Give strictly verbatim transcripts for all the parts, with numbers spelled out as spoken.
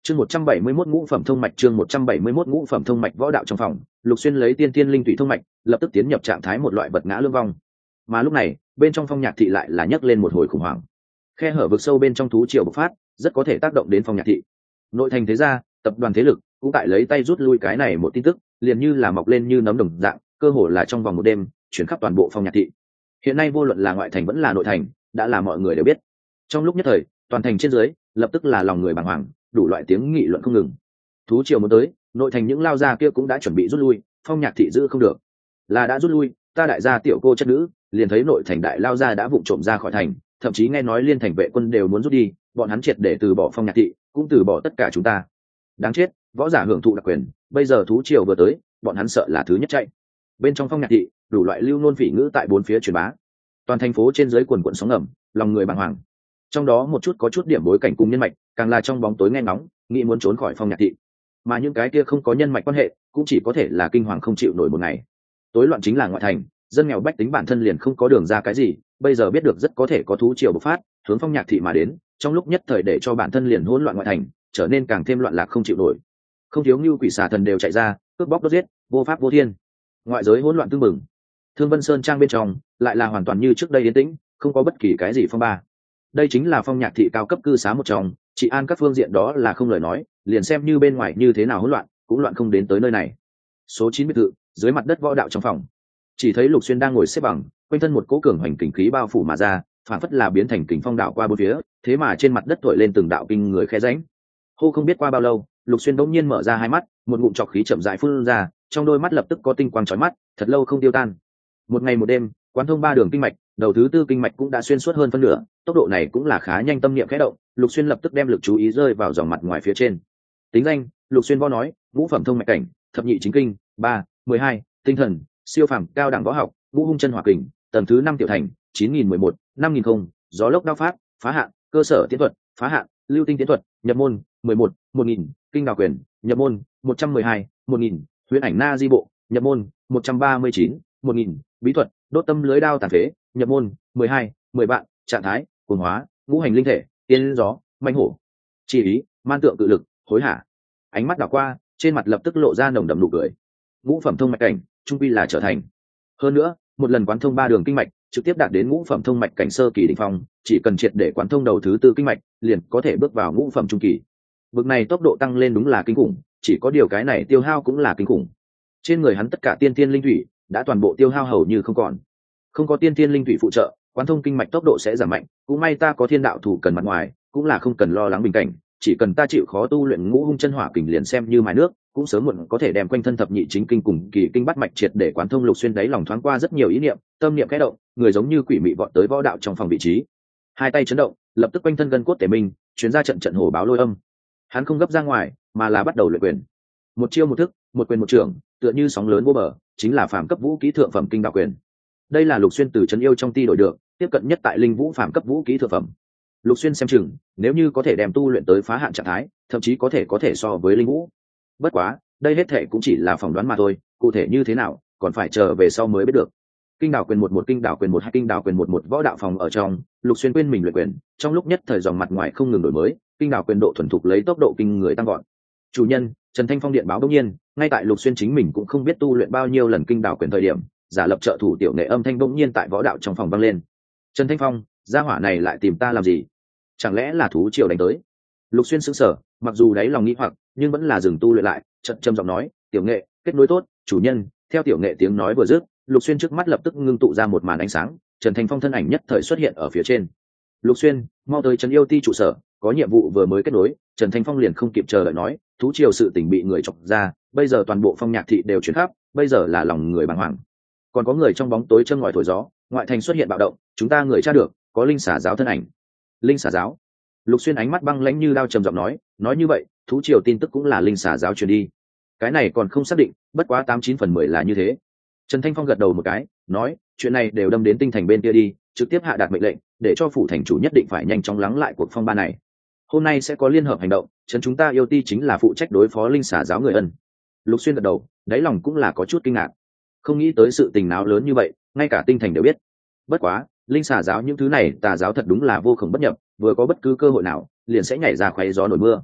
chương một trăm bảy mươi mốt ngũ phẩm thông mạch chương một trăm bảy mươi mốt ngũ phẩm thông mạch võ đạo trong phòng, Lục Xuyên lấy tiên tiên linh thủy thông mạch, lập tức tiến nhập trạng thái một loại vật ngã lương vong. Mà lúc này, bên trong Phong Nhạc thị lại là nhấc lên một hồi khủng hoảng. Khe hở vực sâu bên trong thú triều bộc phát, rất có thể tác động đến Phong Nhạc thị. Nội thành thế gia, tập đoàn thế lực cũng tại lấy tay rút lui cái này một tin tức, liền như là mọc lên như nấm đồng dạng, cơ hồ là trong vòng một đêm, chuyển khắp toàn bộ Phong Nhạc thị. Hiện nay vô luận là ngoại thành vẫn là nội thành, đã là mọi người đều biết. Trong lúc nhất thời, toàn thành trên dưới, lập tức là lòng người bàng hoàng, đủ loại tiếng nghị luận không ngừng. Thú triều muốn tới, nội thành những lao gia kia cũng đã chuẩn bị rút lui, Phong Nhạc thị giữ không được. Là đã rút lui, ta đại gia tiểu cô chất nữ, liền thấy nội thành đại lao gia đã vụng trộm ra khỏi thành, thậm chí nghe nói liên thành vệ quân đều muốn rút đi, bọn hắn triệt để từ bỏ Phong Nhạc thị, cũng từ bỏ tất cả chúng ta. Đáng chết, võ giả hưởng thụ đặc quyền, bây giờ thú triều vừa tới, bọn hắn sợ là thứ nhất chạy. Bên trong Phong Nhạc thị, đủ loại lưu nôn phỉ ngữ tại bốn phía truyền bá. Toàn thành phố trên dưới quần quần sóng ngầm, lòng người bàng hoàng. Trong đó một chút có chút điểm bối cảnh cùng nhân mạch, càng là trong bóng tối nghe ngóng, nghĩ muốn trốn khỏi Phong Nhạc thị. Mà những cái kia không có nhân mạch quan hệ, cũng chỉ có thể là kinh hoàng không chịu nổi một ngày. Tối loạn chính là ngoại thành, dân nghèo bách tính bản thân liền không có đường ra cái gì, bây giờ biết được rất có thể có thú triều bộc phát, hướng Phong Nhạc thị mà đến, trong lúc nhất thời để cho bản thân liền hỗn loạn ngoại thành, trở nên càng thêm loạn lạc không chịu nổi. Không thiếu như quỷ xà thần đều chạy ra, cướp bóc đốt giết, vô pháp vô thiên. Ngoại giới hỗn loạn tương mừng. Thương Vân Sơn trang bên trong lại là hoàn toàn như trước đây yên tĩnh, không có bất kỳ cái gì phong ba. Đây chính là Phong Nhạc thị cao cấp cư xá một trong, trị an các phương diện đó là không lời nói, liền xem như bên ngoài như thế nào hỗn loạn, cũng loạn không đến tới nơi này. Số chín biệt thự, dưới mặt đất võ đạo trong phòng, chỉ thấy Lục Xuyên đang ngồi xếp bằng, quanh thân một cỗ cường hoành kình khí bao phủ mà ra, phản phất là biến thành kình phong đạo qua bốn phía, thế mà trên mặt đất thổi lên từng đạo kinh người khe rãnh. Hô không biết qua bao lâu, Lục Xuyên bỗng nhiên mở ra hai mắt, một ngụm trọc khí chậm rãi phun ra, trong đôi mắt lập tức có tinh quang chói mắt, thật lâu không tiêu tan. Một ngày một đêm, quán thông ba đường kinh mạch, đầu thứ tư kinh mạch cũng đã xuyên suốt hơn phân nửa, tốc độ này cũng là khá nhanh. Tâm niệm khẽ động, Lục Xuyên lập tức đem lực chú ý rơi vào dòng mặt ngoài phía trên. Tính danh: Lục Xuyên võ nói, ngũ phẩm thông mạch cảnh, thập nhị chính kinh, ba, mười hai, tinh thần, siêu phàm, cao đẳng võ học, ngũ hung chân hỏa kình, tầng thứ năm tiểu thành, chín nghìn mười một, năm nghìn không, gió lốc đao pháp, phá hạn, cơ sở tiến thuật, phá hạn, lưu tinh tiến thuật, nhập môn, mười một, một nghìn, kinh đào quyền, nhập môn, một trăm mười hai, một nghìn, huyễn ảnh na di bộ, nhập môn, một trăm ba mươi chín, một nghìn, bí thuật, đốt tâm lưới đao tàn phế, nhập môn, mười hai, mười vạn, trạng thái, cuồng hóa, ngũ hành linh thể, tiên gió, manh hổ, chi ý, man tượng tự lực, hối hả. Ánh mắt đảo qua, trên mặt lập tức lộ ra nồng đậm nụ cười. Ngũ phẩm thông mạch cảnh, trung quy là trở thành. Hơn nữa, một lần quán thông ba đường kinh mạch, trực tiếp đạt đến ngũ phẩm thông mạch cảnh sơ kỳ đỉnh phong, chỉ cần triệt để quán thông đầu thứ tư kinh mạch, liền có thể bước vào ngũ phẩm trung kỳ. Bước này tốc độ tăng lên đúng là kinh khủng, chỉ có điều cái này tiêu hao cũng là kinh khủng. Trên người hắn tất cả tiên tiên linh thủy đã toàn bộ tiêu hao hầu như không còn. Không có tiên tiên linh thủy phụ trợ, quán thông kinh mạch tốc độ sẽ giảm mạnh, cũng may ta có thiên đạo thủ cần mặt ngoài, cũng là không cần lo lắng bình cảnh, chỉ cần ta chịu khó tu luyện ngũ hung chân hỏa kình liền xem như mài nước, cũng sớm muộn có thể đem quanh thân thập nhị chính kinh cùng kỳ kinh bắt mạch triệt để quán thông. Lục Xuyên đáy lòng thoáng qua rất nhiều ý niệm, tâm niệm khẽ động, người giống như quỷ mị vọt tới võ đạo trong phòng vị trí. Hai tay chấn động, lập tức quanh thân gân cốt tể mình, chuyến ra trận trận hổ báo lôi âm. Hắn không gấp ra ngoài, mà là bắt đầu luyện quyền. Một chiêu một thức, một quyền một trường, tựa như sóng lớn vô bờ, chính là phàm cấp vũ kỹ thượng phẩm kinh đạo quyền. Đây là Lục Xuyên từ trấn yêu trong ti đổi được, tiếp cận nhất tại linh vũ phàm cấp vũ kỹ thượng phẩm. Lục Xuyên xem chừng, nếu như có thể đem tu luyện tới phá hạn trạng thái, thậm chí có thể có thể so với linh vũ. Bất quá, đây hết thể cũng chỉ là phỏng đoán mà thôi, cụ thể như thế nào, còn phải chờ về sau mới biết được. Kinh đảo quyền một một kinh đảo quyền một hai kinh đảo quyền một một võ đạo phòng ở trong, Lục Xuyên quên mình luyện quyền, trong lúc nhất thời dòng mặt ngoài không ngừng đổi mới, kinh đảo quyền độ thuần thục lấy tốc độ kinh người tăng gọn. Chủ nhân, Trần Thanh Phong điện báo đột nhiên, ngay tại Lục Xuyên chính mình cũng không biết tu luyện bao nhiêu lần kinh đảo quyền thời điểm, giả lập trợ thủ tiểu nghệ âm thanh bỗng nhiên tại võ đạo trong phòng vang lên. Trần Thanh Phong, gia hỏa này lại tìm ta làm gì? Chẳng lẽ là thú triều đánh tới? Lục Xuyên sững sờ, mặc dù đáy lòng nghĩ hoặc, nhưng vẫn là dừng tu luyện lại, chậm trầm giọng nói, "Tiểu nghệ, kết nối tốt, chủ nhân." Theo tiểu nghệ tiếng nói vừa dứt, Lục Xuyên trước mắt lập tức ngưng tụ ra một màn ánh sáng, Trần Thanh Phong thân ảnh nhất thời xuất hiện ở phía trên. "Lục Xuyên, mau tới Trấn Yêu Ti trụ sở, có nhiệm vụ vừa mới kết nối." Trần Thanh Phong liền không kịp chờ đợi nói, thú triều sự tình bị người chọc ra, bây giờ toàn bộ Phong Nhạc thị đều chuyển khắp, bây giờ là lòng người bàng hoàng. Còn có người trong bóng tối châm ngòi thổi gió, ngoại thành xuất hiện bạo động, chúng ta người tra được, có linh xà giáo thân ảnh. Linh xà giáo? Lục Xuyên ánh mắt băng lãnh như đao trầm giọng nói, nói như vậy, thú triều tin tức cũng là linh xà giáo truyền đi. Cái này còn không xác định, bất quá tám chín phần mười là như thế. Trần Thanh Phong gật đầu một cái, nói, chuyện này đều đâm đến tinh thành bên kia đi, trực tiếp hạ đạt mệnh lệnh, để cho phủ thành chủ nhất định phải nhanh chóng lắng lại cuộc phong ba này. Hôm nay sẽ có liên hợp hành động, trấn chúng ta yêu ti chính là phụ trách đối phó linh xà giáo người ân. Lục Xuyên gật đầu, đáy lòng cũng là có chút kinh ngạc, không nghĩ tới sự tình náo lớn như vậy, ngay cả tinh thành đều biết. Bất quá, linh xà giáo những thứ này tà giáo thật đúng là vô khổng bất nhập, vừa có bất cứ cơ hội nào liền sẽ nhảy ra khoáy gió nổi mưa.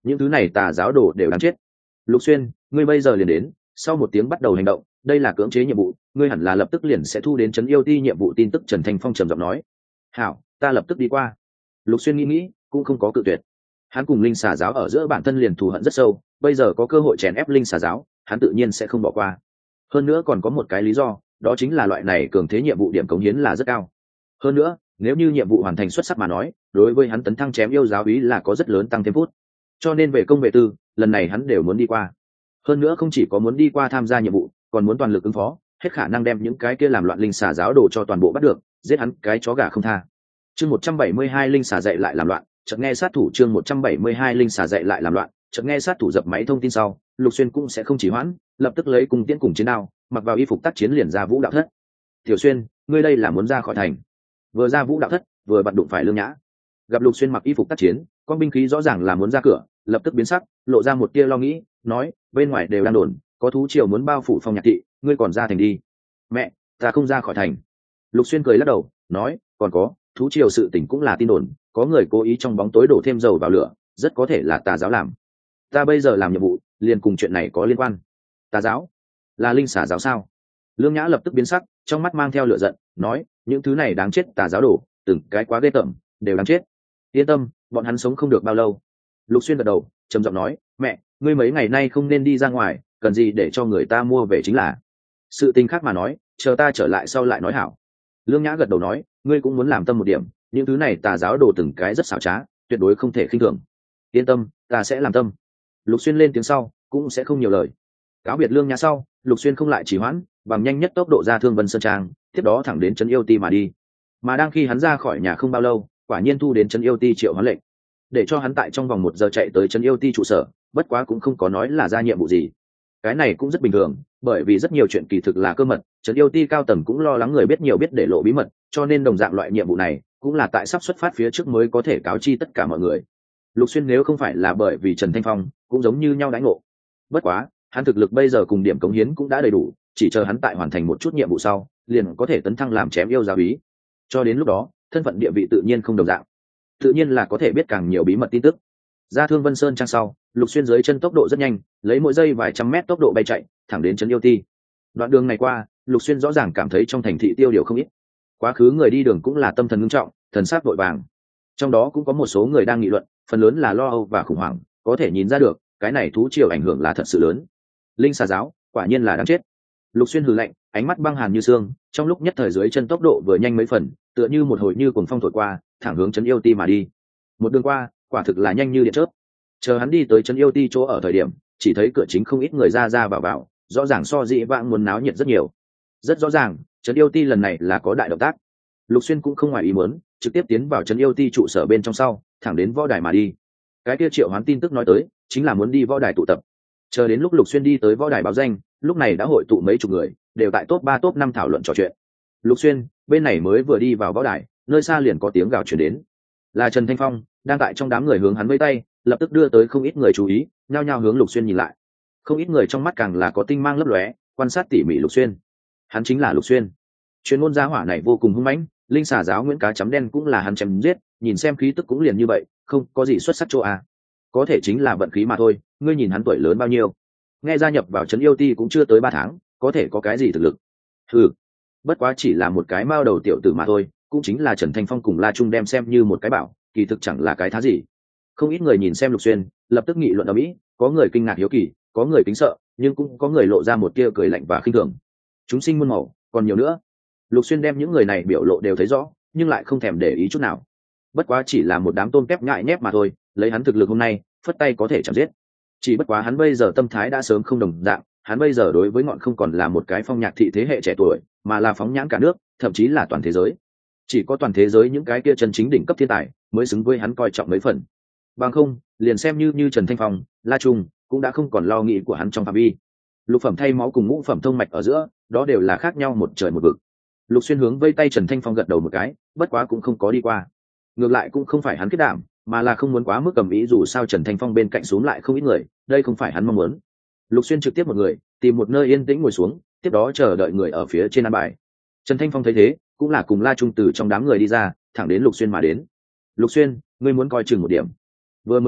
những thứ này tà giáo đồ đều đáng chết. Lục Xuyên, ngươi bây giờ liền đến, sau một tiếng bắt đầu hành động, đây là cưỡng chế nhiệm vụ, ngươi hẳn là lập tức liền sẽ thu đến trấn yêu ti nhiệm vụ tin tức. Trần Thanh Phong trầm giọng nói. Hảo, ta lập tức đi qua. Lục Xuyên nghĩ nghĩ, cũng không có cự tuyệt. Hắn cùng linh xà giáo ở giữa bản thân liền thù hận rất sâu, bây giờ có cơ hội chèn ép linh xà giáo, hắn tự nhiên sẽ không bỏ qua. Hơn nữa còn có một cái lý do, đó chính là loại này cường thế nhiệm vụ điểm cống hiến là rất cao. Hơn nữa, nếu như nhiệm vụ hoàn thành xuất sắc mà nói, đối với hắn tấn thăng chém yêu giáo úy là có rất lớn tăng thêm phút. Cho nên về công về tư, lần này hắn đều muốn đi qua. Hơn nữa không chỉ có muốn đi qua tham gia nhiệm vụ, còn muốn toàn lực ứng phó, hết khả năng đem những cái kia làm loạn linh xà giáo đồ cho toàn bộ bắt được, giết hắn cái chó gà không tha. Chương một trăm bảy mươi hai linh xà dậy lại làm loạn, chợt nghe sát thủ. Chương một trăm bảy mươi hai linh xà dậy lại làm loạn, chợt nghe sát thủ dập máy thông tin sau, Lục Xuyên cũng sẽ không chỉ hoãn, lập tức lấy cung tiễn cùng chiến đao, mặc vào y phục tác chiến liền ra vũ đạo thất. Tiểu Xuyên, ngươi đây là muốn ra khỏi thành? Vừa ra vũ đạo thất, vừa bật đụng phải Lương Nhã. Gặp Lục Xuyên mặc y phục tác chiến, con binh khí rõ ràng là muốn ra cửa, lập tức biến sắc, lộ ra một tia lo nghĩ, nói, bên ngoài đều đang đồn, có thú triều muốn bao phủ Phong Nhạc thị, ngươi còn ra thành đi? Mẹ, ta không ra khỏi thành. Lục Xuyên cười lắc đầu, nói, còn có, thú triều sự tình cũng là tin đồn, có người cố ý trong bóng tối đổ thêm dầu vào lửa, rất có thể là tà giáo làm. Ta bây giờ làm nhiệm vụ, liền cùng chuyện này có liên quan. Tà giáo? Là linh xà giáo sao? Lương Nhã lập tức biến sắc, trong mắt mang theo lửa giận, nói, những thứ này đáng chết tà giáo đổ, từng cái quá ghê tởm, đều đáng chết. Yên tâm, bọn hắn sống không được bao lâu. Lục Xuyên gật đầu, trầm giọng nói, mẹ, ngươi mấy ngày nay không nên đi ra ngoài, cần gì để cho người ta mua về chính là. Sự tình khác mà nói, chờ ta trở lại sau lại nói hảo. Lương Nhã gật đầu nói, ngươi cũng muốn làm tâm một điểm, những thứ này tà giáo đồ từng cái rất xảo trá, tuyệt đối không thể khinh thường. Yên tâm, ta sẽ làm tâm. Lục Xuyên lên tiếng sau, cũng sẽ không nhiều lời. Cáo biệt Lương Nhã sau, Lục Xuyên không lại trì hoãn, bằng nhanh nhất tốc độ ra Thương Vân Sơn Trang, tiếp đó thẳng đến trấn yêu ti mà đi. Mà đang khi hắn ra khỏi nhà không bao lâu, quả nhiên thu đến trấn yêu ti triệu hoán lệnh, để cho hắn tại trong vòng một giờ chạy tới trấn yêu ti trụ sở, bất quá cũng không có nói là ra nhiệm vụ gì. Cái này cũng rất bình thường, bởi vì rất nhiều chuyện kỳ thực là cơ mật, trấn yêu ti cao tầng cũng lo lắng người biết nhiều biết để lộ bí mật, cho nên đồng dạng loại nhiệm vụ này cũng là tại sắp xuất phát phía trước mới có thể cáo chi tất cả mọi người. Lục Xuyên nếu không phải là bởi vì Trần Thanh Phong, cũng giống như nhau đánh ngộ. Bất quá, hắn thực lực bây giờ cùng điểm cống hiến cũng đã đầy đủ, chỉ chờ hắn tại hoàn thành một chút nhiệm vụ sau, liền có thể tấn thăng làm chém yêu giáo úy. Cho đến lúc đó, thân phận địa vị tự nhiên không đồng dạng, tự nhiên là có thể biết càng nhiều bí mật tin tức. Ra Thương Vân Sơn Trang sau, Lục Xuyên dưới chân tốc độ rất nhanh, lấy mỗi giây vài trăm mét tốc độ bay chạy, thẳng đến trấn yêu ti. Đoạn đường này qua, Lục Xuyên rõ ràng cảm thấy trong thành thị tiêu điều không ít. Quá khứ người đi đường cũng là tâm thần ngưng trọng, thần sắc vội vàng. Trong đó cũng có một số người đang nghị luận, phần lớn là lo âu và khủng hoảng, có thể nhìn ra được, cái này thú triều ảnh hưởng là thật sự lớn. Linh xà giáo, quả nhiên là đáng chết. Lục Xuyên hừ lạnh, ánh mắt băng hàn như xương, trong lúc nhất thời dưới chân tốc độ vừa nhanh mấy phần, tựa như một hồi như cuồng phong thổi qua, thẳng hướng trấn yêu ti mà đi. Một đường qua, quả thực là nhanh như điện chớp. Chờ hắn đi tới trấn yêu ti chỗ ở thời điểm, chỉ thấy cửa chính không ít người ra ra vào vào, rõ ràng so dị vãng muốn náo nhiệt rất nhiều. Rất rõ ràng, trấn yêu ti lần này là có đại động tác. Lục Xuyên cũng không ngoài ý muốn, trực tiếp tiến vào trấn yêu ti trụ sở bên trong sau, thẳng đến võ đài mà đi. Cái kia triệu hoán tin tức nói tới, chính là muốn đi võ đài tụ tập. Chờ đến lúc Lục Xuyên đi tới võ đài báo danh, lúc này đã hội tụ mấy chục người, đều tại top ba top năm thảo luận trò chuyện. Lục Xuyên, bên này mới vừa đi vào võ đài, nơi xa liền có tiếng gào truyền đến. Là Trần Thanh Phong, đang tại trong đám người hướng hắn vẫy tay, lập tức đưa tới không ít người chú ý, nhao nhao hướng Lục Xuyên nhìn lại. Không ít người trong mắt càng là có tinh mang lấp lóe, quan sát tỉ mỉ Lục Xuyên. Hắn chính là Lục Xuyên. Chuyên môn gia hỏa này vô cùng hung mãnh, linh xà giáo Nguyễn Cá chấm đen cũng là hắn chém giết, nhìn xem khí tức cũng liền như vậy, không có gì xuất sắc chỗ à. Có thể chính là vận khí mà thôi, ngươi nhìn hắn tuổi lớn bao nhiêu. Nghe gia nhập vào trấn yêu ti cũng chưa tới ba tháng, có thể có cái gì thực lực. Ừ, bất quá chỉ là một cái mao đầu tiểu tử mà thôi, cũng chính là Trần Thanh Phong cùng La Trung đem xem như một cái bảo, kỳ thực chẳng là cái thá gì. Không ít người nhìn xem Lục Xuyên, lập tức nghị luận ở mỹ, có người kinh ngạc hiếu kỳ, có người kính sợ, nhưng cũng có người lộ ra một tia cười lạnh và khinh thường. Chúng sinh muôn màu, còn nhiều nữa. Lục Xuyên đem những người này biểu lộ đều thấy rõ, nhưng lại không thèm để ý chút nào. Bất quá chỉ là một đám tôm kép nhại nhép mà thôi, lấy hắn thực lực hôm nay, phất tay có thể chạm giết. Chỉ bất quá hắn bây giờ tâm thái đã sớm không đồng dạng, hắn bây giờ đối với ngọn không còn là một cái Phong Nhạc thị thế hệ trẻ tuổi, mà là phóng nhãn cả nước, thậm chí là toàn thế giới. Chỉ có toàn thế giới những cái kia chân chính đỉnh cấp thiên tài mới xứng với hắn coi trọng mấy phần. Bằng không, liền xem như như Trần Thanh Phong, La Trung, cũng đã không còn lo nghĩ của hắn trong phạm vi. Lục phẩm thay máu cùng ngũ phẩm thông mạch ở giữa, đó đều là khác nhau một trời một vực. Lục Xuyên hướng vây tay Trần Thanh Phong gật đầu một cái, bất quá cũng không có đi qua. Ngược lại cũng không phải hắn kết đảm, mà là không muốn quá mức cầm ý, dù sao Trần Thanh Phong bên cạnh xuống lại không ít người, đây không phải hắn mong muốn. Lục Xuyên trực tiếp một người, tìm một nơi yên tĩnh ngồi xuống, tiếp đó chờ đợi người ở phía trên ăn bài. Trần Thanh Phong thấy thế, cũng là cùng La Trung từ trong đám người đi ra, thẳng đến Lục Xuyên mà đến. Lục Xuyên, ngươi muốn coi chừng một điểm. Vừa mới tới,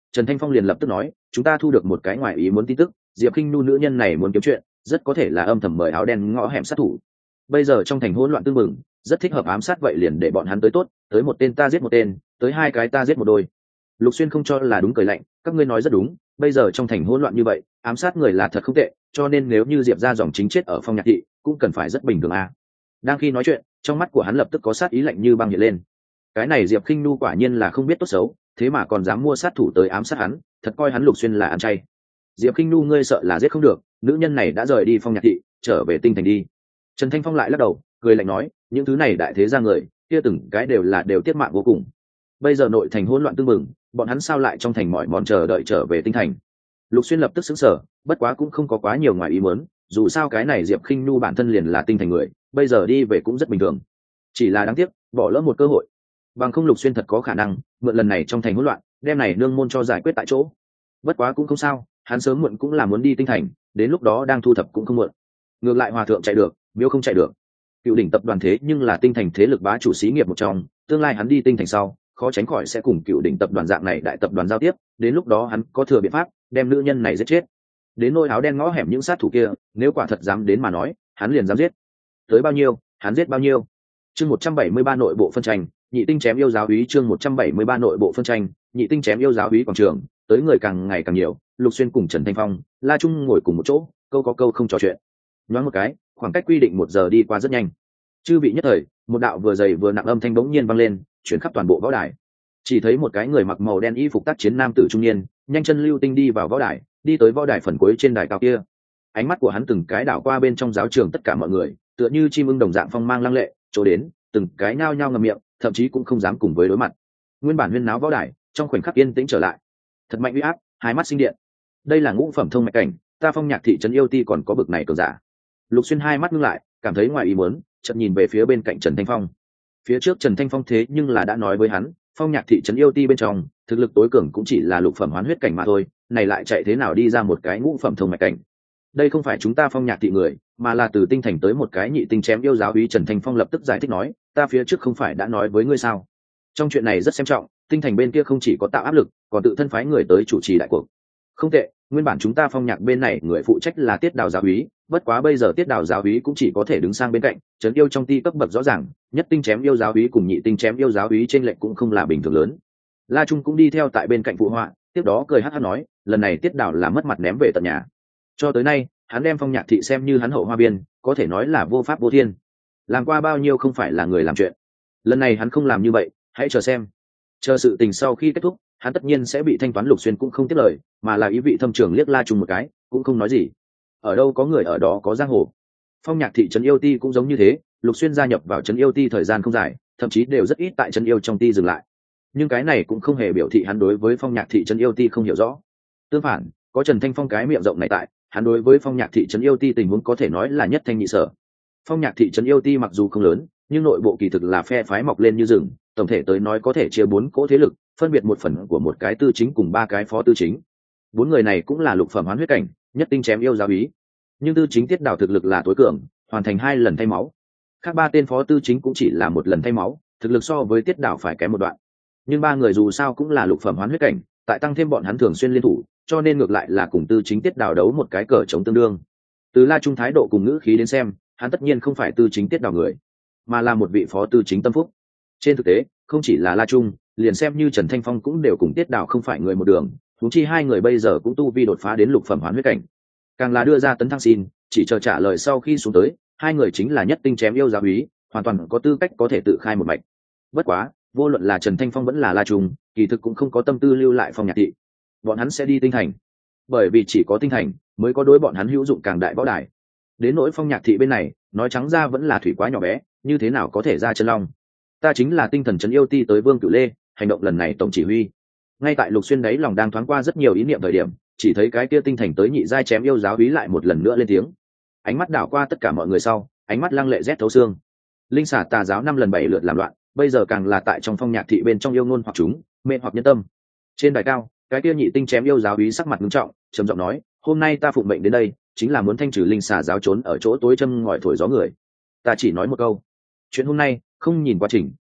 Trần Thanh Phong liền lập tức nói, chúng ta thu được một cái ngoài ý muốn tin tức, Diệp Khinh Nu nữ nhân này muốn kiếm chuyện, rất có thể là âm thầm mời áo đen ngõ hẻm sát thủ. Bây giờ trong thành hỗn loạn tương mừng, rất thích hợp ám sát, vậy liền để bọn hắn tới tốt, tới một tên ta giết một tên, tới hai cái ta giết một đôi. Lục Xuyên không cho là đúng, cười lạnh, các ngươi nói rất đúng, bây giờ trong thành hỗn loạn như vậy, ám sát người là thật không tệ, cho nên nếu như Diệp ra dòng chính chết ở Phong Nhạc thị, cũng cần phải rất bình thường à. Đang khi nói chuyện, trong mắt của hắn lập tức có sát ý lạnh như băng hiện lên. Cái này Diệp Khinh Nu quả nhiên là không biết tốt xấu, thế mà còn dám mua sát thủ tới ám sát hắn, thật coi hắn Lục Xuyên là ăn chay. Diệp Khinh Nu, ngươi sợ là giết không được, nữ nhân này đã rời đi Phong Nhạc thị, trở về Tinh Thành đi. Trần Thanh Phong lại lắc đầu, cười lạnh nói, những thứ này đại thế gia người, kia từng cái đều là đều tiết mạng vô cùng. Bây giờ nội thành hỗn loạn tương mừng, bọn hắn sao lại trong thành mỏi mòn chờ đợi trở về Tinh Thành. Lục Xuyên lập tức sững sờ, bất quá cũng không có quá nhiều ngoài ý muốn, dù sao cái này Diệp Khinh Nu bản thân liền là Tinh Thành người, bây giờ đi về cũng rất bình thường. Chỉ là đáng tiếc, bỏ lỡ một cơ hội. Bằng không Lục Xuyên thật có khả năng mượn lần này trong thành hỗn loạn, đem này nương môn cho giải quyết tại chỗ. Bất quá cũng không sao, hắn sớm muộn cũng là muốn đi Tinh Thành, đến lúc đó đang thu thập cũng không muộn. Ngược lại hòa thượng chạy được, miếu không chạy được. Cựu đỉnh tập đoàn thế nhưng là Tinh Thành thế lực bá chủ xí nghiệp một trong, tương lai hắn đi Tinh Thành sau, khó tránh khỏi sẽ cùng Cựu đỉnh tập đoàn dạng này đại tập đoàn giao tiếp, đến lúc đó hắn có thừa biện pháp đem nữ nhân này giết chết. Đến nôi áo đen ngõ hẻm những sát thủ kia, nếu quả thật dám đến mà nói, hắn liền dám giết. Tới bao nhiêu, hắn giết bao nhiêu. Chương một trăm bảy mươi ba nội bộ phân tranh, nhị tinh chém yêu giáo úy. Chương một trăm bảy mươi ba nội bộ phân tranh, nhị tinh chém yêu giáo úy. Quảng trường, tới người càng ngày càng nhiều, Lục Xuyên cùng Trần Thanh Phong, La Trung ngồi cùng một chỗ, câu có câu không trò chuyện. Nhoáng một cái, khoảng cách quy định một giờ đi qua rất nhanh. Chư vị nhất thời, một đạo vừa dày vừa nặng âm thanh bỗng nhiên vang lên, chuyển khắp toàn bộ võ đài. Chỉ thấy một cái người mặc màu đen y phục tác chiến nam tử trung niên, nhanh chân lưu tinh đi vào võ đài, đi tới võ đài phần cuối trên đài cao kia. Ánh mắt của hắn từng cái đảo qua bên trong giáo trường tất cả mọi người, tựa như chim ưng đồng dạng phong mang lăng lệ, chỗ đến, từng cái nhao nhao ngậm miệng, thậm chí cũng không dám cùng với đối mặt. Nguyên bản huyên náo võ đài, trong khoảnh khắc yên tĩnh trở lại. Thật mạnh uy áp, hai mắt sinh điện. Đây là ngũ phẩm thông mạch cảnh, ta Phong Nhạc thị trấn yêu ti còn có bực này cường giả. Lục Xuyên hai mắt ngưng lại, cảm thấy ngoài ý muốn, chợt nhìn về phía bên cạnh Trần Thanh Phong. Phía trước Trần Thanh Phong thế nhưng là đã nói với hắn, Phong Nhạc thị trấn yêu ti bên trong, thực lực tối cường cũng chỉ là lục phẩm hoán huyết cảnh mà thôi, này lại chạy thế nào đi ra một cái ngũ phẩm thông mạch cảnh. Đây không phải chúng ta Phong Nhạc thị người, mà là từ Tinh Thành tới một cái nhị tinh chém yêu giáo úy. Trần Thanh Phong lập tức giải thích nói, ta phía trước không phải đã nói với ngươi sao? Trong chuyện này rất xem trọng, Tinh Thành bên kia không chỉ có tạo áp lực, còn tự thân phái người tới chủ trì đại cuộc. Không tệ, nguyên bản chúng ta Phong Nhạc bên này người phụ trách là Tiết Đào giáo úy, bất quá bây giờ Tiết Đào giáo úy cũng chỉ có thể đứng sang bên cạnh, trấn yêu trong ti cấp bậc rõ ràng, nhất tinh chém yêu giáo úy cùng nhị tinh chém yêu giáo úy trên lệnh cũng không là bình thường lớn. La Trung cũng đi theo tại bên cạnh phụ họa, tiếp đó cười hắc hắc nói, lần này Tiết Đào là mất mặt ném về tận nhà. Cho tới nay, hắn đem Phong Nhạc thị xem như hắn hậu hoa biên, có thể nói là vô pháp vô thiên. Làm qua bao nhiêu không phải là người làm chuyện. Lần này hắn không làm như vậy, hãy chờ xem. Chờ sự tình sau khi kết thúc, hắn tất nhiên sẽ bị thanh toán. Lục Xuyên cũng không tiếc lời, mà là ý vị thâm trường liếc La Trung một cái, cũng không nói gì. Ở đâu có người ở đó có giang hồ. Phong Nhạc thị trấn yêu ti cũng giống như thế, Lục Xuyên gia nhập vào trấn yêu ti thời gian không dài, thậm chí đều rất ít tại trấn yêu trong ti dừng lại. Nhưng cái này cũng không hề biểu thị hắn đối với Phong Nhạc thị trấn yêu ti không hiểu rõ. Tương phản, có Trần Thanh Phong cái miệng rộng này tại, hắn đối với Phong Nhạc thị trấn yêu ti tình huống có thể nói là nhất thanh nhị sở. Phong Nhạc thị trấn yêu ti mặc dù không lớn, nhưng nội bộ kỳ thực là phe phái mọc lên như rừng, tổng thể tới nói có thể chia bốn cỗ thế lực, phân biệt một phần của một cái tư chính cùng ba cái phó tư chính. Bốn người này cũng là lục phẩm hoán huyết cảnh, nhất tinh chém yêu giáo úy. Nhưng tư chính Tiết Đào thực lực là tối cường, hoàn thành hai lần thay máu. Khác ba tên phó tư chính cũng chỉ là một lần thay máu, thực lực so với Tiết Đào phải kém một đoạn. Nhưng ba người dù sao cũng là lục phẩm hoán huyết cảnh, tại tăng thêm bọn hắn thường xuyên liên thủ, cho nên ngược lại là cùng tư chính Tiết Đào đấu một cái cờ chống tương đương. Từ La Trung thái độ cùng ngữ khí đến xem, hắn tất nhiên không phải tư chính Tiết Đào người, mà là một vị phó tư chính tâm phúc. Trên thực tế, không chỉ là La Trung, liền xem như Trần Thanh Phong cũng đều cùng Tiết Đào không phải người một đường, huống chi hai người bây giờ cũng tu vi đột phá đến lục phẩm hoán huyết cảnh. Càng là đưa ra tấn thăng xin, chỉ chờ trả lời sau khi xuống tới, hai người chính là nhất tinh chém yêu giáo úy, hoàn toàn có tư cách có thể tự khai một mạch. Bất quá, vô luận là Trần Thanh Phong vẫn là La Trung, kỳ thực cũng không có tâm tư lưu lại Phong Nhạc thị. Bọn hắn sẽ đi Tinh Thành, bởi vì chỉ có Tinh Thành mới có đối bọn hắn hữu dụng càng đại võ đài. Đến nỗi Phong Nhạc thị bên này, nói trắng ra vẫn là thủy quá nhỏ bé, như thế nào có thể ra chân long. Ta chính là tinh thần trấn yêu ti tới Vương Cửu Lê, hành động lần này tổng chỉ huy. Ngay tại Lục Xuyên đấy lòng đang thoáng qua rất nhiều ý niệm thời điểm, chỉ thấy cái kia Tinh Thành tới nhị giai chém yêu giáo úy lại một lần nữa lên tiếng. Ánh mắt đảo qua tất cả mọi người sau, ánh mắt lăng lệ rét thấu xương. Linh xà tà giáo năm lần bảy lượt làm loạn, bây giờ càng là tại trong Phong Nhạc thị bên trong yêu ngôn hoặc chúng, mê hoặc nhân tâm. Trên đài cao, cái kia nhị tinh chém yêu giáo úy sắc mặt nghiêm trọng, trầm giọng nói, hôm nay ta phụng mệnh đến đây, chính là muốn thanh trừ linh xà giáo trốn ở chỗ tối châm ngòi thổi gió người. Ta chỉ nói một câu, chuyện hôm nay không nhìn quá trình,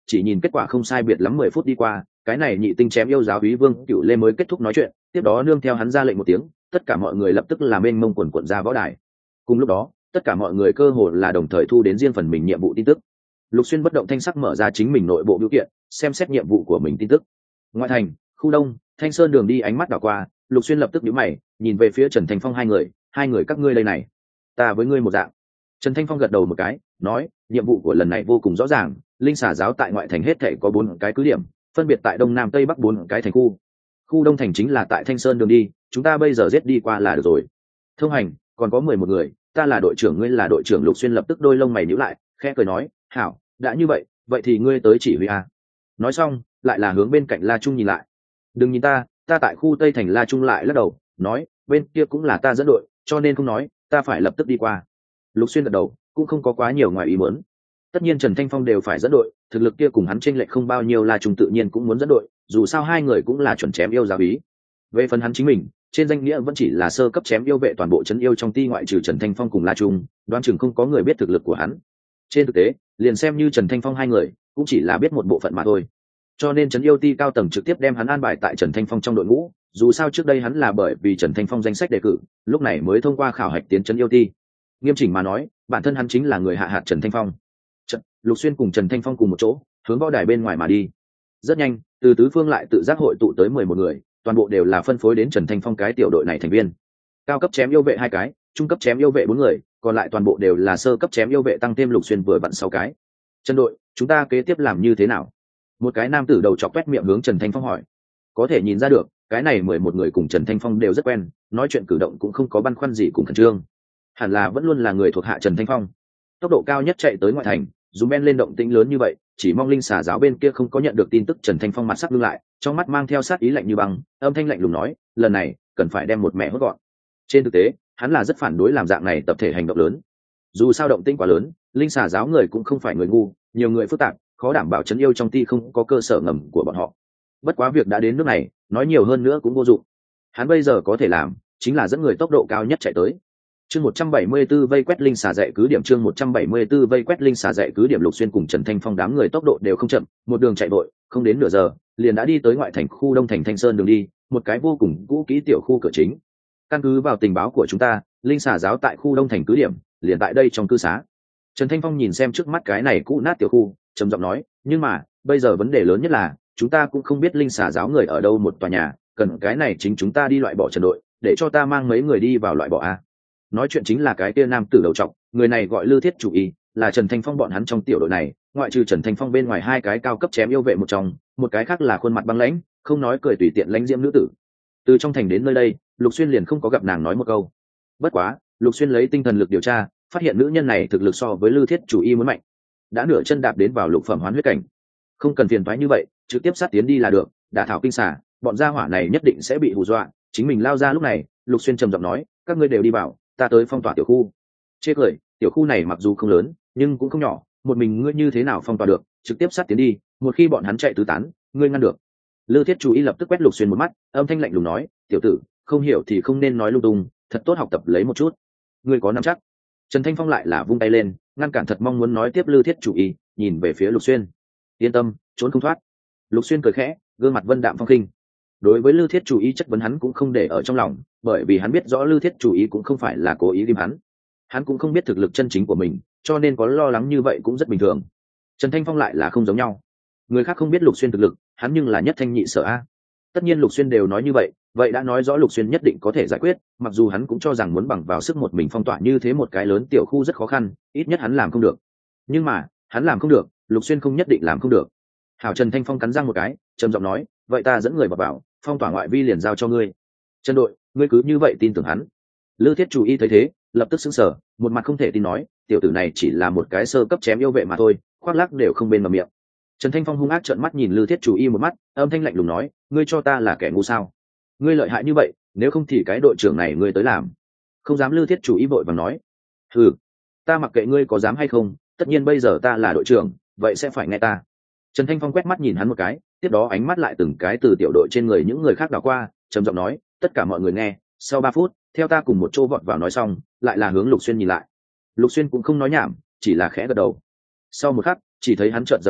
chỉ nhìn kết quả không sai biệt lắm mười phút đi qua, cái này nhị tinh chém yêu giáo úy Vương Cựu Lê mới kết thúc nói chuyện, tiếp đó nương theo hắn ra lệnh một tiếng, tất cả mọi người lập tức làm mênh mông quần quần ra võ đài. Cùng lúc đó, tất cả mọi người cơ hồ là đồng thời thu đến riêng phần mình nhiệm vụ tin tức. Lục Xuyên bất động thanh sắc mở ra chính mình nội bộ biểu kiện, xem xét nhiệm vụ của mình tin tức. Ngoại thành, khu đông, Thanh Sơn đường đi, ánh mắt đảo qua, Lục Xuyên lập tức nhíu mày, nhìn về phía Trần Thanh Phong hai người, hai người các ngươi đây này, ta với ngươi một dạng. Trần Thanh Phong gật đầu một cái, nói, nhiệm vụ của lần này vô cùng rõ ràng, linh xà giáo tại ngoại thành hết thảy có bốn cái cứ điểm, phân biệt tại đông nam tây bắc bốn cái thành khu. Khu đông thành chính là tại Thanh Sơn đường đi, chúng ta bây giờ giết đi qua là được rồi. Thông hành, còn có mười một người, ta là đội trưởng, ngươi là đội trưởng. Lục Xuyên lập tức đôi lông mày nhíu lại, khẽ cười nói, hảo, đã như vậy, vậy thì ngươi tới chỉ huy a. Nói xong, lại là hướng bên cạnh La Trung nhìn lại. Đừng nhìn ta, ta tại khu tây thành. La Trung lại lắc đầu, nói, bên kia cũng là ta dẫn đội, cho nên không nói, ta phải lập tức đi qua. Lục Xuyên gật đầu, cũng không có quá nhiều ngoài ý muốn. Tất nhiên Trần Thanh Phong đều phải dẫn đội, thực lực kia cùng hắn chênh lệch không bao nhiêu, La Trung tự nhiên cũng muốn dẫn đội, dù sao hai người cũng là chuẩn chém yêu giáo ý. Về phần hắn chính mình, trên danh nghĩa vẫn chỉ là sơ cấp chém yêu vệ toàn bộ trấn yêu trong ti, ngoại trừ Trần Thanh Phong cùng La Trung, đoán chừng không có người biết thực lực của hắn. Trên thực tế, liền xem như Trần Thanh Phong hai người, cũng chỉ là biết một bộ phận mà thôi. Cho nên trấn yêu ti cao tầng trực tiếp đem hắn an bài tại Trần Thanh Phong trong đội ngũ, dù sao trước đây hắn là bởi vì Trần Thanh Phong danh sách đề cử, lúc này mới thông qua khảo hạch tiến trấn yêu ti. Nghiêm chỉnh mà nói, bản thân hắn chính là người hạ hạt Trần Thanh Phong. Trần, Lục Xuyên cùng Trần Thanh Phong cùng một chỗ, hướng võ đài bên ngoài mà đi. Rất nhanh, từ tứ phương lại tự giác hội tụ tới mười một người, toàn bộ đều là phân phối đến Trần Thanh Phong cái tiểu đội này thành viên. Cao cấp chém yêu vệ hai cái, trung cấp chém yêu vệ bốn người, còn lại toàn bộ đều là sơ cấp chém yêu vệ, tăng thêm Lục Xuyên vừa vặn sáu cái. Trần đội, chúng ta kế tiếp làm như thế nào? Một cái nam tử đầu chọc quét miệng hướng Trần Thanh Phong hỏi. Có thể nhìn ra được, cái này mười một người cùng Trần Thanh Phong đều rất quen, nói chuyện cử động cũng không có băn khoăn gì cùng khẩn trương. Hẳn là vẫn luôn là người thuộc hạ Trần Thanh Phong. Tốc độ cao nhất chạy tới ngoại thành, dùng ben lên động tĩnh lớn như vậy, chỉ mong linh xà giáo bên kia không có nhận được tin tức. Trần Thanh Phong mặt sắc lưng lại, trong mắt mang theo sát ý lạnh như băng, âm thanh lạnh lùng nói, lần này cần phải đem một mẹ hốt gọn. Trên thực tế, hắn là rất phản đối làm dạng này tập thể hành động lớn. Dù sao động tĩnh quá lớn, linh xà giáo người cũng không phải người ngu, nhiều người phức tạp, khó đảm bảo trấn yêu trong ti không có cơ sở ngầm của bọn họ. Bất quá việc đã đến nước này, nói nhiều hơn nữa cũng vô dụng. Hắn bây giờ có thể làm, chính là dẫn người tốc độ cao nhất chạy tới. Chương một trăm bảy mươi bốn vây quét linh xà dạy cứ điểm. Chương một trăm bảy mươi 4 vây quét linh xà dạy cứ điểm. Lục Xuyên cùng Trần Thanh Phong đám người tốc độ đều không chậm, một đường chạy vội, không đến nửa giờ, liền đã đi tới ngoại thành khu đông thành Thanh Sơn đường đi, một cái vô cùng cũ kỹ tiểu khu cửa chính. Căn cứ vào tình báo của chúng ta, linh xà giáo tại khu đông thành cứ điểm, liền tại đây trong cư xá. Trần Thanh Phong nhìn xem trước mắt cái này cũ nát tiểu khu, trầm giọng nói, nhưng mà, bây giờ vấn đề lớn nhất là, chúng ta cũng không biết linh xà giáo người ở đâu một tòa nhà, cần cái này chính chúng ta đi loại bỏ Trần đội, để cho ta mang mấy người đi vào loại bỏ a. Nói chuyện chính là cái kia nam tử đầu trọc, người này gọi Lư Thiết Chủ Y, là Trần Thanh Phong bọn hắn trong tiểu đội này, ngoại trừ Trần Thanh Phong bên ngoài hai cái cao cấp chém yêu vệ một trong, một cái khác là khuôn mặt băng lãnh, không nói cười tùy tiện lãnh diễm nữ tử. Từ trong thành đến nơi đây, Lục Xuyên liền không có gặp nàng nói một câu. Bất quá, Lục Xuyên lấy tinh thần lực điều tra, phát hiện nữ nhân này thực lực so với Lư Thiết Chủ Y muốn mạnh, đã nửa chân đạp đến vào lục phẩm hoán huyết cảnh. Không cần phiền toái như vậy, trực tiếp sát tiến đi là được, đả thảo kinh xà, bọn gia hỏa này nhất định sẽ bị hù dọa. Chính mình lao ra lúc này, Lục Xuyên trầm giọng nói, các ngươi đều đi vào, ta tới phong tỏa tiểu khu. Chê cười, tiểu khu này mặc dù không lớn, nhưng cũng không nhỏ, một mình ngươi như thế nào phong tỏa được, trực tiếp sát tiến đi, một khi bọn hắn chạy tứ tán, ngươi ngăn được. Lư Thiết Chủ Y lập tức quét Lục Xuyên một mắt, âm thanh lạnh lùng nói, tiểu tử, không hiểu thì không nên nói lung tung, thật tốt học tập lấy một chút. Ngươi có nắm chắc? Trần Thanh Phong lại là vung tay lên, ngăn cản thật mong muốn nói tiếp Lư Thiết Chủ Y, nhìn về phía Lục Xuyên. Yên tâm, trốn không thoát. Lục Xuyên cười khẽ, gương mặt vân đạm phong khinh. Đối với Lư Thiết Chủ Y chất vấn hắn cũng không để ở trong lòng, bởi vì hắn biết rõ Lư Thiết Chủ Y cũng không phải là cố ý ghim hắn. Hắn cũng không biết thực lực chân chính của mình, cho nên có lo lắng như vậy cũng rất bình thường. Trần Thanh Phong lại là không giống nhau. Người khác không biết Lục Xuyên thực lực, hắn nhưng là nhất thanh nhị sở a. Tất nhiên Lục Xuyên đều nói như vậy, vậy đã nói rõ Lục Xuyên nhất định có thể giải quyết, mặc dù hắn cũng cho rằng muốn bằng vào sức một mình phong tỏa như thế một cái lớn tiểu khu rất khó khăn, ít nhất hắn làm không được. Nhưng mà, hắn làm không được, Lục Xuyên không nhất định làm không được. Hảo. Trần Thanh Phong cắn răng một cái, trầm giọng nói, vậy ta dẫn người vào bảo, phong tỏa ngoại vi liền giao cho ngươi. Trần đội, ngươi cứ như vậy tin tưởng hắn? Lư Thiết Chủ Y thấy thế, lập tức sững sờ, một mặt không thể tin nói, tiểu tử này chỉ là một cái sơ cấp chém yêu vệ mà thôi, khoác lác đều không bên mà miệng. Trần Thanh Phong hung ác trợn mắt nhìn Lư Thiết Chủ Y một mắt, âm thanh lạnh lùng nói, ngươi cho ta là kẻ ngu sao? Ngươi lợi hại như vậy, nếu không thì cái đội trưởng này ngươi tới làm. Không dám. Lư Thiết Chủ Y vội vàng nói, hừ, ta mặc kệ ngươi có dám hay không, tất nhiên bây giờ ta là đội trưởng, vậy sẽ phải nghe ta. Trần Thanh Phong quét mắt nhìn hắn một cái, tiếp đó ánh mắt lại từng cái từ tiểu đội trên người những người khác đảo qua, trầm giọng nói, tất cả mọi người nghe, sau ba phút, theo ta cùng một chỗ vọt vào. Nói xong, lại là hướng Lục Xuyên nhìn lại. Lục Xuyên cũng không nói nhảm, chỉ là khẽ gật đầu. Sau một khắc, chỉ thấy hắn trợn dậm chân,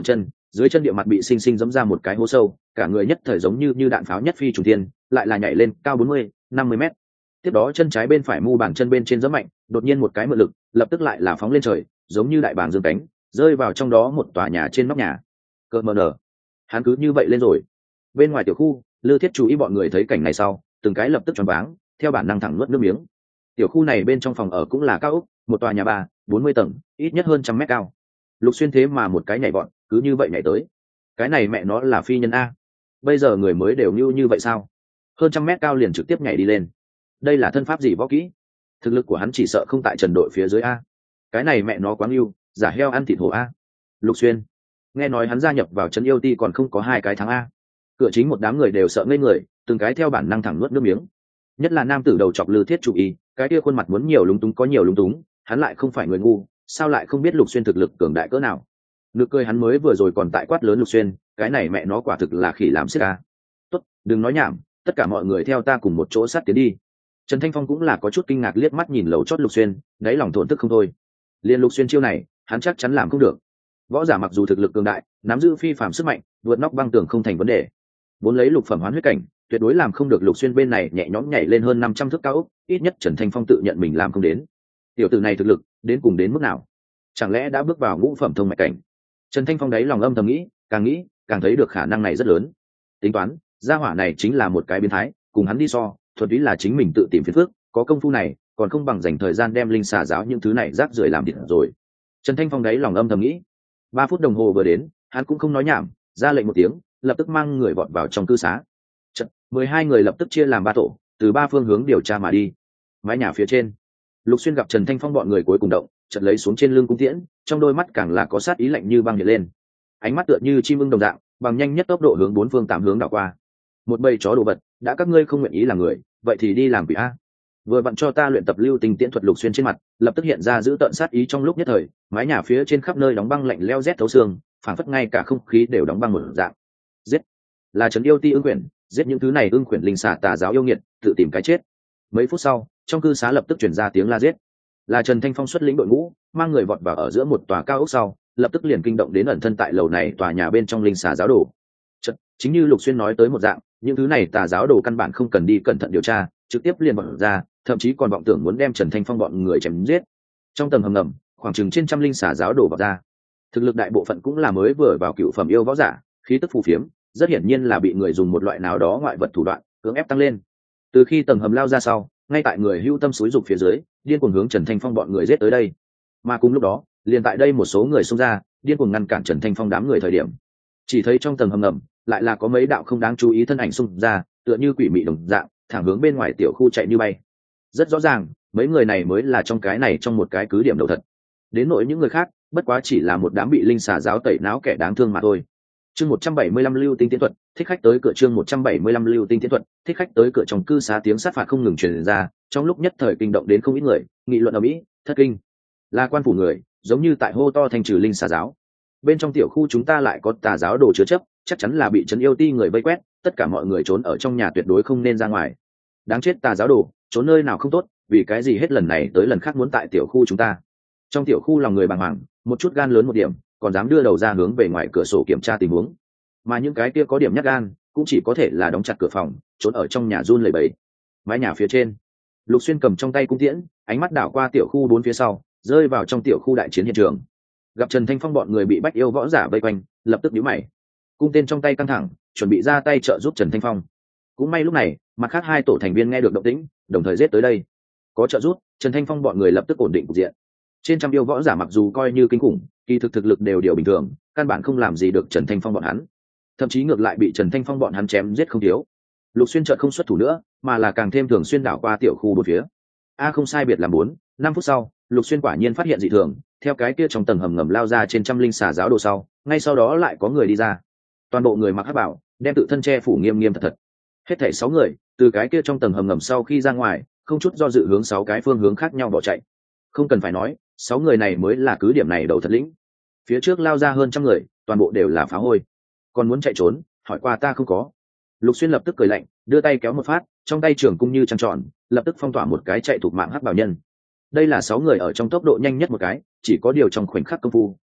dưới chân địa mặt bị sinh sinh giẫm ra một cái hố sâu, cả người nhất thời giống như như đạn pháo nhất phi trùng thiên, lại là nhảy lên cao bốn mươi, năm mươi mét. Tiếp đó chân trái bên phải mu bàn chân bên trên giẫm mạnh, đột nhiên một cái mượn lực, lập tức lại là phóng lên trời, giống như đại bàng dương cánh, rơi vào trong đó một tòa nhà trên nóc nhà. Cơ mờ nở, hắn cứ như vậy lên rồi. Bên ngoài tiểu khu, Lư Thiết chú ý bọn người thấy cảnh này sau, từng cái lập tức choáng váng, theo bản năng thẳng nuốt nước miếng. Tiểu khu này bên trong phòng ở cũng là cao ốc, một tòa nhà ba, bốn mươi tầng, ít nhất hơn trăm mét cao. Lục Xuyên thế mà một cái nhảy vọt, cứ như vậy nhảy tới. Cái này mẹ nó là phi nhân a. Bây giờ người mới đều như như vậy sao? Hơn trăm mét cao liền trực tiếp nhảy đi lên. Đây là thân pháp gì võ kỹ? Thực lực của hắn chỉ sợ không tại Trần đội phía dưới a. Cái này mẹ nó quá yêu, giả heo ăn thịt hổ a. Lục Xuyên, nghe nói hắn gia nhập vào trấn yêu ti còn không có hai cái tháng a. Cửa chính một đám người đều sợ ngây người, từng cái theo bản năng thẳng nuốt nước miếng. Nhất là nam tử đầu chọc Lư Thiết chủ ý, cái kia khuôn mặt muốn nhiều lúng túng có nhiều lúng túng, hắn lại không phải người ngu, sao lại không biết Lục Xuyên thực lực cường đại cỡ nào? Nực cười hắn mới vừa rồi còn tại quát lớn Lục Xuyên, cái này mẹ nó quả thực là khỉ làm xiếc a. Tốt, đừng nói nhảm, tất cả mọi người theo ta cùng một chỗ sát tiến đi. Trần Thanh Phong cũng là có chút kinh ngạc liếc mắt nhìn lầu chót Lục Xuyên, đáy lòng thổn thức không thôi. Liên Lục Xuyên chiêu này, hắn chắc chắn làm không được. Võ giả mặc dù thực lực cường đại, nắm giữ phi phàm sức mạnh, vượt nóc băng tường không thành vấn đề. Vốn lấy lục phẩm hoán huyết cảnh, tuyệt đối làm không được Lục Xuyên bên này nhẹ nhõm nhảy lên hơn năm trăm thước cao ốc, ít nhất Trần Thanh Phong tự nhận mình làm không đến. Tiểu tử này thực lực, đến cùng đến mức nào? Chẳng lẽ đã bước vào ngũ phẩm thông mạch cảnh? Trần Thanh Phong đáy lòng âm thầm nghĩ, càng nghĩ, càng thấy được khả năng này rất lớn. Tính toán, gia hỏa này chính là một cái biến thái, cùng hắn đi so, thuần túy là chính mình tự tìm phiền phức, có công phu này, còn không bằng dành thời gian đem linh xà giáo những thứ này rác rưởi làm thịt rồi. Trần Thanh Phong đáy lòng âm thầm nghĩ. Ba phút đồng hồ vừa đến, hắn cũng không nói nhảm, ra lệnh một tiếng, lập tức mang người vọt vào trong cư xá. Chật, mười hai người lập tức chia làm ba tổ, từ ba phương hướng điều tra mà đi. Mái nhà phía trên, Lục Xuyên gặp Trần Thanh Phong bọn người cuối cùng động, chợt lấy xuống trên lưng cung tiễn, trong đôi mắt càng là có sát ý lạnh như băng hiện lên. Ánh mắt tựa như chim ưng đồng dạng, bằng nhanh nhất tốc độ hướng bốn phương tám hướng đảo qua. Một bầy chó đồ vật, đã các ngươi không nguyện ý làm người, vậy thì đi làm quỷ a. Vừa vặn cho ta luyện tập lưu tình tiễn thuật. Lục Xuyên trên mặt lập tức hiện ra giữ tợn sát ý trong lúc nhất thời, mái nhà phía trên khắp nơi đóng băng lạnh leo rét thấu xương, phảng phất ngay cả không khí đều đóng băng một dạng. Giết, là trấn yêu ti ưng quyển, giết những thứ này ưng quyển linh xà tà giáo yêu nghiệt, tự tìm cái chết. Mấy phút sau, trong cư xá lập tức truyền ra tiếng la giết. Là Trần Thanh Phong xuất lĩnh đội ngũ, mang người vọt vào ở giữa một tòa cao ốc sau, lập tức liền kinh động đến ẩn thân tại lầu này tòa nhà bên trong linh xà giáo đồ. Chật, chính như Lục Xuyên nói tới một dạng, những thứ này tà giáo đồ căn bản không cần đi cẩn thận điều tra, trực tiếp liền vọt ra, thậm chí còn vọng tưởng muốn đem Trần Thanh Phong bọn người chém giết. Trong tầng hầm ngầm, khoảng chừng trên trăm linh xà giáo đồ vọt ra. Thực lực đại bộ phận cũng là mới vừa vào cựu phẩm yêu võ giả, khí tức phù phiếm, rất hiển nhiên là bị người dùng một loại nào đó ngoại vật thủ đoạn cưỡng ép tăng lên. Từ khi tầng hầm lao ra sau, ngay tại người hưu tâm xúi dục phía dưới, điên cuồng hướng Trần Thanh Phong bọn người giết tới đây. Mà cùng lúc đó, liền tại đây một số người xông ra, điên cuồng ngăn cản Trần Thanh Phong đám người thời điểm, chỉ thấy trong tầng hầm ngầm lại là có mấy đạo không đáng chú ý thân ảnh xông ra, tựa như quỷ mị đồng dạng, thẳng hướng bên ngoài tiểu khu chạy như bay. Rất rõ ràng, mấy người này mới là trong cái này trong một cái cứ điểm đầu thật. Đến nỗi những người khác, bất quá chỉ là một đám bị linh xà giáo tẩy não kẻ đáng thương mà thôi. Chương một trăm bảy mươi lăm lưu tinh tiến thuật, thích khách tới cửa. Chương một trăm bảy mươi lăm lưu tinh tiến thuật, thích khách tới cửa. Trong cư xá tiếng sát phạt không ngừng truyền ra, trong lúc nhất thời kinh động đến không ít người, nghị luận ầm ĩ, thất kinh. Là quan phủ người, giống như tại hô to thành trừ linh xà giáo. Bên trong tiểu khu chúng ta lại có tà giáo đồ chứa chấp, chắc chắn là bị trấn yêu ti người vây quét, tất cả mọi người trốn ở trong nhà tuyệt đối không nên ra ngoài. Đáng chết tà giáo đồ, trốn nơi nào không tốt, vì cái gì hết lần này tới lần khác muốn tại tiểu khu chúng ta. Trong tiểu khu lòng người bàng hoàng, một chút gan lớn một điểm, còn dám đưa đầu ra hướng về ngoài cửa sổ kiểm tra tình huống. Mà những cái kia có điểm nhát gan, cũng chỉ có thể là đóng chặt cửa phòng, trốn ở trong nhà run lẩy bẩy. Mái nhà phía trên, Lục Xuyên cầm trong tay cung tiễn, ánh mắt đảo qua tiểu khu bốn phía sau, rơi vào trong tiểu khu đại chiến hiện trường. Gặp Trần Thanh Phong bọn người bị bách yêu võ giả vây quanh, lập tức nhíu mày. Cung tên trong tay căng thẳng, chuẩn bị ra tay trợ giúp Trần Thanh Phong. Cũng may lúc này, mặt khác hai tổ thành viên nghe được động tĩnh, đồng thời giết tới đây. Có trợ giúp, Trần Thanh Phong bọn người lập tức ổn định cục diện. Trên trăm yêu võ giả mặc dù coi như kinh khủng, kỳ thực thực lực đều điều bình thường, căn bản không làm gì được Trần Thanh Phong bọn hắn. Thậm chí ngược lại bị Trần Thanh Phong bọn hắn chém giết không thiếu. Lục Xuyên chợt không xuất thủ nữa, mà là càng thêm thường xuyên đảo qua tiểu khu bốn phía. A không sai biệt là bốn, năm phút sau, Lục Xuyên quả nhiên phát hiện dị thường, theo cái kia trong tầng hầm ngầm lao ra trên trăm linh xà giáo đồ sau, ngay sau đó lại có người đi ra. Toàn bộ người mặc hắc bảo, đem tự thân che phủ nghiêm nghiêm thật thật. Hết thảy sáu người, từ cái kia trong tầng hầm ngầm sau khi ra ngoài, không chút do dự hướng sáu cái phương hướng khác nhau bỏ chạy. Không cần phải nói, sáu người này mới là cứ điểm này đầu thật lĩnh. Phía trước lao ra hơn trăm người, toàn bộ đều là phá hôi. Còn muốn chạy trốn, hỏi qua ta không có. Lục Xuyên lập tức cười lạnh, đưa tay kéo một phát, trong tay trường cung như trăng tròn, lập tức phong tỏa một cái chạy thuộc mạng hắc bảo nhân. Đây là sáu người ở trong tốc độ nhanh nhất một cái, chỉ có điều trong khoảnh khắc công phu,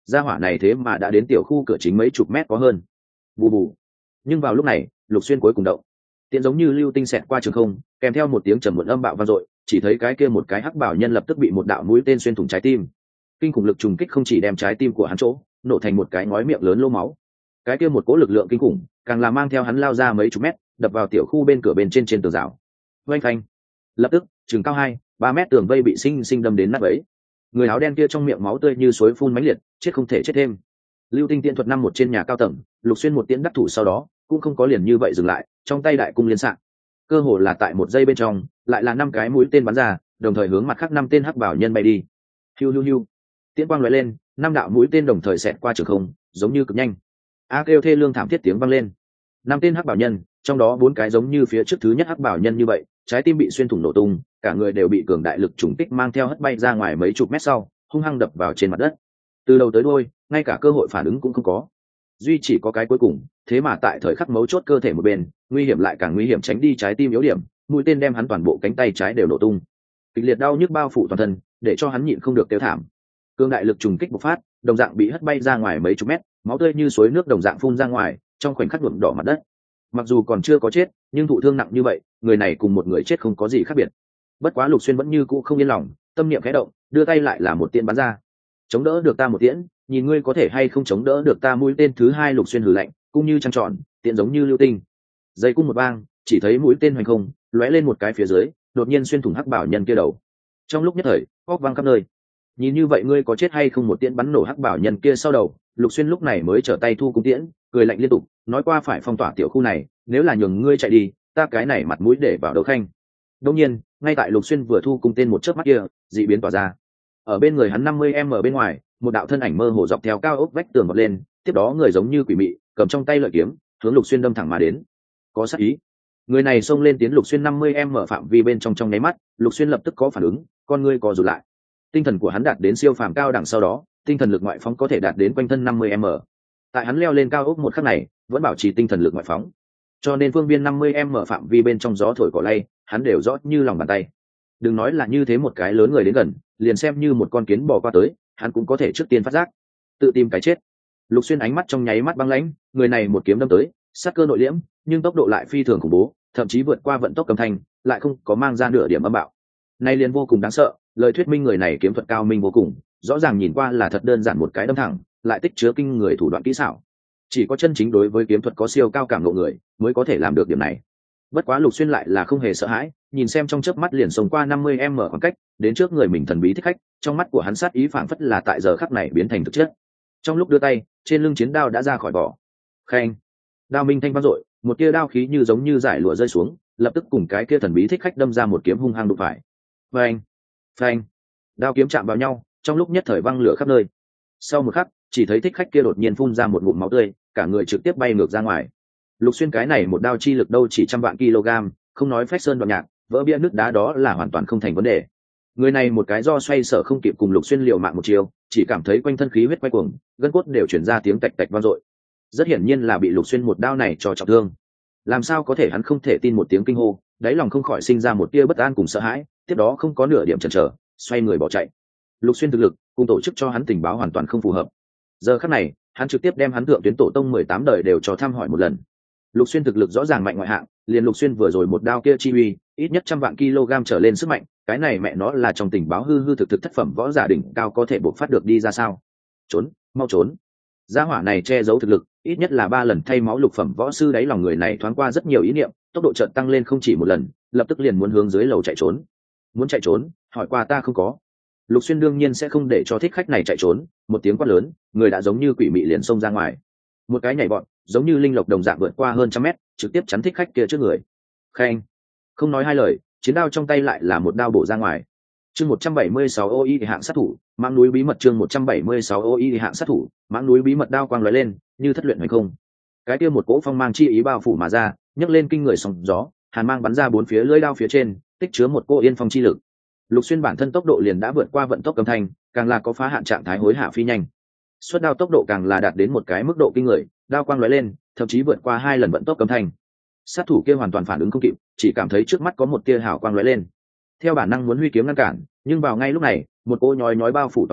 gia hỏa này thế mà đã đến tiểu khu cửa chính mấy chục mét có hơn. Bù bù. Nhưng vào lúc này Lục Xuyên cuối cùng động, tiện giống như lưu tinh xẹt qua trường không, kèm theo một tiếng trầm muộn âm bạo vang dội, chỉ thấy cái kia một cái hắc bảo nhân lập tức bị một đạo mũi tên xuyên thủng trái tim. Kinh khủng lực trùng kích không chỉ đem trái tim của hắn chỗ nổ thành một cái ngói miệng lớn lô máu, cái kia một cỗ lực lượng kinh khủng càng là mang theo hắn lao ra mấy chục mét, đập vào tiểu khu bên cửa bên trên trên tường rào. Oanh phanh. Lập tức chừng cao hai ba mét tường vây bị sinh sinh đâm đến nát bấy. Người áo đen kia trong miệng máu tươi như suối phun mãnh liệt, chết không thể chết thêm. Lưu tinh tiễn thuật năm một trên nhà cao tầng, Lục Xuyên một tiễn đắc thủ sau đó cũng không có liền như vậy dừng lại, trong tay đại cung liên xạ, cơ hồ là tại một giây bên trong lại là năm cái mũi tên bắn ra, đồng thời hướng mặt khác năm tên hắc bảo nhân bay đi. Hiu hiu hiu. Tiễn quang lóe lên, năm đạo mũi tên đồng thời xẹt qua trường không, giống như cực nhanh. A kêu thê lương thảm thiết tiếng vang lên. Năm tên hắc bảo nhân, trong đó bốn cái giống như phía trước thứ nhất hắc bảo nhân như vậy, trái tim bị xuyên thủng nổ tung, cả người đều bị cường đại lực trùng kích mang theo hất bay ra ngoài mấy chục mét sau, hung hăng đập vào trên mặt đất. Từ đầu tới đuôi, ngay cả cơ hội phản ứng cũng không có. Duy chỉ có cái cuối cùng, thế mà tại thời khắc mấu chốt cơ thể một bên, nguy hiểm lại càng nguy hiểm tránh đi trái tim yếu điểm, mũi tên đem hắn toàn bộ cánh tay trái đều nổ tung. Kịch liệt đau nhức bao phủ toàn thân, để cho hắn nhịn không được kêu thảm. Cường đại lực trùng kích bộc phát, đồng dạng bị hất bay ra ngoài mấy chục mét, máu tươi như suối nước đồng dạng phun ra ngoài, trong khoảnh khắc nhuộm đỏ mặt đất. Mặc dù còn chưa có chết, nhưng thụ thương nặng như vậy, người này cùng một người chết không có gì khác biệt. Bất quá Lục Xuyên vẫn như cũ không yên lòng, tâm niệm khẽ động, đưa tay lại là một tiễn bắn ra. Chống đỡ được ta một tiễn, nhìn ngươi có thể hay không chống đỡ được ta mũi tên thứ hai. Lục Xuyên hừ lạnh, cung như trăng tròn, tiễn giống như lưu tinh. Dây cung một bang, chỉ thấy mũi tên hoành không, lóe lên một cái phía dưới, đột nhiên xuyên thủng hắc bảo nhân kia đầu. Trong lúc nhất thời, óc vang khắp nơi. Nhìn như vậy ngươi có chết hay không một tiễn bắn nổ hắc bảo nhân kia sau đầu. Lục Xuyên lúc này mới trở tay thu cung tiễn, cười lạnh liên tục, nói qua phải phong tỏa tiểu khu này, nếu là nhường ngươi chạy đi, ta cái này mặt mũi để vào đấu khanh. Đương nhiên, ngay tại Lục Xuyên vừa thu cung tên một chớp mắt kia, dị biến tỏa ra. Ở bên người hắn năm mươi mét bên ngoài, một đạo thân ảnh mơ hồ dọc theo cao ốc vách tường vọt lên, tiếp đó người giống như quỷ mị, cầm trong tay lợi kiếm, hướng Lục Xuyên đâm thẳng mà đến. Có sát ý. Người này xông lên tiến Lục Xuyên năm mươi mét phạm vi bên trong trong nháy mắt, Lục Xuyên lập tức có phản ứng, con ngươi co rụt lại. Tinh thần của hắn đạt đến siêu phàm cao đẳng sau đó, tinh thần lực ngoại phóng có thể đạt đến quanh thân năm mươi mét. Tại hắn leo lên cao ốc một khắc này, vẫn bảo trì tinh thần lực ngoại phóng. Cho nên phương viên năm mươi mét phạm vi bên trong gió thổi cỏ lay, hắn đều rõ như lòng bàn tay. Đừng nói là như thế một cái lớn người đến gần, liền xem như một con kiến bò qua tới, hắn cũng có thể trước tiên phát giác, tự tìm cái chết. Lục Xuyên ánh mắt trong nháy mắt băng lãnh, người này một kiếm đâm tới, sát cơ nội liễm, nhưng tốc độ lại phi thường khủng bố, thậm chí vượt qua vận tốc âm thanh, lại không có mang ra nửa điểm âm bạo. Này liền vô cùng đáng sợ, lời thuyết minh người này kiếm thuật cao minh vô cùng, rõ ràng nhìn qua là thật đơn giản một cái đâm thẳng, lại tích chứa kinh người thủ đoạn kỹ xảo. Chỉ có chân chính đối với kiếm thuật có siêu cao cảm ngộ người mới có thể làm được điểm này. Bất quá Lục Xuyên lại là không hề sợ hãi, nhìn xem trong chớp mắt liền xông qua năm mươi mét khoảng cách, đến trước người mình thần bí thích khách, trong mắt của hắn sát ý phảng phất là tại giờ khắc này biến thành thực chất. Trong lúc đưa tay, trên lưng chiến đao đã ra khỏi vỏ. Khen, đao minh thanh vang dội, một tia đao khí như giống như giải lụa rơi xuống, lập tức cùng cái kia thần bí thích khách đâm ra một kiếm hung hăng đụng phải. Phanh, phanh, đao kiếm chạm vào nhau, trong lúc nhất thời văng lửa khắp nơi. Sau một khắc, chỉ thấy thích khách kia đột nhiên phun ra một ngụm máu tươi, cả người trực tiếp bay ngược ra ngoài. Lục Xuyên cái này một đao chi lực đâu chỉ trăm vạn kg, không nói phách sơn đoạn nhạc, vỡ bia nước đá đó là hoàn toàn không thành vấn đề. Người này một cái do xoay sở không kịp cùng Lục Xuyên liều mạng một chiều, chỉ cảm thấy quanh thân khí huyết quay cuồng, gân cốt đều chuyển ra tiếng tạch tạch vang dội. Rất hiển nhiên là bị Lục Xuyên một đao này cho trọng thương. Làm sao có thể hắn không thể tin một tiếng kinh hô, đáy lòng không khỏi sinh ra một tia bất an cùng sợ hãi, tiếp đó không có nửa điểm chần chờ, xoay người bỏ chạy. Lục Xuyên thực lực cùng tổ chức cho hắn tình báo hoàn toàn không phù hợp. Giờ khắc này, hắn trực tiếp đem hắn thượng tuyến tổ tông mười tám đời đều cho thăm hỏi một lần. Lục Xuyên thực lực rõ ràng mạnh ngoại hạng, liền Lục Xuyên vừa rồi một đao kia chi uy, ít nhất trăm vạn kg trở lên sức mạnh, cái này mẹ nó là trong tình báo hư hư thực thực thất phẩm võ giả đỉnh cao có thể bộc phát được đi ra sao? Trốn, mau trốn. Gia hỏa này che giấu thực lực, ít nhất là ba lần thay máu lục phẩm võ sư, đáy lòng người này thoáng qua rất nhiều ý niệm, tốc độ chợt tăng lên không chỉ một lần, lập tức liền muốn hướng dưới lầu chạy trốn. Muốn chạy trốn, hỏi qua ta không có. Lục Xuyên đương nhiên sẽ không để cho thích khách này chạy trốn, một tiếng quát lớn, người đã giống như quỷ mị liền xông ra ngoài. Một cái nhảy bọn, giống như linh lộc đồng dạng vượt qua hơn trăm mét, trực tiếp chắn thích khách kia trước người. Khen, không nói hai lời, chiến đao trong tay lại là một đao bổ ra ngoài. Chương một trăm bảy mươi sáu O I hạng sát thủ, mãng núi bí mật. Chương một trăm bảy mươi sáu O I hạng sát thủ, mãng núi bí mật. Đao quang lóe lên, như thất luyện hoành không. Cái kia một cỗ phong mang chi ý bao phủ mà ra, nhấc lên kinh người sóng gió, hàn mang bắn ra bốn phía lưỡi đao phía trên, tích chứa một cỗ yên phong chi lực. Lục Xuyên bản thân tốc độ liền đã vượt qua vận tốc âm thanh, càng là có phá hạn trạng thái hối hạ phi nhanh. Xuất đao tốc độ càng là đạt đến một cái mức độ kinh người, đao quang lóe lên, thậm chí vượt qua hai lần vận tốc âm thanh. Sát thủ kia hoàn toàn phản ứng không kịp, chỉ cảm thấy trước mắt có một tia hào quang lóe lên. Theo bản năng muốn huy kiếm ngăn cản, nhưng vào ngay lúc này, một cỗ nhói nhói bao phủ toàn thân,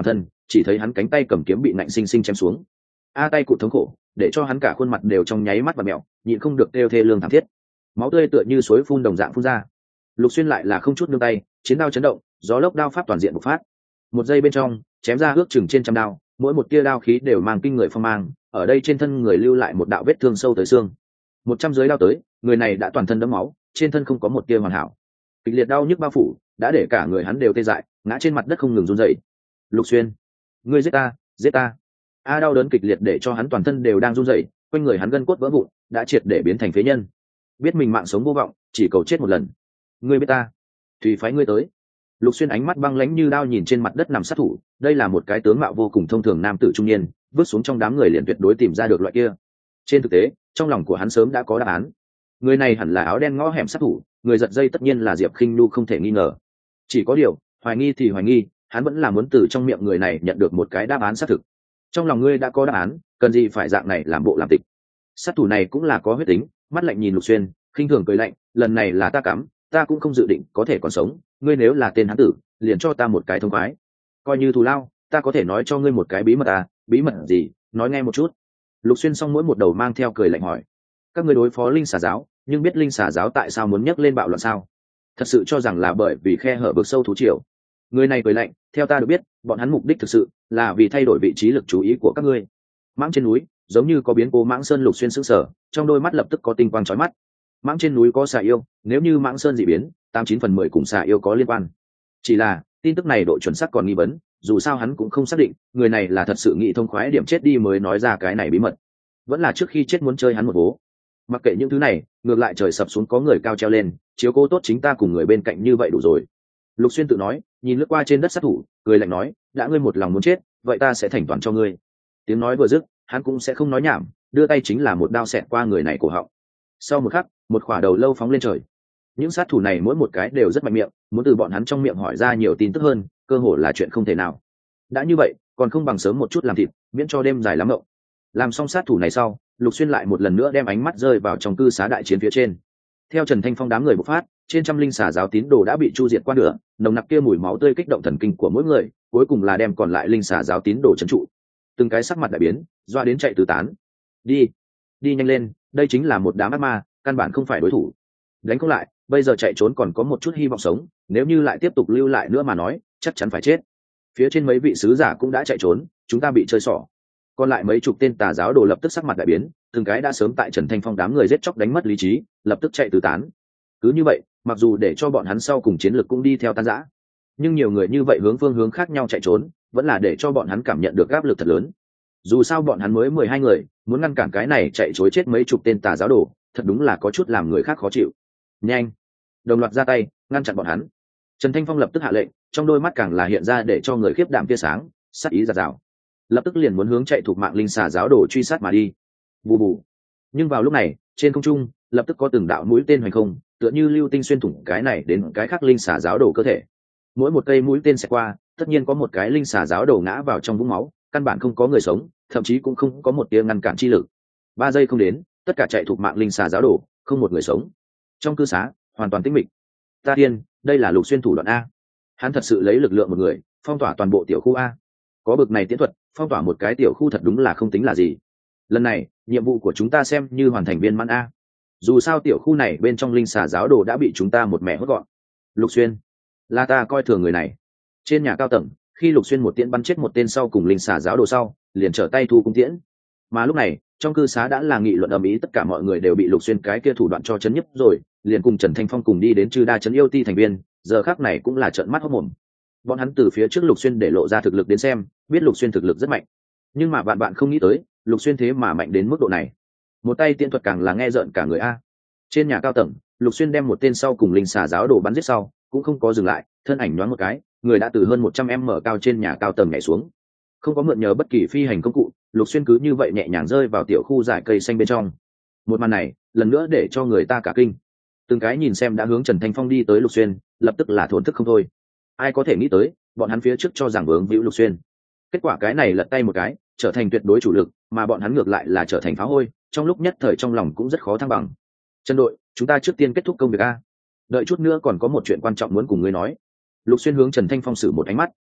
chỉ thấy hắn cánh tay cầm kiếm bị nạnh sinh sinh chém xuống. A tay cụt thống khổ để cho hắn cả khuôn mặt đều trong nháy mắt và mẹo, nhịn không được kêu thê lương thảm thiết, máu tươi tựa như suối phun đồng dạng phun ra. Lục Xuyên lại là không chút nương tay, chiến đao chấn động, gió lốc đao pháp toàn diện bộc phát. Một giây bên trong chém ra ước chừng trên trăm đao, mỗi một tia đao khí đều mang kinh người phong mang, ở đây trên thân người lưu lại một đạo vết thương sâu tới xương. Một trăm giới đao tới, người này đã toàn thân đẫm máu, trên thân không có một tia hoàn hảo. Kịch liệt đau nhức bao phủ, đã để cả người hắn đều tê dại, ngã trên mặt đất không ngừng run rẩy. Lục Xuyên, ngươi giết ta, giết ta! A đau đớn kịch liệt để cho hắn toàn thân đều đang run rẩy, quanh người hắn gân cốt vỡ vụn, đã triệt để biến thành phế nhân. Biết mình mạng sống vô vọng, chỉ cầu chết một lần. Ngươi biết ta, tùy phái ngươi tới. Lục Xuyên ánh mắt băng lãnh như đao nhìn trên mặt đất nằm sát thủ, đây là một cái tướng mạo vô cùng thông thường nam tử trung niên, vứt xuống trong đám người liền tuyệt đối tìm ra được loại kia. Trên thực tế, trong lòng của hắn sớm đã có đáp án. Người này hẳn là áo đen ngõ hẻm sát thủ, người giật dây tất nhiên là Diệp Khinh Nu không thể nghi ngờ. Chỉ có điều, hoài nghi thì hoài nghi, hắn vẫn là muốn từ trong miệng người này nhận được một cái đáp án xác thực. Trong lòng ngươi đã có đáp án, cần gì phải dạng này làm bộ làm tịch. Sát thủ này cũng là có huyết tính, mắt lạnh nhìn Lục Xuyên, khinh thường cười lạnh, lần này là ta cắm, ta cũng không dự định có thể còn sống, ngươi nếu là tên hắn tử, liền cho ta một cái thông khoái. Coi như thù lao, ta có thể nói cho ngươi một cái bí mật à, bí mật gì, nói nghe một chút. Lục Xuyên xong mỗi một đầu mang theo cười lạnh hỏi, các ngươi đối phó linh xà giáo, nhưng biết linh xà giáo tại sao muốn nhấc lên bạo loạn sao? Thật sự cho rằng là bởi vì khe hở vực sâu thú triều? Người này cười lạnh, theo ta được biết, bọn hắn mục đích thực sự là vì thay đổi vị trí lực chú ý của các ngươi. Mãng trên núi, giống như có biến cố. Mãng Sơn Lục Xuyên sững sờ, trong đôi mắt lập tức có tinh quang chói mắt. Mãng trên núi có xà yêu, nếu như Mãng Sơn dị biến, tám chín phần mười cùng xà yêu có liên quan. Chỉ là tin tức này độ chuẩn xác còn nghi vấn, dù sao hắn cũng không xác định người này là thật sự nghĩ thông khoái điểm chết đi mới nói ra cái này bí mật, vẫn là trước khi chết muốn chơi hắn một vố. Mặc kệ những thứ này, ngược lại trời sập xuống có người cao treo lên, chiếu cố tốt chính ta cùng người bên cạnh như vậy đủ rồi. Lục Xuyên tự nói, nhìn lướt qua trên đất sát thủ, cười lạnh nói, đã ngươi một lòng muốn chết, vậy ta sẽ thành toàn cho ngươi. Tiếng nói vừa dứt, hắn cũng sẽ không nói nhảm, đưa tay chính là một đao xẹt qua người này cổ họng. Sau một khắc, một khỏa đầu lâu phóng lên trời. Những sát thủ này mỗi một cái đều rất mạnh miệng, muốn từ bọn hắn trong miệng hỏi ra nhiều tin tức hơn, cơ hồ là chuyện không thể nào. Đã như vậy, còn không bằng sớm một chút làm thịt, miễn cho đêm dài lắm mộng. Làm xong sát thủ này sau, Lục Xuyên lại một lần nữa đem ánh mắt rơi vào trong cư xá đại chiến phía trên. Theo Trần Thanh Phong đám người bộc phát, trên trăm linh xà giáo tín đồ đã bị chu diệt qua nửa, nồng nặc kia mùi máu tươi kích động thần kinh của mỗi người, cuối cùng là đem còn lại linh xà giáo tín đồ trấn trụ. Từng cái sắc mặt đại biến, doa đến chạy tứ tán. Đi, đi nhanh lên, đây chính là một đám ác ma, căn bản không phải đối thủ. Đánh không lại, bây giờ chạy trốn còn có một chút hy vọng sống, nếu như lại tiếp tục lưu lại nữa mà nói, chắc chắn phải chết. Phía trên mấy vị sứ giả cũng đã chạy trốn, chúng ta bị chơi xỏ. Còn lại mấy chục tên tà giáo đồ lập tức sắc mặt đại biến, từng cái đã sớm tại Trần Thanh Phong đám người giết chóc đánh mất lý trí, lập tức chạy tứ tán. Cứ như vậy, mặc dù để cho bọn hắn sau cùng chiến lược cũng đi theo tan rã, nhưng nhiều người như vậy hướng phương hướng khác nhau chạy trốn, vẫn là để cho bọn hắn cảm nhận được áp lực thật lớn. Dù sao bọn hắn mới mười hai người, muốn ngăn cản cái này chạy trối chết mấy chục tên tà giáo đồ, thật đúng là có chút làm người khác khó chịu. Nhanh, đồng loạt ra tay, ngăn chặn bọn hắn. Trần Thanh Phong lập tức hạ lệnh, trong đôi mắt càng là hiện ra để cho người khiếp đảm tia sáng, sát ý giạt rào. Lập tức liền muốn hướng chạy thuộc mạng linh xà giáo đồ truy sát mà đi. Bù bù. Nhưng vào lúc này, trên không trung lập tức có từng đạo mũi tên hoành không, tựa như lưu tinh xuyên thủng cái này đến cái khác linh xà giáo đồ cơ thể. Mỗi một cây mũi tên xẹt qua, tất nhiên có một cái linh xà giáo đồ ngã vào trong vũng máu, căn bản không có người sống, thậm chí cũng không có một tia ngăn cản chi lực. Ba giây không đến, tất cả chạy thuộc mạng linh xà giáo đồ, không một người sống. Trong cư xá hoàn toàn tĩnh mịch. Ta tiên, đây là Lục Xuyên thủ đoạn a. Hắn thật sự lấy lực lượng một người phong tỏa toàn bộ tiểu khu a. Có bực này tiễn thuật, phong tỏa một cái tiểu khu thật đúng là không tính là gì. Lần này nhiệm vụ của chúng ta xem như hoàn thành viên mãn a. Dù sao tiểu khu này bên trong linh xà giáo đồ đã bị chúng ta một mẹ hốt gọn. Lục Xuyên, là ta coi thường người này. Trên nhà cao tầng, khi Lục Xuyên một tiễn bắn chết một tên sau cùng linh xà giáo đồ sau, liền trở tay thu cung tiễn. Mà lúc này trong cư xá đã là nghị luận ầm ĩ, tất cả mọi người đều bị Lục Xuyên cái kia thủ đoạn cho chấn nhức rồi, liền cùng Trần Thanh Phong cùng đi đến Chư Đa Trấn yêu ti thành viên, giờ khắc này cũng là trợn mắt hốt mồm. Bọn hắn từ phía trước Lục Xuyên để lộ ra thực lực đến xem, biết Lục Xuyên thực lực rất mạnh, nhưng mà bạn bạn không nghĩ tới Lục Xuyên thế mà mạnh đến mức độ này. Một tay tiễn thuật càng là nghe rợn cả người a. Trên nhà cao tầng, Lục Xuyên đem một tên sau cùng linh xà giáo đồ bắn giết sau, cũng không có dừng lại, thân ảnh nhoáng một cái, người đã từ hơn một trăm mét cao trên nhà cao tầng nhảy xuống. Không có mượn nhờ bất kỳ phi hành công cụ, Lục Xuyên cứ như vậy nhẹ nhàng rơi vào tiểu khu dải cây xanh bên trong. Một màn này lần nữa để cho người ta cả kinh. Từng cái nhìn xem đã hướng Trần Thanh Phong đi tới Lục Xuyên, lập tức là thổn thức không thôi. Ai có thể nghĩ tới, bọn hắn phía trước cho rằng vướng víu Lục Xuyên, kết quả cái này lật tay một cái, trở thành tuyệt đối chủ lực, mà bọn hắn ngược lại là trở thành phá hôi, trong lúc nhất thời trong lòng cũng rất khó thăng bằng. Trần đội, chúng ta trước tiên kết thúc công việc a. Đợi chút nữa còn có một chuyện quan trọng muốn cùng ngươi nói. Lục Xuyên hướng Trần Thanh Phong sử một ánh mắt.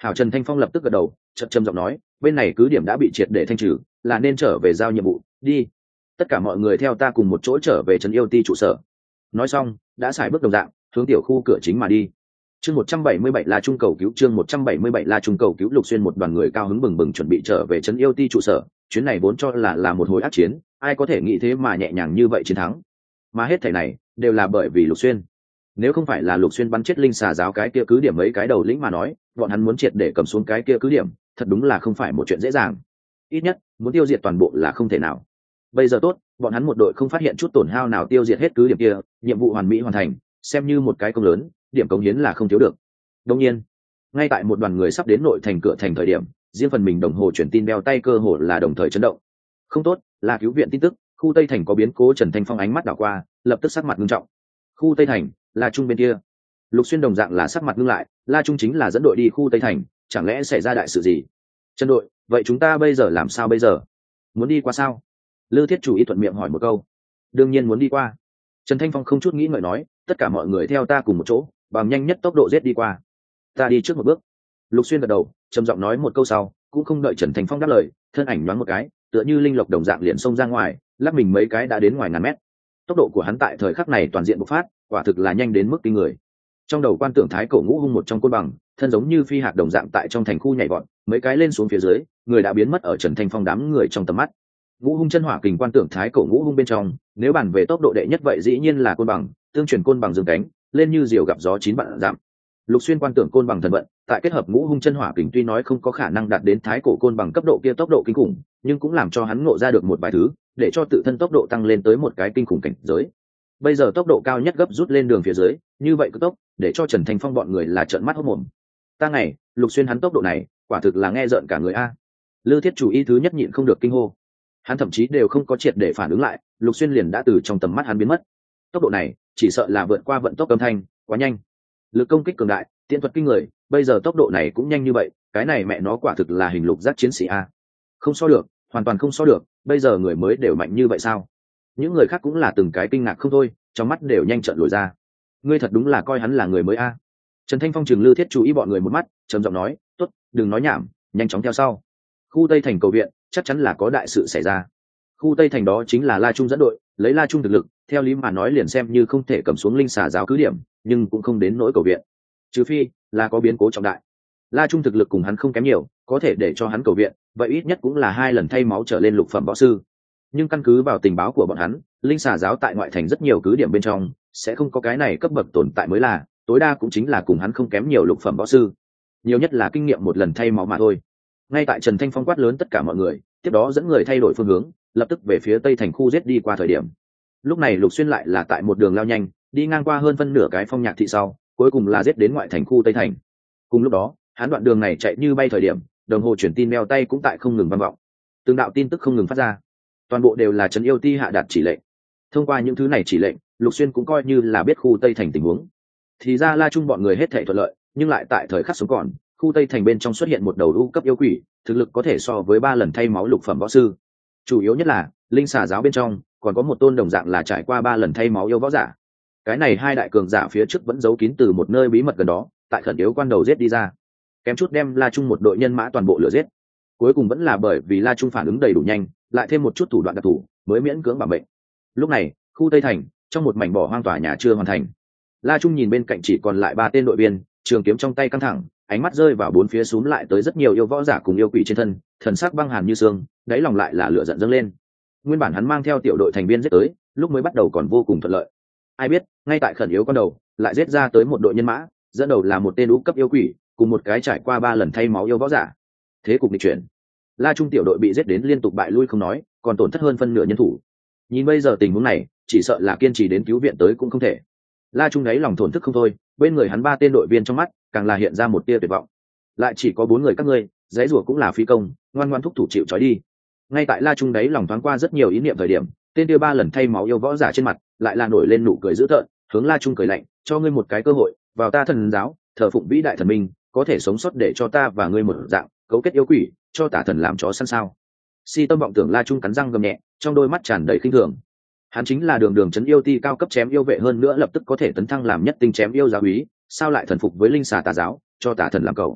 Hảo, Trần Thanh Phong lập tức gật đầu, chậm trầm giọng nói, bên này cứ điểm đã bị triệt để thanh trừ, là nên trở về giao nhiệm vụ, đi. Tất cả mọi người theo ta cùng một chỗ trở về trấn yêu ti trụ sở. Nói xong, đã xài bước đồng dạng, hướng tiểu khu cửa chính mà đi. Chương một trăm bảy mươi bảy là trung cầu cứu, chương một trăm bảy mươi bảy là trung cầu cứu. Lục Xuyên một đoàn người cao hứng bừng bừng chuẩn bị trở về trấn yêu ti trụ sở, chuyến này vốn cho là là một hồi ác chiến, ai có thể nghĩ thế mà nhẹ nhàng như vậy chiến thắng. Mà hết thảy này đều là bởi vì Lục Xuyên. Nếu không phải là Lục Xuyên bắn chết linh xà giáo cái kia cứ điểm mấy cái đầu lĩnh mà nói, bọn hắn muốn triệt để cầm xuống cái kia cứ điểm, thật đúng là không phải một chuyện dễ dàng. Ít nhất, muốn tiêu diệt toàn bộ là không thể nào. Bây giờ tốt, bọn hắn một đội không phát hiện chút tổn hao nào tiêu diệt hết cứ điểm kia, nhiệm vụ hoàn mỹ hoàn thành, xem như một cái công lớn, điểm cống hiến là không thiếu được. Đương nhiên, ngay tại một đoàn người sắp đến nội thành cửa thành thời điểm, riêng phần mình đồng hồ truyền tin đeo tay cơ hồ là đồng thời chấn động. Không tốt, là cứu viện tin tức, khu Tây Thành có biến cố. Trần Thanh Phong ánh mắt đảo qua, lập tức sắc mặt nghiêm trọng. Khu Tây Thành, La Trung bên kia. Lục Xuyên đồng dạng là sắc mặt ngưng lại, La Trung chính là dẫn đội đi khu Tây Thành, chẳng lẽ xảy ra đại sự gì? Trần đội, vậy chúng ta bây giờ làm sao bây giờ? Muốn đi qua sao? Lư Thiết Chủ y thuận miệng hỏi một câu. Đương nhiên muốn đi qua. Trần Thanh Phong không chút nghĩ ngợi nói, tất cả mọi người theo ta cùng một chỗ, bằng nhanh nhất tốc độ giết đi qua. Ta đi trước một bước. Lục Xuyên gật đầu, trầm giọng nói một câu sau, cũng không đợi Trần Thanh Phong đáp lời, thân ảnh nhoáng một cái, tựa như linh lộc đồng dạng liền xông ra ngoài, lắc mình mấy cái đã đến ngoài ngàn mét. Tốc độ của hắn tại thời khắc này toàn diện bộc phát, quả thực là nhanh đến mức kinh người. Trong đầu quan tưởng thái cổ ngũ hung một trong côn bằng, thân giống như phi hạt đồng dạng tại trong thành khu nhảy vọt, mấy cái lên xuống phía dưới, người đã biến mất ở Trần Thanh Phong đám người trong tầm mắt. Ngũ hung chân hỏa kình quan tưởng thái cổ ngũ hung bên trong, nếu bàn về tốc độ đệ nhất vậy dĩ nhiên là côn bằng, tương truyền côn bằng dương cánh, lên như diều gặp gió chín vạn dặm. Lục Xuyên quan tưởng côn bằng thần vận, tại kết hợp ngũ hung chân hỏa kình tuy nói không có khả năng đạt đến thái cổ côn bằng cấp độ kia tốc độ kinh khủng, nhưng cũng làm cho hắn ngộ ra được một vài thứ, để cho tự thân tốc độ tăng lên tới một cái kinh khủng cảnh giới. Bây giờ tốc độ cao nhất gấp rút lên đường phía dưới, như vậy cực tốc, để cho Trần Thanh Phong bọn người là trợn mắt hốt mồm. Ta ngày, Lục Xuyên hắn tốc độ này, quả thực là nghe rợn cả người a. Lư Thiết Chủ y thứ nhất nhịn không được kinh hô. Hắn thậm chí đều không có triệt để phản ứng lại, Lục Xuyên liền đã từ trong tầm mắt hắn biến mất. Tốc độ này, chỉ sợ là vượt qua vận tốc âm thanh, quá nhanh. Lực công kích cường đại, tiện thuật kinh người, bây giờ tốc độ này cũng nhanh như vậy, cái này mẹ nó quả thực là hình lục giác chiến sĩ a. Không so được, hoàn toàn không so được, bây giờ người mới đều mạnh như vậy sao? Những người khác cũng là từng cái kinh ngạc không thôi, trong mắt đều nhanh trợn lồi ra. Ngươi thật đúng là coi hắn là người mới a. Trần Thanh Phong chừng Lư Thiết Chú ý bọn người một mắt, trầm giọng nói, tốt, đừng nói nhảm, nhanh chóng theo sau. Khu Tây Thành cầu viện, chắc chắn là có đại sự xảy ra. Khu Tây Thành đó chính là La Trung dẫn đội, lấy La Trung thực lực, theo lý mà nói liền xem như không thể cầm xuống linh xà giáo cứ điểm, nhưng cũng không đến nỗi cầu viện. Trừ phi là có biến cố trọng đại. La Trung thực lực cùng hắn không kém nhiều, có thể để cho hắn cầu viện, vậy ít nhất cũng là hai lần thay máu trở lên lục phẩm võ sư. Nhưng căn cứ vào tình báo của bọn hắn, linh xà giáo tại ngoại thành rất nhiều cứ điểm bên trong, sẽ không có cái này cấp bậc tồn tại mới là, tối đa cũng chính là cùng hắn không kém nhiều lục phẩm võ sư. Nhiều nhất là kinh nghiệm một lần thay máu mà thôi. Ngay tại Trần Thanh Phong quát lớn tất cả mọi người, tiếp đó dẫn người thay đổi phương hướng, lập tức về phía tây thành khu giết đi qua thời điểm. Lúc này Lục Xuyên lại là tại một đường lao nhanh, đi ngang qua hơn phân nửa cái phong nhạc thị sau, cuối cùng là giết đến ngoại thành khu tây thành. Cùng lúc đó, hắn đoạn đường này chạy như bay thời điểm, đồng hồ truyền tin meo tay cũng tại không ngừng vang vọng. Từng đạo tin tức không ngừng phát ra, toàn bộ đều là trấn yêu ti hạ đạt chỉ lệnh. Thông qua những thứ này chỉ lệnh, Lục Xuyên cũng coi như là biết khu tây thành tình huống. Thì ra La Trung bọn người hết thảy thuận lợi, nhưng lại tại thời khắc sống còn, khu tây thành bên trong xuất hiện một đầu u cấp yêu quỷ, thực lực có thể so với ba lần thay máu lục phẩm võ sư. Chủ yếu nhất là linh xà giáo bên trong còn có một tôn đồng dạng là trải qua ba lần thay máu yêu võ giả. Cái này hai đại cường giả phía trước vẫn giấu kín từ một nơi bí mật gần đó, tại khẩn yếu quan đầu giết đi ra, kém chút đem La Trung một đội nhân mã toàn bộ lửa giết. Cuối cùng vẫn là bởi vì La Trung phản ứng đầy đủ nhanh, lại thêm một chút thủ đoạn đặc thù, mới miễn cưỡng bảo mệnh. Lúc này, khu tây thành, trong một mảnh bỏ hoang tòa nhà chưa hoàn thành, La Trung nhìn bên cạnh chỉ còn lại ba tên đội viên, trường kiếm trong tay căng thẳng, ánh mắt rơi vào bốn phía xúm lại tới rất nhiều yêu võ giả cùng yêu quỷ trên thân, thần sắc băng hàn như xương, đáy lòng lại là lửa giận dâng lên. Nguyên bản hắn mang theo tiểu đội thành viên giết tới, lúc mới bắt đầu còn vô cùng thuận lợi. Ai biết, ngay tại khẩn yếu con đầu, lại giết ra tới một đội nhân mã, dẫn đầu là một tên ú cấp yêu quỷ, cùng một cái trải qua ba lần thay máu yêu võ giả. Thế cục nghịch chuyển. La Trung tiểu đội bị giết đến liên tục bại lui không nói, còn tổn thất hơn phân nửa nhân thủ. Nhìn bây giờ tình huống này, chỉ sợ là kiên trì đến cứu viện tới cũng không thể. La Trung đấy lòng thổn thức không thôi, bên người hắn ba tên đội viên trong mắt càng là hiện ra một tia tuyệt vọng. Lại chỉ có bốn người các ngươi, dãy rủa cũng là phí công, ngoan ngoan thúc thủ chịu trói đi. Ngay tại La Trung đấy lòng thoáng qua rất nhiều ý niệm thời điểm, tên kia ba lần thay máu yêu võ giả trên mặt lại là nổi lên nụ cười dữ tợn, hướng La Trung cười lạnh, cho ngươi một cái cơ hội, vào ta thần giáo, thờ phụng vĩ đại thần minh, có thể sống sót để cho ta và ngươi một dạng cấu kết yêu quỷ, cho tả thần làm chó săn sao? Si tâm vọng tưởng La Trung cắn răng gầm nhẹ, trong đôi mắt tràn đầy khinh thường. Hắn chính là đường đường trấn yêu ti cao cấp chém yêu vệ, hơn nữa lập tức có thể tấn thăng làm nhất tinh chém yêu giáo úy, sao lại thần phục với linh xà tà giáo, cho tà thần làm cầu?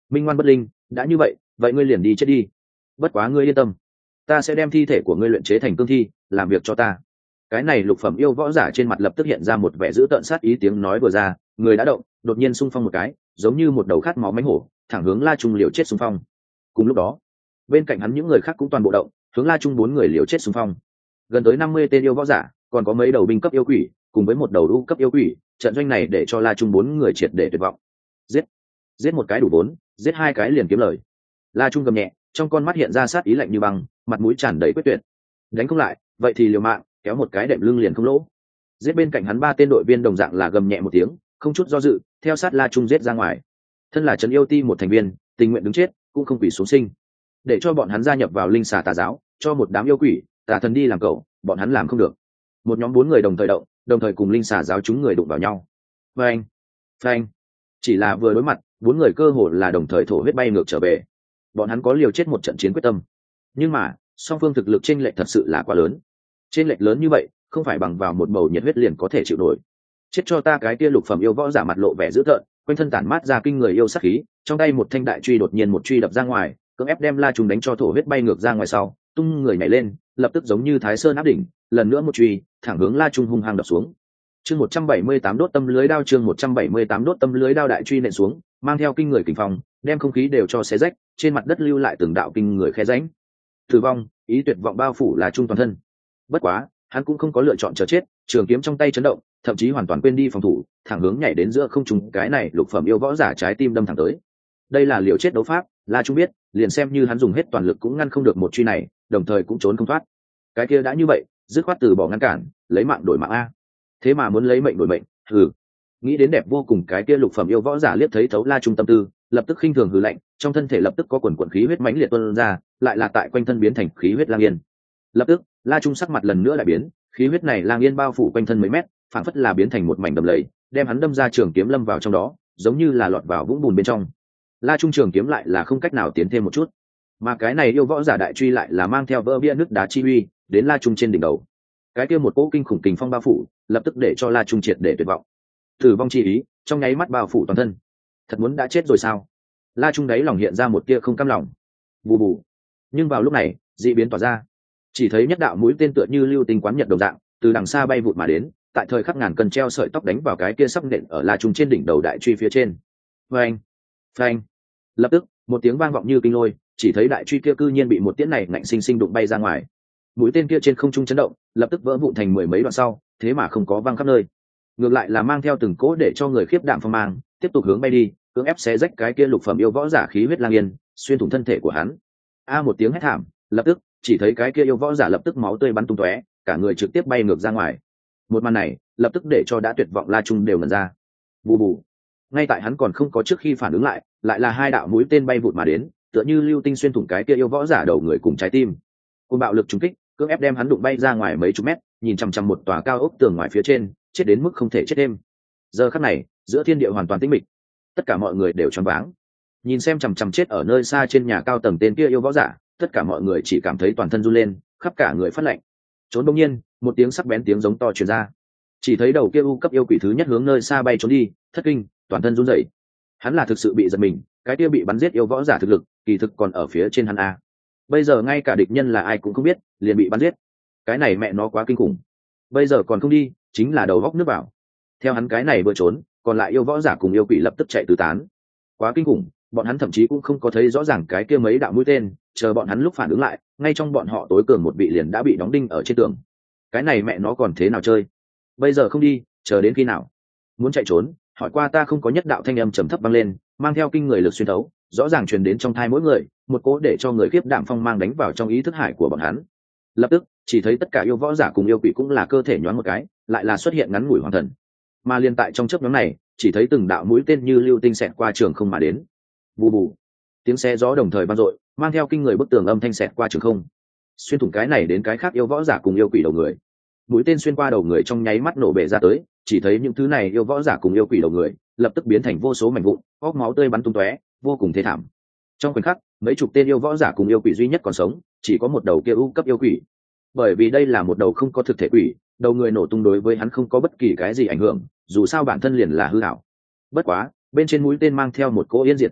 minh ngoan bất linh, đã như vậy vậy ngươi liền đi chết đi. Bất quá ngươi yên tâm, ta sẽ đem thi thể của ngươi luyện chế thành cương thi, làm việc cho ta. Cái này lục phẩm yêu võ giả trên mặt lập tức hiện ra một vẻ dữ tợn sát ý, tiếng nói vừa ra, người đã động, đột nhiên xung phong một cái, giống như một đầu khát máu mãnh hổ, thẳng hướng La Trung liều chết xung phong. Cùng lúc đó, bên cạnh hắn những người khác cũng toàn bộ động, hướng La Trung bốn người liều chết xung phong. Gần tới năm mươi tên yêu võ giả, còn có mấy đầu binh cấp yêu quỷ, cùng với một đầu u cấp yêu quỷ, trận doanh này để cho La Trung bốn người triệt để tuyệt vọng. Giết, giết một cái đủ bốn, giết hai cái liền kiếm lời. La Trung gầm nhẹ, trong con mắt hiện ra sát ý lạnh như băng, mặt mũi tràn đầy quyết tuyệt. Đánh không lại, vậy thì liều mạng, kéo một cái đệm lưng liền không lỗ. Giết bên cạnh hắn ba tên đội viên đồng dạng là gầm nhẹ một tiếng, không chút do dự, theo sát La Trung giết ra ngoài. Thân là trấn yêu ti một thành viên, tình nguyện đứng chết, cũng không quỷ xuống sinh. Để cho bọn hắn gia nhập vào linh xà tà giáo, cho một đám yêu quỷ, tà thần đi làm cậu, bọn hắn làm không được. Một nhóm bốn người đồng thời động, đồng thời cùng linh xà giáo chúng người đụng vào nhau. Phanh, phanh. Chỉ là vừa đối mặt, bốn người cơ hồ là đồng thời thổ huyết bay ngược trở về. Bọn hắn có liều chết một trận chiến quyết tâm, nhưng mà song phương thực lực chênh lệch thật sự là quá lớn. Chênh lệch lớn như vậy, không phải bằng vào một bầu nhiệt huyết liền có thể chịu nổi. Chết cho ta cái kia lục phẩm yêu võ giả mặt lộ vẻ dữ tợn, quanh thân tản mát ra kinh người yêu sát khí, trong tay một thanh đại truy đột nhiên một truy đập ra ngoài, cưỡng ép đem La Trung đánh cho thổ huyết bay ngược ra ngoài sau, tung người nhảy lên, lập tức giống như Thái Sơn áp đỉnh, lần nữa một truy, thẳng hướng La Trung hung hăng đập xuống. Chương một trăm bảy mươi tám đốt tâm lưới đao, chương một trăm bảy mươi tám đốt tâm lưới đao, đại truy nện xuống, mang theo kinh người kình phong, đem không khí đều cho xé rách, trên mặt đất lưu lại từng đạo kinh người khe rãnh. Tử vong, ý tuyệt vọng bao phủ La Trung toàn thân. Bất quá, hắn cũng không có lựa chọn chờ chết, trường kiếm trong tay chấn động, thậm chí hoàn toàn quên đi phòng thủ, thẳng hướng nhảy đến giữa không trung, cái này lục phẩm yêu võ giả trái tim đâm thẳng tới. Đây là liều chết đấu pháp, La Trung biết, liền xem như hắn dùng hết toàn lực cũng ngăn không được một truy này, đồng thời cũng trốn không thoát. Cái kia đã như vậy, dứt khoát từ bỏ ngăn cản, lấy mạng đổi mạng a. Thế mà muốn lấy mệnh đổi mệnh, hừ. Nghĩ đến đẹp vô cùng cái kia lục phẩm yêu võ giả liếc thấy thấu La Trung tâm tư, lập tức khinh thường hừ lạnh, trong thân thể lập tức có quần quần khí huyết mãnh liệt tuôn ra, lại là tại quanh thân biến thành khí huyết lang yên. Lập tức, La Trung sắc mặt lần nữa lại biến, khí huyết này lang yên bao phủ quanh thân mấy mét, phảng phất là biến thành một mảnh đầm lầy, đem hắn đâm ra trường kiếm lâm vào trong đó, giống như là lọt vào vũng bùn bên trong. La Trung trường kiếm lại là không cách nào tiến thêm một chút, mà cái này yêu võ giả đại truy lại là mang theo vỡ bia nước đá chi uy, đến La Trung trên đỉnh đầu. Cái kia một cỗ kinh khủng kình phong bao phủ, lập tức để cho La Trung triệt để tuyệt vọng. Tử vong chi ý, trong nháy mắt bao phủ toàn thân. Thật muốn đã chết rồi sao? La Trung đáy lòng hiện ra một tia không cam lòng. Bù bù. Nhưng vào lúc này, dị biến tỏa ra. Chỉ thấy nhất đạo mũi tên tựa như lưu tinh quán nhật đồng dạng, từ đằng xa bay vụt mà đến, tại thời khắc ngàn cân treo sợi tóc đánh vào cái kia sắp nện ở La Trung trên đỉnh đầu đại truy phía trên. Phanh, phanh. Lập tức, một tiếng vang vọng như kinh lôi, chỉ thấy đại truy kia cư nhiên bị một tiễn này ngạnh sinh sinh đụng bay ra ngoài. Mũi tên kia trên không trung chấn động, lập tức vỡ vụn thành mười mấy đoạn sau, thế mà không có văng khắp nơi. Ngược lại là mang theo từng cỗ để cho người khiếp đảm phong mang, tiếp tục hướng bay đi, cưỡng ép xé rách cái kia lục phẩm yêu võ giả khí huyết lang yên, xuyên thủng thân thể của hắn. A một tiếng hét thảm, lập tức chỉ thấy cái kia yêu võ giả lập tức máu tươi bắn tung tóe, cả người trực tiếp bay ngược ra ngoài. Một màn này lập tức để cho đã tuyệt vọng La Trung đều ngẩn ra. Bù bù. Ngay tại hắn còn không có trước khi phản ứng lại, lại là hai đạo mũi tên bay vụt mà đến, tựa như lưu tinh xuyên thủng cái kia yêu võ giả đầu người cùng trái tim. Cơn bạo lực trúng kích, cưỡng ép đem hắn đụng bay ra ngoài mấy chục mét, nhìn chằm chằm một tòa cao ốc tường ngoài phía trên, chết đến mức không thể chết thêm. Giờ khắc này, giữa thiên địa hoàn toàn tĩnh mịch, tất cả mọi người đều choáng váng. Nhìn xem chằm chằm chết ở nơi xa trên nhà cao tầng tên kia yêu võ giả, tất cả mọi người chỉ cảm thấy toàn thân run lên, khắp cả người phát lạnh. Trốn đông nhiên, một tiếng sắc bén tiếng giống to truyền ra. Chỉ thấy đầu kia u cấp yêu quỷ thứ nhất hướng nơi xa bay trốn đi, thất kinh, toàn thân run rẩy. Hắn là thực sự bị giật mình, cái kia bị bắn giết yêu võ giả thực lực, kỳ thực còn ở phía trên hắn a. Bây giờ ngay cả địch nhân là ai cũng không biết, liền bị bắn giết. Cái này mẹ nó quá kinh khủng. Bây giờ còn không đi, chính là đầu góc nước vào. Theo hắn cái này vừa trốn, còn lại yêu võ giả cùng yêu quỷ lập tức chạy tứ tán. Quá kinh khủng, bọn hắn thậm chí cũng không có thấy rõ ràng cái kia mấy đạo mũi tên, chờ bọn hắn lúc phản ứng lại, ngay trong bọn họ tối cường một vị liền đã bị đóng đinh ở trên tường. Cái này mẹ nó còn thế nào chơi? Bây giờ không đi, chờ đến khi nào? Muốn chạy trốn, hỏi qua ta không có nhất đạo thanh âm trầm thấp vang lên, mang theo kinh người lực xuyên thấu, rõ ràng truyền đến trong thai mỗi người, một cỗ để cho người khiếp đảm phong mang đánh vào trong ý thức hải của bọn hắn. Lập tức, chỉ thấy tất cả yêu võ giả cùng yêu quỷ cũng là cơ thể nhoáng một cái, lại là xuất hiện ngắn ngủi hoàng thần. Mà liên tại trong chớp nhoáng này, chỉ thấy từng đạo mũi tên như lưu tinh xẹt qua trường không mà đến. Bù bù. Tiếng xé gió đồng thời vang dội, mang theo kinh người bức tường âm thanh xẹt qua trường không. Xuyên thủng cái này đến cái khác yêu võ giả cùng yêu quỷ đầu người. Mũi tên xuyên qua đầu người trong nháy mắt nổ bể ra tới, chỉ thấy những thứ này yêu võ giả cùng yêu quỷ đầu người, lập tức biến thành vô số mảnh vụn, óc máu tươi bắn tung tóe, vô cùng thê thảm. Trong khoảnh khắc, mấy chục tên yêu võ giả cùng yêu quỷ duy nhất còn sống, chỉ có một đầu kia u cấp yêu quỷ. Bởi vì đây là một đầu không có thực thể quỷ, đầu người nổ tung đối với hắn không có bất kỳ cái gì ảnh hưởng, dù sao bản thân liền là hư ảo. Bất quá, bên trên mũi tên mang theo một cỗ yên diệt chi lực,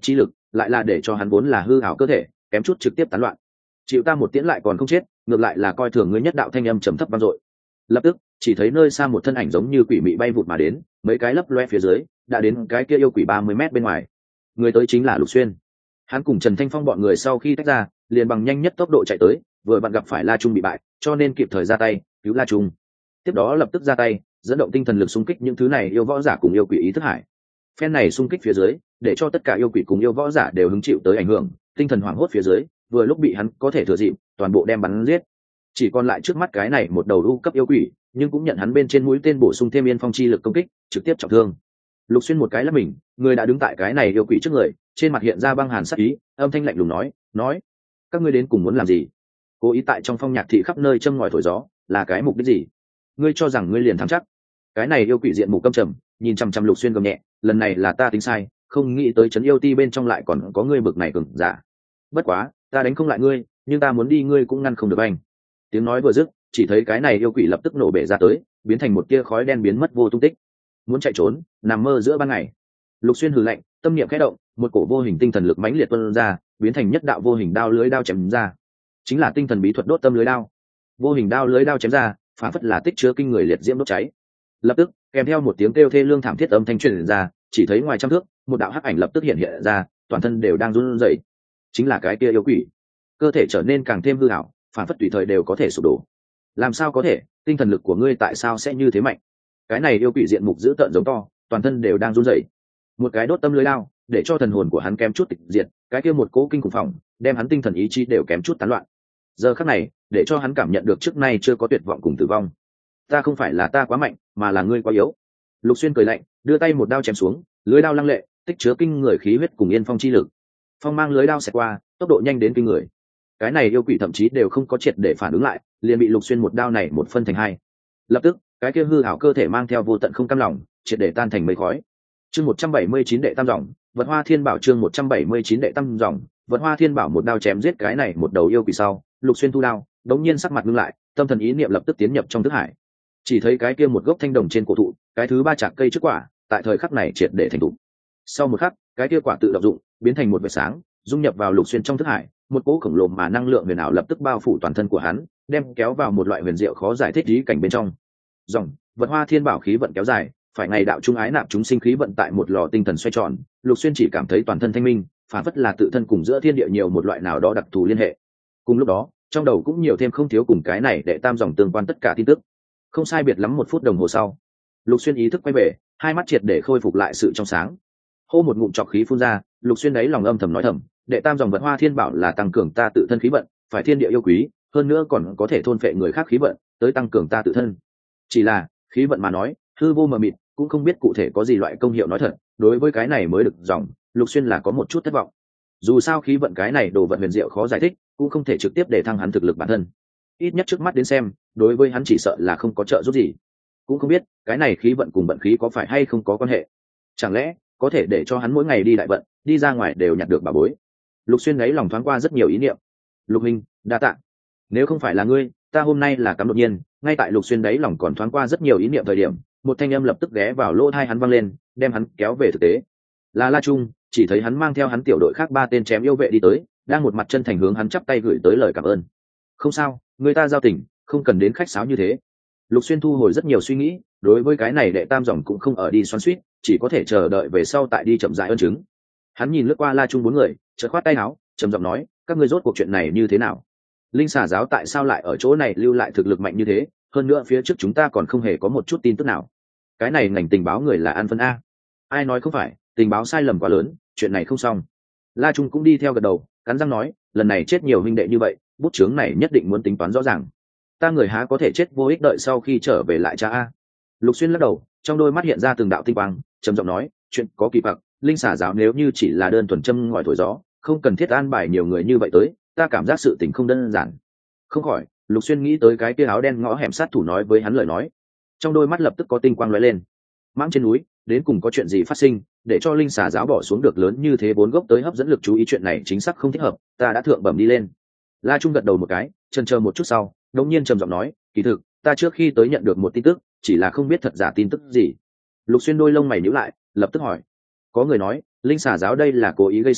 lại là để cho hắn vốn là hư ảo cơ thể kém chút trực tiếp tán loạn. Chịu ta một tiễn lại còn không chết, ngược lại là coi thường ngươi nhất đạo thanh âm trầm thấp vang dội. Lập tức chỉ thấy nơi xa một thân ảnh giống như quỷ mị bay vụt mà đến, mấy cái lấp loe phía dưới đã đến cái kia yêu quỷ ba mươi mét bên ngoài. Người tới chính là Lục Xuyên. Hắn cùng Trần Thanh Phong bọn người sau khi tách ra liền bằng nhanh nhất tốc độ chạy tới, vừa vặn gặp phải La Trung bị bại cho nên kịp thời ra tay cứu La Trung. Tiếp đó lập tức ra tay dẫn động tinh thần lực xung kích những thứ này yêu võ giả cùng yêu quỷ ý thức hải. Phen này xung kích phía dưới để cho tất cả yêu quỷ cùng yêu võ giả đều hứng chịu tới ảnh hưởng, tinh thần hoảng hốt phía dưới vừa lúc bị hắn có thể thừa dịp toàn bộ đem bắn giết. Chỉ còn lại trước mắt cái này một đầu u cấp yêu quỷ, nhưng cũng nhận hắn bên trên mũi tên bổ sung thêm yên phong chi lực công kích trực tiếp trọng thương. Lục Xuyên một cái lắp mình, người đã đứng tại cái này yêu quỷ trước người, trên mặt hiện ra băng hàn sắc ý, âm thanh lạnh lùng nói nói các ngươi đến cùng muốn làm gì? Cố ý tại trong phong nhạc thị khắp nơi châm ngòi thổi gió là cái mục đích gì? Ngươi cho rằng ngươi liền thắng chắc? Cái này yêu quỷ diện mục căm trầm nhìn chăm chăm Lục Xuyên gầm nhẹ, lần này là ta tính sai, không nghĩ tới trấn yêu ti bên trong lại còn có ngươi bực này cường giả. Bất quá ta đánh không lại ngươi, nhưng ta muốn đi ngươi cũng ngăn không được anh. Tiếng nói vừa dứt chỉ thấy cái này yêu quỷ lập tức nổ bể ra tới, biến thành một tia khói đen biến mất vô tung tích. Muốn chạy trốn nằm mơ giữa ban ngày. Lục Xuyên hừ lạnh, tâm niệm khẽ động, một cổ vô hình tinh thần lực mãnh liệt tuôn ra, biến thành nhất đạo vô hình đao lưới đao chém ra. Chính là tinh thần bí thuật đốt tâm lưới đao. Vô hình đao lưới đao chém ra, phản phất là tích chứa kinh người liệt diễm đốt cháy. Lập tức kèm theo một tiếng kêu thê lương thảm thiết âm thanh truyền ra, chỉ thấy ngoài trăm thước một đạo hắc ảnh lập tức hiện hiện ra, toàn thân đều đang run rẩy. Chính là cái kia yêu quỷ, cơ thể trở nên càng thêm hư ảo, phản phất tùy thời đều có thể sụp đổ. Làm sao có thể? Tinh thần lực của ngươi tại sao sẽ như thế mạnh? Cái này yêu quỷ diện mục dữ tợn giống to, toàn thân đều đang run rẩy. Một cái đốt tâm lưới lao để cho thần hồn của hắn kém chút tịch diệt, cái kia một cỗ kinh khủng phòng đem hắn tinh thần ý chí đều kém chút tán loạn. Giờ khắc này để cho hắn cảm nhận được trước nay chưa có tuyệt vọng cùng tử vong. Ta không phải là ta quá mạnh, mà là ngươi quá yếu. Lục Xuyên cười lạnh, đưa tay một đao chém xuống, lưới đao lăng lệ tích chứa kinh người khí huyết cùng yên phong chi lực. Phong mang lưới đao xẹt qua, tốc độ nhanh đến kinh người. Cái này yêu quỷ thậm chí đều không có triệt để phản ứng lại, liền bị Lục Xuyên một đao này một phân thành hai. Lập tức cái kia hư ảo cơ thể mang theo vô tận không cam lòng triệt để tan thành mây khói. Chương một trăm bảy mươi chín đệ tam dòng vật hoa thiên bảo. Chương một trăm bảy mươi chín đệ tam dòng vật hoa thiên bảo. Một đao chém giết cái này một đầu yêu quỷ sau, Lục Xuyên thu đao đống nhiên sắc mặt ngưng lại, tâm thần ý niệm lập tức tiến nhập trong thức hải. Chỉ thấy cái kia một gốc thanh đồng trên cổ thụ, cái thứ ba chạc cây trước quả tại thời khắc này triệt để thành thụ. Sau một khắc cái kia quả tự động dụng biến thành một vệt sáng dung nhập vào Lục Xuyên trong thức hải, một cỗ khổng lồ mà năng lượng huyền ảo lập tức bao phủ toàn thân của hắn, đem kéo vào một loại huyền diệu khó giải thích ý cảnh bên trong. Dòng vật hoa thiên bảo khí vận kéo dài, phải ngày đạo trung ái nạp chúng sinh khí vận tại một lò tinh thần xoay tròn. Lục Xuyên chỉ cảm thấy toàn thân thanh minh, phản phất là tự thân cùng giữa thiên địa nhiều một loại nào đó đặc thù liên hệ. Cùng lúc đó trong đầu cũng nhiều thêm không thiếu cùng cái này đệ tam dòng tương quan tất cả tin tức. Không sai biệt lắm một phút đồng hồ sau, Lục Xuyên ý thức quay về, hai mắt triệt để khôi phục lại sự trong sáng. Hô một ngụm trọc khí phun ra, Lục Xuyên đấy lòng âm thầm nói thầm, đệ tam dòng vật hoa thiên bảo là tăng cường ta tự thân khí vận, phải thiên địa yêu quý, hơn nữa còn có thể thôn phệ người khác khí vận, tới tăng cường ta tự thân. Chỉ là khí vận mà nói hư vô mờ mịt, cũng không biết cụ thể có gì loại công hiệu nói thật. Đối với cái này mới được dòng, Lục Xuyên là có một chút thất vọng. Dù sao khí vận cái này đồ vật huyền diệu khó giải thích, cũng không thể trực tiếp để thăng hắn thực lực bản thân. Ít nhất trước mắt đến xem, đối với hắn chỉ sợ là không có trợ giúp gì. Cũng không biết cái này khí vận cùng vận khí có phải hay không có quan hệ. Chẳng lẽ có thể để cho hắn mỗi ngày đi đại vận, đi ra ngoài đều nhặt được bảo bối. Lục Xuyên ấy lòng thoáng qua rất nhiều ý niệm. Lục Minh, đa tạ. Nếu không phải là ngươi, ta hôm nay là cắm đột nhiên. Ngay tại Lục Xuyên đấy lòng còn thoáng qua rất nhiều ý niệm thời điểm, một thanh âm lập tức ghé vào lỗ tai hắn vang lên, đem hắn kéo về thực tế. Là La Trung, chỉ thấy hắn mang theo hắn tiểu đội khác ba tên chém yêu vệ đi tới, đang một mặt chân thành hướng hắn chắp tay gửi tới lời cảm ơn. Không sao, người ta giao tình, không cần đến khách sáo như thế. Lục Xuyên thu hồi rất nhiều suy nghĩ, đối với cái này đệ tam dòng cũng không ở đi xoắn xuýt, chỉ có thể chờ đợi về sau tại đi chậm rãi ơn chứng. Hắn nhìn lướt qua La Trung bốn người, chợt khoát tay áo, trầm giọng nói, các ngươi rốt cuộc chuyện này như thế nào? Linh xà giáo tại sao lại ở chỗ này lưu lại thực lực mạnh như thế? Hơn nữa phía trước chúng ta còn không hề có một chút tin tức nào. Cái này ngành tình báo người là An Phân a. Ai nói không phải, tình báo sai lầm quá lớn, chuyện này không xong. La Trung cũng đi theo gật đầu, cắn răng nói, lần này chết nhiều huynh đệ như vậy, bút chướng này nhất định muốn tính toán rõ ràng. Ta người há có thể chết vô ích đợi sau khi trở về lại cha a. Lục Xuyên lắc đầu, trong đôi mắt hiện ra từng đạo tinh quang, trầm giọng nói, chuyện có kỳ quặc, linh xà giáo nếu như chỉ là đơn thuần châm ngòi thổi gió, không cần thiết an bài nhiều người như vậy tới, ta cảm giác sự tình không đơn giản. Không khỏi, Lục Xuyên nghĩ tới cái kia áo đen ngõ hẻm sát thủ nói với hắn lời nói, trong đôi mắt lập tức có tinh quang lóe lên. Mãng trên núi, đến cùng có chuyện gì phát sinh, để cho linh xà giáo bỏ xuống được lớn như thế vốn gốc tới hấp dẫn lực chú ý, chuyện này chính xác không thích hợp, ta đã thượng bẩm đi lên. La Trung gật đầu một cái, chần chờ một chút sau, đột nhiên trầm giọng nói, kỳ thực, ta trước khi tới nhận được một tin tức, chỉ là không biết thật giả tin tức gì. Lục Xuyên đôi lông mày nhíu lại, lập tức hỏi, có người nói linh xà giáo đây là cố ý gây sự,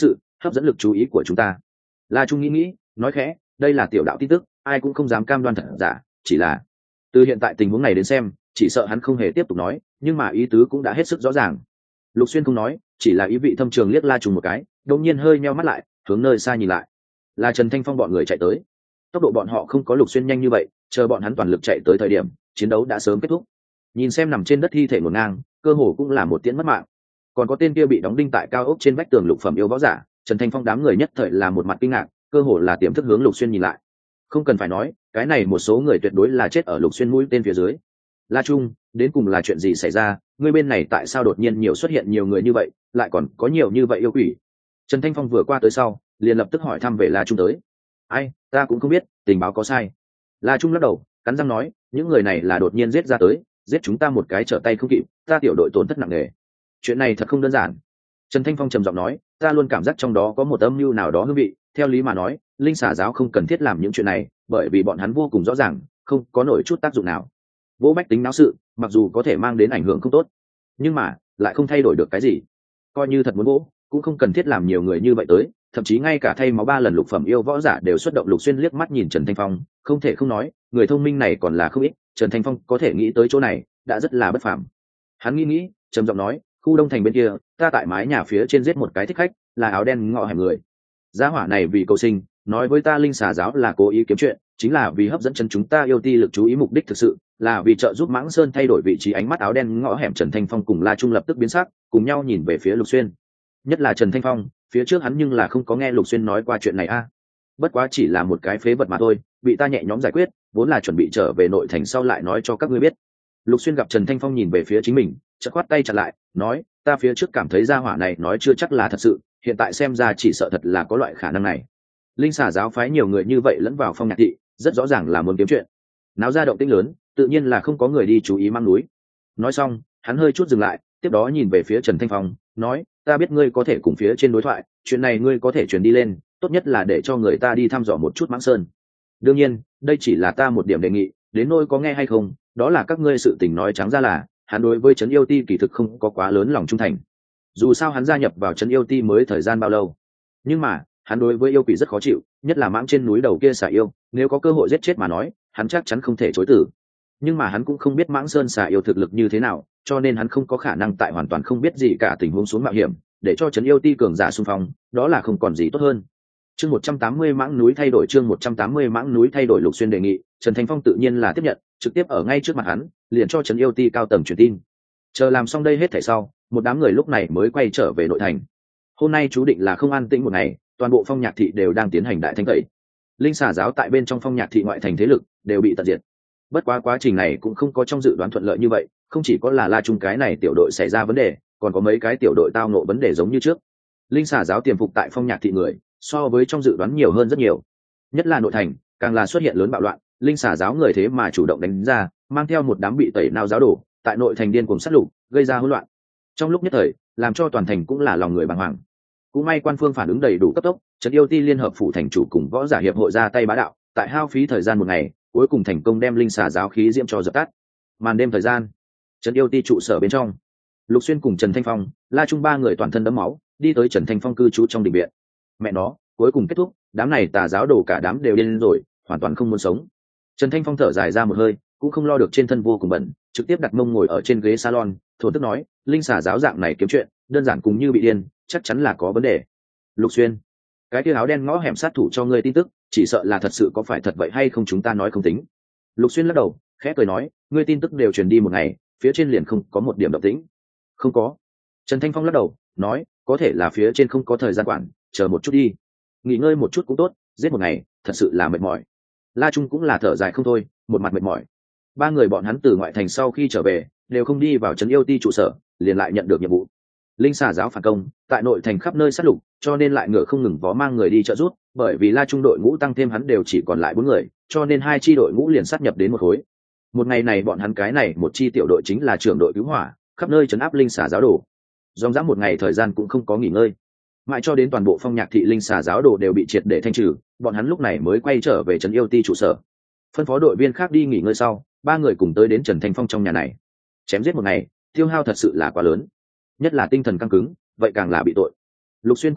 hấp dẫn lực chú ý của chúng ta. La Trung nghĩ nghĩ nói khẽ, đây là tiểu đạo tin tức, ai cũng không dám cam đoan thật giả, chỉ là từ hiện tại tình huống này đến xem, chỉ sợ hắn không hề tiếp tục nói, nhưng mà ý tứ cũng đã hết sức rõ ràng. Lục Xuyên không nói, chỉ là ý vị thâm trường liếc La Trung một cái, đột nhiên hơi nheo mắt lại, hướng nơi xa nhìn lại. Là Trần Thanh Phong bọn người chạy tới. Tốc độ bọn họ không có Lục Xuyên nhanh như vậy, chờ bọn hắn toàn lực chạy tới thời điểm, chiến đấu đã sớm kết thúc. Nhìn xem nằm trên đất thi thể ngổn ngang, cơ hồ cũng là một tiễn mất mạng. Còn có tên kia bị đóng đinh tại cao ốc trên vách tường lục phẩm yêu võ giả, Trần Thanh Phong đám người nhất thời là một mặt kinh ngạc, cơ hồ là tiềm thức hướng Lục Xuyên nhìn lại. Không cần phải nói, cái này một số người tuyệt đối là chết ở Lục Xuyên mũi tên phía dưới. La Trung, đến cùng là chuyện gì xảy ra, ngươi bên này tại sao đột nhiên nhiều xuất hiện nhiều người như vậy, lại còn có nhiều như vậy yêu quỷ? Trần Thanh Phong vừa qua tới sau, liền lập tức hỏi thăm về La Trung tới. Ai, ta cũng không biết, tình báo có sai. La Trung lắc đầu, cắn răng nói, những người này là đột nhiên giết ra tới, giết chúng ta một cái trở tay không kịp, ta tiểu đội tổn thất nặng nề. Chuyện này thật không đơn giản. Trần Thanh Phong trầm giọng nói, ta luôn cảm giác trong đó có một âm mưu nào đó hương vị, theo lý mà nói, linh xà giáo không cần thiết làm những chuyện này, bởi vì bọn hắn vô cùng rõ ràng, không có nổi chút tác dụng nào. Vô bách tính náo sự, mặc dù có thể mang đến ảnh hưởng không tốt, nhưng mà lại không thay đổi được cái gì. Coi như thật muốn vỗ, cũng không cần thiết làm nhiều người như vậy tới, thậm chí ngay cả thay máu ba lần lục phẩm yêu võ giả đều xuất động. Lục Xuyên liếc mắt nhìn Trần Thanh Phong, không thể không nói, người thông minh này còn là không ít, Trần Thanh Phong có thể nghĩ tới chỗ này, đã rất là bất phàm. Hắn nghĩ nghĩ, trầm giọng nói, khu đông thành bên kia, ta tại mái nhà phía trên giết một cái thích khách, là áo đen ngọ hẻm người. Gia hỏa này vì cầu sinh, nói với ta linh xà giáo là cố ý kiếm chuyện, chính là vì hấp dẫn chân chúng ta yêu ti lực chú ý, mục đích thực sự là vì trợ giúp Mãng Sơn thay đổi vị trí. Ánh mắt áo đen ngõ hẻm Trần Thanh Phong cùng La Trung lập tức biến sắc, cùng nhau nhìn về phía Lục Xuyên. Nhất là Trần Thanh Phong, phía trước hắn nhưng là không có nghe Lục Xuyên nói qua chuyện này a. Bất quá chỉ là một cái phế vật mà thôi, bị ta nhẹ nhõm giải quyết, vốn là chuẩn bị trở về nội thành sau lại nói cho các ngươi biết. Lục Xuyên gặp Trần Thanh Phong nhìn về phía chính mình, chợt khoát tay chặn lại, nói, ta phía trước cảm thấy gia hỏa này nói chưa chắc là thật sự, hiện tại xem ra chỉ sợ thật là có loại khả năng này. Linh xà giáo phái nhiều người như vậy lẫn vào Phong Nhạc thị, rất rõ ràng là muốn kiếm chuyện. Náo ra động tĩnh lớn, tự nhiên là không có người đi chú ý Mang núi. Nói xong, hắn hơi chút dừng lại, tiếp đó nhìn về phía Trần Thanh Phong, nói, ta biết ngươi có thể cùng phía trên đối thoại, chuyện này ngươi có thể truyền đi lên, tốt nhất là để cho người ta đi thăm dò một chút Mãng Sơn. Đương nhiên, đây chỉ là ta một điểm đề nghị, đến nỗi có nghe hay không, đó là các ngươi sự tình. Nói trắng ra là, hắn đối với Trấn Yêu Ti kỳ thực không có quá lớn lòng trung thành. Dù sao hắn gia nhập vào Trấn Yêu Ti mới thời gian bao lâu, nhưng mà hắn đối với yêu quỷ rất khó chịu, nhất là Mãng trên núi đầu kia xà yêu, nếu có cơ hội giết chết mà nói, hắn chắc chắn không thể chối từ. Nhưng mà hắn cũng không biết Mãng Sơn xà yêu thực lực như thế nào, cho nên hắn không có khả năng tại hoàn toàn không biết gì cả tình huống xuống mạo hiểm, để cho Trấn Yêu Ti cường giả xung phong, đó là không còn gì tốt hơn. Chương một trăm tám mươi Mãng núi thay đổi, chương một trăm tám mươi Mãng núi thay đổi. Lục Xuyên đề nghị, Trần Thanh Phong tự nhiên là tiếp nhận, trực tiếp ở ngay trước mặt hắn, liền cho Trấn Yêu Ti cao tầng truyền tin. Chờ làm xong đây hết thảy sau, một đám người lúc này mới quay trở về nội thành. Hôm nay chú định là không an tĩnh một ngày, toàn bộ Phong Nhạc thị đều đang tiến hành đại thanh tẩy. Linh xà giáo tại bên trong Phong Nhạc thị ngoại thành thế lực đều bị tận diệt. Bất quá quá trình này cũng không có trong dự đoán thuận lợi như vậy, không chỉ có là La Trung cái này tiểu đội xảy ra vấn đề, còn có mấy cái tiểu đội tao ngộ vấn đề giống như trước. Linh xà giáo tiềm phục tại Phong Nhạc thị người, so với trong dự đoán nhiều hơn rất nhiều. Nhất là nội thành, càng là xuất hiện lớn bạo loạn, linh xà giáo người thế mà chủ động đánh ra, mang theo một đám bị tẩy não giáo đồ, tại nội thành điên cuồng sát lục, gây ra hỗn loạn. Trong lúc nhất thời, làm cho toàn thành cũng là lòng người bàng hoàng. Cũng may quan phương phản ứng đầy đủ cấp tốc, Trấn Yêu Ti liên hợp phủ thành chủ cùng võ giả hiệp hội ra tay bá đạo, tại hao phí thời gian một ngày, cuối cùng thành công đem linh xà giáo khí diễm cho dập tắt. Màn đêm thời gian, Trấn Yêu Ti trụ sở bên trong, Lục Xuyên cùng Trần Thanh Phong, La Trung ba người toàn thân đẫm máu, đi tới Trần Thanh Phong cư trú trong đình viện. Mẹ nó, cuối cùng kết thúc, đám này tà giáo đồ cả đám đều điên rồi, hoàn toàn không muốn sống. Trần Thanh Phong thở dài ra một hơi, cũng không lo được trên thân vô cùng bẩn, trực tiếp đặt mông ngồi ở trên ghế salon, thổn thức nói, linh xà giáo dạng này kiếm chuyện, đơn giản cùng như bị điên, chắc chắn là có vấn đề. Lục Xuyên, cái kia áo đen ngõ hẻm sát thủ cho ngươi tin tức, chỉ sợ là thật sự, có phải thật vậy hay không chúng ta nói không tính. Lục Xuyên lắc đầu, khẽ cười nói, ngươi tin tức đều truyền đi một ngày, phía trên liền không có một điểm động tĩnh. Không có. Trần Thanh Phong lắc đầu, nói, có thể là phía trên không có thời gian quản, chờ một chút đi, nghỉ ngơi một chút cũng tốt, giết một ngày, thật sự là mệt mỏi. La Trung cũng là thở dài không thôi, một mặt mệt mỏi. Ba người bọn hắn từ ngoại thành sau khi trở về, đều không đi vào Trấn Yêu Ti trụ sở, liền lại nhận được nhiệm vụ. Linh xà giáo phản công, tại nội thành khắp nơi sát lục, cho nên lại ngựa không ngừng vó mang người đi trợ giúp, bởi vì La Trung đội ngũ tăng thêm hắn đều chỉ còn lại bốn người, cho nên hai chi đội ngũ liền sát nhập đến một khối. Một ngày này bọn hắn cái này một chi tiểu đội chính là trưởng đội cứu hỏa, khắp nơi trấn áp linh xà giáo đồ. Dòng dã một ngày thời gian cũng không có nghỉ ngơi, mãi cho đến toàn bộ Phong Nhạc thị linh xà giáo đồ đều bị triệt để thanh trừ, bọn hắn lúc này mới quay trở về Trấn Yêu Ti trụ sở. Phân phó đội viên khác đi nghỉ ngơi sau, ba người cùng tới đến Trần Thanh Phong trong nhà này. Chém giết một ngày, tiêu hao thật sự là quá lớn, nhất là tinh thần căng cứng, vậy càng là bị tội. Lục Xuyên còn tốt,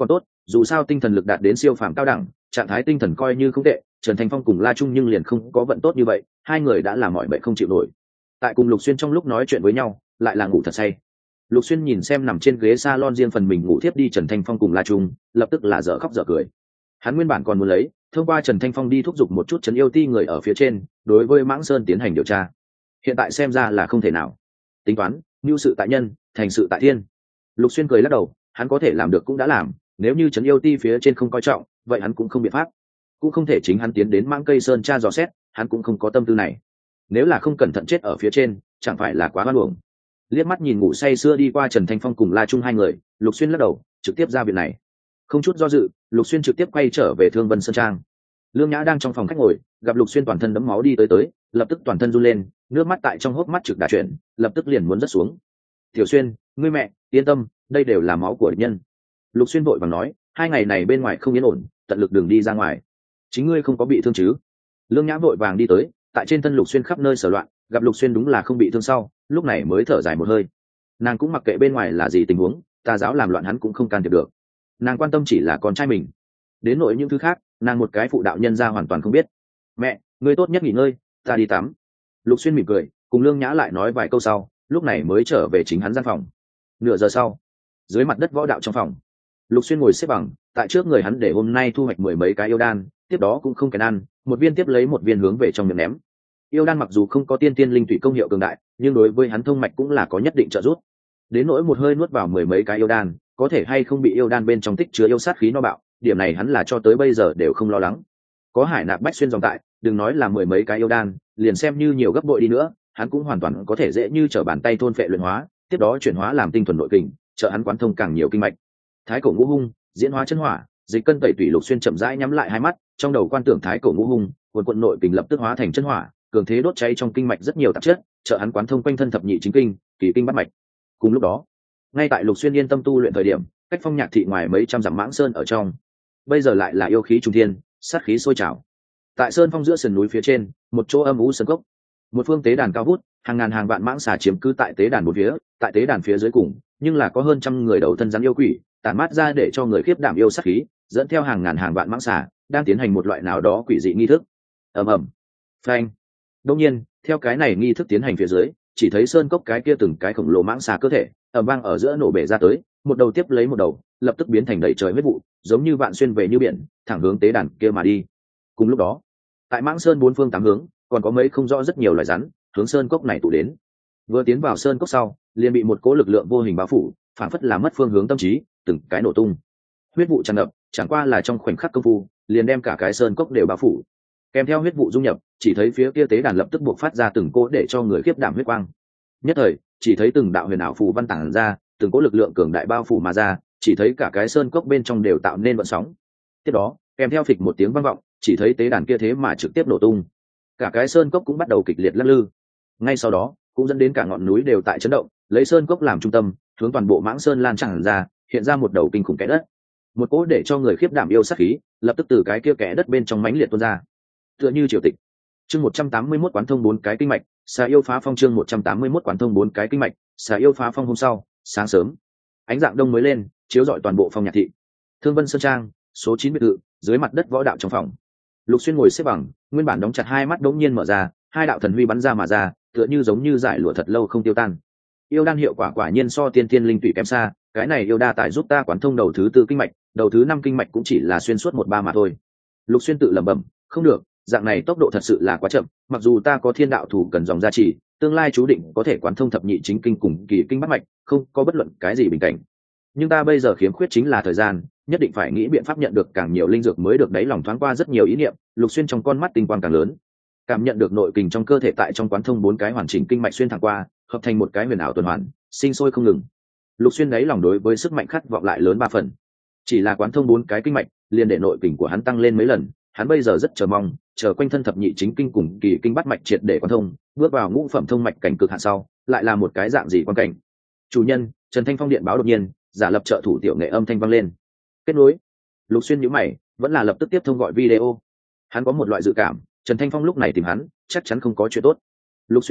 dù sao tinh thần lực đạt đến siêu phàm cao đẳng, trạng thái tinh thần coi như không tệ. Trần Thanh Phong cùng La Trung nhưng liền không có vận tốt như vậy, hai người đã làm mọi bệnh không chịu nổi. Tại cùng Lục Xuyên trong lúc nói chuyện với nhau, lại là ngủ thật say. Lục Xuyên nhìn xem nằm trên ghế salon riêng phần mình ngủ thiếp đi Trần Thanh Phong cùng La Trung, lập tức là dở khóc dở cười. Hắn nguyên bản còn muốn lấy thông qua Trần Thanh Phong đi thúc giục một chút Trấn Yêu Ti người ở phía trên, đối với Mãng Sơn tiến hành điều tra. Hiện tại xem ra là không thể nào. Tính toán, nhu sự tại nhân, thành sự tại thiên. Lục Xuyên cười lắc đầu, hắn có thể làm được cũng đã làm, nếu như Trấn Yêu Ti phía trên không coi trọng, vậy hắn cũng không biện pháp. Cũng không thể chính hắn tiến đến Mãng Cây Sơn tra dò xét, hắn cũng không có tâm tư này. Nếu là không cẩn thận chết ở phía trên, chẳng phải là quá hoan uổng. Liếc mắt nhìn ngủ say sưa đi qua Trần Thanh Phong cùng La Trung hai người, Lục Xuyên lắc đầu, trực tiếp ra viện này. Không chút do dự, Lục Xuyên trực tiếp quay trở về Thương Vân Sơn Trang. Lương Nhã đang trong phòng khách ngồi, gặp Lục Xuyên toàn thân đẫm máu đi tới tới, lập tức toàn thân run lên, nước mắt tại trong hốc mắt trực đà chuyển, lập tức liền muốn rớt xuống. "Tiểu Xuyên, ngươi mẹ, yên tâm, đây đều là máu của địch nhân." Lục Xuyên vội vàng nói, "Hai ngày này bên ngoài không yên ổn, tận lực đường đi ra ngoài. Chính ngươi không có bị thương chứ?" Lương Nhã vội vàng đi tới, tại trên thân Lục Xuyên khắp nơi sờ loạn, gặp Lục Xuyên đúng là không bị thương sau, lúc này mới thở dài một hơi. Nàng cũng mặc kệ bên ngoài là gì tình huống, tà giáo làm loạn hắn cũng không can thiệp được. Nàng quan tâm chỉ là con trai mình. Đến nỗi những thứ khác, nàng một cái phụ đạo nhân ra hoàn toàn không biết. "Mẹ, ngươi tốt nhất nghỉ ngơi, ta đi tắm." Lục Xuyên mỉm cười, cùng Lương Nhã lại nói vài câu sau, lúc này mới trở về chính hắn gian phòng. Nửa giờ sau, dưới mặt đất võ đạo trong phòng, Lục Xuyên ngồi xếp bằng, tại trước người hắn để hôm nay thu hoạch mười mấy cái yêu đan, tiếp đó cũng không kén ăn, một viên tiếp lấy một viên hướng về trong miệng ném. Yêu đan mặc dù không có tiên tiên linh thủy công hiệu cường đại, nhưng đối với hắn thông mạch cũng là có nhất định trợ giúp. Đến nỗi một hơi nuốt vào mười mấy cái yêu đan, có thể hay không bị yêu đan bên trong tích chứa yêu sát khí no bạo, điểm này hắn là cho tới bây giờ đều không lo lắng. Có Hải Nạp Bách Xuyên dòng tại, đừng nói là mười mấy cái yêu đan, liền xem như nhiều gấp bội đi nữa, hắn cũng hoàn toàn có thể dễ như trở bàn tay thôn phệ luyện hóa, tiếp đó chuyển hóa làm tinh thuần nội kình, trợ hắn quán thông càng nhiều kinh mạch. Thái cổ ngũ hung, diễn hóa chân hỏa, dịch cân tẩy tủy. Lục Xuyên chậm rãi nhắm lại hai mắt, trong đầu quan tưởng thái cổ ngũ hung, cuồn cuộn nội kình lập tức hóa thành chân hỏa, cường thế đốt cháy trong kinh mạch rất nhiều tạp chất, trợ hắn quán thông quanh thân thập nhị chính kinh, kỳ kinh bát mạch. Cùng lúc đó, ngay tại Lục Xuyên yên tâm tu luyện thời điểm, cách Phong Nhạc thị ngoài mấy trăm dặm Mãng Sơn ở trong, bây giờ lại là yêu khí trùng thiên, sát khí sôi trào. Tại sơn phong giữa sườn núi phía trên, một chỗ âm u sơn cốc, một phương tế đàn cao vút, hàng ngàn hàng vạn mãng xà chiếm cứ tại tế đàn một phía, tại tế đàn phía dưới cùng, nhưng là có hơn trăm người đầu thân rắn yêu quỷ, tản mát ra để cho người khiếp đảm yêu sát khí, dẫn theo hàng ngàn hàng vạn mãng xà, đang tiến hành một loại nào đó quỷ dị nghi thức. Ầm ầm, phanh. Đương nhiên, theo cái này nghi thức tiến hành phía dưới, chỉ thấy sơn cốc cái kia từng cái khổng lồ mãng xà cơ thể, ầm vang ở giữa nổ bể ra tới, một đầu tiếp lấy một đầu, lập tức biến thành đầy trời huyết vụ, giống như vạn xuyên về như biển, thẳng hướng tế đàn kia mà đi. Cùng lúc đó, tại Mãng Sơn bốn phương tám hướng, còn có mấy không rõ rất nhiều loài rắn, hướng sơn cốc này tụ đến. Vừa tiến vào sơn cốc sau, liền bị một cỗ lực lượng vô hình bao phủ, phản phất là mất phương hướng tâm trí, từng cái nổ tung. Huyết vụ tràn ngập, chẳng qua là trong khoảnh khắc công phu, liền đem cả cái sơn cốc đều bao phủ. Kèm theo huyết vụ dung nhập, chỉ thấy phía kia tế đàn lập tức buộc phát ra từng cỗ để cho người khiếp đảm huyết quang. Nhất thời, chỉ thấy từng đạo huyền ảo phù văn tản ra, từng cỗ lực lượng cường đại bao phủ mà ra, chỉ thấy cả cái sơn cốc bên trong đều tạo nên vận sóng. Tiếp đó, kèm theo phịch một tiếng vang vọng, chỉ thấy tế đàn kia thế mà trực tiếp nổ tung, cả cái sơn cốc cũng bắt đầu kịch liệt lắc lư. Ngay sau đó, cũng dẫn đến cả ngọn núi đều tại chấn động, lấy sơn cốc làm trung tâm, hướng toàn bộ Mãng Sơn lan tràn ra, hiện ra một đầu kinh khủng kẽ đất. Một cỗ để cho người khiếp đảm yêu sát khí, lập tức từ cái kia kẽ đất bên trong mãnh liệt tuôn ra, tựa như triều tịch. Chương một trăm tám mươi mốt quán thông bốn cái kinh mạch, xà yêu phá phong. Chương một trăm tám mươi mốt quán thông bốn cái kinh mạch, xà yêu phá phong. Hôm sau, sáng sớm, ánh dạng đông mới lên, chiếu rọi toàn bộ Phong Nhạc thị. Thương Vân Sơn Trang, số chín biệt thự, dưới mặt đất võ đạo trong phòng. Lục Xuyên ngồi xếp bằng, nguyên bản đóng chặt hai mắt đống nhiên mở ra, hai đạo thần huy bắn ra mà ra, tựa như giống như giải lụa thật lâu không tiêu tan. Yêu đan hiệu quả quả nhiên so tiên tiên linh tụy kém xa, cái này yêu đa tài giúp ta quán thông đầu thứ tư kinh mạch, đầu thứ năm kinh mạch cũng chỉ là xuyên suốt một ba mà thôi. Lục Xuyên tự lẩm bẩm, không được, dạng này tốc độ thật sự là quá chậm, mặc dù ta có thiên đạo thủ cần dòng gia trì, tương lai chú định có thể quán thông thập nhị chính kinh cùng kỳ kinh bát mạch, không có bất luận cái gì bình cảnh. Nhưng ta bây giờ khiếm khuyết chính là thời gian, nhất định phải nghĩ biện pháp nhận được càng nhiều linh dược mới được. Đấy lòng thoáng qua rất nhiều ý niệm, Lục Xuyên trong con mắt tinh quang càng lớn, cảm nhận được nội kình trong cơ thể tại trong quán thông bốn cái hoàn chỉnh kinh mạch xuyên thẳng qua, hợp thành một cái huyền ảo tuần hoàn, sinh sôi không ngừng. Lục Xuyên đấy lòng đối với sức mạnh khát vọng lại lớn ba phần. Chỉ là quán thông bốn cái kinh mạch, liền để nội kình của hắn tăng lên mấy lần, hắn bây giờ rất chờ mong, chờ quanh thân thập nhị chính kinh cùng kỳ kinh bát mạch triệt để quán thông, bước vào ngũ phẩm thông mạch cảnh cực hạn sau, lại là một cái dạng gì quan cảnh. Chủ nhân, Trần Thanh Phong điện báo đột nhiên, giả lập trợ thủ tiểu nghệ âm thanh vang lên. Kết nối. Lục Xuyên nhíu mày, vẫn là lập tức tiếp thông gọi video. Hắn có một loại dự cảm, Trần Thanh Phong lúc này tìm hắn, chắc chắn không có chuyện tốt. Lục Xuyên,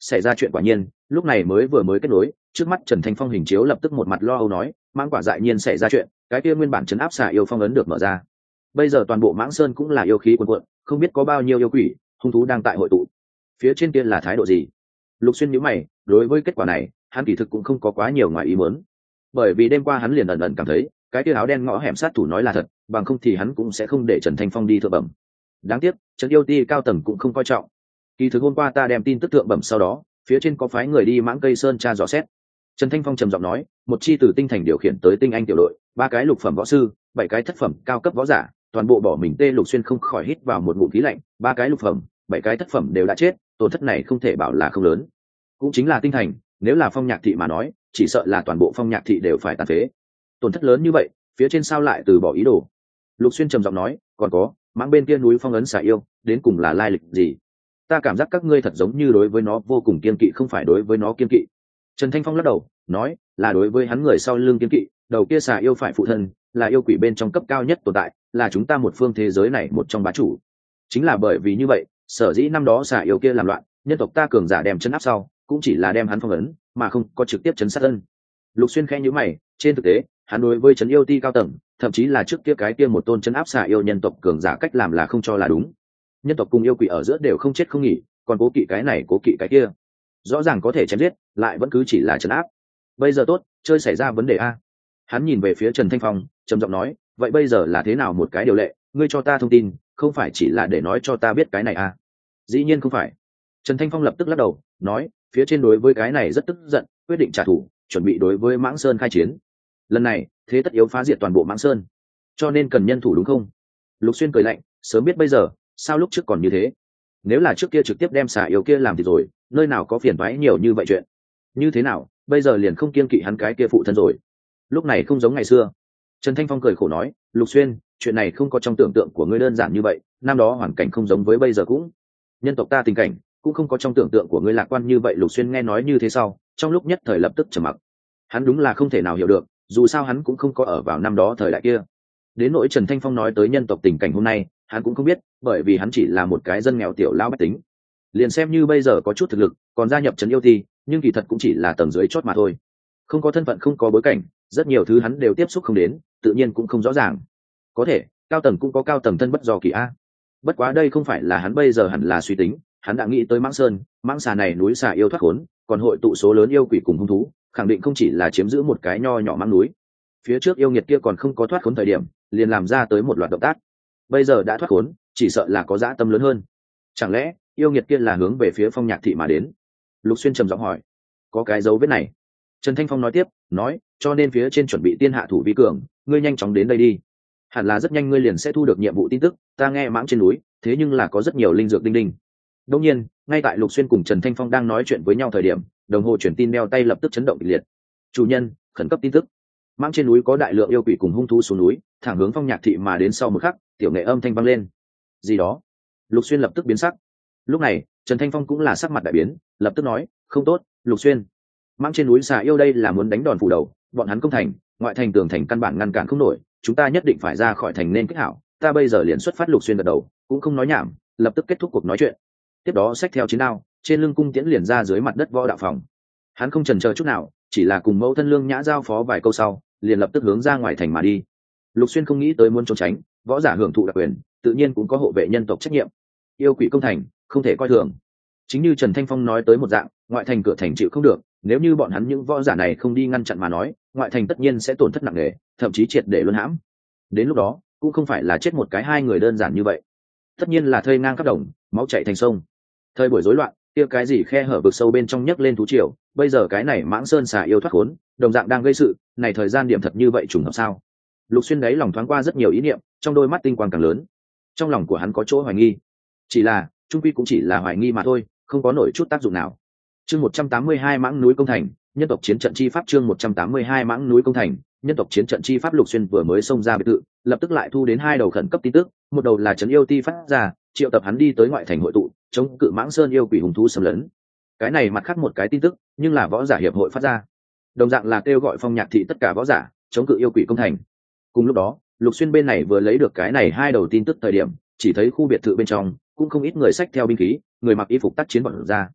xảy ra chuyện quả nhiên. Lúc này mới vừa mới kết nối, trước mắt Trần Thanh Phong hình chiếu lập tức một mặt lo âu nói, mãng quả dại nhiên xảy ra chuyện, cái kia nguyên bản trấn áp xà yêu phong ấn được mở ra. Bây giờ toàn bộ mãng sơn cũng là yêu khí cuồn cuộn, không biết có bao nhiêu yêu quỷ hung thú đang tại hội tụ. Phía trên kia là thái độ gì? Lục Xuyên nhíu mày, đối với kết quả này hắn kỳ thực cũng không có quá nhiều ngoài ý muốn, bởi vì đêm qua hắn liền ẩn ẩn cảm thấy cái kia áo đen ngõ hẻm sát thủ nói là thật, bằng không thì hắn cũng sẽ không để Trần Thanh Phong đi thượng bẩm. Đáng tiếc Trần Yêu Ti cao tầng cũng không coi trọng. Kỳ thực hôm qua ta đem tin tức thượng bẩm sau đó, phía trên có phái người đi mãng cây sơn tra dò xét. Trần Thanh Phong trầm giọng nói, một chi từ tinh thành điều khiển tới tinh anh tiểu đội, ba cái lục phẩm võ sư, bảy cái thất phẩm cao cấp võ giả, toàn bộ bỏ mình. Tê Lục Xuyên không khỏi hít vào một ngụm khí lạnh, ba cái lục phẩm, bảy cái thất phẩm đều đã chết, tổn thất này không thể bảo là không lớn. Cũng chính là tinh thành, nếu là Phong Nhạc thị mà nói, chỉ sợ là toàn bộ Phong Nhạc thị đều phải tàn phế. Tổn thất lớn như vậy, phía trên sao lại từ bỏ ý đồ? Lục Xuyên trầm giọng nói, còn có, mãng bên kia núi phong ấn xà yêu, đến cùng là lai lịch gì? Ta cảm giác các ngươi thật giống như đối với nó vô cùng kiên kỵ, không phải đối với nó kiên kỵ. Trần Thanh Phong lắc đầu nói, là đối với hắn người sau lưng kiên kỵ. Đầu kia xà yêu phải phụ thân, là yêu quỷ bên trong cấp cao nhất tồn tại, là chúng ta một phương thế giới này một trong bá chủ. Chính là bởi vì như vậy, sở dĩ năm đó xà yêu kia làm loạn, nhân tộc ta cường giả đem chân áp sau, cũng chỉ là đem hắn phong ấn, mà không có trực tiếp chấn sát ân. Lục Xuyên khẽ nhíu mày, trên thực tế hắn đối với trấn yêu ti cao tầng, thậm chí là trước kia cái kia một tôn chấn áp xà yêu nhân tộc cường giả cách làm là không cho là đúng. Nhân tộc cùng yêu quỷ ở giữa đều không chết không nghỉ, còn cố kỵ cái này cố kỵ cái kia, rõ ràng có thể chém giết, lại vẫn cứ chỉ là trấn áp. Bây giờ tốt, chơi xảy ra vấn đề a. Hắn nhìn về phía Trần Thanh Phong, trầm giọng nói, vậy bây giờ là thế nào một cái điều lệ, ngươi cho ta thông tin, không phải chỉ là để nói cho ta biết cái này a? Dĩ nhiên không phải. Trần Thanh Phong lập tức lắc đầu, nói, phía trên đối với cái này rất tức giận, quyết định trả thù, chuẩn bị đối với Mãng Sơn khai chiến. Lần này thế tất yếu phá diệt toàn bộ Mãng Sơn, cho nên cần nhân thủ đúng không? Lục Xuyên cười lạnh, sớm biết bây giờ, sao lúc trước còn như thế? Nếu là trước kia trực tiếp đem xà yêu kia làm thì rồi, nơi nào có phiền toái nhiều như vậy chuyện. Như thế nào, bây giờ liền không kiêng kỵ hắn cái kia phụ thân rồi. Lúc này không giống ngày xưa. Trần Thanh Phong cười khổ nói, Lục Xuyên, chuyện này không có trong tưởng tượng của ngươi đơn giản như vậy, năm đó hoàn cảnh không giống với bây giờ cũng. Nhân tộc ta tình cảnh cũng không có trong tưởng tượng của ngươi lạc quan như vậy. Lục Xuyên nghe nói như thế sau, trong lúc nhất thời lập tức trầm mặc. Hắn đúng là không thể nào hiểu được, dù sao hắn cũng không có ở vào năm đó thời đại kia. Đến nỗi Trần Thanh Phong nói tới nhân tộc tình cảnh hôm nay, hắn cũng không biết, bởi vì hắn chỉ là một cái dân nghèo tiểu lao bách tính. Liền xem như bây giờ có chút thực lực, còn gia nhập trấn yêu ti, nhưng kỳ thật cũng chỉ là tầng dưới chót mà thôi. Không có thân phận, không có bối cảnh, rất nhiều thứ hắn đều tiếp xúc không đến, tự nhiên cũng không rõ ràng. Có thể, cao tầng cũng có cao tầng thân bất do kỳ a. Bất quá đây không phải là hắn bây giờ hẳn là suy tính, hắn đã nghĩ tới Mãng Sơn, Mãng xà này núi xà yêu thoát khốn, còn hội tụ số lớn yêu quỷ cùng hung thú, khẳng định không chỉ là chiếm giữ một cái nho nhỏ mãng núi. Phía trước yêu nghiệt kia còn không có thoát khốn thời điểm, liền làm ra tới một loạt động tác. Bây giờ đã thoát khốn, chỉ sợ là có dã tâm lớn hơn. Chẳng lẽ yêu nghiệt kia là hướng về phía Phong Nhạc thị mà đến? Lục Xuyên trầm giọng hỏi. Có cái dấu vết này. Trần Thanh Phong nói tiếp, nói, cho nên phía trên chuẩn bị tiên hạ thủ vi cường, ngươi nhanh chóng đến đây đi. Hẳn là rất nhanh ngươi liền sẽ thu được nhiệm vụ tin tức, ta nghe mãng trên núi, thế nhưng là có rất nhiều linh dược đinh đinh. Đương nhiên, ngay tại Lục Xuyên cùng Trần Thanh Phong đang nói chuyện với nhau thời điểm, đồng hồ truyền tin đeo tay lập tức chấn động kịch liệt. Chủ nhân, khẩn cấp tin tức. Mãng trên núi có đại lượng yêu quỷ cùng hung thú xuống núi, thẳng hướng Phong Nhạc thị mà đến. Sau một khắc, tiểu nghệ âm thanh vang lên. Gì đó? Lục Xuyên lập tức biến sắc. Lúc này, Trần Thanh Phong cũng là sắc mặt đại biến, lập tức nói, không tốt, Lục Xuyên. Mãng trên núi xà yêu đây là muốn đánh đòn phủ đầu, bọn hắn công thành, ngoại thành tường thành căn bản ngăn cản không nổi, chúng ta nhất định phải ra khỏi thành nên kết hảo. Ta bây giờ liền xuất phát. Lục Xuyên gật đầu, cũng không nói nhảm, lập tức kết thúc cuộc nói chuyện. Tiếp đó xách theo chiến đao, trên lưng cung tiễn liền ra dưới mặt đất võ đạo phòng. Hắn không chần chờ chút nào, chỉ là cùng mẫu thân Lương Nhã giao phó vài câu sau, liền lập tức hướng ra ngoài thành mà đi. Lục Xuyên không nghĩ tới muốn trốn tránh, võ giả hưởng thụ đặc quyền, tự nhiên cũng có hộ vệ nhân tộc trách nhiệm. Yêu quỷ công thành, không thể coi thường. Chính như Trần Thanh Phong nói tới một dạng, ngoại thành cửa thành chịu không được, nếu như bọn hắn những võ giả này không đi ngăn chặn mà nói, ngoại thành tất nhiên sẽ tổn thất nặng nề, thậm chí triệt để luân hãm. Đến lúc đó, cũng không phải là chết một cái hai người đơn giản như vậy, tất nhiên là thây ngang khắp đồng, máu chảy thành sông. Thời buổi rối loạn, kia cái gì khe hở vực sâu bên trong nhấc lên thú triều, bây giờ cái này Mãng Sơn xà yêu thoát khốn, đồng dạng đang gây sự, này thời gian điểm thật như vậy trùng hợp sao? Lục Xuyên đấy lòng thoáng qua rất nhiều ý niệm, trong đôi mắt tinh quang càng lớn. Trong lòng của hắn có chỗ hoài nghi, chỉ là trung quy cũng chỉ là hoài nghi mà thôi, không có nổi chút tác dụng nào. Chương một trăm tám mươi hai Mãng núi công thành, nhân tộc chiến trận chi pháp. Chương một trăm tám mươi hai Mãng núi công thành, nhân tộc chiến trận chi pháp. Lục Xuyên vừa mới xông ra biệt thự, lập tức lại thu đến hai đầu khẩn cấp tin tức, một đầu là trấn yêu ti phát ra, triệu tập hắn đi tới ngoại thành hội tụ, chống cự Mãng Sơn yêu quỷ hùng thú xâm lấn. Cái này mặt khác một cái tin tức, nhưng là võ giả hiệp hội phát ra, đồng dạng là kêu gọi Phong Nhạc thị tất cả võ giả chống cự yêu quỷ công thành. Cùng lúc đó, Lục Xuyên bên này vừa lấy được cái này hai đầu tin tức thời điểm, chỉ thấy khu biệt thự bên trong cũng không ít người xách theo binh khí, người mặc y phục tác chiến bọn ra.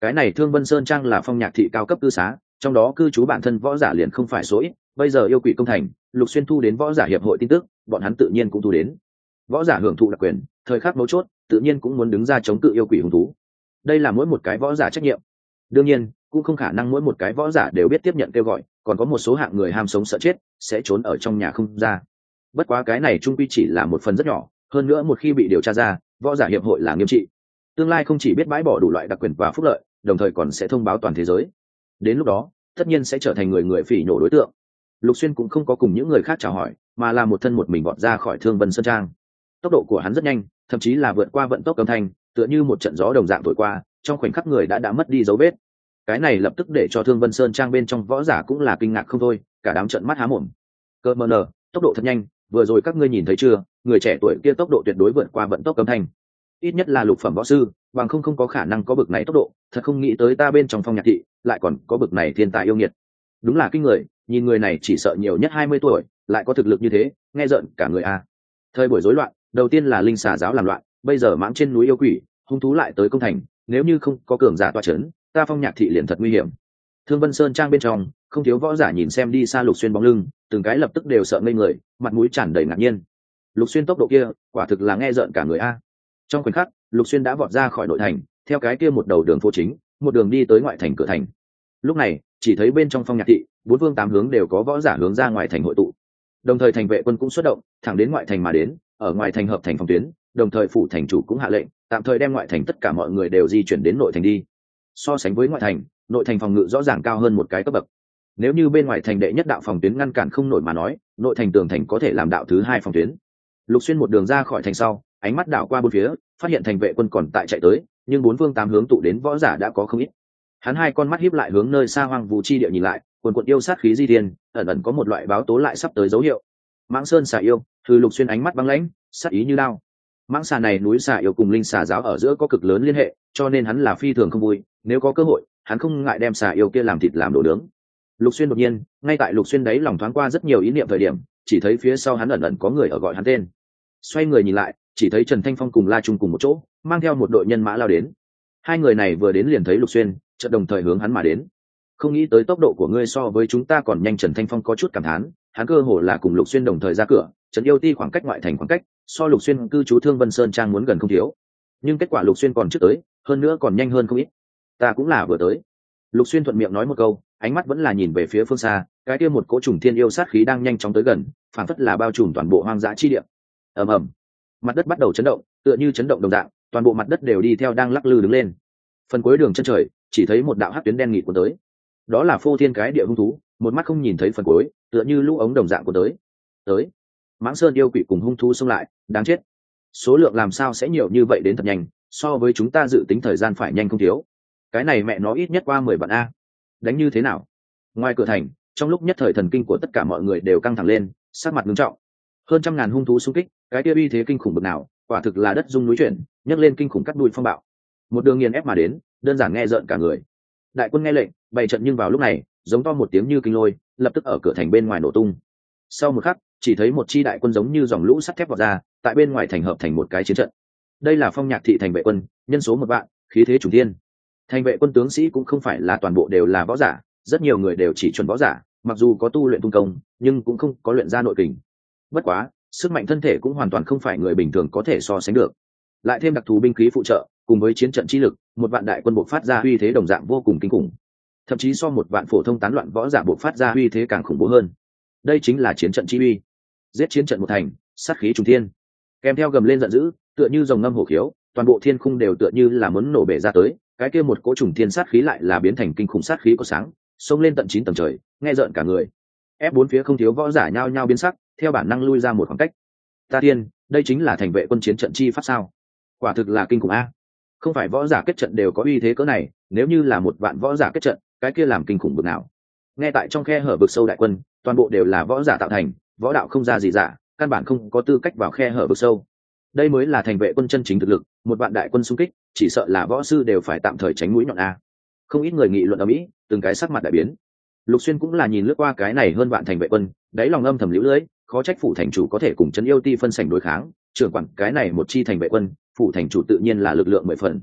Cái này Thương Vân Sơn Trang là phong nhạc thị cao cấp cư xá, trong đó cư trú bản thân võ giả liền không phải số ít. Bây giờ yêu quỷ công thành, Lục Xuyên thu đến võ giả hiệp hội tin tức, bọn hắn tự nhiên cũng thu đến. Võ giả hưởng thụ đặc quyền, thời khắc mấu chốt, tự nhiên cũng muốn đứng ra chống cự yêu quỷ hung thú. Đây là mỗi một cái võ giả trách nhiệm. Đương nhiên, cũng không khả năng mỗi một cái võ giả đều biết tiếp nhận kêu gọi, còn có một số hạng người ham sống sợ chết, sẽ trốn ở trong nhà không ra. Bất quá cái này trung quy chỉ là một phần rất nhỏ, hơn nữa một khi bị điều tra ra, võ giả hiệp hội là nghiêm trị. Tương lai không chỉ biết bãi bỏ đủ loại đặc quyền và phúc lợi, đồng thời còn sẽ thông báo toàn thế giới. Đến lúc đó, tất nhiên sẽ trở thành người người phỉ nhổ đối tượng. Lục Xuyên cũng không có cùng những người khác chào hỏi, mà là một thân một mình vọt ra khỏi Thương Vân Sơn Trang. Tốc độ của hắn rất nhanh, thậm chí là vượt qua vận tốc âm thanh, tựa như một trận gió đồng dạng thổi qua, trong khoảnh khắc người đã đã mất đi dấu vết. Cái này lập tức để cho Thương Vân Sơn Trang bên trong võ giả cũng là kinh ngạc không thôi, cả đám trợn mắt há mồm. Cơ mờ nở, tốc độ thật nhanh, vừa rồi các ngươi nhìn thấy chưa, người trẻ tuổi kia tốc độ tuyệt đối vượt qua vận tốc âm thanh. Ít nhất là lục phẩm võ sư, bằng không không có khả năng có bực này tốc độ, thật không nghĩ tới ta bên trong phong nhạc thị lại còn có bực này thiên tài yêu nghiệt. Đúng là kinh người, nhìn người này chỉ sợ nhiều nhất hai mươi tuổi, lại có thực lực như thế, nghe rợn cả người a. Thời buổi rối loạn, đầu tiên là linh xà giáo làm loạn, bây giờ mãng trên núi yêu quỷ, hung thú lại tới công thành, nếu như không có cường giả tọa chấn, ta phong nhạc thị liền thật nguy hiểm. Thương Vân Sơn Trang bên trong, không thiếu võ giả nhìn xem đi xa Lục Xuyên bóng lưng, từng cái lập tức đều sợ ngây người, mặt mũi tràn đầy ngạc nhiên. Lục Xuyên tốc độ kia, quả thực là nghe rợn cả người a. Trong khoảnh khắc, Lục Xuyên đã vọt ra khỏi nội thành, theo cái kia một đầu đường phố chính, một đường đi tới ngoại thành cửa thành. Lúc này, chỉ thấy bên trong phong nhạc thị, bốn phương tám hướng đều có võ giả hướng ra ngoài thành hội tụ. Đồng thời thành vệ quân cũng xuất động, thẳng đến ngoại thành mà đến, ở ngoài thành hợp thành phòng tuyến, đồng thời phủ thành chủ cũng hạ lệnh, tạm thời đem ngoại thành tất cả mọi người đều di chuyển đến nội thành đi. So sánh với ngoại thành, nội thành phòng ngự rõ ràng cao hơn một cái cấp bậc. Nếu như bên ngoài thành đệ nhất đạo phòng tuyến ngăn cản không nổi mà nói, nội thành tường thành có thể làm đạo thứ hai phòng tuyến. Lục Xuyên một đường ra khỏi thành sau, ánh mắt đảo qua bốn phía, phát hiện thành vệ quân còn tại chạy tới, nhưng bốn phương tám hướng tụ đến võ giả đã có không ít. Hắn hai con mắt híp lại hướng nơi xa hoang vu chi địa nhìn lại, quần quần yêu sát khí di thiên, ẩn ẩn có một loại báo tố lại sắp tới dấu hiệu. Mãng Sơn xà yêu, thư Lục Xuyên ánh mắt băng lãnh, sát ý như lao. Mãng xà này núi xà yêu cùng linh xà giáo ở giữa có cực lớn liên hệ, cho nên hắn là phi thường không vui, nếu có cơ hội, hắn không ngại đem xà yêu kia làm thịt làm đồ nướng. Lục Xuyên đột nhiên, ngay tại Lục Xuyên đấy lòng thoáng qua rất nhiều ý niệm thời điểm, chỉ thấy phía sau hắn ẩn ẩn có người ở gọi hắn tên. Xoay người nhìn lại, chỉ thấy Trần Thanh Phong cùng La Trung cùng một chỗ, mang theo một đội nhân mã lao đến. Hai người này vừa đến liền thấy Lục Xuyên, chợt đồng thời hướng hắn mà đến. Không nghĩ tới tốc độ của ngươi so với chúng ta còn nhanh. Trần Thanh Phong có chút cảm thán, hắn cơ hồ là cùng Lục Xuyên đồng thời ra cửa, Trần Yêu Ti khoảng cách ngoại thành khoảng cách, so Lục Xuyên cư trú Thương Vân Sơn Trang muốn gần không thiếu. Nhưng kết quả Lục Xuyên còn trước tới, hơn nữa còn nhanh hơn không ít. Ta cũng là vừa tới. Lục Xuyên thuận miệng nói một câu, ánh mắt vẫn là nhìn về phía phương xa, cái kia một cỗ trùng thiên yêu sát khí đang nhanh chóng tới gần, phảng phất là bao trùm toàn bộ hoang dã chi địa. Ầm ầm, mặt đất bắt đầu chấn động, tựa như chấn động đồng dạng, toàn bộ mặt đất đều đi theo đang lắc lư đứng lên. Phần cuối đường chân trời, chỉ thấy một đạo hắc tuyến đen nghịt cuốn tới. Đó là phô thiên cái địa hung thú, một mắt không nhìn thấy phần cuối, tựa như lũ ống đồng dạng của tới. Tới, Mãng Sơn yêu quỷ cùng hung thú xông lại, đáng chết. Số lượng làm sao sẽ nhiều như vậy đến thật nhanh, so với chúng ta dự tính thời gian phải nhanh không thiếu. Cái này mẹ nó ít nhất qua mười vạn a. Đánh như thế nào? Ngoài cửa thành, trong lúc nhất thời thần kinh của tất cả mọi người đều căng thẳng lên, sắc mặt nghiêm trọng. Hơn trăm ngàn hung thú xung kích, cái kia uy thế kinh khủng bực nào, quả thực là đất rung núi chuyển, nhấc lên kinh khủng cắt đuôi phong bạo. Một đường nghiền ép mà đến, đơn giản nghe rợn cả người. Đại quân nghe lệnh, bày trận, nhưng vào lúc này, giống to một tiếng như kinh lôi, lập tức ở cửa thành bên ngoài nổ tung. Sau một khắc, chỉ thấy một chi đại quân giống như dòng lũ sắt thép vọt ra, tại bên ngoài thành hợp thành một cái chiến trận. Đây là Phong Nhạc thị thành vệ quân, nhân số một vạn, khí thế trùng thiên. Thành vệ quân tướng sĩ cũng không phải là toàn bộ đều là võ giả, rất nhiều người đều chỉ chuẩn võ giả, mặc dù có tu luyện tung công, nhưng cũng không có luyện ra nội kình. Bất quá, sức mạnh thân thể cũng hoàn toàn không phải người bình thường có thể so sánh được. Lại thêm đặc thù binh khí phụ trợ, cùng với chiến trận chi lực, một vạn đại quân buộc phát ra uy thế đồng dạng vô cùng kinh khủng. Thậm chí so một vạn phổ thông tán loạn võ giả buộc phát ra uy thế càng khủng bố hơn. Đây chính là chiến trận chi uy. Giết chiến trận một thành, sát khí trùng thiên. Kèm theo gầm lên giận dữ, tựa như rồng ngâm hổ khiếu, toàn bộ thiên khung đều tựa như là muốn nổ bể ra tới, cái kia một cỗ trùng thiên sát khí lại là biến thành kinh khủng sát khí có sáng, xông lên tận chín tầng trời, nghe rợn cả người. Ép bốn phía không thiếu võ giả nhao nhao biến sắc, theo bản năng lui ra một khoảng cách. Ta tiên, đây chính là thành vệ quân chiến trận chi pháp sao? Quả thực là kinh khủng a. Không phải võ giả kết trận đều có uy thế cỡ này, nếu như là một vạn võ giả kết trận, cái kia làm kinh khủng bực nào. Nghe tại trong khe hở vực sâu đại quân, toàn bộ đều là võ giả tạo thành, võ đạo không ra gì giả, căn bản không có tư cách vào khe hở vực sâu. Đây mới là thành vệ quân chân chính thực lực, một vạn đại quân xung kích, chỉ sợ là võ sư đều phải tạm thời tránh mũi nhọn a. Không ít người nghị luận ở mỹ, từng cái sắc mặt đại biến. Lục Xuyên cũng là nhìn lướt qua cái này hơn vạn thành vệ quân, đáy lòng âm thầm liễu lưỡi, khó trách phủ thành chủ có thể cùng trấn yêu ti phân sảnh đối kháng, trưởng quản cái này một chi thành vệ quân, phủ thành chủ tự nhiên là lực lượng mười phần.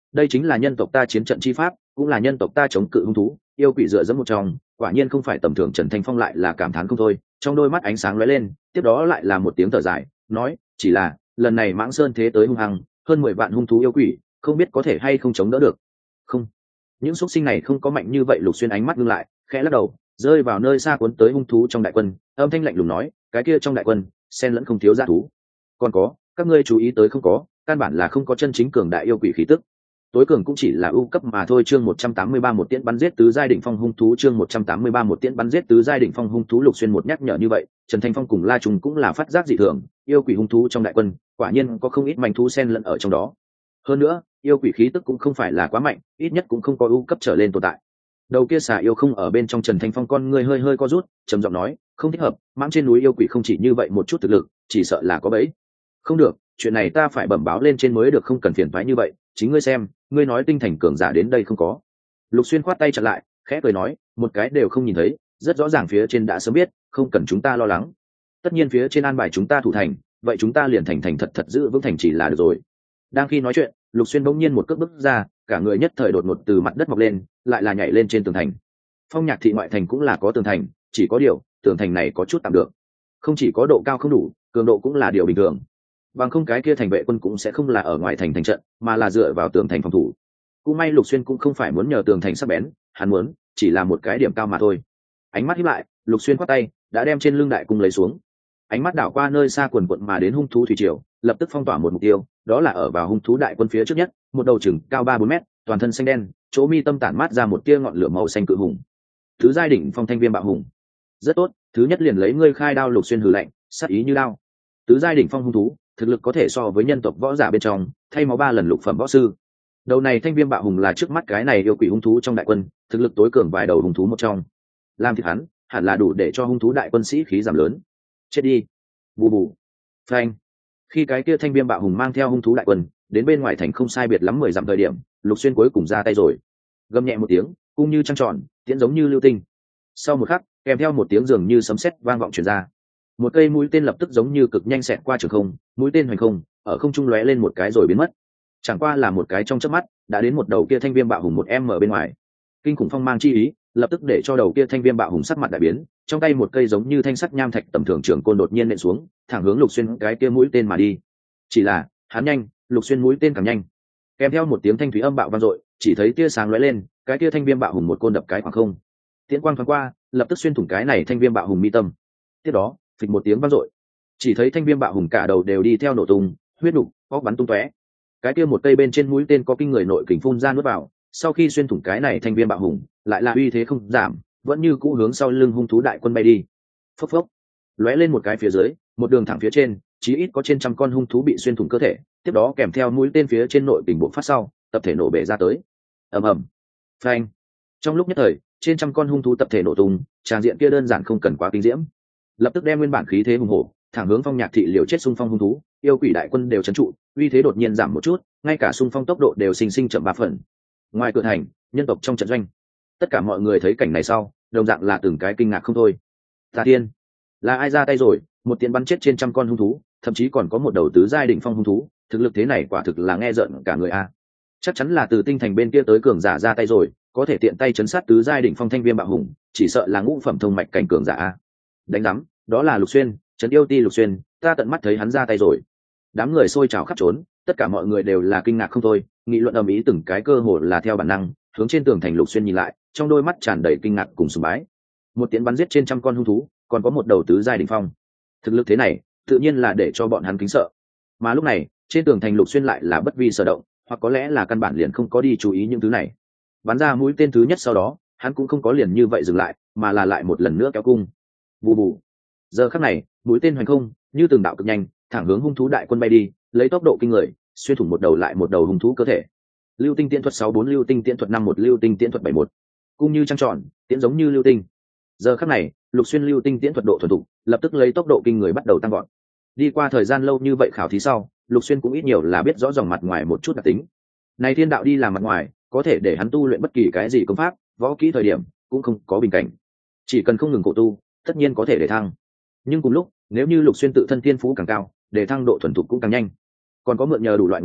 đây chính là nhân tộc ta chiến trận chi pháp, cũng là nhân tộc ta chống cự hung thú yêu quỷ dựa dẫm một trong, quả nhiên không phải tầm thường. Trần Thanh Phong lại là cảm thán không thôi, trong đôi mắt ánh sáng lóe lên, tiếp đó lại là một tiếng thở dài, nói chỉ là lần này Mãng Sơn thế tới hung hăng, hơn mười vạn hung thú yêu quỷ, không biết có thể hay không chống đỡ được. Không, những xuất sinh này không có mạnh như vậy. Lục Xuyên ánh mắt ngưng lại, khẽ lắc đầu, rơi vào nơi xa cuốn tới hung thú trong đại quân, âm thanh lạnh lùng nói, cái kia trong đại quân xen lẫn không thiếu dã thú, còn có các ngươi chú ý tới không có, căn bản là không có chân chính cường đại yêu quỷ khí tức, tối cường cũng chỉ là ưu cấp mà thôi. Chương một trăm tám mươi ba một tiễn bắn giết tứ giai đỉnh phong hung thú. Chương một trăm tám mươi ba một tiễn bắn giết tứ giai đỉnh phong hung thú. Lục Xuyên một nhắc nhở như vậy, Trần Thanh Phong cùng La Trùng cũng là phát giác dị thường, yêu quỷ hung thú trong đại quân quả nhiên có không ít manh thú xen lẫn ở trong đó. Hơn nữa, yêu quỷ khí tức cũng không phải là quá mạnh, ít nhất cũng không có ưu cấp trở lên tồn tại. Đầu kia xà yêu không ở bên trong. Trần Thanh Phong con người hơi hơi co rút, trầm giọng nói, không thích hợp, mãng trên núi yêu quỷ không chỉ như vậy một chút thực lực, chỉ sợ là có bẫy. Không được, chuyện này ta phải bẩm báo lên trên mới được, không cần phiền toái như vậy, chính ngươi xem, ngươi nói tinh thành cường giả đến đây không có. Lục Xuyên khoát tay chặn lại, khẽ cười nói, một cái đều không nhìn thấy, rất rõ ràng phía trên đã sớm biết, không cần chúng ta lo lắng. Tất nhiên phía trên an bài chúng ta thủ thành, vậy chúng ta liền thành thành thật thật giữ vững thành chỉ là được rồi. Đang khi nói chuyện, Lục Xuyên bỗng nhiên một cước bước ra, cả người nhất thời đột ngột từ mặt đất mọc lên, lại là nhảy lên trên tường thành. Phong Nhạc thị ngoại thành cũng là có tường thành, chỉ có điều tường thành này có chút tạm được, không chỉ có độ cao không đủ, cường độ cũng là điều bình thường. Bằng không cái kia thành vệ quân cũng sẽ không là ở ngoài thành thành trận, mà là dựa vào tường thành phòng thủ. Cũng may Lục Xuyên cũng không phải muốn nhờ tường thành sắc bén, hắn muốn chỉ là một cái điểm cao mà thôi. Ánh mắt híp lại, Lục Xuyên quát tay, đã đem trên lưng đại cung lấy xuống. Ánh mắt đảo qua nơi xa quần quận mà đến hung thú thủy triều, lập tức phong tỏa một mục tiêu, đó là ở vào hung thú đại quân phía trước nhất, một đầu chừng cao ba bốn mét, toàn thân xanh đen, chỗ mi tâm tản mát ra một tia ngọn lửa màu xanh cự hùng. Thứ giai đỉnh phong thanh viêm bạo hùng. Rất tốt, thứ nhất liền lấy ngươi khai đao. Lục Xuyên hừ lạnh, sát ý như đao. Tứ giai đỉnh phong hung thú, thực lực có thể so với nhân tộc võ giả bên trong, thay máu ba lần lục phẩm võ sư. Đầu này thanh viêm bạo hùng là trước mắt cái này yêu quỷ hung thú trong đại quân, thực lực tối cường vài đầu hung thú một trong. Làm thịt hắn, hẳn là đủ để cho hung thú đại quân sĩ khí giảm lớn. Chết đi. Bù bù. Phanh. Khi cái kia thanh viêm bạo hùng mang theo hung thú đại quân đến bên ngoài thành không sai biệt lắm mười dặm thời điểm, Lục Xuyên cuối cùng ra tay rồi. Gầm nhẹ một tiếng, cung như trăng tròn, tiễn giống như lưu tinh. Sau một khắc, kèm theo một tiếng dường như sấm sét vang vọng truyền ra. Một cây mũi tên lập tức giống như cực nhanh xẹt qua trường không, mũi tên hoành không, ở không trung lóe lên một cái rồi biến mất. Chẳng qua là một cái trong chớp mắt, đã đến một đầu kia thanh viêm bạo hùng một em ở bên ngoài. Kinh khủng phong mang chi ý, lập tức để cho đầu kia thanh viêm bạo hùng sắc mặt đại biến, trong tay một cây giống như thanh sắt nham thạch tầm thường trường côn đột nhiên nện xuống, thẳng hướng Lục Xuyên cái kia mũi tên mà đi. Chỉ là, hắn nhanh, Lục Xuyên mũi tên càng nhanh. Kèm theo một tiếng thanh thúy âm bạo vang dội, chỉ thấy tia sáng lóe lên, cái kia thanh viêm bạo hùng một côn đập cái khoảng không. Tiễn quang thoáng qua, lập tức xuyên thủng cái này thanh viêm bạo hùng mi tâm. Tiếp đó, phịch một tiếng vang dội, chỉ thấy thanh viêm bạo hùng cả đầu đều đi theo nổ tung, huyết nục, óc bắn tung tóe. Cái kia một cây bên trên mũi tên có kinh người nội kình phun ra nuốt vào, sau khi xuyên thủng cái này thanh viêm bạo hùng, lại là uy thế không giảm, vẫn như cũ hướng sau lưng hung thú đại quân bay đi. Phốc phốc, lóe lên một cái phía dưới, một đường thẳng phía trên, chí ít có trên trăm con hung thú bị xuyên thủng cơ thể, tiếp đó kèm theo mũi tên phía trên nội kình bộc phát sau, tập thể nổ bể ra tới. Ầm ầm, phanh. Trong lúc nhất thời, trên trăm con hung thú tập thể nổ tung, tràng diện kia đơn giản không cần quá kinh diễm, lập tức đem nguyên bản khí thế hùng hổ thẳng hướng Phong Nhạc thị liều chết xung phong hung thú yêu quỷ đại quân đều trấn trụ, uy thế đột nhiên giảm một chút, ngay cả xung phong tốc độ đều sinh sinh chậm ba phần. Ngoài cửa thành, nhân tộc trong trận doanh, tất cả mọi người thấy cảnh này sau, đồng dạng là từng cái kinh ngạc không thôi. Tà Tiên, là ai ra tay rồi? Một tiếng bắn chết trên trăm con hung thú, thậm chí còn có một đầu tứ giai đỉnh phong hung thú, thực lực thế này quả thực là nghe rợn cả người a. Chắc chắn là từ tinh thành bên kia tới cường giả ra tay rồi, có thể tiện tay chấn sát tứ giai đỉnh phong thanh viêm bạo hùng, chỉ sợ là ngũ phẩm thông mạch cảnh cường giả a. Đánh rắm, đó là Lục Xuyên, trấn yêu ti Lục Xuyên, ta tận mắt thấy hắn ra tay rồi. Đám người xôi trào khắp trốn, tất cả mọi người đều là kinh ngạc không thôi, nghị luận ầm ĩ, từng cái cơ hồ là theo bản năng hướng trên tường thành Lục Xuyên nhìn lại, trong đôi mắt tràn đầy kinh ngạc cùng sùng bái. Một tiếng bắn giết trên trăm con hung thú, còn có một đầu tứ giai đỉnh phong, thực lực thế này tự nhiên là để cho bọn hắn kính sợ. Mà lúc này trên tường thành Lục Xuyên lại là bất vi sở động, hoặc có lẽ là căn bản liền không có đi chú ý những thứ này. Bắn ra mũi tên thứ nhất sau đó, hắn cũng không có liền như vậy dừng lại, mà là lại một lần nữa kéo cung. Bù bù. Giờ khắc này, mũi tên hoành không, như từng đạo cực nhanh, thẳng hướng hung thú đại quân bay đi, lấy tốc độ kinh người, xuyên thủng một đầu lại một đầu hung thú cơ thể. Lưu tinh tiễn thuật sáu bốn, lưu tinh tiễn thuật năm một, lưu tinh tiễn thuật bảy một. Cung như trăng tròn, tiễn giống như lưu tinh. Giờ khắc này, Lục Xuyên lưu tinh tiễn thuật độ thuần thục, lập tức lấy tốc độ kinh người bắt đầu tăng gọn. Đi qua thời gian lâu như vậy khảo thí sau, Lục Xuyên cũng ít nhiều là biết rõ dòng mặt ngoài một chút đặc tính. Này thiên đạo đi làm mặt ngoài, có thể để hắn tu luyện bất kỳ cái gì công pháp, võ kỹ thời điểm cũng không có bình cảnh, chỉ cần không ngừng cổ tu, tất nhiên có thể để thăng. Nhưng cùng lúc, nếu như Lục Xuyên tự thân thiên phú càng cao, để thăng độ thuần thục cũng càng nhanh. Còn có mượn nhờ đủ loại ngoại lực,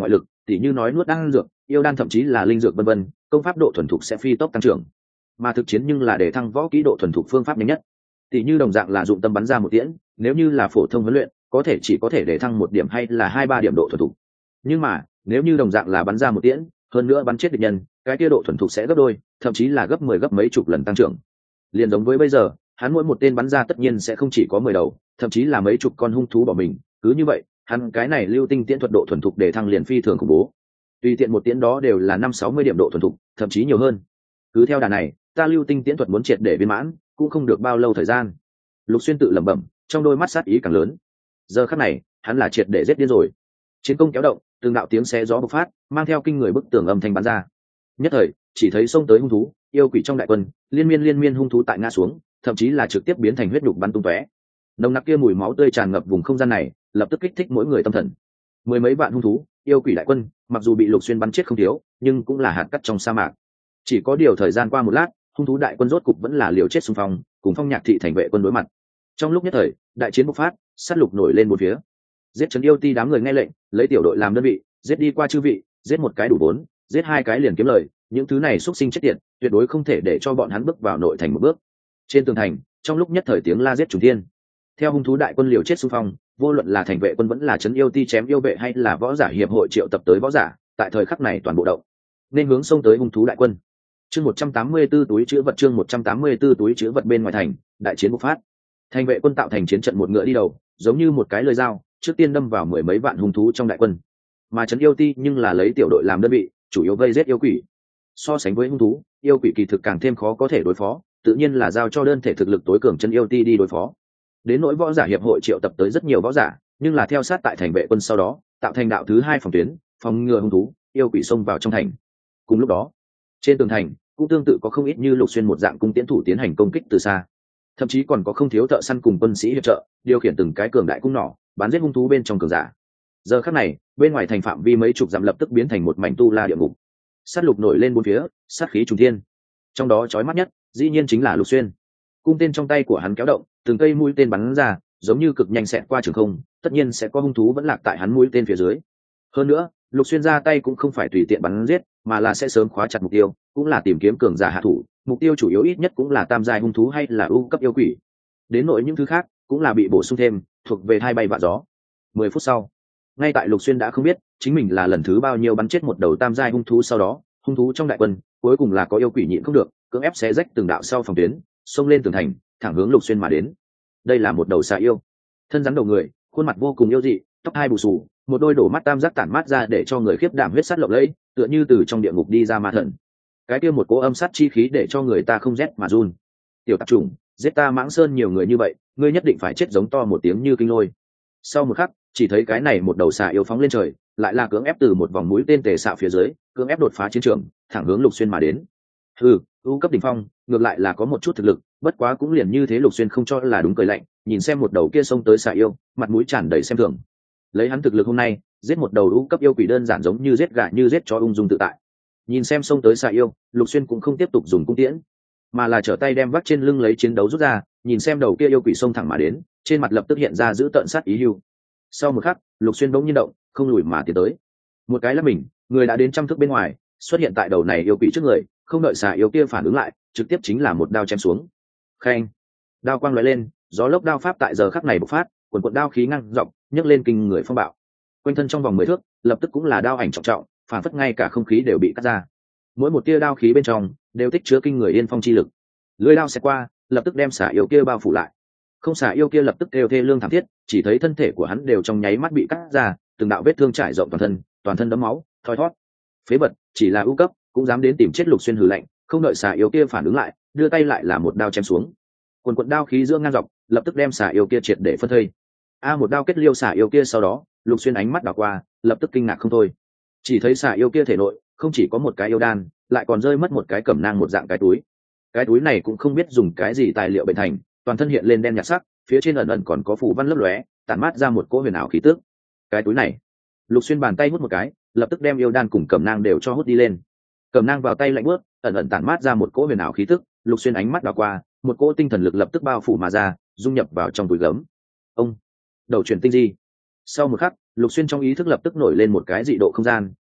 tỉ như nói nuốt đan dược, yêu đan thậm chí là linh dược vân vân, công pháp độ thuần thục sẽ phi tốc tăng trưởng. Mà thực chiến nhưng là để thăng võ kỹ độ thuần thục phương pháp nhanh nhất. Tỉ như đồng dạng là dụng tâm bắn ra một tiễn, nếu như là phổ thông huấn luyện, có thể chỉ có thể để thăng một điểm hay là hai ba điểm độ thuần thục. Nhưng mà nếu như đồng dạng là bắn ra một tiễn, hơn nữa bắn chết địch nhân, cái kia độ thuần thục sẽ gấp đôi, thậm chí là gấp mười gấp mấy chục lần tăng trưởng. Liền giống với bây giờ, hắn mỗi một tên bắn ra tất nhiên sẽ không chỉ có mười đầu, thậm chí là mấy chục con hung thú bỏ mình, cứ như vậy, hắn cái này lưu tinh tiễn thuật độ thuần thục để thăng liền phi thường khủng bố. Tùy tiện một tiễn đó đều là năm sáu mươi điểm độ thuần thục, thậm chí nhiều hơn. Cứ theo đà này, ta lưu tinh tiễn thuật muốn triệt để viên mãn, cũng không được bao lâu thời gian. Lục Xuyên tự lẩm bẩm, trong đôi mắt sát ý càng lớn. Giờ khắc này, hắn là triệt để giết điên rồi. Chiến công kéo động, từng đạo tiếng xé gió bộc phát, mang theo kinh người bức tường âm thanh bắn ra. Nhất thời, chỉ thấy xông tới hung thú, yêu quỷ trong đại quân, liên miên liên miên hung thú tại ngã xuống, thậm chí là trực tiếp biến thành huyết nhục bắn tung tóe. Nồng nặc kia mùi máu tươi tràn ngập vùng không gian này, lập tức kích thích mỗi người tâm thần. Mười mấy vạn hung thú, yêu quỷ đại quân, mặc dù bị Lục Xuyên bắn chết không thiếu, nhưng cũng là hạt cát trong sa mạc. Chỉ có điều thời gian qua một lát, hung thú đại quân rốt cục vẫn là liều chết xung phong, cùng Phong Nhạc thị thành vệ quân đối mặt. Trong lúc nhất thời, đại chiến bộc phát, sát lục nổi lên bốn phía. Giết trấn yêu ti đám người nghe lệnh, lấy tiểu đội làm đơn vị, giết đi qua chư vị, giết một cái đủ bốn, giết hai cái liền kiếm lời, những thứ này xuất sinh chết tiệt, tuyệt đối không thể để cho bọn hắn bước vào nội thành một bước. Trên tường thành, trong lúc nhất thời tiếng la giết trùng thiên. Theo hung thú đại quân liều chết xung phong, vô luận là thành vệ quân vẫn là trấn yêu ti chém yêu vệ hay là võ giả hiệp hội triệu tập tới võ giả, tại thời khắc này toàn bộ động, nên hướng xông tới hung thú đại quân. Chương một trăm tám mươi tư túi chứa vật chương một trăm tám mươi tư túi chứa vật bên ngoài thành, đại chiến bộc phát. Thành vệ quân tạo thành chiến trận một ngựa đi đầu, giống như một cái lưỡi dao, trước tiên đâm vào mười mấy vạn hung thú trong đại quân. Mà trấn yêu ti nhưng là lấy tiểu đội làm đơn vị, chủ yếu vây giết yêu quỷ. So sánh với hung thú, yêu quỷ kỳ thực càng thêm khó có thể đối phó, tự nhiên là giao cho đơn thể thực lực tối cường trấn yêu ti đi đối phó. Đến nỗi võ giả hiệp hội triệu tập tới rất nhiều võ giả, nhưng là theo sát tại thành vệ quân sau đó, tạo thành đạo thứ hai phòng tuyến, phòng ngừa hung thú, yêu quỷ xông vào trong thành. Cùng lúc đó, trên tường thành cũng tương tự có không ít như Lục Xuyên một dạng cung tiễn thủ tiến hành công kích từ xa. Thậm chí còn có không thiếu thợ săn cùng quân sĩ hiệp trợ, điều khiển từng cái cường đại cung nỏ, bắn giết hung thú bên trong cường giả. Giờ khắc này, bên ngoài thành phạm vi mấy chục dặm lập tức biến thành một mảnh tu la địa ngục. Sát lục nổi lên bốn phía, sát khí trùng thiên. Trong đó chói mắt nhất, dĩ nhiên chính là Lục Xuyên. Cung tên trong tay của hắn kéo động, từng cây mũi tên bắn ra, giống như cực nhanh xẹt qua trường không, tất nhiên sẽ có hung thú vẫn lạc tại hắn mũi tên phía dưới. Hơn nữa, Lục Xuyên ra tay cũng không phải tùy tiện bắn giết, mà là sẽ sớm khóa chặt mục tiêu, cũng là tìm kiếm cường giả hạ thủ, mục tiêu chủ yếu ít nhất cũng là tam giai hung thú hay là ưu cấp yêu quỷ. Đến nỗi những thứ khác, cũng là bị bổ sung thêm, thuộc về thai bay vạ gió. Mười phút sau, ngay tại Lục Xuyên đã không biết chính mình là lần thứ bao nhiêu bắn chết một đầu tam giai hung thú sau đó, hung thú trong đại quân, cuối cùng là có yêu quỷ nhịn không được, cưỡng ép xé rách từng đạo sau phòng tuyến, xông lên tường thành, thẳng hướng Lục Xuyên mà đến. Đây là một đầu xà yêu, thân rắn đầu người, khuôn mặt vô cùng yêu dị, tóc hai bù xù, một đôi đổ mắt tam giác tản mát ra để cho người khiếp đảm huyết sắt lộng lẫy, tựa như từ trong địa ngục đi ra ma thần. Cái kia một cỗ âm sát chi khí để cho người ta không rét mà run. Tiểu tạp trùng, giết ta Mãng Sơn nhiều người như vậy, ngươi nhất định phải chết giống to một tiếng như kinh lôi. Sau một khắc, chỉ thấy cái này một đầu xà yêu phóng lên trời, lại là cưỡng ép từ một vòng mũi tên tề xạ phía dưới, cưỡng ép đột phá chiến trường, thẳng hướng Lục Xuyên mà đến. Ừ, ưu cấp đỉnh phong, ngược lại là có một chút thực lực, bất quá cũng liền như thế. Lục Xuyên không cho là đúng, cười lạnh, nhìn xem một đầu kia xông tới xà yêu, mặt mũi tràn đầy xem thường. Lấy hắn thực lực hôm nay, giết một đầu ưu cấp yêu quỷ đơn giản giống như giết gà như giết chó, ung dung tự tại. Nhìn xem xông tới xà yêu, Lục Xuyên cũng không tiếp tục dùng cung tiễn, mà là trở tay đem vác trên lưng lấy chiến đấu rút ra, nhìn xem đầu kia yêu quỷ xông thẳng mà đến, trên mặt lập tức hiện ra giữ tợn sát ý hưu. Sau một khắc, Lục Xuyên bỗng nhiên động, không lùi mà tiến tới. Một cái là mình, người đã đến trăm thước bên ngoài, xuất hiện tại đầu này yêu quỷ trước người, không đợi xà yêu kia phản ứng lại, trực tiếp chính là một đao chém xuống. Khen, đao quang lóe lên, gió lốc đao pháp tại giờ khắc này bộc phát, cuồn cuộn đao khí ngăn dọc, nhấc lên kinh người phong bạo. Quanh thân trong vòng mười thước, lập tức cũng là đao ảnh trọng trọng, phản phất ngay cả không khí đều bị cắt ra. Mỗi một tia đao khí bên trong đều tích chứa kinh người yên phong chi lực. Lưỡi đao xẹt qua, lập tức đem xà yêu kia bao phủ lại. Không, xà yêu kia lập tức kêu thê lương thảm thiết, chỉ thấy thân thể của hắn đều trong nháy mắt bị cắt ra, từng đạo vết thương trải rộng toàn thân, toàn thân đẫm máu, thoi thót. Phế vật, chỉ là ưu cấp, cũng dám đến tìm chết. Lục Xuyên hừ lạnh, không đợi xà yêu kia phản ứng lại, đưa tay lại là một đao chém xuống. Quần quần đao khí giữa ngang dọc, lập tức đem xà yêu kia triệt để phân thây. A, một đao kết liêu xà yêu kia sau đó, Lục Xuyên ánh mắt đảo qua, lập tức kinh ngạc không thôi. Chỉ thấy xà yêu kia thể nội không chỉ có một cái yêu đan, lại còn rơi mất một cái cẩm nang một dạng cái túi. Cái túi này cũng không biết dùng cái gì tài liệu bệnh thành, toàn thân hiện lên đen nhạt sắc, phía trên ẩn ẩn còn có phù văn lấp lóe, tản mát ra một cỗ huyền ảo khí tức. Cái túi này, Lục Xuyên bàn tay hút một cái, lập tức đem yêu đan cùng cẩm nang đều cho hút đi lên. Cẩm nang vào tay lạnh bước, ẩn ẩn tản mát ra một cỗ huyền ảo khí tức. Lục Xuyên ánh mắt đảo qua, một cỗ tinh thần lực lập tức bao phủ mà ra, dung nhập vào trong túi gấm. Ông, đầu chuyển tinh di. Sau một khắc, Lục Xuyên trong ý thức lập tức nổi lên một cái dị độ không gian,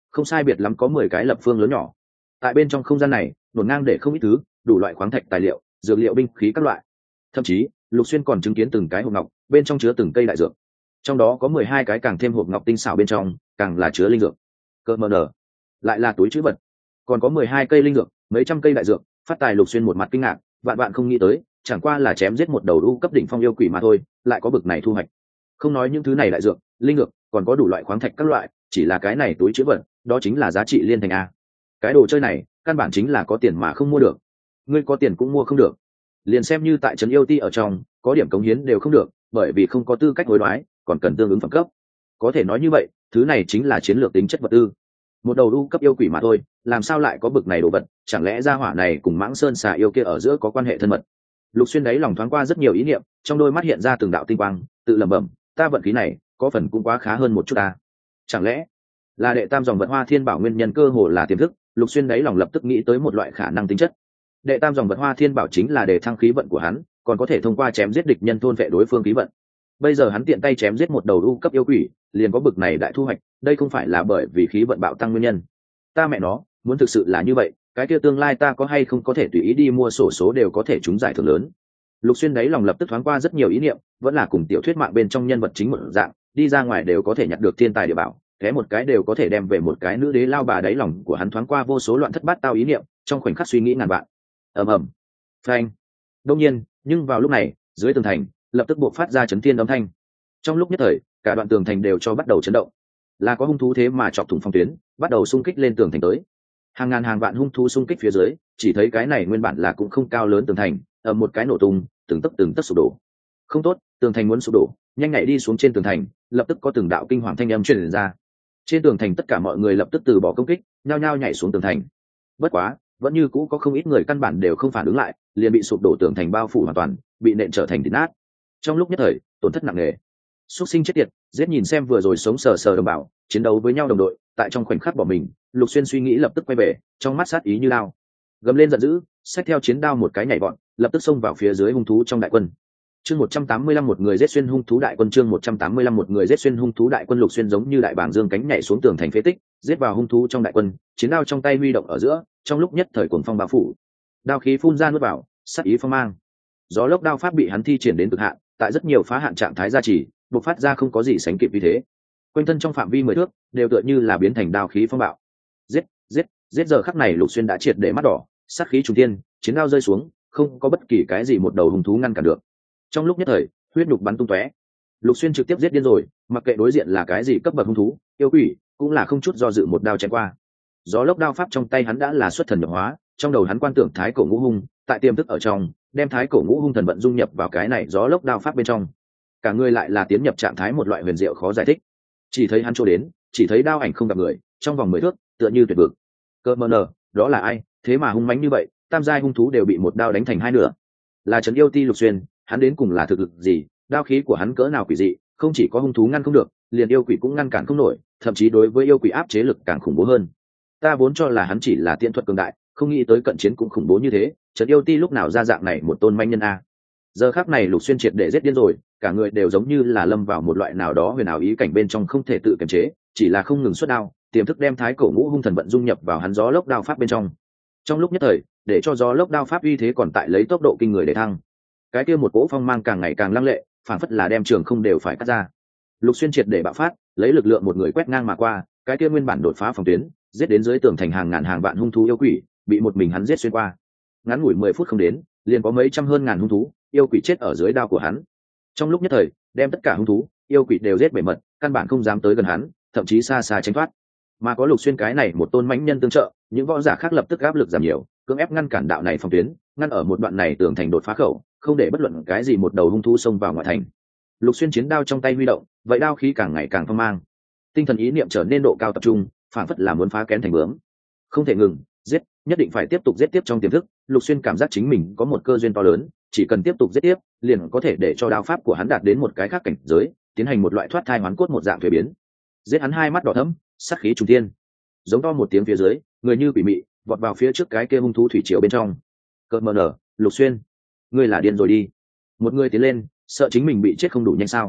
không sai biệt lắm có mười cái lập phương lớn nhỏ. Tại bên trong không gian này nổn ngang để không ít thứ, đủ loại khoáng thạch tài liệu, dược liệu, binh khí các loại. Thậm chí Lục Xuyên còn chứng kiến từng cái hộp ngọc, bên trong chứa từng cây đại dược, trong đó có mười hai cái càng thêm hộp ngọc tinh xảo, bên trong càng là chứa linh dược. Cơ mờ nở, lại là túi trữ vật, còn có mười hai cây linh dược, mấy trăm cây đại dược. Phát tài Lục Xuyên một mặt kinh ngạc, vạn vạn không nghĩ tới, chẳng qua là chém giết một đầu u cấp đỉnh phong yêu quỷ mà thôi, lại có bực này thu hoạch. Không nói những thứ này đại dược, linh dược, còn có đủ loại khoáng thạch các loại, chỉ là cái này túi trữ vật, đó chính là giá trị liên thành a. Cái đồ chơi này, căn bản chính là có tiền mà không mua được. Ngươi có tiền cũng mua không được. Liền xem như tại trấn yêu ti ở trong, có điểm cống hiến đều không được, bởi vì không có tư cách hối đoái, còn cần tương ứng phẩm cấp. Có thể nói như vậy, thứ này chính là chiến lược tính chất vật tư. Một đầu u cấp yêu quỷ mà thôi, làm sao lại có bực này đồ vật? Chẳng lẽ gia hỏa này cùng Mãng Sơn xà yêu kia ở giữa có quan hệ thân mật? Lục Xuyên đấy lòng thoáng qua rất nhiều ý niệm, trong đôi mắt hiện ra từng đạo tinh quang, tự lẩm bẩm, ta vận khí này, có phần cũng quá khá hơn một chút ta. Chẳng lẽ là đệ tam dòng vận hoa thiên bảo nguyên nhân? Cơ hồ là tiềm thức, Lục Xuyên đấy lòng lập tức nghĩ tới một loại khả năng tính chất. Đệ tam dòng vận hoa thiên bảo chính là để thăng khí vận của hắn, còn có thể thông qua chém giết địch nhân thôn vệ đối phương khí vận. Bây giờ hắn tiện tay chém giết một đầu u cấp yêu quỷ, liền có bực này đại thu hoạch, đây không phải là bởi vì khí vận bạo tăng nguyên nhân. Ta mẹ nó, muốn thực sự là như vậy, cái kia tương lai ta có hay không có thể tùy ý đi mua sổ số đều có thể trúng giải thưởng lớn. Lục Xuyên đấy lòng lập tức thoáng qua rất nhiều ý niệm, vẫn là cùng tiểu thuyết mạng bên trong nhân vật chính một dạng, đi ra ngoài đều có thể nhặt được thiên tài địa bảo, thế một cái đều có thể đem về một cái nữ đế lao bà. Đấy lòng của hắn thoáng qua vô số loạn thất bát tao ý niệm, trong khoảnh khắc suy nghĩ ngàn vạn. ầm ầm, phanh. Đông nhiên, nhưng vào lúc này, dưới tường thành lập tức buộc phát ra chấn thiên âm thanh. Trong lúc nhất thời, cả đoạn tường thành đều cho bắt đầu chấn động, là có hung thú thế mà chọc thủng phong tuyến, bắt đầu xung kích lên tường thành tới. Hàng ngàn hàng vạn hung thú xung kích phía dưới, chỉ thấy cái này nguyên bản là cũng không cao lớn tường thành, ở một cái nổ tung, từng tấc từng tấc sụp đổ. Không tốt, tường thành muốn sụp đổ, nhanh nhảy đi xuống trên tường thành, lập tức có từng đạo kinh hoàng thanh âm truyền ra. Trên tường thành tất cả mọi người lập tức từ bỏ công kích, nhao nhao nhảy xuống tường thành. Bất quá, vẫn như cũ có không ít người căn bản đều không phản ứng lại, liền bị sụp đổ tường thành bao phủ hoàn toàn, bị nện trở thành thịt nát. Trong lúc nhất thời, tổn thất nặng nề. Xuất sinh chết tiệt, giết nhìn xem vừa rồi sống sờ sờ đồng bào, chiến đấu với nhau đồng đội, tại trong khoảnh khắc bỏ mình, Lục Xuyên suy nghĩ lập tức quay về, trong mắt sát ý như lao. Gầm lên giận dữ, xách theo chiến đao một cái nhảy vọt, lập tức xông vào phía dưới hung thú trong đại quân. Chương một trăm tám mươi lăm một người giết xuyên hung thú đại quân, chương một trăm tám mươi lăm một người giết xuyên hung thú đại quân. Lục Xuyên giống như đại bàng dương cánh nhảy xuống tường thành phế tích, giết vào hung thú trong đại quân, chiến đao trong tay huy động ở giữa, trong lúc nhất thời cuồng phong bao phủ. Đao khí phun ra nuốt vào, sát ý phong mang. Gió lốc đao pháp bị hắn thi triển đến cực hạn, tại rất nhiều phá hạn trạng thái gia trì, bộc phát ra không có gì sánh kịp như thế. Quanh thân trong phạm vi mười thước, đều tựa như là biến thành đao khí phong bạo. Giết, giết, giết giờ khắc này Lục Xuyên đã triệt để mắt đỏ, sát khí trùng thiên, chiến đao rơi xuống, không có bất kỳ cái gì một đầu hung thú ngăn cản được. Trong lúc nhất thời, huyết nhục bắn tung tóe. Lục Xuyên trực tiếp giết điên rồi, mặc kệ đối diện là cái gì cấp bậc hung thú, yêu quỷ, cũng là không chút do dự một đao chém qua. Gió lốc đao pháp trong tay hắn đã là xuất thần nhập hóa, trong đầu hắn quan tưởng thái cổ ngũ hung, tại tiềm thức ở trong, đem thái cổ ngũ hung thần vận dung nhập vào cái này gió lốc đao pháp bên trong. Cả người lại là tiến nhập trạng thái một loại huyền diệu khó giải thích. Chỉ thấy hắn trôi đến, chỉ thấy đao ảnh không gặp người, trong vòng mười thước, tựa như tuyệt vực. Cơ mờ nở, đó là ai? Thế mà hung mãnh như vậy, tam giai hung thú đều bị một đao đánh thành hai nửa. Là trấn yêu ti Lục Xuyên, hắn đến cùng là thực lực gì? Đao khí của hắn cỡ nào quỷ dị, không chỉ có hung thú ngăn không được, liền yêu quỷ cũng ngăn cản không nổi, thậm chí đối với yêu quỷ áp chế lực càng khủng bố hơn. Ta vốn cho là hắn chỉ là tiện thuật cường đại, không nghĩ tới cận chiến cũng khủng bố như thế. Trấn yêu ti lúc nào ra dạng này một tôn manh nhân a? Giờ khắc này Lục Xuyên triệt để giết điên rồi, cả người đều giống như là lâm vào một loại nào đó huyền ảo ý cảnh bên trong, không thể tự kiềm chế, chỉ là không ngừng xuất đao, tiềm thức đem thái cổ ngũ hung thần vận dung nhập vào hắn gió lốc đao pháp bên trong. Trong lúc nhất thời, để cho gió lốc đao pháp uy thế còn tại lấy tốc độ kinh người để thăng. Cái kia một cỗ phong mang càng ngày càng lăng lệ, phản phất là đem trường không đều phải cắt ra. Lục Xuyên triệt để bạo phát, lấy lực lượng một người quét ngang mà qua, cái kia nguyên bản đột phá phòng tuyến, giết đến dưới tường thành hàng ngàn hàng vạn hung thú yêu quỷ, bị một mình hắn giết xuyên qua. Ngắn ngủi mười phút không đến, liền có mấy trăm hơn ngàn hung thú yêu quỷ chết ở dưới đao của hắn. Trong lúc nhất thời, đem tất cả hung thú yêu quỷ đều giết bể mật, căn bản không dám tới gần hắn, thậm chí xa xa tránh thoát. Mà có Lục Xuyên cái này một tôn mãnh nhân tương trợ, những võ giả khác lập tức áp lực giảm nhiều, cưỡng ép ngăn cản đạo này phòng tuyến, ngăn ở một đoạn này tường thành đột phá khẩu, không để bất luận cái gì một đầu hung thú xông vào ngoại thành. Lục Xuyên chiến đao trong tay huy động, vậy đao khí càng ngày càng phong mang, tinh thần ý niệm trở nên độ cao tập trung, phản phất là muốn phá kén thành bướm. Không thể ngừng, giết, nhất định phải tiếp tục giết tiếp. Trong tiềm thức, Lục Xuyên cảm giác chính mình có một cơ duyên to lớn, chỉ cần tiếp tục giết tiếp, liền có thể để cho đao pháp của hắn đạt đến một cái khác cảnh giới, tiến hành một loại thoát thai hoán cốt một dạng thuế biến. Giết hắn hai mắt đỏ thẫm, sát khí trùng thiên, giống to một tiếng phía dưới, người như quỷ mị vọt vào phía trước cái kia hung thú thủy triều bên trong. Cợt mờ nở, Lục Xuyên, ngươi là điên rồi đi. Một người tiến lên, sợ chính mình bị chết không đủ nhanh sao?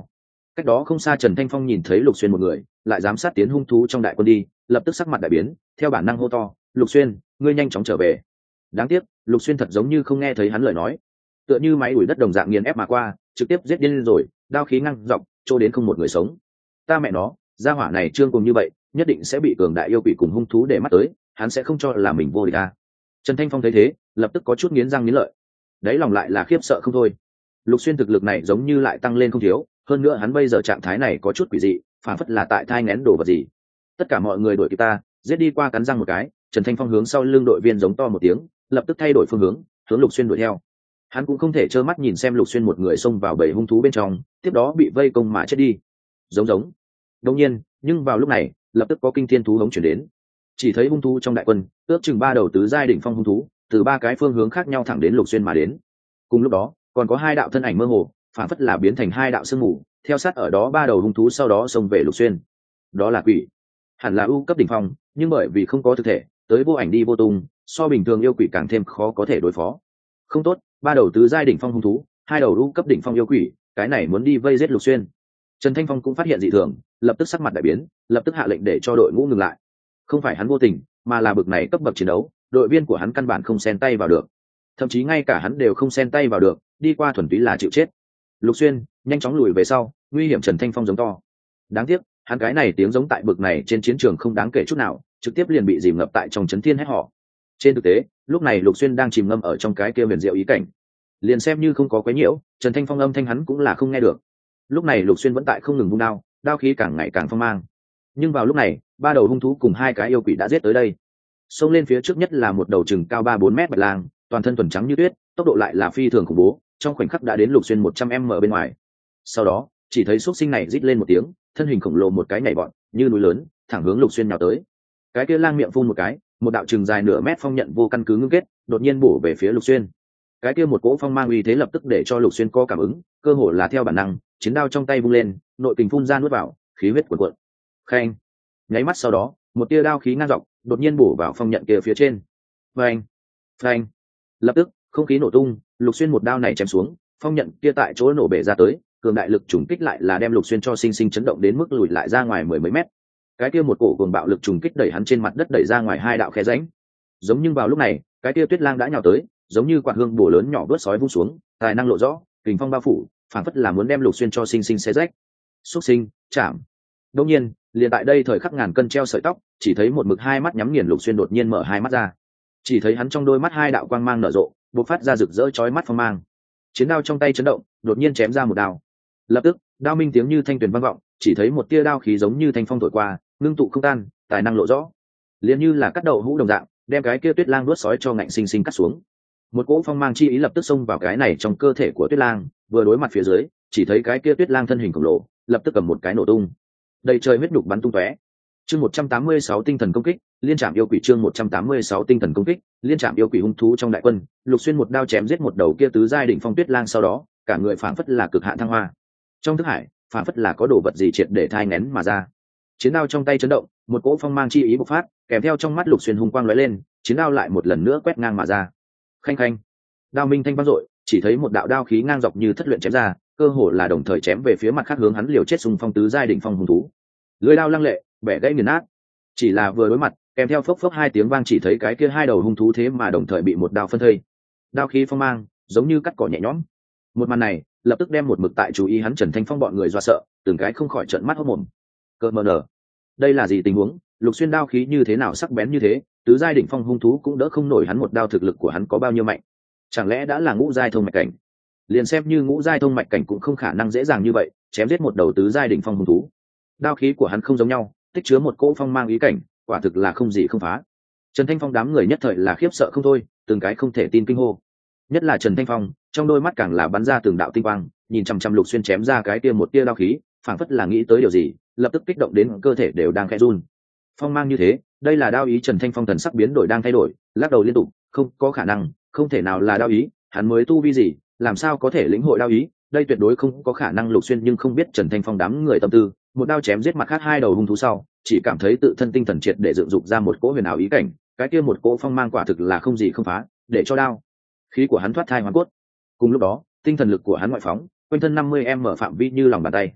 Cách đó không xa Trần Thanh Phong nhìn thấy Lục Xuyên một người lại dám sát tiến hung thú trong đại quân đi, lập tức sắc mặt đại biến, theo bản năng hô to: Lục Xuyên, ngươi nhanh chóng trở về. Đáng tiếc Lục Xuyên thật giống như không nghe thấy hắn lời nói, tựa như máy đuổi đất đồng dạng nghiền ép mà qua, trực tiếp giết điên rồi, đao khí ngăng dọc trô đến không một người sống. Ta mẹ nó, gia hỏa này trương cùng như vậy nhất định sẽ bị cường đại yêu quỷ cùng hung thú để mắt tới, hắn sẽ không cho là mình vô địch à. Trần Thanh Phong thấy thế lập tức có chút nghiến răng nghiến lợi, đấy lòng lại là khiếp sợ không thôi. Lục Xuyên thực lực này giống như lại tăng lên không thiếu, hơn nữa hắn bây giờ trạng thái này có chút quỷ dị, phản phất là tại thai nghén đồ vật gì. Tất cả mọi người đuổi kịp ta, giết đi qua cắn răng một cái, Trần Thanh Phong hướng sau lưng đội viên giống to một tiếng, lập tức thay đổi phương hướng, hướng Lục Xuyên đuổi theo. Hắn cũng không thể trơ mắt nhìn xem Lục Xuyên một người xông vào bầy hung thú bên trong, tiếp đó bị vây công mà chết đi. Giống giống. Đương nhiên, nhưng vào lúc này, lập tức có kinh thiên thú hống chuyển đến. Chỉ thấy hung thú trong đại quân, ước chừng ba đầu tứ giai đỉnh phong hung thú, từ ba cái phương hướng khác nhau thẳng đến Lục Xuyên mà đến. Cùng lúc đó, còn có hai đạo thân ảnh mơ hồ, phản phất là biến thành hai đạo sương mù, theo sát ở đó ba đầu hung thú sau đó xông về Lục Xuyên. Đó là quỷ, hẳn là ưu cấp đỉnh phong, nhưng bởi vì không có thực thể, tới vô ảnh đi vô tung, so bình thường yêu quỷ càng thêm khó có thể đối phó. Không tốt, ba đầu tứ giai đỉnh phong hung thú, hai đầu ưu cấp đỉnh phong yêu quỷ, cái này muốn đi vây giết Lục Xuyên. Trần Thanh Phong cũng phát hiện dị thường, lập tức sắc mặt đại biến, lập tức hạ lệnh để cho đội ngũ ngừng lại. Không phải hắn vô tình, mà là bực này cấp bậc chiến đấu, đội viên của hắn căn bản không xen tay vào được, thậm chí ngay cả hắn đều không xen tay vào được, đi qua thuần túy là chịu chết. Lục Xuyên nhanh chóng lùi về sau, nguy hiểm. Trần Thanh Phong giống to. Đáng tiếc hắn cái này tiếng giống tại bực này trên chiến trường không đáng kể chút nào, trực tiếp liền bị dìm ngập tại trong chấn thiên hét họ. Trên thực tế lúc này Lục Xuyên đang chìm ngâm ở trong cái kia huyền diệu ý cảnh, liền xem như không có quấy nhiễu, Trần Thanh Phong âm thanh hắn cũng là không nghe được. Lúc này Lục Xuyên vẫn tại không ngừng vung đao, đao khí càng ngày càng phong mang. Nhưng vào lúc này ba đầu hung thú cùng hai cái yêu quỷ đã giết tới đây. Xông lên phía trước nhất là một đầu chừng cao ba bốn mét bạch lang, toàn thân thuần trắng như tuyết, tốc độ lại là phi thường khủng bố, trong khoảnh khắc đã đến Lục Xuyên một trăm mét bên ngoài. Sau đó chỉ thấy xúc sinh này rít lên một tiếng, thân hình khổng lồ một cái nhảy vọt như núi lớn, thẳng hướng Lục Xuyên nhào tới. Cái kia lang miệng phun một cái, một đạo chừng dài nửa mét phong nhận vô căn cứ ngưng kết đột nhiên bổ về phía Lục Xuyên. Cái kia một cỗ phong mang uy thế lập tức để cho Lục Xuyên có cảm ứng, cơ hồ là theo bản năng, chiến đao trong tay vung lên, nội kình phun ra nuốt vào, khí huyết cuồn cuộn. Khen. Nháy mắt sau đó, một tia đao khí ngang dọc đột nhiên bổ vào phong nhận kia phía trên. Phanh, phanh. Lập tức không khí nổ tung, Lục Xuyên một đao này chém xuống, phong nhận kia tại chỗ nổ bể ra tới, cường đại lực trùng kích lại là đem Lục Xuyên cho sinh sinh chấn động đến mức lùi lại ra ngoài mười mấy mét. Cái kia một cổ cuồng bạo lực trùng kích đẩy hắn trên mặt đất đẩy ra ngoài hai đạo khe rãnh. Giống như vào lúc này, cái kia tuyết lang đã nhào tới, giống như quạt hương bổ lớn nhỏ vớt sói vung xuống, tài năng lộ rõ, kình phong bao phủ, phản phất là muốn đem Lục Xuyên cho sinh sinh xé rách. Xúc sinh, chạm. Đương nhiên, liền tại đây thời khắc ngàn cân treo sợi tóc, chỉ thấy một mực hai mắt nhắm nghiền Lục Xuyên đột nhiên mở hai mắt ra. Chỉ thấy hắn trong đôi mắt hai đạo quang mang nở rộ, bộc phát ra rực rỡ chói mắt phong mang. Chiến đao trong tay chấn động, đột nhiên chém ra một đao. Lập tức, đao minh tiếng như thanh tuyền vang vọng, chỉ thấy một tia đao khí giống như thanh phong thổi qua, ngưng tụ không tan, tài năng lộ rõ. Liền như là cắt đầu hũ đồng dạng, đem cái kia tuyết lang đuốt sói cho ngạnh sinh sinh cắt xuống. Một cỗ phong mang chi ý lập tức xông vào cái này trong cơ thể của tuyết lang, vừa đối mặt phía dưới, chỉ thấy cái kia tuyết lang thân hình khổng lồ, lập tức cầm một cái nổ tung. Đầy trời huyết nhục bắn tung tóe. Chương một trăm tám mươi sáu tinh thần công kích, liên trạm yêu quỷ. Chương một trăm tám mươi sáu tinh thần công kích, liên trạm yêu quỷ hung thú trong đại quân, Lục Xuyên một đao chém giết một đầu kia tứ giai đỉnh phong tuyết lang, sau đó, cả người phảng phất là cực hạn thăng hoa. Trong thức hải, phảng phất là có đồ vật gì triệt để thai nghén mà ra. Chiến đao trong tay chấn động, một cỗ phong mang chi ý bộc phát, kèm theo trong mắt Lục Xuyên hung quang lóe lên, chiến đao lại một lần nữa quét ngang mà ra. Khanh khanh. Đao minh thanh vang dội, chỉ thấy một đạo đao khí ngang dọc như thất luyện chém ra, cơ hồ là đồng thời chém về phía mặt khác hướng hắn liều chết xung phong tứ giai đỉnh phong hung thú. Lưỡi đao lăng lệ, bẻ gãy nghiền nát. Chỉ là vừa đối mặt, kèm theo phốc phốc hai tiếng vang, chỉ thấy cái kia hai đầu hung thú thế mà đồng thời bị một đao phân thây. Đao khí phong mang, giống như cắt cỏ nhẹ nhõm. Một màn này, lập tức đem một mực tại chú ý hắn Trần Thanh Phong bọn người dọa sợ, từng cái không khỏi trợn mắt hốt mồm. Cơ mờ nở, đây là gì tình huống? Lục Xuyên đao khí như thế nào sắc bén như thế, tứ giai đỉnh phong hung thú cũng đỡ không nổi hắn một đao, thực lực của hắn có bao nhiêu mạnh? Chẳng lẽ đã là ngũ giai thông mạch cảnh? Liền xem như ngũ giai thông mạch cảnh cũng không khả năng dễ dàng như vậy chém giết một đầu tứ giai đỉnh phong hung thú. Đao khí của hắn không giống nhau, tích chứa một cỗ phong mang ý cảnh, quả thực là không gì không phá. Trần Thanh Phong đám người nhất thời là khiếp sợ không thôi, từng cái không thể tin kinh hô. Nhất là Trần Thanh Phong, trong đôi mắt càng là bắn ra từng đạo tinh quang, nhìn chằm chằm Lục Xuyên chém ra cái tia một tia đao khí, phảng phất là nghĩ tới điều gì, lập tức kích động đến cơ thể đều đang khẽ run. Phong mang như thế, đây là đao ý. Trần Thanh Phong thần sắc biến đổi đang thay đổi, lắc đầu liên tục, không có khả năng, không thể nào là đao ý, hắn mới tu vi gì, làm sao có thể lĩnh hội đao ý, đây tuyệt đối không có khả năng. Lục Xuyên nhưng không biết Trần Thanh Phong đám người tâm tư, một đao chém giết mặt khác hai đầu hung thú sau, chỉ cảm thấy tự thân tinh thần triệt để dựng dục ra một cỗ huyền ảo ý cảnh, cái kia một cỗ phong mang quả thực là không gì không phá, để cho đao khí của hắn thoát thai hoàn cốt. Cùng lúc đó, tinh thần lực của hắn ngoại phóng, quanh thân năm mươi em mở phạm vi như lòng bàn tay.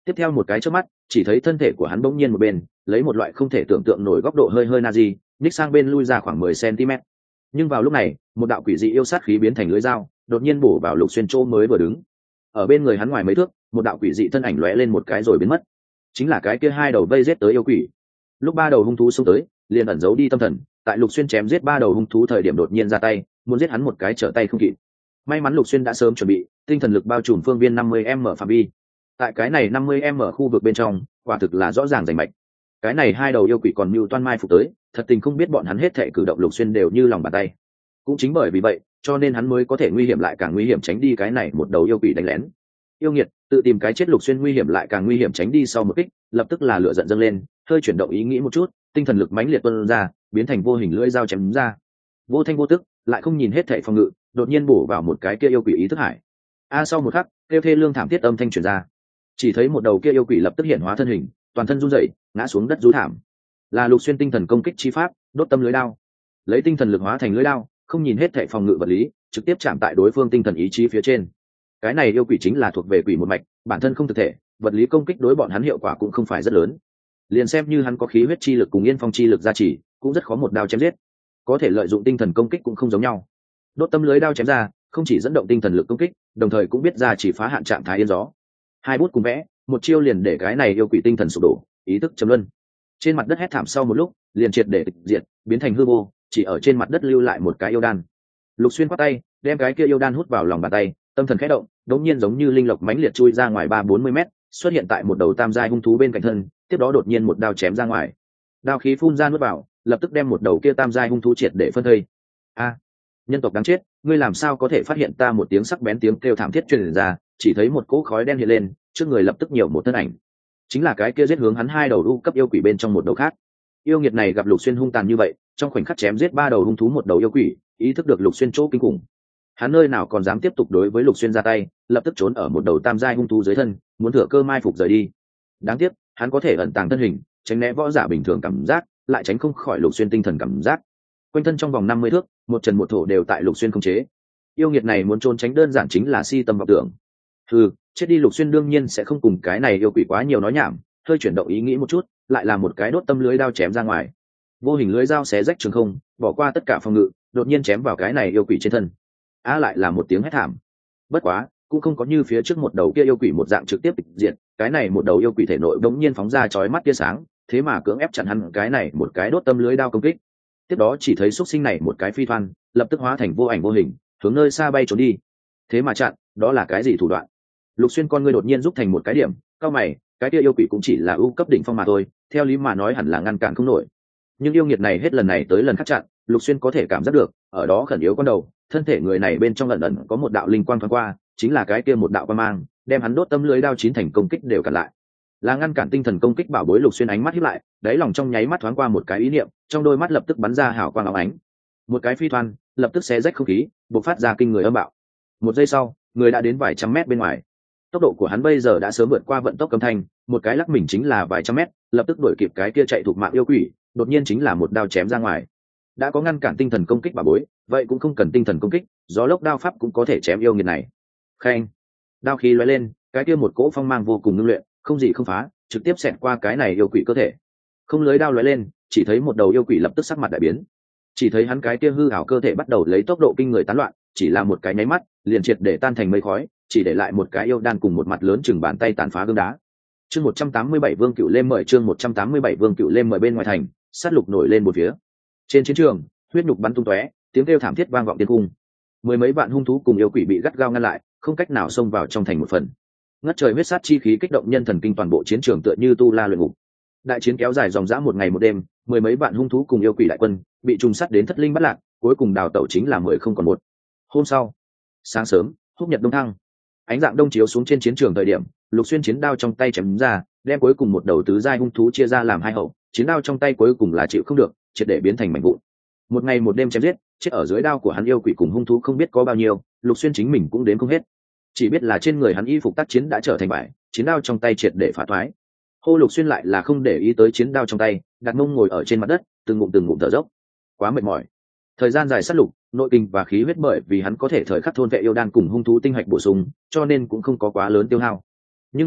Tiếp theo một cái chớp mắt, chỉ thấy thân thể của hắn bỗng nhiên một bên, lấy một loại không thể tưởng tượng nổi góc độ hơi hơi nazi, ních sang bên lui ra khoảng mười xăng-ti-mét. Nhưng vào lúc này, một đạo quỷ dị yêu sát khí biến thành lưỡi dao, đột nhiên bổ vào Lục Xuyên chỗ mới vừa đứng. Ở bên người hắn ngoài mấy thước, một đạo quỷ dị thân ảnh lóe lên một cái rồi biến mất. Chính là cái kia hai đầu vây giết tới yêu quỷ. Lúc ba đầu hung thú xông tới, liền ẩn giấu đi tâm thần, tại Lục Xuyên chém giết ba đầu hung thú thời điểm đột nhiên ra tay, muốn giết hắn một cái trở tay không kịp. May mắn Lục Xuyên đã sớm chuẩn bị, tinh thần lực bao trùm phương viên năm mươi mét phạm vi. Tại cái này năm mươi mét khu vực bên trong, quả thực là rõ ràng rành mạch. Cái này hai đầu yêu quỷ còn như toan mai phục tới, thật tình không biết bọn hắn hết thảy cử động Lục Xuyên đều như lòng bàn tay. Cũng chính bởi vì vậy, cho nên hắn mới có thể nguy hiểm lại càng nguy hiểm tránh đi cái này một đầu yêu quỷ đánh lén. Yêu nghiệt, tự tìm cái chết. Lục Xuyên nguy hiểm lại càng nguy hiểm tránh đi sau một kích, lập tức là lửa giận dâng lên, hơi chuyển động ý nghĩ một chút, tinh thần lực mãnh liệt tuôn ra, biến thành vô hình lưỡi dao chém ra. Vô thanh vô tức, lại không nhìn hết thảy phòng ngự, đột nhiên bổ vào một cái kia yêu quỷ ý thức hải. A sau một khắc, kêu thê lương thảm thiết âm thanh truyền ra. Chỉ thấy một đầu kia yêu quỷ lập tức hiện hóa thân hình, toàn thân run rẩy, ngã xuống đất rú thảm. Là Lục Xuyên tinh thần công kích chi pháp, đốt tâm lưới đao. Lấy tinh thần lực hóa thành lưới đao, không nhìn hết thảy phòng ngự vật lý, trực tiếp chạm tại đối phương tinh thần ý chí phía trên. Cái này yêu quỷ chính là thuộc về quỷ một mạch, bản thân không thực thể, vật lý công kích đối bọn hắn hiệu quả cũng không phải rất lớn. Liền xem như hắn có khí huyết chi lực cùng yên phong chi lực gia trì, cũng rất khó một đao chém giết. Có thể lợi dụng tinh thần công kích cũng không giống nhau. Đốt tâm lưới đao chém ra, không chỉ dẫn động tinh thần lực công kích, đồng thời cũng biết ra chỉ phá hạn trạng thái yên gió. Hai bút cùng vẽ, một chiêu liền để cái này yêu quỷ tinh thần sụp đổ, ý thức chấm luân. Trên mặt đất hét thảm sau một lúc, liền triệt để tịch diệt, biến thành hư vô, chỉ ở trên mặt đất lưu lại một cái yêu đan. Lục Xuyên quát tay, đem cái kia yêu đan hút vào lòng bàn tay, tâm thần khẽ động, đống nhiên giống như linh lộc mãnh liệt chui ra ngoài ba bốn mươi mét, xuất hiện tại một đầu tam giai hung thú bên cạnh thân, tiếp đó đột nhiên một đao chém ra ngoài. Đao khí phun ra nuốt vào, lập tức đem một đầu kia tam giai hung thú triệt để phân thây. A, nhân tộc đáng chết, ngươi làm sao có thể phát hiện ta? Một tiếng sắc bén tiếng kêu thảm thiết truyền ra, chỉ thấy một cỗ khói đen hiện lên, trước người lập tức nhiều một thân ảnh. Chính là cái kia giết hướng hắn hai đầu u cấp yêu quỷ bên trong một đầu khác. Yêu nghiệt này gặp Lục Xuyên hung tàn như vậy, trong khoảnh khắc chém giết ba đầu hung thú một đầu yêu quỷ, ý thức được Lục Xuyên chỗ kinh khủng. Hắn nơi nào còn dám tiếp tục đối với Lục Xuyên ra tay, lập tức trốn ở một đầu tam giai hung thú dưới thân, muốn thừa cơ mai phục rời đi. Đáng tiếc, hắn có thể ẩn tàng thân hình, tránh né võ giả bình thường cảm giác, lại tránh không khỏi Lục Xuyên tinh thần cảm giác. Quanh thân trong vòng năm mươi thước, một trần một thổ đều tại Lục Xuyên khống chế. Yêu nghiệt này muốn trốn tránh đơn giản chính là si tâm vọng tưởng. Hừ, chết đi. Lục Xuyên đương nhiên sẽ không cùng cái này yêu quỷ quá nhiều nói nhảm, hơi chuyển động ý nghĩ một chút, lại là một cái đốt tâm lưới đao chém ra ngoài. Vô hình lưới dao xé rách trường không, bỏ qua tất cả phòng ngự, đột nhiên chém vào cái này yêu quỷ trên thân. Á lại là một tiếng hét thảm. Bất quá, cũng không có như phía trước một đầu kia yêu quỷ một dạng trực tiếp tịch diệt, cái này một đầu yêu quỷ thể nội đống nhiên phóng ra chói mắt tia sáng, thế mà cưỡng ép chặn hắn cái này một cái đốt tâm lưới đao công kích. Tiếp đó chỉ thấy xúc sinh này một cái phi thoăn, lập tức hóa thành vô ảnh vô hình, hướng nơi xa bay trốn đi. Thế mà chặn, đó là cái gì thủ đoạn? Lục Xuyên con ngươi đột nhiên rút thành một cái điểm, cao mày, cái kia yêu quỷ cũng chỉ là ưu cấp đỉnh phong mà thôi, theo lý mà nói hẳn là ngăn cản không nổi. Nhưng yêu nghiệt này hết lần này tới lần khác chặn, Lục Xuyên có thể cảm giác được, ở đó khẩn yếu con đầu, thân thể người này bên trong ẩn ẩn có một đạo linh quang thoáng qua, chính là cái kia một đạo quang mang, đem hắn đốt tâm lưới đao chín thành công kích đều cản lại. Là ngăn cản tinh thần công kích bảo bối. Lục Xuyên ánh mắt híp lại, đáy lòng trong nháy mắt thoáng qua một cái ý niệm, trong đôi mắt lập tức bắn ra hào quang óng ánh. Một cái phi thoăn, lập tức xé rách không khí, bộc phát ra kinh người âm bạo. Một giây sau, người đã đến vài trăm mét bên ngoài. Tốc độ của hắn bây giờ đã sớm vượt qua vận tốc âm thanh, một cái lắc mình chính là vài trăm mét, lập tức đuổi kịp cái kia chạy thục mạng yêu quỷ, đột nhiên chính là một đao chém ra ngoài. Đã có ngăn cản tinh thần công kích bảo bối, vậy cũng không cần tinh thần công kích, gió lốc đao pháp cũng có thể chém yêu nghiệt này. Khen, đao khí lóe lên, cái kia một cỗ phong mang vô cùng ngưng luyện, không gì không phá, trực tiếp xẹt qua cái này yêu quỷ cơ thể. Không lưới đao lóe lên, chỉ thấy một đầu yêu quỷ lập tức sắc mặt đại biến. Chỉ thấy hắn cái kia hư ảo cơ thể bắt đầu lấy tốc độ kinh người tán loạn, chỉ là một cái nháy mắt, liền triệt để tan thành mây khói, chỉ để lại một cái yêu đan cùng một mặt lớn chừng bàn tay tàn phá gương đá. Chương một trăm tám mươi bảy Vương Cựu Lêm mời chương một trăm tám mươi bảy Vương Cựu Lêm mời bên ngoài thành, sát lục nổi lên một phía. Trên chiến trường, huyết nhục bắn tung tóe, tiếng kêu thảm thiết vang vọng thiên cung. Mười mấy vạn hung thú cùng yêu quỷ bị gắt gao ngăn lại, không cách nào xông vào trong thành một phần. Ngất trời huyết sát chi khí kích động nhân thần kinh, toàn bộ chiến trường tựa như tu la luyện ngục. Đại chiến kéo dài dòng dã một ngày một đêm, mười mấy vạn hung thú cùng yêu quỷ đại quân bị trùng sát đến thất linh bắt lạc, cuối cùng đào tẩu chính là mười không còn một. Hôm sau, sáng sớm, húc nhật đông thăng, ánh dạng đông chiếu xuống trên chiến trường thời điểm, Lục Xuyên chiến đao trong tay chém ra, đem cuối cùng một đầu tứ giai hung thú chia ra làm hai hậu, chiến đao trong tay cuối cùng là chịu không được, triệt để biến thành mảnh vụn. Một ngày một đêm chém giết, chết ở dưới đao của hắn yêu quỷ cùng hung thú không biết có bao nhiêu, Lục Xuyên chính mình cũng đến không hết. Chỉ biết là trên người hắn y phục tác chiến đã trở thành bại, chiến đao trong tay triệt để phá thoái. Hô Lục Xuyên lại là không để ý tới chiến đao trong tay, đặt mông ngồi ở trên mặt đất, từng ngụm từng ngụm thở dốc. Quá mệt mỏi. Thời gian dài sát lục, nội kinh và khí huyết bởi vì hắn có thể thời khắc thôn vệ yêu đan cùng hung thú tinh hạch bổ sung, cho nên cũng không có quá lớn tiêu hao. Nhưng mà,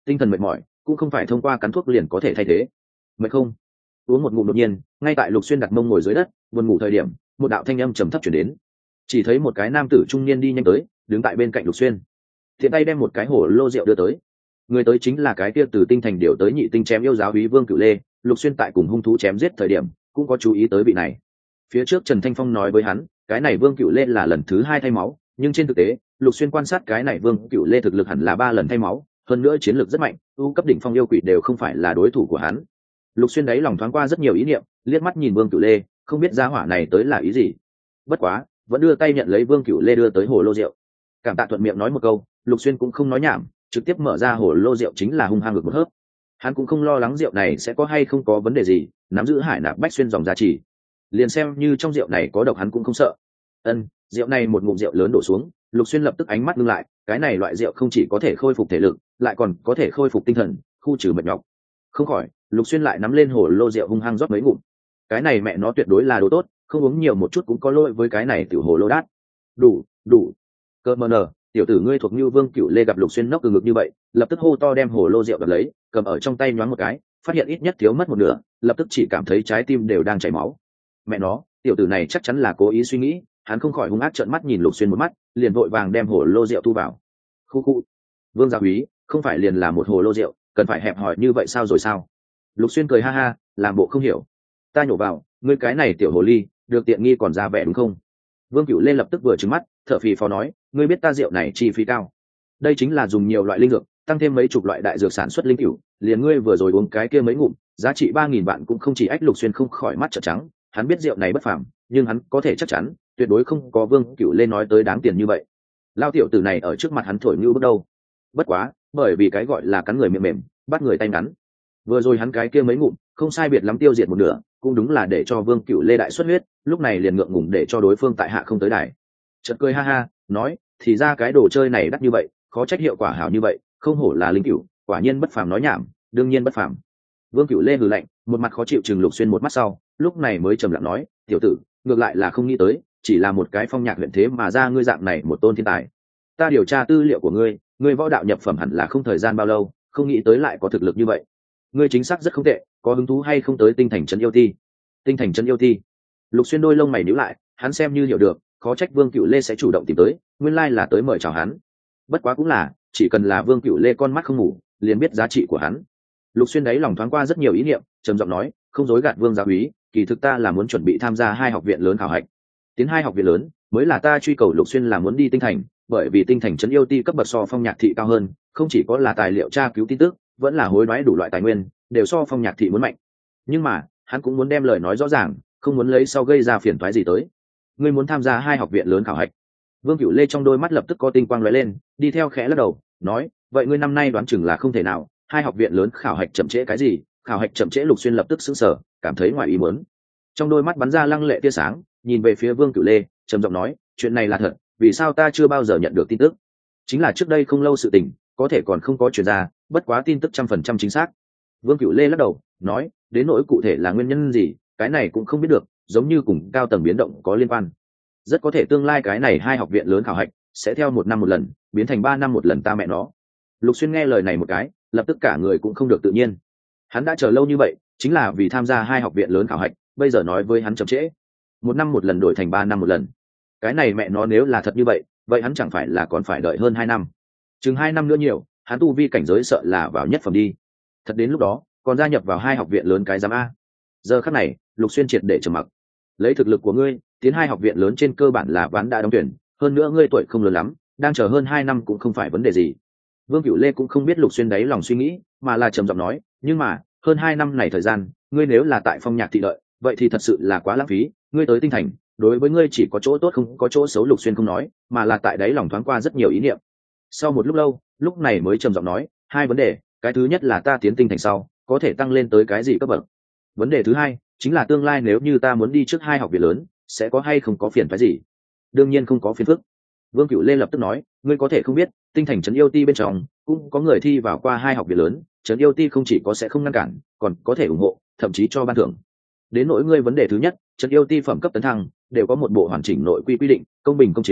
tinh thần mệt mỏi cũng không phải thông qua cắn thuốc liền có thể thay thế. Mệt không? Uống một ngụm đột nhiên, ngay tại Lục Xuyên đặt mông ngồi dưới đất buồn ngủ thời điểm, một đạo thanh âm trầm thấp chuyển đến. Chỉ thấy một cái nam tử trung niên đi nhanh tới, đứng tại bên cạnh Lục Xuyên, thiện tay đem một cái hồ lô rượu đưa tới. Người tới chính là cái kia từ tinh thành điều tới nhị tinh chém yêu giáo úy Vương Cửu Lê. Lục Xuyên tại cùng hung thú chém giết thời điểm cũng có chú ý tới vị này. Phía trước Trần Thanh Phong nói với hắn, cái này Vương Cửu Lê là lần thứ hai thay máu, nhưng trên thực tế Lục Xuyên quan sát cái này Vương Cửu Lê thực lực hẳn là ba lần thay máu, hơn nữa chiến lược rất mạnh, ưu cấp đỉnh phong yêu quỷ đều không phải là đối thủ của hắn. Lục Xuyên đấy lòng thoáng qua rất nhiều ý niệm, liếc mắt nhìn Vương Cửu Lê, không biết gia hỏa này tới là ý gì. Bất quá vẫn đưa tay nhận lấy Vương Cửu Lê đưa tới hồ lô rượu. Cảm tạ thuận miệng nói một câu, Lục Xuyên cũng không nói nhảm, trực tiếp mở ra hồ lô rượu chính là hung hăng ngược một hớp. Hắn cũng không lo lắng rượu này sẽ có hay không có vấn đề gì, nắm giữ hải nạp bách xuyên dòng giá trị, liền xem như trong rượu này có độc hắn cũng không sợ. Ân, rượu này một ngụm rượu lớn đổ xuống, Lục Xuyên lập tức ánh mắt ngưng lại, cái này loại rượu không chỉ có thể khôi phục thể lực, lại còn có thể khôi phục tinh thần, khu trừ mệt nhọc. Không khỏi, Lục Xuyên lại nắm lên hồ lô rượu hung hăng rót mấy ngụm. Cái này mẹ nó tuyệt đối là đồ tốt, không uống nhiều một chút cũng có lỗi với cái này tiểu hồ lô đát. Đủ, đủ. Cơ mờ nờ, tiểu tử ngươi thuộc Như Vương Cửu Lê gặp Lục Xuyên nốc từ ngực như vậy, lập tức hô to đem hồ lô rượu đập lấy, cầm ở trong tay nhoáng một cái, phát hiện ít nhất thiếu mất một nửa, lập tức chỉ cảm thấy trái tim đều đang chảy máu. Mẹ nó, tiểu tử này chắc chắn là cố ý suy nghĩ, hắn không khỏi hung ác trợn mắt nhìn Lục Xuyên một mắt, liền vội vàng đem hồ lô rượu thu vào. Khu khu. Vương gia úy, không phải liền là một hồ lô rượu, cần phải hẹp hòi như vậy sao rồi sao? Lục Xuyên cười ha ha, làm bộ không hiểu. Ta nhổ vào, ngươi cái này tiểu hồ ly, được tiện nghi còn ra vẻ đúng không? Vương Cửu Lê lập tức vừa trừng mắt, thở phì phò nói, ngươi biết ta rượu này chi phí cao. Đây chính là dùng nhiều loại linh dược, tăng thêm mấy chục loại đại dược sản xuất linh cửu, liền ngươi vừa rồi uống cái kia mấy ngụm, giá trị ba nghìn vạn cũng không chỉ. Ách Lục Xuyên không khỏi mắt trợn trắng, hắn biết rượu này bất phàm, nhưng hắn có thể chắc chắn, tuyệt đối không có Vương Cửu Lê nói tới đáng tiền như vậy. Lao tiểu tử này ở trước mặt hắn thổi như bước đâu. Bất quá, bởi vì cái gọi là cắn người miệng mềm, bắt người tay ngắn. Vừa rồi hắn cái kia mấy ngụm, không sai biệt lắm tiêu diệt một nửa, cũng đúng là để cho Vương Cửu Lê đại xuất huyết, lúc này liền ngượng ngùng để cho đối phương tại hạ không tới đài. Chợt cười ha ha, nói, thì ra cái đồ chơi này đắt như vậy, khó trách hiệu quả hảo như vậy, không hổ là linh cửu, quả nhiên bất phàm. Nói nhảm, đương nhiên bất phàm. Vương Cửu Lê hừ lạnh, một mặt khó chịu chừng Lục Xuyên một mắt sau, lúc này mới trầm lặng nói, tiểu tử, ngược lại là không nghĩ tới, chỉ là một cái phong nhạc huyện thế mà ra ngươi dạng này một tôn thiên tài. Ta điều tra tư liệu của ngươi, ngươi võ đạo nhập phẩm hẳn là không thời gian bao lâu, không nghĩ tới lại có thực lực như vậy. Ngươi chính xác rất không tệ, có hứng thú hay không tới tinh thành trấn yêu ti? Tinh thành trấn yêu ti? Lục Xuyên đôi lông mày nhíu lại, hắn xem như hiểu được, khó trách Vương Cửu Lê sẽ chủ động tìm tới, nguyên lai là tới mời chào hắn. Bất quá cũng là, chỉ cần là Vương Cửu Lê con mắt không ngủ, liền biết giá trị của hắn. Lục Xuyên đấy lòng thoáng qua rất nhiều ý niệm, trầm giọng nói, không dối gạt Vương gia úy, kỳ thực ta là muốn chuẩn bị tham gia hai học viện lớn khảo hạch. Tiến hai học viện lớn, mới là ta truy cầu. Lục Xuyên là muốn đi tinh thành, bởi vì tinh thành trấn yêu ti cấp bậc so phong nhạc thị cao hơn, không chỉ có là tài liệu tra cứu tin tức, vẫn là hối đoái đủ loại tài nguyên, đều so phong nhạc thị muốn mạnh. Nhưng mà, hắn cũng muốn đem lời nói rõ ràng, không muốn lấy sau gây ra phiền toái gì tới. Ngươi muốn tham gia hai học viện lớn khảo hạch? Vương Cửu Lê trong đôi mắt lập tức có tinh quang lóe lên, đi theo khẽ lắc đầu, nói, vậy ngươi năm nay đoán chừng là không thể nào, hai học viện lớn khảo hạch chậm trễ cái gì? Khảo hạch chậm trễ? Lục Xuyên lập tức sững sờ, cảm thấy ngoài ý muốn. Trong đôi mắt bắn ra lăng lệ tia sáng, nhìn về phía Vương Cửu Lê, trầm giọng nói, chuyện này là thật, vì sao ta chưa bao giờ nhận được tin tức? Chính là trước đây không lâu sự tình, có thể còn không có truyền ra, bất quá tin tức trăm phần trăm chính xác. Vương Cửu Lê lắc đầu, nói, đến nỗi cụ thể là nguyên nhân gì, cái này cũng không biết được, giống như cùng cao tầng biến động có liên quan. Rất có thể tương lai cái này hai học viện lớn khảo hạch sẽ theo một năm một lần biến thành ba năm một lần. Ta mẹ nó. Lục Xuyên nghe lời này một cái, lập tức cả người cũng không được tự nhiên. Hắn đã chờ lâu như vậy, chính là vì tham gia hai học viện lớn khảo hạch, bây giờ nói với hắn chậm trễ, một năm một lần đổi thành ba năm một lần. Cái này mẹ nó nếu là thật như vậy, vậy hắn chẳng phải là còn phải đợi hơn hai năm? Chừng hai năm nữa nhiều, hắn tu vi cảnh giới sợ là vào nhất phẩm đi. Thật đến lúc đó, còn gia nhập vào hai học viện lớn cái giám a. Giờ khắc này, Lục Xuyên triệt để trầm mặc. Lấy thực lực của ngươi, tiến hai học viện lớn trên cơ bản là ván đã đóng tuyển, hơn nữa ngươi tuổi không lớn lắm, đang chờ hơn hai năm cũng không phải vấn đề gì. Vương Cửu Lê cũng không biết Lục Xuyên đấy lòng suy nghĩ, mà là trầm giọng nói, nhưng mà hơn hai năm này thời gian, ngươi nếu là tại phong nhạc thị đợi, vậy thì thật sự là quá lãng phí. Ngươi tới tinh thành, đối với ngươi chỉ có chỗ tốt không có chỗ xấu. Lục Xuyên không nói, mà là tại đấy lòng thoáng qua rất nhiều ý niệm. Sau một lúc lâu, lúc này mới trầm giọng nói, hai vấn đề, cái thứ nhất là ta tiến tinh thành sau, có thể tăng lên tới cái gì cấp bậc. Vấn đề thứ hai, chính là tương lai nếu như ta muốn đi trước hai học viện lớn, sẽ có hay không có phiền phức gì. Đương nhiên không có phiền phức. Vương Cửu Lê lập tức nói, ngươi có thể không biết, tinh thành trấn yêu ti bên trong cũng có người thi vào qua hai học viện lớn, trấn yêu ti không chỉ có sẽ không ngăn cản, còn có thể ủng hộ, thậm chí cho ban thưởng. Đến nỗi ngươi vấn đề thứ nhất, trấn yêu ti phẩm cấp tấn thăng đều có một bộ hoàn chỉnh nội quy quy định, công bình công chính,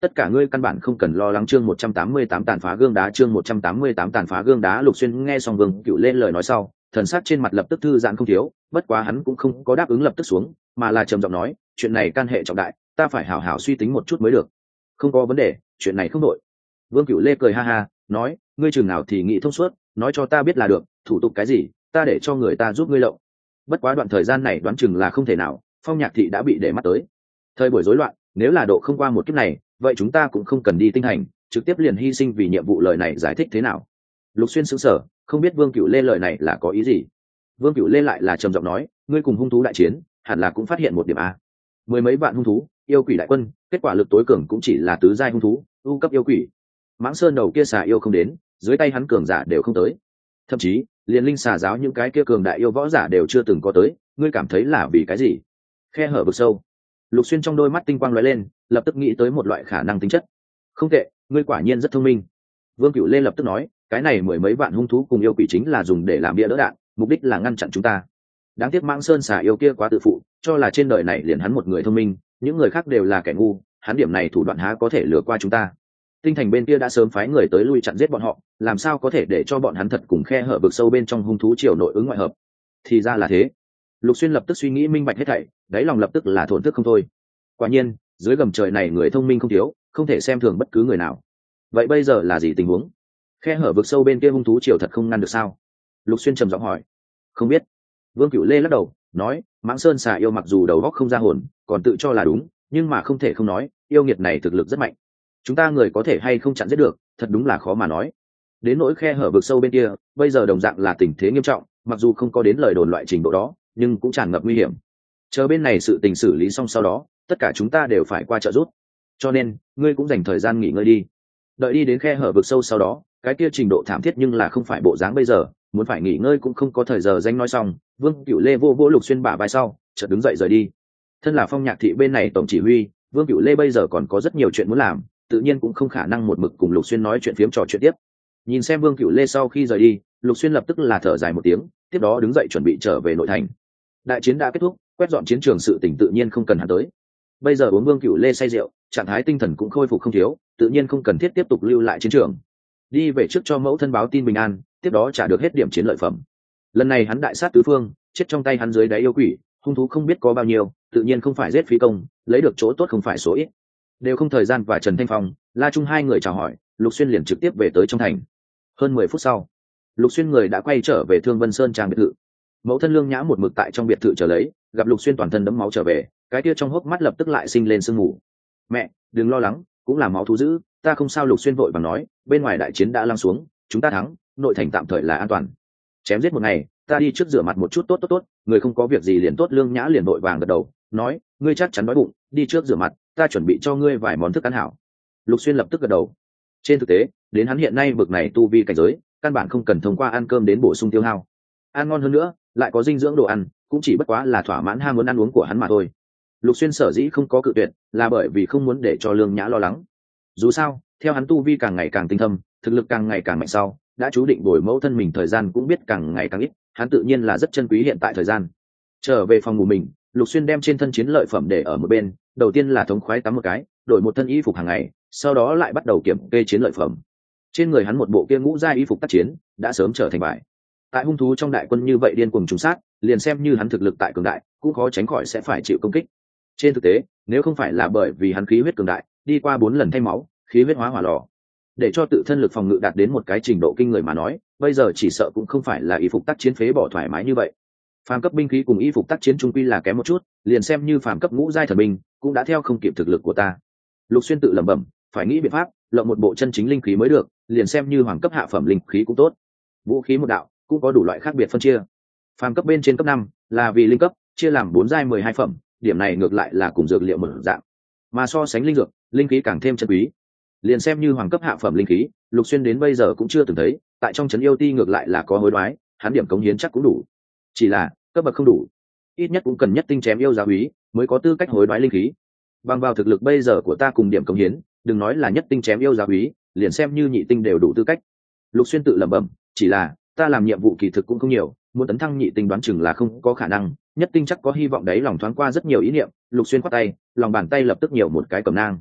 tất cả ngươi căn bản không cần lo lắng. Chương một trăm tám mươi tám tàn phá gương đá. Chương một trăm tám mươi tám tàn phá gương đá. Lục Xuyên nghe xong Vương Cựu lên lời nói sau, thần sắc trên mặt lập tức thư giãn không thiếu, bất quá hắn cũng không có đáp ứng lập tức xuống, mà là trầm giọng nói, chuyện này can hệ trọng đại, ta phải hảo hảo suy tính một chút mới được. Không có vấn đề, chuyện này không đội. Vương Cựu lê cười ha ha nói, ngươi chừng nào thì nghĩ thông suốt, nói cho ta biết là được, thủ tục cái gì ta để cho người ta giúp ngươi lộng. Bất quá đoạn thời gian này đoán chừng là không thể nào, Phong Nhạc thị đã bị để mắt tới. Thời buổi rối loạn, nếu là độ không qua một kiếp này, vậy chúng ta cũng không cần đi tinh hành, trực tiếp liền hy sinh vì nhiệm vụ. Lời này giải thích thế nào? Lục Xuyên sững sờ, không biết Vương Cựu lê lời này là có ý gì. Vương Cựu lê lại là trầm giọng nói, ngươi cùng hung thú đại chiến, hẳn là cũng phát hiện một điểm a. Mười mấy vạn hung thú, yêu quỷ đại quân, kết quả lực tối cường cũng chỉ là tứ giai hung thú, ưu cấp yêu quỷ. Mãng Sơn đầu kia xà yêu không đến, dưới tay hắn cường giả đều không tới, thậm chí liền linh xà giáo những cái kia cường đại yêu võ giả đều chưa từng có tới. Ngươi cảm thấy là vì cái gì? Khe hở vực sâu. Lục Xuyên trong đôi mắt tinh quang lóe lên, lập tức nghĩ tới một loại khả năng tính chất. Không tệ, ngươi quả nhiên rất thông minh. Vương Cựu lê lập tức nói, cái này mười mấy vạn hung thú cùng yêu quỷ chính là dùng để làm bia đỡ đạn, mục đích là ngăn chặn chúng ta. Đáng tiếc Mãng Sơn xà yêu kia quá tự phụ, cho là trên đời này liền hắn một người thông minh, những người khác đều là kẻ ngu, hắn điểm này thủ đoạn há có thể lừa qua chúng ta. Tinh thành bên kia đã sớm phái người tới lui chặn giết bọn họ, làm sao có thể để cho bọn hắn thật cùng khe hở vực sâu bên trong hung thú triều nội ứng ngoại hợp. Thì ra là thế. Lục Xuyên lập tức suy nghĩ minh bạch hết thảy, đáy lòng lập tức là thổn thức không thôi. Quả nhiên, dưới gầm trời này người thông minh không thiếu, không thể xem thường bất cứ người nào. Vậy bây giờ là gì tình huống? Khe hở vực sâu bên kia hung thú triều thật không ngăn được sao? Lục Xuyên trầm giọng hỏi. Không biết. Vương Cựu lê lắc đầu nói, Mãng Sơn xà yêu mặc dù đầu óc không ra hồn, còn tự cho là đúng, nhưng mà không thể không nói, yêu nghiệt này thực lực rất mạnh. Chúng ta người có thể hay không chặn giết được, thật đúng là khó mà nói. Đến nỗi khe hở vực sâu bên kia, bây giờ đồng dạng là tình thế nghiêm trọng, mặc dù không có đến lời đồn loại trình độ đó, nhưng cũng tràn ngập nguy hiểm. Chờ bên này sự tình xử lý xong sau đó, tất cả chúng ta đều phải qua trợ giúp. Cho nên, ngươi cũng dành thời gian nghỉ ngơi đi. Đợi đi đến khe hở vực sâu sau đó, cái kia trình độ thảm thiết nhưng là không phải bộ dáng bây giờ, muốn phải nghỉ ngơi cũng không có thời giờ. Danh nói xong, Vương Cựu lê vô vô Lục Xuyên bả vai sau, chợt đứng dậy rời đi. Thân là Phong Nhạc thị bên này tổng chỉ huy, Vương Cựu lê bây giờ còn có rất nhiều chuyện muốn làm, tự nhiên cũng không khả năng một mực cùng Lục Xuyên nói chuyện phiếm trò chuyện tiếp. Nhìn xem Vương Cựu lê sau khi rời đi, Lục Xuyên lập tức là thở dài một tiếng, tiếp đó đứng dậy chuẩn bị trở về nội thành. Đại chiến đã kết thúc, quét dọn chiến trường sự tỉnh tự nhiên không cần hắn tới. Bây giờ uống Vương Cựu lê say rượu, trạng thái tinh thần cũng khôi phục không thiếu, tự nhiên không cần thiết tiếp tục lưu lại chiến trường. Đi về trước cho mẫu thân báo tin bình an, tiếp đó trả được hết điểm chiến lợi phẩm. Lần này hắn đại sát tứ phương, chết trong tay hắn dưới đáy yêu quỷ, hung thú không biết có bao nhiêu, tự nhiên không phải giết phí công, lấy được chỗ tốt không phải số ít. Đều không thời gian và Trần Thanh Phong, La Trung hai người chào hỏi, Lục Xuyên liền trực tiếp về tới trong thành. Hơn mười phút sau, Lục Xuyên người đã quay trở về Thương Vân Sơn trang biệt thự. Mẫu thân Lương Nhã một mực tại trong biệt thự chờ lấy, gặp Lục Xuyên toàn thân đẫm máu trở về, cái kia trong hốc mắt lập tức lại sinh lên sương mù. Mẹ, đừng lo lắng, cũng là máu thú dữ, ta không sao. Lục Xuyên vội vàng nói, bên ngoài đại chiến đã lắng xuống, chúng ta thắng, nội thành tạm thời là an toàn. Chém giết một ngày, ta đi trước rửa mặt một chút. Tốt tốt tốt, người không có việc gì liền tốt. Lương Nhã liền vội vàng gật đầu, nói, ngươi chắc chắn đói bụng, đi trước rửa mặt, ta chuẩn bị cho ngươi vài món thức ăn hảo. Lục Xuyên lập tức gật đầu. Trên thực tế, đến hắn hiện nay bực này tu vi cảnh giới, căn bản không cần thông qua ăn cơm đến bổ sung tiêu hao. Ăn ngon hơn nữa, lại có dinh dưỡng đồ ăn, cũng chỉ bất quá là thỏa mãn ham muốn ăn uống của hắn mà thôi. Lục Xuyên sở dĩ không có cự tuyệt, là bởi vì không muốn để cho Lương Nhã lo lắng. Dù sao, theo hắn tu vi càng ngày càng tinh thâm, thực lực càng ngày càng mạnh sau, đã chú định bồi mẫu thân mình thời gian cũng biết càng ngày càng ít, hắn tự nhiên là rất trân quý hiện tại thời gian. Trở về phòng ngủ mình, Lục Xuyên đem trên thân chiến lợi phẩm để ở một bên, đầu tiên là thống khoái tắm một cái, đổi một thân y phục hàng ngày, sau đó lại bắt đầu kiểm kê chiến lợi phẩm. Trên người hắn một bộ kia ngũ giai y phục tác chiến, đã sớm trở thành bại. Tại hung thú trong đại quân như vậy điên cuồng trùng sát, liền xem như hắn thực lực tại cường đại, cũng khó tránh khỏi sẽ phải chịu công kích. Trên thực tế, nếu không phải là bởi vì hắn khí huyết cường đại, đi qua bốn lần thay máu, khí huyết hóa hỏa lò, để cho tự thân lực phòng ngự đạt đến một cái trình độ kinh người mà nói, bây giờ chỉ sợ cũng không phải là y phục tác chiến phế bỏ thoải mái như vậy. Phàm cấp binh khí cùng y phục tác chiến trung quy là kém một chút, liền xem như phàm cấp ngũ giai thần binh, cũng đã theo không kịp thực lực của ta. Lục Xuyên tự lẩm bẩm, phải nghĩ biện pháp, lộng một bộ chân chính linh khí mới được, liền xem như hoàng cấp hạ phẩm linh khí cũng tốt. Vũ khí một đạo, cũng có đủ loại khác biệt phân chia. Phàm cấp bên trên cấp năm là vì linh cấp, chia làm bốn giai mười hai phẩm, điểm này ngược lại là cùng dược liệu một dạng. Mà so sánh linh dược, linh khí càng thêm chân quý. Liền xem như hoàng cấp hạ phẩm linh khí, Lục Xuyên đến bây giờ cũng chưa từng thấy, tại trong trấn yêu ti ngược lại là có hối đoái, hắn điểm cống hiến chắc cũng đủ. Chỉ là, cấp bậc không đủ, ít nhất cũng cần nhất tinh chém yêu giáo úy mới có tư cách hối đoái linh khí. Bằng vào thực lực bây giờ của ta cùng điểm cống hiến, đừng nói là nhất tinh chém yêu giáo úy, liền xem như nhị tinh đều đủ tư cách. Lục Xuyên tự lẩm bẩm, chỉ là ta làm nhiệm vụ kỳ thực cũng không nhiều, muốn tấn thăng nhị tinh đoán chừng là không có khả năng, nhất tinh chắc có hy vọng. Đấy lòng thoáng qua rất nhiều ý niệm, Lục Xuyên khoát tay, lòng bàn tay lập tức nhiều một cái cẩm nang.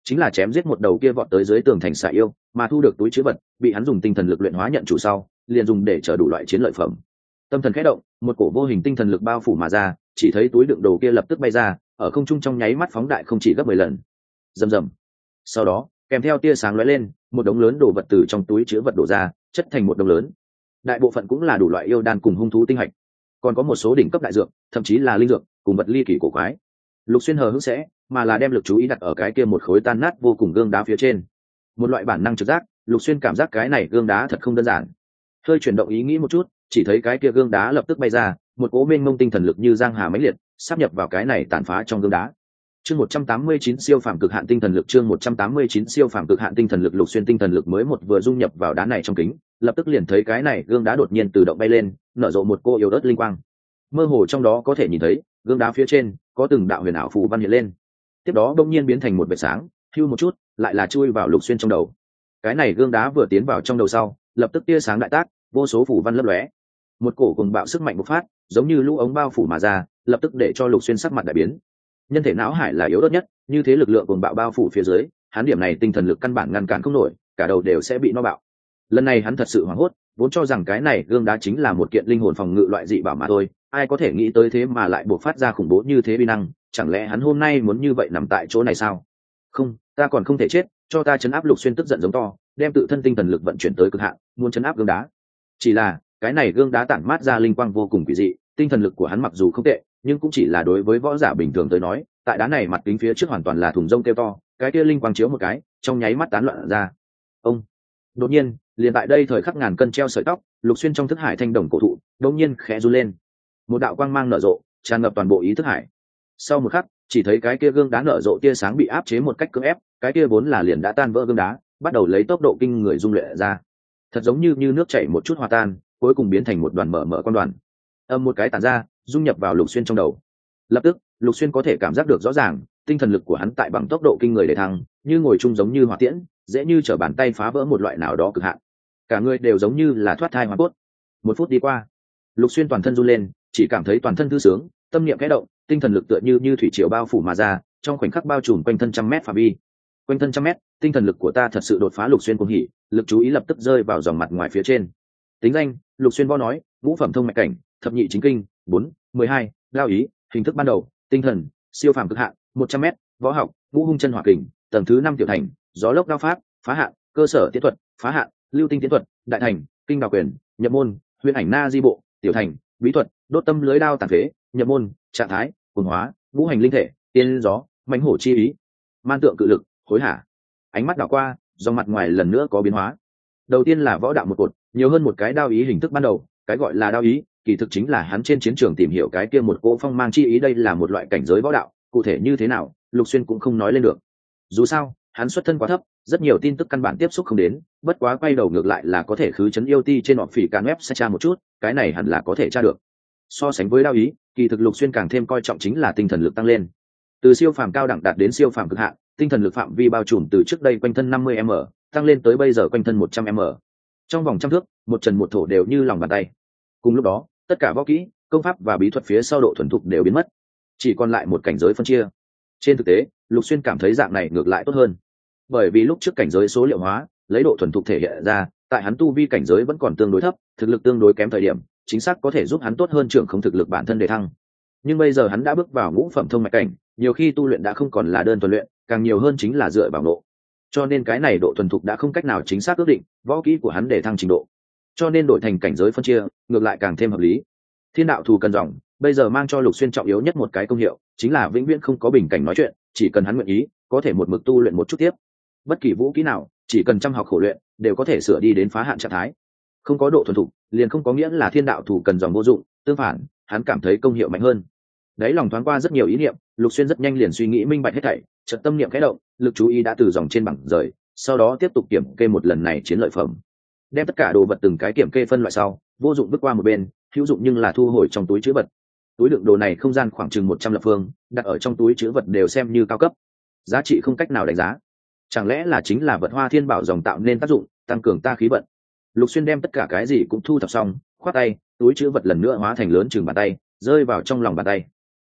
chính là chém giết một đầu kia vọt tới dưới tường thành xạ yêu mà thu được túi chữ vật, bị hắn dùng tinh thần lực luyện hóa nhận chủ sau liền dùng để chở đủ loại chiến lợi phẩm. Tâm thần khẽ động, một cổ vô hình tinh thần lực bao phủ mà ra, chỉ thấy túi đựng đồ kia lập tức bay ra, ở không trung trong nháy mắt phóng đại không chỉ gấp mười lần. Rầm rầm. Sau đó, kèm theo tia sáng lóe lên, một đống lớn đồ vật từ trong túi chứa vật đổ ra, chất thành một đống lớn. Đại bộ phận cũng là đủ loại yêu đan cùng hung thú tinh hạch, còn có một số đỉnh cấp đại dược, thậm chí là linh dược, cùng vật ly kỳ cổ quái. Lục Xuyên hờ hững sẽ, mà là đem lực chú ý đặt ở cái kia một khối tan nát vô cùng gương đá phía trên. Một loại bản năng trực giác, Lục Xuyên cảm giác cái này gương đá thật không đơn giản. Hơi chuyển động ý nghĩ một chút, chỉ thấy cái kia gương đá lập tức bay ra, một cỗ mênh mông tinh thần lực như giang hà mãnh liệt, sáp nhập vào cái này tàn phá trong gương đá. Chương một trăm tám mươi chín siêu phàm cực hạn tinh thần lực, chương một trăm tám mươi chín siêu phàm cực hạn tinh thần lực. Lục Xuyên tinh thần lực mới một vừa dung nhập vào đá này trong kính, lập tức liền thấy cái này gương đá đột nhiên tự động bay lên, nở rộ một cô yếu ớt linh quang. Mơ hồ trong đó có thể nhìn thấy, gương đá phía trên có từng đạo huyền ảo phù văn hiện lên. Tiếp đó bỗng nhiên biến thành một vệt sáng, hưu một chút, lại là chui vào Lục Xuyên trong đầu. Cái này gương đá vừa tiến vào trong đầu sau, lập tức tia sáng đại tác, vô số phù văn lấp lóe. Một cổ cùng bạo sức mạnh bộc phát, giống như lũ ống bao phủ mà ra, lập tức để cho Lục Xuyên sắc mặt đại biến. Nhân thể não hải là yếu ớt nhất, như thế lực lượng cùng bạo bao phủ phía dưới, hắn điểm này tinh thần lực căn bản ngăn cản không nổi, cả đầu đều sẽ bị nó bạo. Lần này hắn thật sự hoảng hốt, vốn cho rằng cái này gương đá chính là một kiện linh hồn phòng ngự loại dị bảo mà thôi, ai có thể nghĩ tới thế mà lại bộc phát ra khủng bố như thế uy năng, chẳng lẽ hắn hôm nay muốn như vậy nằm tại chỗ này sao? Không, ta còn không thể chết, cho ta chấn áp. Lục Xuyên tức giận giống to, đem tự thân tinh thần lực vận chuyển tới cực hạn, muốn chấn áp gương đá. Chỉ là, cái này gương đá tản mát ra linh quang vô cùng quỷ dị, tinh thần lực của hắn mặc dù không tệ, nhưng cũng chỉ là đối với võ giả bình thường tới nói, tại đá này mặt kính phía trước hoàn toàn là thùng rông kêu to, cái kia linh quang chiếu một cái, trong nháy mắt tán loạn ra. Ông. Đột nhiên, liền tại đây thời khắc ngàn cân treo sợi tóc, Lục Xuyên trong thức hải thanh đồng cổ thụ, đột nhiên khẽ run lên. Một đạo quang mang nở rộ, tràn ngập toàn bộ ý thức hải. Sau một khắc, chỉ thấy cái kia gương đá nở rộ tia sáng bị áp chế một cách cưỡng ép, cái kia vốn là liền đã tan vỡ gương đá, bắt đầu lấy tốc độ kinh người dung luyện ra. Thật giống như như nước chảy một chút hòa tan, cuối cùng biến thành một đoàn mở mở quan đoàn. Âm một cái tản ra, dung nhập vào Lục Xuyên trong đầu. Lập tức, Lục Xuyên có thể cảm giác được rõ ràng, tinh thần lực của hắn tại bằng tốc độ kinh người để thăng, như ngồi chung giống như hỏa tiễn, dễ như trở bàn tay phá vỡ một loại nào đó cực hạn. Cả người đều giống như là thoát thai hóa cốt. Một phút đi qua, Lục Xuyên toàn thân run lên, chỉ cảm thấy toàn thân thư sướng, tâm niệm khẽ động, tinh thần lực tựa như như thủy triều bao phủ mà ra, trong khoảnh khắc bao trùm quanh thân trăm mét phạm vi. Quanh thân trăm mét, tinh thần lực của ta thật sự đột phá. Lục Xuyên cuồng hỉ, lực chú ý lập tức rơi vào dòng mặt ngoài phía trên. Tính danh: Lục Xuyên võ nói, ngũ phẩm thông mạch cảnh, thập nhị chính kinh, bốn, mười hai, lao ý, hình thức ban đầu, tinh thần, siêu phàm cực hạn, một trăm mét, võ học, ngũ hung chân hỏa kình, tầng thứ năm tiểu thành, gió lốc đao pháp, phá hạn, cơ sở tiến thuật, phá hạn, lưu tinh tiến thuật, đại thành, kinh đào quyền, nhập môn, huyền ảnh na di bộ, tiểu thành, bí thuật, đốt tâm lưới đao tàn phế, nhập môn, trạng thái, quần hóa, ngũ hành linh thể, tiên gió, mãnh hổ chi ý, man tượng cự lực, hối hả. Ánh mắt đảo qua, do mặt ngoài lần nữa có biến hóa. Đầu tiên là võ đạo một cột, nhiều hơn một cái đao ý hình thức ban đầu, cái gọi là đao ý, kỳ thực chính là hắn trên chiến trường tìm hiểu cái kia một cỗ phong mang chi ý. Đây là một loại cảnh giới võ đạo, cụ thể như thế nào, Lục Xuyên cũng không nói lên được. Dù sao, hắn xuất thân quá thấp, rất nhiều tin tức căn bản tiếp xúc không đến, bất quá quay đầu ngược lại là có thể khứ chấn yêu ti trên họp phỉ can web sẽ tra một chút, cái này hẳn là có thể tra được. So sánh với đao ý, kỳ thực Lục Xuyên càng thêm coi trọng chính là tinh thần lực tăng lên. Từ siêu phàm cao đẳng đạt đến siêu phàm cực hạn, tinh thần lực phạm vi bao trùm từ trước đây quanh thân năm mươi mét, tăng lên tới bây giờ quanh thân một trăm mét. Trong vòng trăm thước, một trần một thổ đều như lòng bàn tay. Cùng lúc đó, tất cả võ kỹ, công pháp và bí thuật phía sau độ thuần thục đều biến mất, chỉ còn lại một cảnh giới phân chia. Trên thực tế, Lục Xuyên cảm thấy dạng này ngược lại tốt hơn, bởi vì lúc trước cảnh giới số liệu hóa, lấy độ thuần thục thể hiện ra, tại hắn tu vi cảnh giới vẫn còn tương đối thấp, thực lực tương đối kém thời điểm, chính xác có thể giúp hắn tốt hơn trưởng không thực lực bản thân để thăng. Nhưng bây giờ hắn đã bước vào ngũ phẩm thông mạch cảnh, nhiều khi tu luyện đã không còn là đơn thuần luyện, càng nhiều hơn chính là dựa vào nộ. Cho nên cái này độ thuần thục đã không cách nào chính xác ước định võ kỹ của hắn để thăng trình độ. Cho nên đổi thành cảnh giới phân chia, ngược lại càng thêm hợp lý. Thiên đạo thù cần dòng, bây giờ mang cho Lục Xuyên trọng yếu nhất một cái công hiệu, chính là vĩnh viễn không có bình cảnh nói chuyện, chỉ cần hắn nguyện ý, có thể một mực tu luyện một chút tiếp. Bất kỳ vũ kỹ nào, chỉ cần chăm học khổ luyện, đều có thể sửa đi đến phá hạn trạng thái. Không có độ thuần thục, liền không có nghĩa là thiên đạo thù cần dòng vô dụng, tương phản, hắn cảm thấy công hiệu mạnh hơn. Đấy, lòng thoáng qua rất nhiều ý niệm, Lục Xuyên rất nhanh liền suy nghĩ minh bạch hết thảy, chợt tâm niệm khẽ động, lực chú ý đã từ dòng trên bảng rời, sau đó tiếp tục kiểm kê một lần này chiến lợi phẩm. Đem tất cả đồ vật từng cái kiểm kê phân loại sau, vô dụng bước qua một bên, hữu dụng nhưng là thu hồi trong túi trữ vật. Túi đựng đồ này không gian khoảng chừng một trăm lập phương, đặt ở trong túi trữ vật đều xem như cao cấp, giá trị không cách nào đánh giá. Chẳng lẽ là chính là vật hoa thiên bảo dòng tạo nên tác dụng, tăng cường ta khí vận. Lục Xuyên đem tất cả cái gì cũng thu thập xong, khoát tay, túi trữ vật lần nữa hóa thành lớn chừng bàn tay, rơi vào trong lòng bàn tay.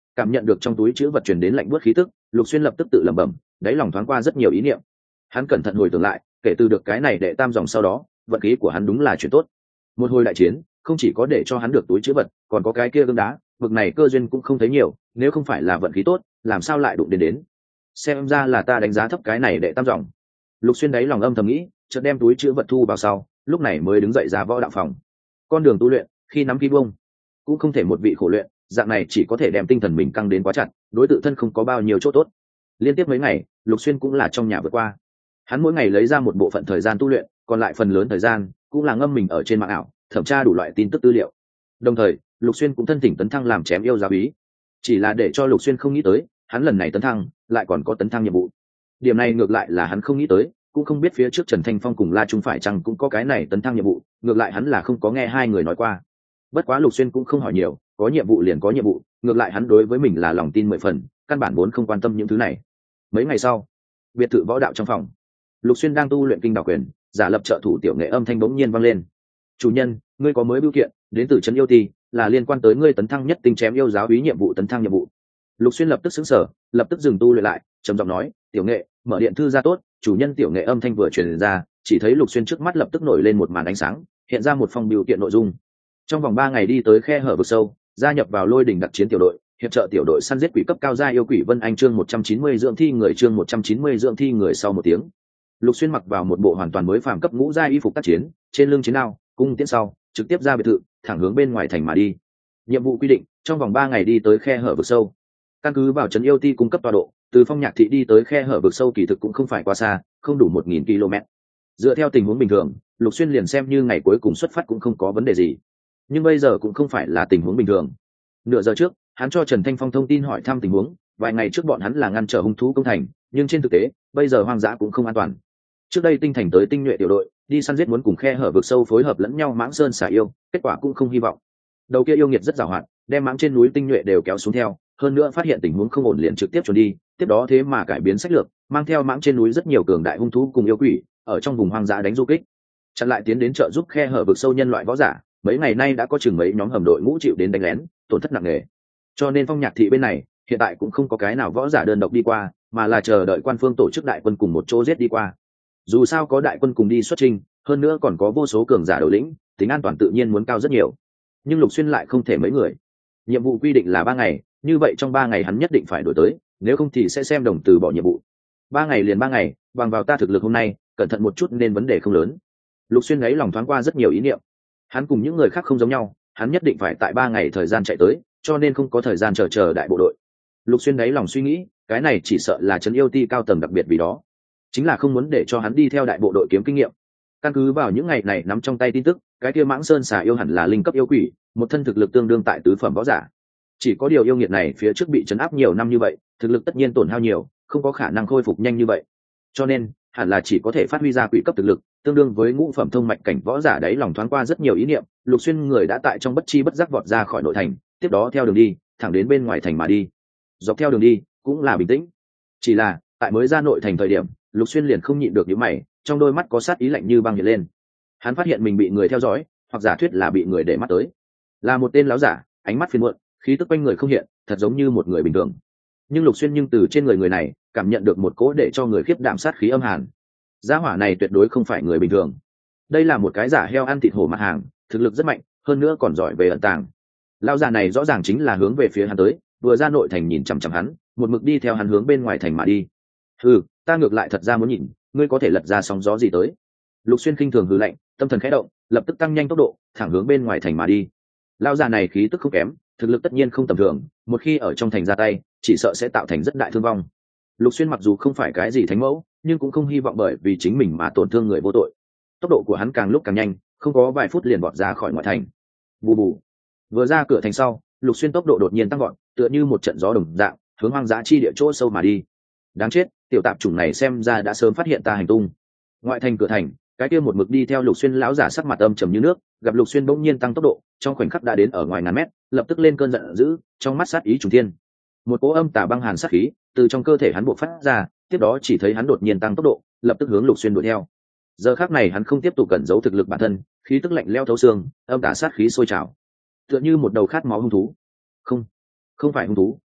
Cảm nhận được trong túi chữ vật truyền đến lạnh buốt khí tức, Lục Xuyên lập tức tự lẩm bẩm, đáy lòng thoáng qua rất nhiều ý niệm. Hắn cẩn thận hồi tưởng lại, kể từ được cái này đệ tam dòng sau đó, vận khí của hắn đúng là chuyện tốt. Một hồi đại chiến, không chỉ có để cho hắn được túi chữ vật, còn có cái kia gương đá, vực này cơ duyên cũng không thấy nhiều, nếu không phải là vận khí tốt, làm sao lại đụng đến đến. Xem ra là ta đánh giá thấp cái này đệ tam dòng. Lục Xuyên đáy lòng âm thầm nghĩ, chợt đem túi chữ vật thu vào sau, lúc này mới đứng dậy ra võ đạo phòng. Con đường tu luyện, khi nắm khi bông, cũng không thể một vị khổ luyện, dạng này chỉ có thể đem tinh thần mình căng đến quá chặt, đối tự thân không có bao nhiêu chỗ tốt. Liên tiếp mấy ngày, Lục Xuyên cũng là trong nhà vượt qua. Hắn mỗi ngày lấy ra một bộ phận thời gian tu luyện, còn lại phần lớn thời gian cũng là ngâm mình ở trên mạng ảo, thẩm tra đủ loại tin tức tư liệu. Đồng thời, Lục Xuyên cũng thân thỉnh tấn thăng làm chém yêu giáo úy. Chỉ là để cho Lục Xuyên không nghĩ tới, hắn lần này tấn thăng, lại còn có tấn thăng nhiệm vụ. Điểm này ngược lại là hắn không nghĩ tới, cũng không biết phía trước Trần Thanh Phong cùng La Trung phải chăng cũng có cái này tấn thăng nhiệm vụ, ngược lại hắn là không có nghe hai người nói qua. Bất quá Lục Xuyên cũng không hỏi nhiều, có nhiệm vụ liền có nhiệm vụ, ngược lại hắn đối với mình là lòng tin mười phần, căn bản vốn không quan tâm những thứ này. Mấy ngày sau, biệt thự võ đạo trong phòng, Lục Xuyên đang tu luyện kinh đảo quyền, giả lập trợ thủ tiểu nghệ âm thanh bỗng nhiên vang lên. "Chủ nhân, ngươi có mới bưu kiện, đến từ trấn yêu ti, là liên quan tới ngươi tấn thăng nhất tinh chém yêu giáo úy nhiệm vụ tấn thăng nhiệm vụ." Lục Xuyên lập tức sững sờ, lập tức dừng tu luyện lại, trầm giọng nói, "Tiểu nghệ, mở điện thư ra tốt." Chủ nhân tiểu nghệ âm thanh vừa truyền ra, chỉ thấy Lục Xuyên trước mắt lập tức nổi lên một màn ánh sáng, hiện ra một phong bưu kiện nội dung. Trong vòng ba ngày đi tới khe hở vực sâu, gia nhập vào Lôi Đỉnh đặc chiến tiểu đội, hiệp trợ tiểu đội săn giết quỷ cấp cao gia yêu quỷ Vân Anh. Chương một trăm chín mươi dưỡng thi người chương một trăm chín mươi dưỡng thi người sau một tiếng. Lục Xuyên mặc vào một bộ hoàn toàn mới phàm cấp ngũ gia y phục tác chiến, trên lưng chiến đao, cung tiễn sau, trực tiếp ra biệt thự, thẳng hướng bên ngoài thành mà đi. Nhiệm vụ quy định, trong vòng ba ngày đi tới khe hở vực sâu. Căn cứ vào trấn yêu ti cung cấp tọa độ, từ Phong Nhạc thị đi tới khe hở vực sâu kỳ thực cũng không phải quá xa, không đủ một nghìn ki lô mét. Dựa theo tình huống bình thường, Lục Xuyên liền xem như ngày cuối cùng xuất phát cũng không có vấn đề gì. Nhưng bây giờ cũng không phải là tình huống bình thường. Nửa giờ trước, hắn cho Trần Thanh Phong thông tin hỏi thăm tình huống, vài ngày trước bọn hắn là ngăn trở hung thú công thành, nhưng trên thực tế, bây giờ hoang dã cũng không an toàn. Trước đây tinh thành tới tinh nhuệ tiểu đội, đi săn giết muốn cùng khe hở vực sâu phối hợp lẫn nhau mãng sơn xả yêu, kết quả cũng không hy vọng. Đầu kia yêu nghiệt rất giàu hoạt, đem mãng trên núi tinh nhuệ đều kéo xuống theo, hơn nữa phát hiện tình huống không ổn liền trực tiếp trốn đi, tiếp đó thế mà cải biến sách lược, mang theo mãng trên núi rất nhiều cường đại hung thú cùng yêu quỷ, ở trong vùng hoang dã đánh du kích. Chặn lại tiến đến trợ giúp khe hở vực sâu nhân loại võ giả, mấy ngày nay đã có chừng mấy nhóm hầm đội ngũ chịu đến đánh lén, tổn thất nặng nề. Cho nên Phong Nhạc thị bên này hiện tại cũng không có cái nào võ giả đơn độc đi qua, mà là chờ đợi quan phương tổ chức đại quân cùng một chỗ giết đi qua. Dù sao có đại quân cùng đi xuất trình, hơn nữa còn có vô số cường giả đầu lĩnh, tính an toàn tự nhiên muốn cao rất nhiều. Nhưng Lục Xuyên lại không thể mấy người. Nhiệm vụ quy định là ba ngày, như vậy trong ba ngày hắn nhất định phải đổi tới, nếu không thì sẽ xem đồng từ bỏ nhiệm vụ. Ba ngày liền ba ngày, bằng vào ta thực lực hôm nay, cẩn thận một chút nên vấn đề không lớn. Lục Xuyên ấy lòng thoáng qua rất nhiều ý niệm. Hắn cùng những người khác không giống nhau, hắn nhất định phải tại ba ngày thời gian chạy tới, cho nên không có thời gian chờ chờ đại bộ đội. Lục Xuyên đấy lòng suy nghĩ, cái này chỉ sợ là trấn yêu ti cao tầng đặc biệt vì đó, chính là không muốn để cho hắn đi theo đại bộ đội kiếm kinh nghiệm. Căn cứ vào những ngày này nắm trong tay tin tức, cái kia mãng sơn xà yêu hẳn là linh cấp yêu quỷ, một thân thực lực tương đương tại tứ phẩm võ giả. Chỉ có điều yêu nghiệt này phía trước bị trấn áp nhiều năm như vậy, thực lực tất nhiên tổn hao nhiều, không có khả năng khôi phục nhanh như vậy. Cho nên, hẳn là chỉ có thể phát huy ra quỷ cấp thực lực, tương đương với ngũ phẩm thông mạch cảnh võ giả. Đấy lòng thoáng qua rất nhiều ý niệm, Lục Xuyên người đã tại trong bất chi bất giác vọt ra khỏi nội thành, tiếp đó theo đường đi, thẳng đến bên ngoài thành mà đi. Dọc theo đường đi, cũng là bình tĩnh. Chỉ là, tại mới ra nội thành thời điểm, Lục Xuyên liền không nhịn được nhíu mày, trong đôi mắt có sát ý lạnh như băng hiện lên. Hắn phát hiện mình bị người theo dõi, hoặc giả thuyết là bị người để mắt tới. Là một tên láo giả, ánh mắt phiền muộn, khí tức quanh người không hiện, thật giống như một người bình thường. Nhưng Lục Xuyên nhưng từ trên người người này, cảm nhận được một cỗ để cho người khiếp đảm sát khí âm hàn. Gia hỏa này tuyệt đối không phải người bình thường. Đây là một cái giả heo ăn thịt hổ mặt hàng, thực lực rất mạnh, hơn nữa còn giỏi về ẩn tàng. Lão già này rõ ràng chính là hướng về phía hắn tới, vừa ra nội thành nhìn chằm chằm hắn, một mực đi theo hắn hướng bên ngoài thành mà đi. Hừ, ta ngược lại thật ra muốn nhìn, ngươi có thể lật ra sóng gió gì tới. Lục Xuyên khinh thường hừ lạnh, tâm thần khẽ động, lập tức tăng nhanh tốc độ, thẳng hướng bên ngoài thành mà đi. Lão già này khí tức không kém, thực lực tất nhiên không tầm thường, một khi ở trong thành ra tay, chỉ sợ sẽ tạo thành rất đại thương vong. Lục Xuyên mặc dù không phải cái gì thánh mẫu, nhưng cũng không hy vọng bởi vì chính mình mà tổn thương người vô tội. Tốc độ của hắn càng lúc càng nhanh, không có vài phút liền vọt ra khỏi ngoại thành. Bù bù. Vừa ra cửa thành sau, Lục Xuyên tốc độ đột nhiên tăng vọt, tựa như một trận gió đồng dạng, hướng hoang dã chi địa chỗ sâu mà đi. Đáng chết, tiểu tạp chủng này xem ra đã sớm phát hiện ta hành tung. Ngoại thành cửa thành, cái kia một mực đi theo Lục Xuyên lão giả sắc mặt âm trầm như nước, gặp Lục Xuyên bỗng nhiên tăng tốc độ, trong khoảnh khắc đã đến ở ngoài ngàn mét, lập tức lên cơn giận dữ, trong mắt sát ý trùng thiên. Một cỗ âm tà băng hàn sát khí từ trong cơ thể hắn bộc phát ra, tiếp đó chỉ thấy hắn đột nhiên tăng tốc độ, lập tức hướng Lục Xuyên đuổi theo. Giờ khắc này hắn không tiếp tục cẩn giấu thực lực bản thân, khí tức lạnh lẽo thấu xương, âm tà sát khí sôi trào, tựa như một đầu khát máu hung thú. Không, không phải hung thú,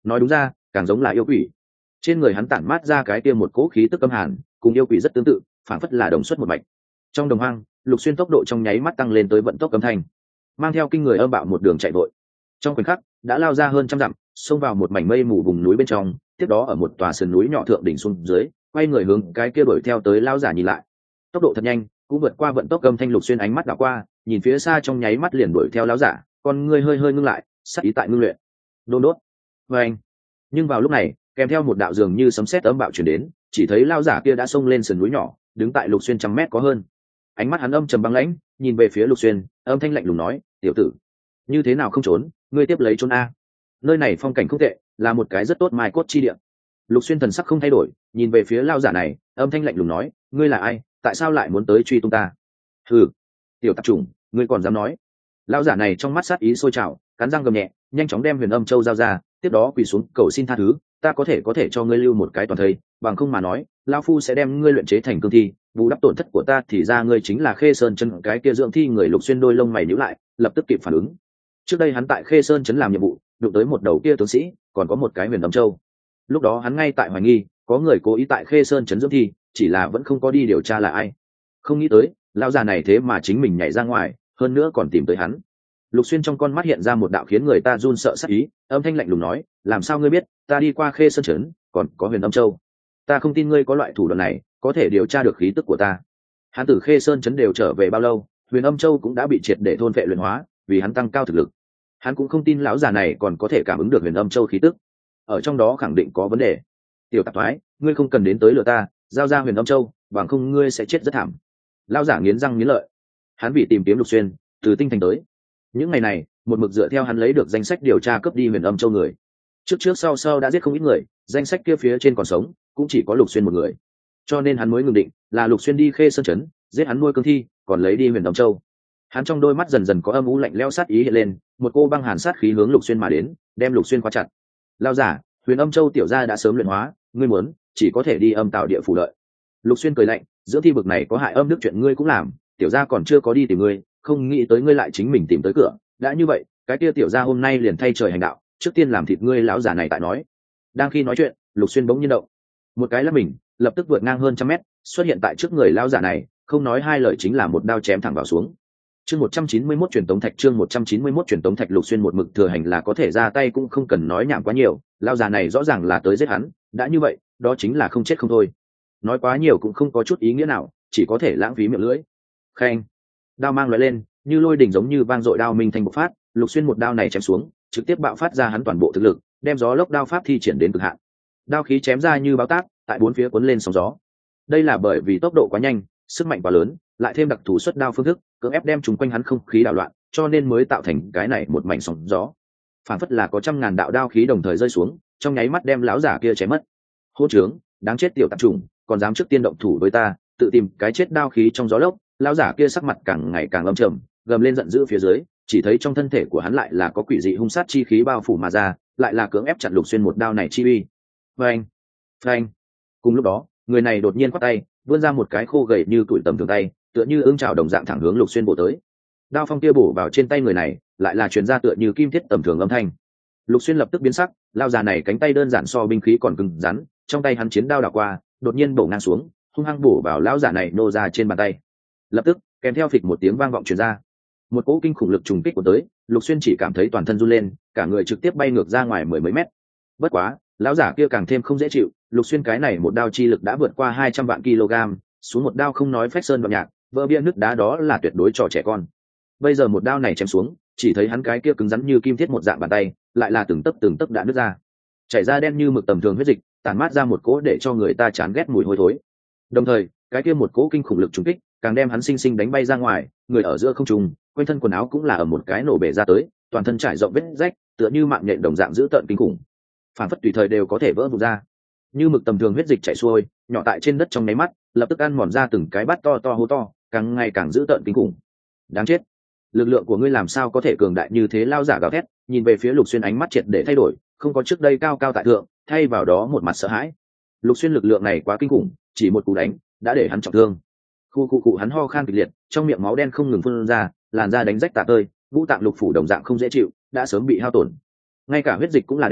nói đúng ra càng giống là yêu quỷ. Trên người hắn tản mát ra cái kia một cỗ khí tức âm hàn, cùng yêu quỷ rất tương tự, phản phất là đồng xuất một mạch. Trong đồng hoang, Lục Xuyên tốc độ trong nháy mắt tăng lên tới vận tốc âm thanh, mang theo kinh người âm bạo một đường chạy vội. Trong khoảnh khắc đã lao ra hơn trăm dặm, xông vào một mảnh mây mù vùng núi bên trong, tiếp đó ở một tòa sườn núi nhỏ thượng đỉnh xuống dưới, quay người hướng cái kia đuổi theo tới lao giả nhìn lại. Tốc độ thật nhanh, cũng vượt qua vận tốc âm thanh. Lục Xuyên ánh mắt đảo qua, nhìn phía xa trong nháy mắt liền đuổi theo lão giả, con ngươi hơi hơi ngưng lại, sắc ý tại ngưng luyện. Đôn đốt. Và anh. Nhưng vào lúc này, kèm theo một đạo dường như sấm sét ấm bạo truyền đến, chỉ thấy lão giả kia đã xông lên sườn núi nhỏ, đứng tại Lục Xuyên trăm mét có hơn. Ánh mắt hắn âm trầm băng lãnh, nhìn về phía Lục Xuyên, âm thanh lạnh lùng nói: "Tiểu tử, như thế nào không trốn, ngươi tiếp lấy trốn a. Nơi này phong cảnh không tệ, là một cái rất tốt mai cốt chi địa." Lục Xuyên thần sắc không thay đổi, nhìn về phía lão giả này, âm thanh lạnh lùng nói: "Ngươi là ai, tại sao lại muốn tới truy tung ta?" "Hừ, tiểu tạp chủng, ngươi còn dám nói?" Lão giả này trong mắt sát ý sôi trào, cắn răng gầm nhẹ, nhanh chóng đem Huyền Âm Châu giao ra, tiếp đó quỳ xuống cầu xin tha thứ: "Ta có thể có thể cho ngươi lưu một cái toàn thây, bằng không mà nói, lão phu sẽ đem ngươi luyện chế thành cương thi, bù đắp tổn thất của ta thì ra ngươi chính là Khê Sơn chân cái kia dưỡng thi người." Lục Xuyên đôi lông mày nhíu lại, lập tức kịp phản ứng. Trước đây hắn tại Khê Sơn trấn làm nhiệm vụ, đụng tới một đầu kia tướng sĩ, còn có một cái Huyền Âm Châu. Lúc đó hắn ngay tại hoài nghi, có người cố ý tại Khê Sơn trấn dưỡng thi, chỉ là vẫn không có đi điều tra là ai. Không nghĩ tới, lão già này thế mà chính mình nhảy ra ngoài, hơn nữa còn tìm tới hắn. Lục Xuyên trong con mắt hiện ra một đạo khiến người ta run sợ sắc ý, âm thanh lạnh lùng nói: "Làm sao ngươi biết ta đi qua Khê Sơn trấn, còn có Huyền Âm Châu? Ta không tin ngươi có loại thủ đoạn này, có thể điều tra được khí tức của ta." Hắn từ Khê Sơn trấn đều trở về bao lâu, Huyền Âm Châu cũng đã bị triệt để thôn vệ luyện hóa, vì hắn tăng cao thực lực. Hắn cũng không tin lão già này còn có thể cảm ứng được Huyền Âm Châu khí tức, ở trong đó khẳng định có vấn đề. "Tiểu tạp thoái, ngươi không cần đến tới lừa ta, giao ra Huyền Âm Châu, bằng không ngươi sẽ chết rất thảm." Lão giả nghiến răng nghiến lợi. Hắn vì tìm kiếm Lục Xuyên, từ tinh thành tới. Những ngày này, một mực dựa theo hắn lấy được danh sách điều tra cướp đi Huyền Âm Châu người. Trước trước sau sau đã giết không ít người, danh sách kia phía trên còn sống, cũng chỉ có Lục Xuyên một người. Cho nên hắn mới ngừng định, là Lục Xuyên đi Khê Sơn trấn, giết hắn nuôi cương thi, còn lấy đi Huyền Âm Châu. Hắn trong đôi mắt dần dần có âm u lạnh lẽo sát ý hiện lên, một cô băng hàn sát khí hướng Lục Xuyên mà đến, đem Lục Xuyên khóa chặt. "Lão giả, Huyền Âm Châu tiểu gia đã sớm luyện hóa, ngươi muốn, chỉ có thể đi Âm Tạo địa phủ đợi." Lục Xuyên cười lạnh: "Dưỡng thi bực này có hại âm đức chuyện ngươi cũng làm, tiểu gia còn chưa có đi tìm ngươi, không nghĩ tới ngươi lại chính mình tìm tới cửa. Đã như vậy, cái kia tiểu gia hôm nay liền thay trời hành đạo, trước tiên làm thịt ngươi lão giả này." Tại nói, đang khi nói chuyện, Lục Xuyên bỗng nhiên động, một cái lắc mình, lập tức vượt ngang hơn trăm mét, xuất hiện tại trước người lão giả này, không nói hai lời chính là một đao chém thẳng vào xuống. Chương một trăm chín mươi mốt truyền tống thạch, chương một trăm chín mươi mốt truyền tống thạch. Lục Xuyên một mực thừa hành là có thể ra tay, cũng không cần nói nhảm quá nhiều, lão già này rõ ràng là tới giết hắn, đã như vậy, đó chính là không chết không thôi. Nói quá nhiều cũng không có chút ý nghĩa nào, chỉ có thể lãng phí miệng lưỡi. Khen, đao mang lóe lên, như lôi đỉnh giống như vang dội đao minh thanh bộc phát, Lục Xuyên một đao này chém xuống, trực tiếp bạo phát ra hắn toàn bộ thực lực, đem gió lốc đao pháp thi triển đến cực hạn. Đao khí chém ra như báo táp, tại bốn phía cuốn lên sóng gió. Đây là bởi vì tốc độ quá nhanh, sức mạnh quá lớn, lại thêm đặc thù xuất đao phương thức, cưỡng ép đem chúng quanh hắn không khí đảo loạn, cho nên mới tạo thành cái này một mảnh sóng gió. Phản phất là có trăm ngàn đạo đao khí đồng thời rơi xuống, trong nháy mắt đem lão giả kia chém mất. Hô trướng, đáng chết tiểu tạp chủng, còn dám trước tiên động thủ với ta, tự tìm cái chết. Đao khí trong gió lốc, lão giả kia sắc mặt càng ngày càng âm trầm, gầm lên giận dữ phía dưới, chỉ thấy trong thân thể của hắn lại là có quỷ dị hung sát chi khí bao phủ mà ra, lại là cưỡng ép chặn Lục Xuyên một đao này chi uy. Phanh, phanh. Cùng lúc đó, người này đột nhiên quát tay, vươn ra một cái khô gầy như tuổi tầm thường tay, tựa như ương trào đồng dạng thẳng hướng Lục Xuyên bổ tới. Đao phong kia bổ vào trên tay người này, lại là truyền ra tựa như kim thiết tầm thường âm thanh. Lục Xuyên lập tức biến sắc, lao già này cánh tay đơn giản so binh khí còn cứng rắn, trong tay hắn chiến đao đảo qua, đột nhiên bổ ngang xuống, hung hăng bổ vào lão giả này nô ra trên bàn tay. Lập tức, kèm theo phịch một tiếng vang vọng truyền ra, một cỗ kinh khủng lực trùng kích của tới, Lục Xuyên chỉ cảm thấy toàn thân run lên, cả người trực tiếp bay ngược ra ngoài mười mấy mét. Bất quá, lão giả kia càng thêm không dễ chịu, Lục Xuyên cái này một đao chi lực đã vượt qua hai trăm vạn kg, xuống một đao không nói phách sơn đoạn nhạc, vỡ bia nứt đá đó là tuyệt đối trò trẻ con. Bây giờ một đao này chém xuống, chỉ thấy hắn cái kia cứng rắn như kim thiết một dạng bàn tay, lại là từng tấc từng tấc đã nứt ra, chảy ra đen như mực tầm thường huyết dịch, tản mát ra một cỗ để cho người ta chán ghét mùi hôi thối. Đồng thời, cái kia một cỗ kinh khủng lực trùng kích, càng đem hắn sinh sinh đánh bay ra ngoài, người ở giữa không trung, quanh thân quần áo cũng là ở một cái nổ bể ra tới, toàn thân trải rộng vết rách, tựa như mạng nhện đồng dạng dữ tợn kinh khủng, phản phất tùy thời đều có thể vỡ vụn ra. Như mực tầm thường huyết dịch chảy xuôi, nhỏ tại trên đất trong nháy mắt, lập tức ăn mòn ra từng cái bát to to hố to, càng ngày càng dữ tợn kinh khủng. Đáng chết, lực lượng của ngươi làm sao có thể cường đại như thế? Lao giả gào thét, nhìn về phía Lục Xuyên, ánh mắt triệt để thay đổi, không có trước đây cao cao tại thượng, thay vào đó một mặt sợ hãi. Lục Xuyên lực lượng này quá kinh khủng, chỉ một cú đánh đã để hắn trọng thương. Khu khu cụ hắn ho khan kịch liệt, trong miệng máu đen không ngừng phun ra, làn da đánh rách tả tơi, ngũ tạng lục phủ đồng dạng không dễ chịu, đã sớm bị hao tổn. Ngay cả huyết dịch cũng là đen,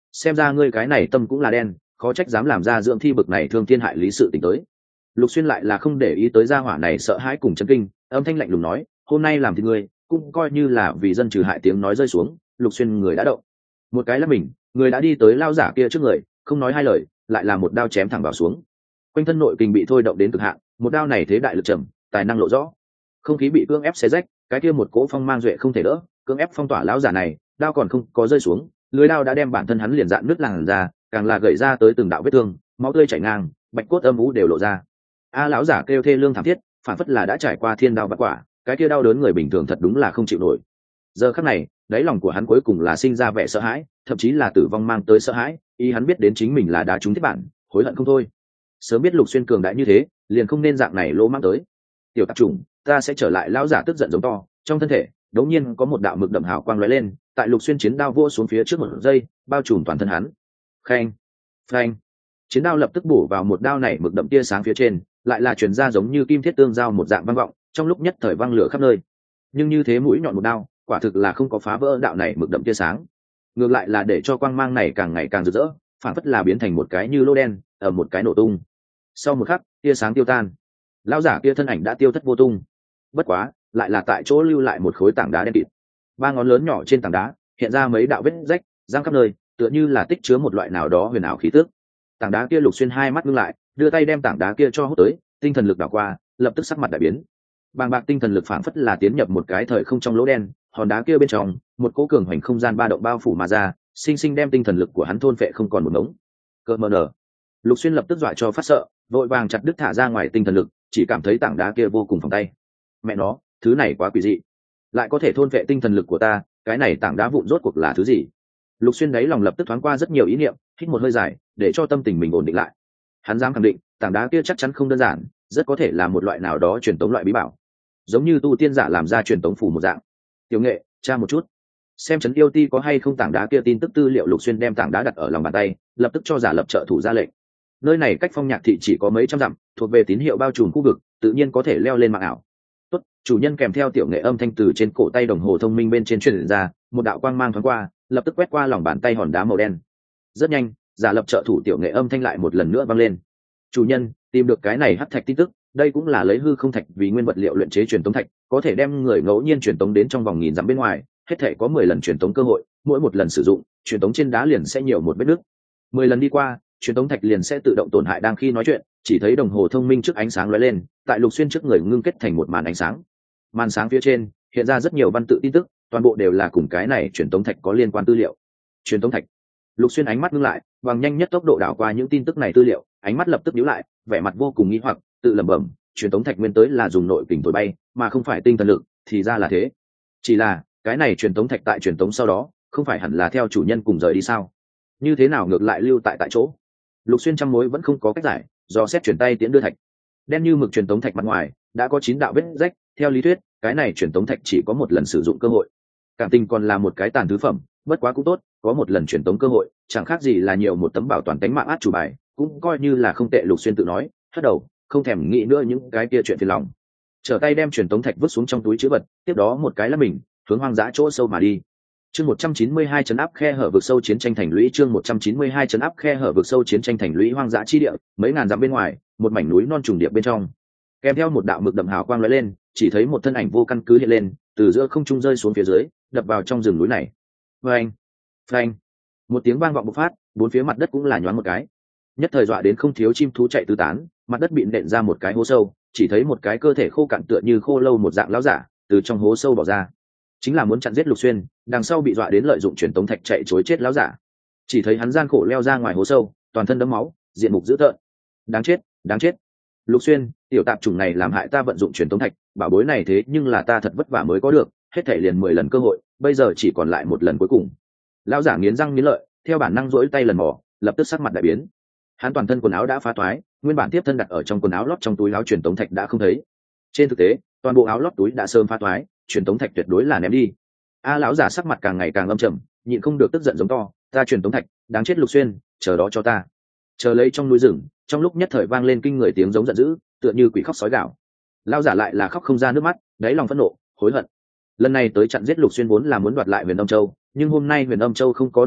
xem ra ngươi cái này tâm cũng là đen, khó trách dám làm ra dưỡng thi bực này thương thiên hại lý sự tình tới. Lục Xuyên lại là không để ý tới gia hỏa này sợ hãi cùng chấn kinh, âm thanh lạnh lùng nói, hôm nay làm thì ngươi cũng coi như là vì dân trừ hại. Tiếng nói rơi xuống, Lục Xuyên người đã động, một cái là mình người đã đi tới lao giả kia trước người, không nói hai lời lại là một đao chém thẳng vào xuống. Quanh thân nội kình bị thôi động đến cực hạn, một đao này thế đại lực trầm, tài năng lộ rõ, không khí bị cưỡng ép xé rách, cái kia một cỗ phong mang duệ không thể đỡ, cưỡng ép phong tỏa lão giả này. Đao còn không có rơi xuống, lưới đao đã đem bản thân hắn liền dạn nứt làn ra, càng là gậy ra tới từng đạo vết thương, máu tươi chảy ngang, bạch cốt âm u đều lộ ra. A lão giả kêu thê lương thảm thiết, phản phất là đã trải qua thiên đao vạn quả, cái kia đau đớn người bình thường thật đúng là không chịu nổi. Giờ khắc này, đáy lòng của hắn cuối cùng là sinh ra vẻ sợ hãi, thậm chí là tử vong mang tới sợ hãi, ý hắn biết đến chính mình là đá trúng thiết bản, hối hận không thôi. Sớm biết Lục Xuyên cường đại như thế, liền không nên dạng này lỗ mang tới. Tiểu tạp chủng, ta sẽ trở lại. Lão giả tức giận giống to, trong thân thể đống nhiên có một đạo mực đậm hào quang lóe lên, tại Lục Xuyên chiến đao vua xuống phía trước một giây, bao trùm toàn thân hắn. Khen, phanh, chiến đao lập tức bổ vào một đao này mực đậm tia sáng phía trên, lại là truyền ra giống như kim thiết tương giao một dạng vang vọng, trong lúc nhất thời vang lửa khắp nơi. Nhưng như thế mũi nhọn một đao, quả thực là không có phá vỡ đạo này mực đậm tia sáng, ngược lại là để cho quang mang này càng ngày càng rực rỡ, phản phất là biến thành một cái như lô đen ở một cái nổ tung. Sau một khắc, tia sáng tiêu tan, lão giả kia thân ảnh đã tiêu thất vô tung. Bất quá, lại là tại chỗ lưu lại một khối tảng đá đen kịt, ba ngón lớn nhỏ trên tảng đá hiện ra mấy đạo vết rách răng khắp nơi, tựa như là tích chứa một loại nào đó huyền ảo khí tức. Tảng đá kia Lục Xuyên hai mắt ngưng lại, đưa tay đem tảng đá kia cho hút tới, tinh thần lực đảo qua, lập tức sắc mặt đại biến. Bàng bạc tinh thần lực phảng phất là tiến nhập một cái thời không trong lỗ đen, hòn đá kia bên trong, một cỗ cường hoành không gian ba động bao phủ mà ra, sinh sinh đem tinh thần lực của hắn thôn phệ không còn một ngống. Cơ mờ nở. Lục Xuyên lập tức dọa cho phát sợ, vội vàng chặt đứt thả ra ngoài tinh thần lực, chỉ cảm thấy tảng đá kia vô cùng phòng tay. Mẹ nó, thứ này quá quỷ dị, lại có thể thôn vệ tinh thần lực của ta, cái này tảng đá vụn rốt cuộc là thứ gì? Lục Xuyên đấy lòng lập tức thoáng qua rất nhiều ý niệm, hít một hơi dài, để cho tâm tình mình ổn định lại. Hắn dám khẳng định, tảng đá kia chắc chắn không đơn giản, rất có thể là một loại nào đó truyền tống loại bí bảo, giống như tu tiên giả làm ra truyền tống phù một dạng. Tiểu Nghệ, tra một chút, xem trấn yêu ti có hay không tảng đá kia tin tức tư liệu. Lục Xuyên đem tảng đá đặt ở lòng bàn tay, lập tức cho giả lập trợ thủ ra lệnh. Nơi này cách Phong Nhạc thị chỉ có mấy trăm dặm, thuộc về tín hiệu bao trùm khu vực, tự nhiên có thể leo lên mạng ảo. Tốt, chủ nhân. Kèm theo Tiểu Nghệ âm thanh từ trên cổ tay đồng hồ thông minh bên trên truyền ra, một đạo quang mang thoáng qua, lập tức quét qua lòng bàn tay hòn đá màu đen. Rất nhanh, giả lập trợ thủ Tiểu Nghệ âm thanh lại một lần nữa vang lên. Chủ nhân, tìm được cái này hắc thạch tin tức, đây cũng là lấy hư không thạch vì nguyên vật liệu luyện chế truyền tống thạch, có thể đem người ngẫu nhiên truyền tống đến trong vòng nghìn dặm bên ngoài, hết thể có mười lần truyền tống cơ hội, mỗi một lần sử dụng, truyền tống trên đá liền sẽ nhiều một vết nứt. mười lần đi qua, truyền tống thạch liền sẽ tự động tổn hại. Đang khi nói chuyện, chỉ thấy đồng hồ thông minh trước ánh sáng lóe lên, tại Lục Xuyên trước người ngưng kết thành một màn ánh sáng. Màn sáng phía trên hiện ra rất nhiều văn tự tin tức, toàn bộ đều là cùng cái này truyền tống thạch có liên quan tư liệu. Truyền tống thạch. Lục Xuyên ánh mắt ngưng lại, bằng nhanh nhất tốc độ đảo qua những tin tức này tư liệu, ánh mắt lập tức nhíu lại, vẻ mặt vô cùng nghi hoặc, tự lẩm bẩm, truyền tống thạch nguyên tới là dùng nội kình thổi bay, mà không phải tinh thần lực, thì ra là thế. Chỉ là, cái này truyền tống thạch tại truyền tống sau đó, không phải hẳn là theo chủ nhân cùng rời đi sao? Như thế nào ngược lại lưu tại tại chỗ? Lục Xuyên trăm mối vẫn không có cách giải, do xét chuyển tay tiễn đưa thạch. Đen như mực truyền tống thạch mặt ngoài đã có chín đạo vết rách, theo lý thuyết, cái này truyền tống thạch chỉ có một lần sử dụng cơ hội. Cảm tình còn là một cái tàn thứ phẩm, bất quá cũng tốt, có một lần truyền tống cơ hội, chẳng khác gì là nhiều một tấm bảo toàn tính mạng át chủ bài, cũng coi như là không tệ. Lục Xuyên tự nói, hất đầu, không thèm nghĩ nữa những cái kia chuyện phiền lòng. Trở tay đem truyền tống thạch vứt xuống trong túi trữ vật, tiếp đó một cái là mình, hướng hoang dã chỗ sâu mà đi. Chương một trăm chín mươi hai trấn áp khe hở vực sâu chiến tranh thành lũy. Chương một trăm chín mươi hai trấn áp khe hở vực sâu chiến tranh thành lũy. Hoang dã chi địa, mấy ngàn dặm bên ngoài, một mảnh núi non trùng điệp bên trong, kèm theo một đạo mực đậm hào quang lóe lên, chỉ thấy một thân ảnh vô căn cứ hiện lên, từ giữa không trung rơi xuống phía dưới, đập vào trong rừng núi này. Phanh, phanh, một tiếng vang vọng bộc phát, bốn phía mặt đất cũng là nhoáng một cái, nhất thời dọa đến không thiếu chim thú chạy tứ tán, mặt đất bị nện ra một cái hố sâu, chỉ thấy một cái cơ thể khô cạn tựa như khô lâu một dạng lão giả từ trong hố sâu bỏ ra, chính là muốn chặn giết Lục Xuyên. Đằng sau bị dọa đến lợi dụng truyền tống thạch chạy chối chết lão giả, chỉ thấy hắn gian khổ leo ra ngoài hố sâu, toàn thân đẫm máu, diện mục dữ tợn. Đáng chết, đáng chết, Lục Xuyên, tiểu tạp chủng này làm hại ta vận dụng truyền tống thạch, bảo bối này thế nhưng là ta thật vất vả mới có được, hết thảy liền mười lần cơ hội, bây giờ chỉ còn lại một lần cuối cùng. Lão giả nghiến răng nghiến lợi, theo bản năng duỗi tay lần mò, lập tức sắc mặt đại biến. Hắn toàn thân quần áo đã phá toái, nguyên bản tiếp thân đặt ở trong quần áo lót trong túi áo truyền tống thạch đã không thấy. Trên thực tế, toàn bộ áo lót túi đã sớm phá toái, truyền tống thạch tuyệt đối là ném đi. A lão giả sắc mặt càng ngày càng âm trầm, nhịn không được tức giận giống to, ta truyền tống thạch, đáng chết Lục Xuyên, chờ đó cho ta. Chờ lấy trong núi rừng, trong lúc nhất thời vang lên kinh người tiếng giống giận dữ, tựa như quỷ khóc sói gào. Lão giả lại là khóc không ra nước mắt, đáy lòng phẫn nộ, hối hận. Lần này tới chặn giết Lục Xuyên vốn là muốn đoạt lại Huyền Âm Châu, nhưng hôm nay Huyền Âm Châu không có đoạt lại,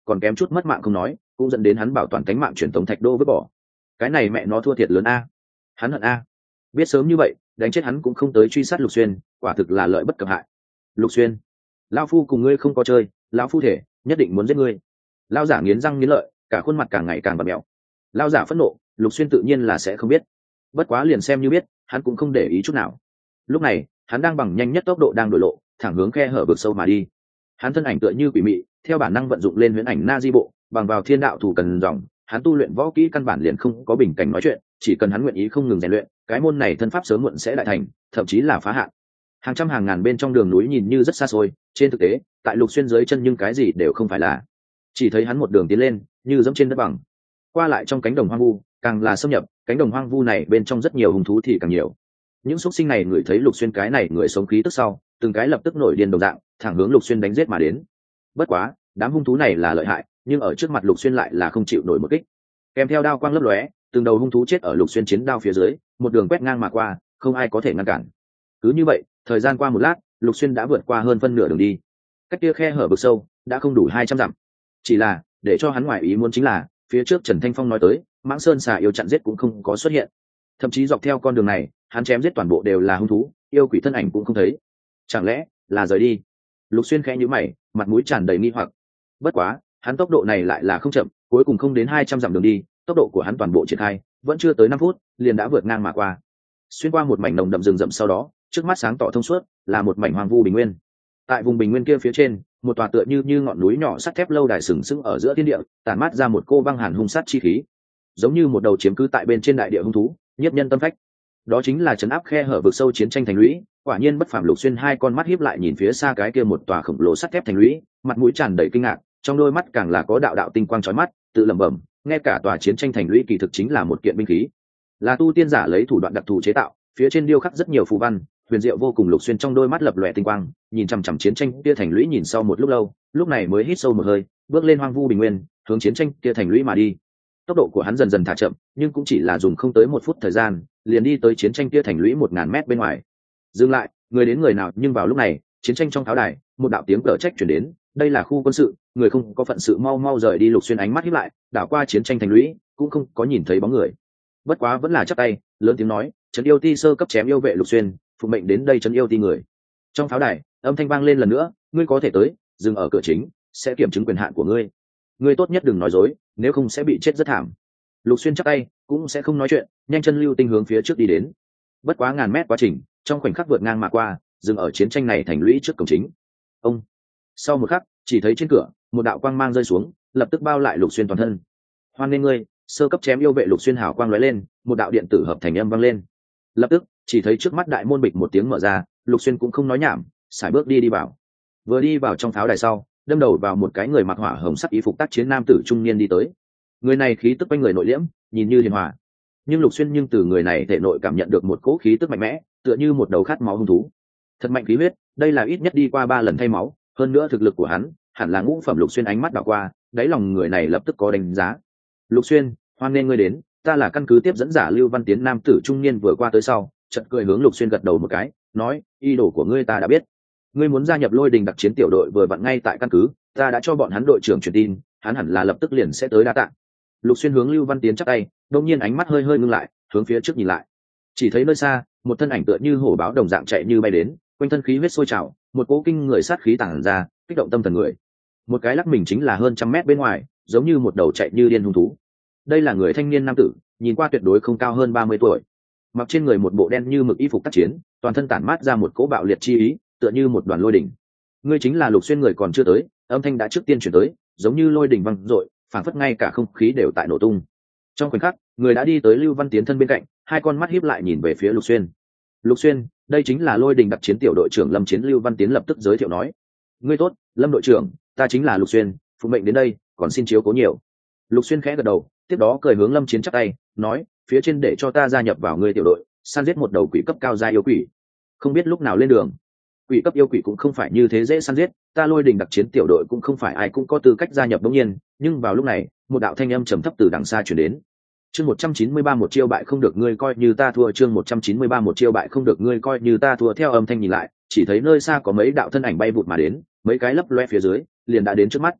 còn kém chút mất mạng không nói, cũng dẫn đến hắn bảo toàn cánh mạng truyền tống thạch đô vứt bỏ. Cái này mẹ nó thua thiệt lớn a. Hắn hận a. Biết sớm như vậy, đánh chết hắn cũng không tới truy sát Lục Xuyên, quả thực là lợi bất cập hại. Lục Xuyên, lão phu cùng ngươi không có chơi, lão phu thể nhất định muốn giết ngươi. Lão giả nghiến răng nghiến lợi, cả khuôn mặt càng ngày càng bặm mèo. Lão giả phẫn nộ, Lục Xuyên tự nhiên là sẽ không biết. Bất quá liền xem như biết, hắn cũng không để ý chút nào. Lúc này, hắn đang bằng nhanh nhất tốc độ đang đổi lộ, thẳng hướng khe hở vực sâu mà đi. Hắn thân ảnh tựa như quỷ mị, theo bản năng vận dụng lên huyễn ảnh na di bộ, bằng vào thiên đạo thủ cần dòng, hắn tu luyện võ kỹ căn bản liền không có bình cảnh nói chuyện, chỉ cần hắn nguyện ý không ngừng rèn luyện, cái môn này thân pháp sớm muộn sẽ đại thành, thậm chí là phá hạn. Hàng trăm hàng ngàn bên trong đường núi nhìn như rất xa xôi, trên thực tế, tại Lục Xuyên dưới chân nhưng cái gì đều không phải là. Chỉ thấy hắn một đường tiến lên, như dẫm trên đất bằng. Qua lại trong cánh đồng hoang vu, càng là xâm nhập, cánh đồng hoang vu này bên trong rất nhiều hung thú thì càng nhiều. Những xúc sinh này người thấy Lục Xuyên cái này người sống khí tức sau, từng cái lập tức nổi điên đồng dạng, thẳng hướng Lục Xuyên đánh giết mà đến. Bất quá, đám hung thú này là lợi hại, nhưng ở trước mặt Lục Xuyên lại là không chịu nổi một kích. Kèm theo đao quang lấp lóe, từng đầu hung thú chết ở Lục Xuyên chiến đao phía dưới, một đường quét ngang mà qua, không ai có thể ngăn cản. Cứ như vậy, thời gian qua một lát, Lục Xuyên đã vượt qua hơn phân nửa đường đi. Cách kia khe hở vực sâu đã không đủ hai trăm dặm. Chỉ là, để cho hắn ngoài ý muốn chính là, phía trước Trần Thanh Phong nói tới, Mãng Sơn xà yêu chặn giết cũng không có xuất hiện. Thậm chí dọc theo con đường này, hắn chém giết toàn bộ đều là hung thú, yêu quỷ thân ảnh cũng không thấy. Chẳng lẽ là rời đi? Lục Xuyên khẽ nhíu mày, mặt mũi tràn đầy nghi hoặc. Bất quá, hắn tốc độ này lại là không chậm, cuối cùng không đến hai trăm dặm đường đi, tốc độ của hắn toàn bộ triển khai, vẫn chưa tới năm phút, liền đã vượt ngang mà qua. Xuyên qua một mảnh nồng đậm rừng rậm sau đó, trước mắt sáng tỏ thông suốt, là một mảnh hoang vu bình nguyên. Tại vùng bình nguyên kia phía trên, một tòa tựa như như ngọn núi nhỏ sắt thép lâu đài sừng sững ở giữa thiên địa, tản mát ra một cô băng hàn hung sát chi khí, giống như một đầu chiếm cứ tại bên trên đại địa hung thú, nhiếp nhân tâm phách. Đó chính là trấn áp khe hở vực sâu chiến tranh thành lũy. Quả nhiên bất phàm. Lục Xuyên hai con mắt híp lại nhìn phía xa cái kia một tòa khổng lồ sắt thép thành lũy, mặt mũi tràn đầy kinh ngạc, trong đôi mắt càng là có đạo đạo tinh quang chói mắt, tự lẩm bẩm, nghe cả tòa chiến tranh thành lũy kỳ thực chính là một kiện binh khí, là tu tiên giả lấy thủ đoạn đặc thù chế tạo, phía trên điêu khắc rất nhiều phù văn, huyền diệu vô cùng. Lục Xuyên trong đôi mắt lập lòe tinh quang, nhìn chằm chằm chiến tranh kia thành lũy nhìn sau một lúc lâu, lúc này mới hít sâu một hơi, bước lên hoang vu bình nguyên, hướng chiến tranh kia thành lũy mà đi. Tốc độ của hắn dần dần thả chậm, nhưng cũng chỉ là dùng không tới một phút thời gian, liền đi tới chiến tranh kia thành lũy một ngàn mét bên ngoài. Dừng lại, người đến người nào, nhưng vào lúc này, chiến tranh trong tháo đài, một đạo tiếng cờ trách chuyển đến, đây là khu quân sự, người không có phận sự mau mau rời đi. Lục Xuyên ánh mắt híp lại, đảo qua chiến tranh thành lũy, cũng không có nhìn thấy bóng người. Bất quá vẫn là chắp tay, lớn tiếng nói, trấn yêu ti sơ cấp chém yêu vệ Lục Xuyên, phụ mệnh đến đây trấn yêu ti người. Trong tháo đài, âm thanh vang lên lần nữa, ngươi có thể tới, dừng ở cửa chính, sẽ kiểm chứng quyền hạn của ngươi. Ngươi tốt nhất đừng nói dối, nếu không sẽ bị chết rất thảm. Lục Xuyên chắp tay, cũng sẽ không nói chuyện, nhanh chân lưu tinh hướng phía trước đi đến. Bất quá ngàn mét quá trình, trong khoảnh khắc vượt ngang mà qua, dừng ở chiến tranh này thành lũy trước cổng chính. Ông. Sau một khắc, chỉ thấy trên cửa, một đạo quang mang rơi xuống, lập tức bao lại Lục Xuyên toàn thân. Hoan nghênh ngươi, sơ cấp chém yêu vệ. Lục Xuyên hào quang lóe lên, một đạo điện tử hợp thành âm vang lên. Lập tức, chỉ thấy trước mắt đại môn bịch một tiếng mở ra, Lục Xuyên cũng không nói nhảm, sải bước đi đi vào. Vừa đi vào trong pháo đài sau, đâm đầu vào một cái người mặc hỏa hồng sắc y phục tác chiến nam tử trung niên đi tới. Người này khí tức quanh người nội liễm, nhìn như hiền hòa, nhưng Lục Xuyên nhưng từ người này thể nội cảm nhận được một cỗ khí tức mạnh mẽ, tựa như một đầu khát máu hung thú. Thật mạnh khí huyết, đây là ít nhất đi qua ba lần thay máu, hơn nữa thực lực của hắn hẳn là ngũ phẩm. Lục Xuyên ánh mắt đảo qua, đáy lòng người này lập tức có đánh giá. Lục Xuyên, hoan nghênh ngươi đến, ta là căn cứ tiếp dẫn giả Lưu Văn Tiến. Nam tử trung niên vừa qua tới sau, chợt cười hướng Lục Xuyên gật đầu một cái, nói, ý đồ của ngươi ta đã biết, ngươi muốn gia nhập Lôi Đình đặc chiến tiểu đội, vừa vặn ngay tại căn cứ, ta đã cho bọn hắn đội trưởng truyền tin, hắn hẳn là lập tức liền sẽ tới đa tạ. Lục Xuyên hướng Lưu Văn Tiến chắp tay, đột nhiên ánh mắt hơi hơi ngưng lại, hướng phía trước nhìn lại, chỉ thấy nơi xa một thân ảnh tựa như hổ báo đồng dạng chạy như bay đến, quanh thân khí huyết sôi trào, một cỗ kinh người sát khí tản ra, kích động tâm thần người. Một cái lắc mình chính là hơn trăm mét bên ngoài, giống như một đầu chạy như điên hung thú. Đây là người thanh niên nam tử, nhìn qua tuyệt đối không cao hơn ba mươi tuổi, mặc trên người một bộ đen như mực y phục tác chiến, toàn thân tản mát ra một cỗ bạo liệt chi ý, tựa như một đoàn lôi đỉnh. Ngươi chính là Lục Xuyên. Người còn chưa tới, âm thanh đã trước tiên chuyển tới, giống như lôi đỉnh vang dội, phảng phất ngay cả không khí đều tại nổ tung. Trong khoảnh khắc, người đã đi tới Lưu Văn Tiến thân bên cạnh, hai con mắt híp lại nhìn về phía Lục Xuyên. Lục Xuyên, đây chính là Lôi Đình đặc chiến tiểu đội trưởng Lâm Chiến. Lưu Văn Tiến lập tức giới thiệu nói, ngươi tốt, Lâm đội trưởng, ta chính là Lục Xuyên, phụ mệnh đến đây, còn xin chiếu cố nhiều. Lục Xuyên khẽ gật đầu, tiếp đó cười hướng Lâm Chiến chắp tay, nói, phía trên để cho ta gia nhập vào ngươi tiểu đội, săn giết một đầu quỷ cấp cao gia yêu quỷ, không biết lúc nào lên đường. Quỷ cấp yêu quỷ cũng không phải như thế dễ săn giết, ta Lôi Đình đặc chiến tiểu đội cũng không phải ai cũng có tư cách gia nhập. Đương nhiên, nhưng vào lúc này, một đạo thanh âm trầm thấp từ đằng xa truyền đến. Chương một trăm chín mươi ba, một chiêu bại không được, ngươi coi như ta thua. Chương một trăm chín mươi ba, một chiêu bại không được, ngươi coi như ta thua. Theo âm thanh nhìn lại, chỉ thấy nơi xa có mấy đạo thân ảnh bay vụt mà đến, mấy cái lấp loe phía dưới, liền đã đến trước mắt.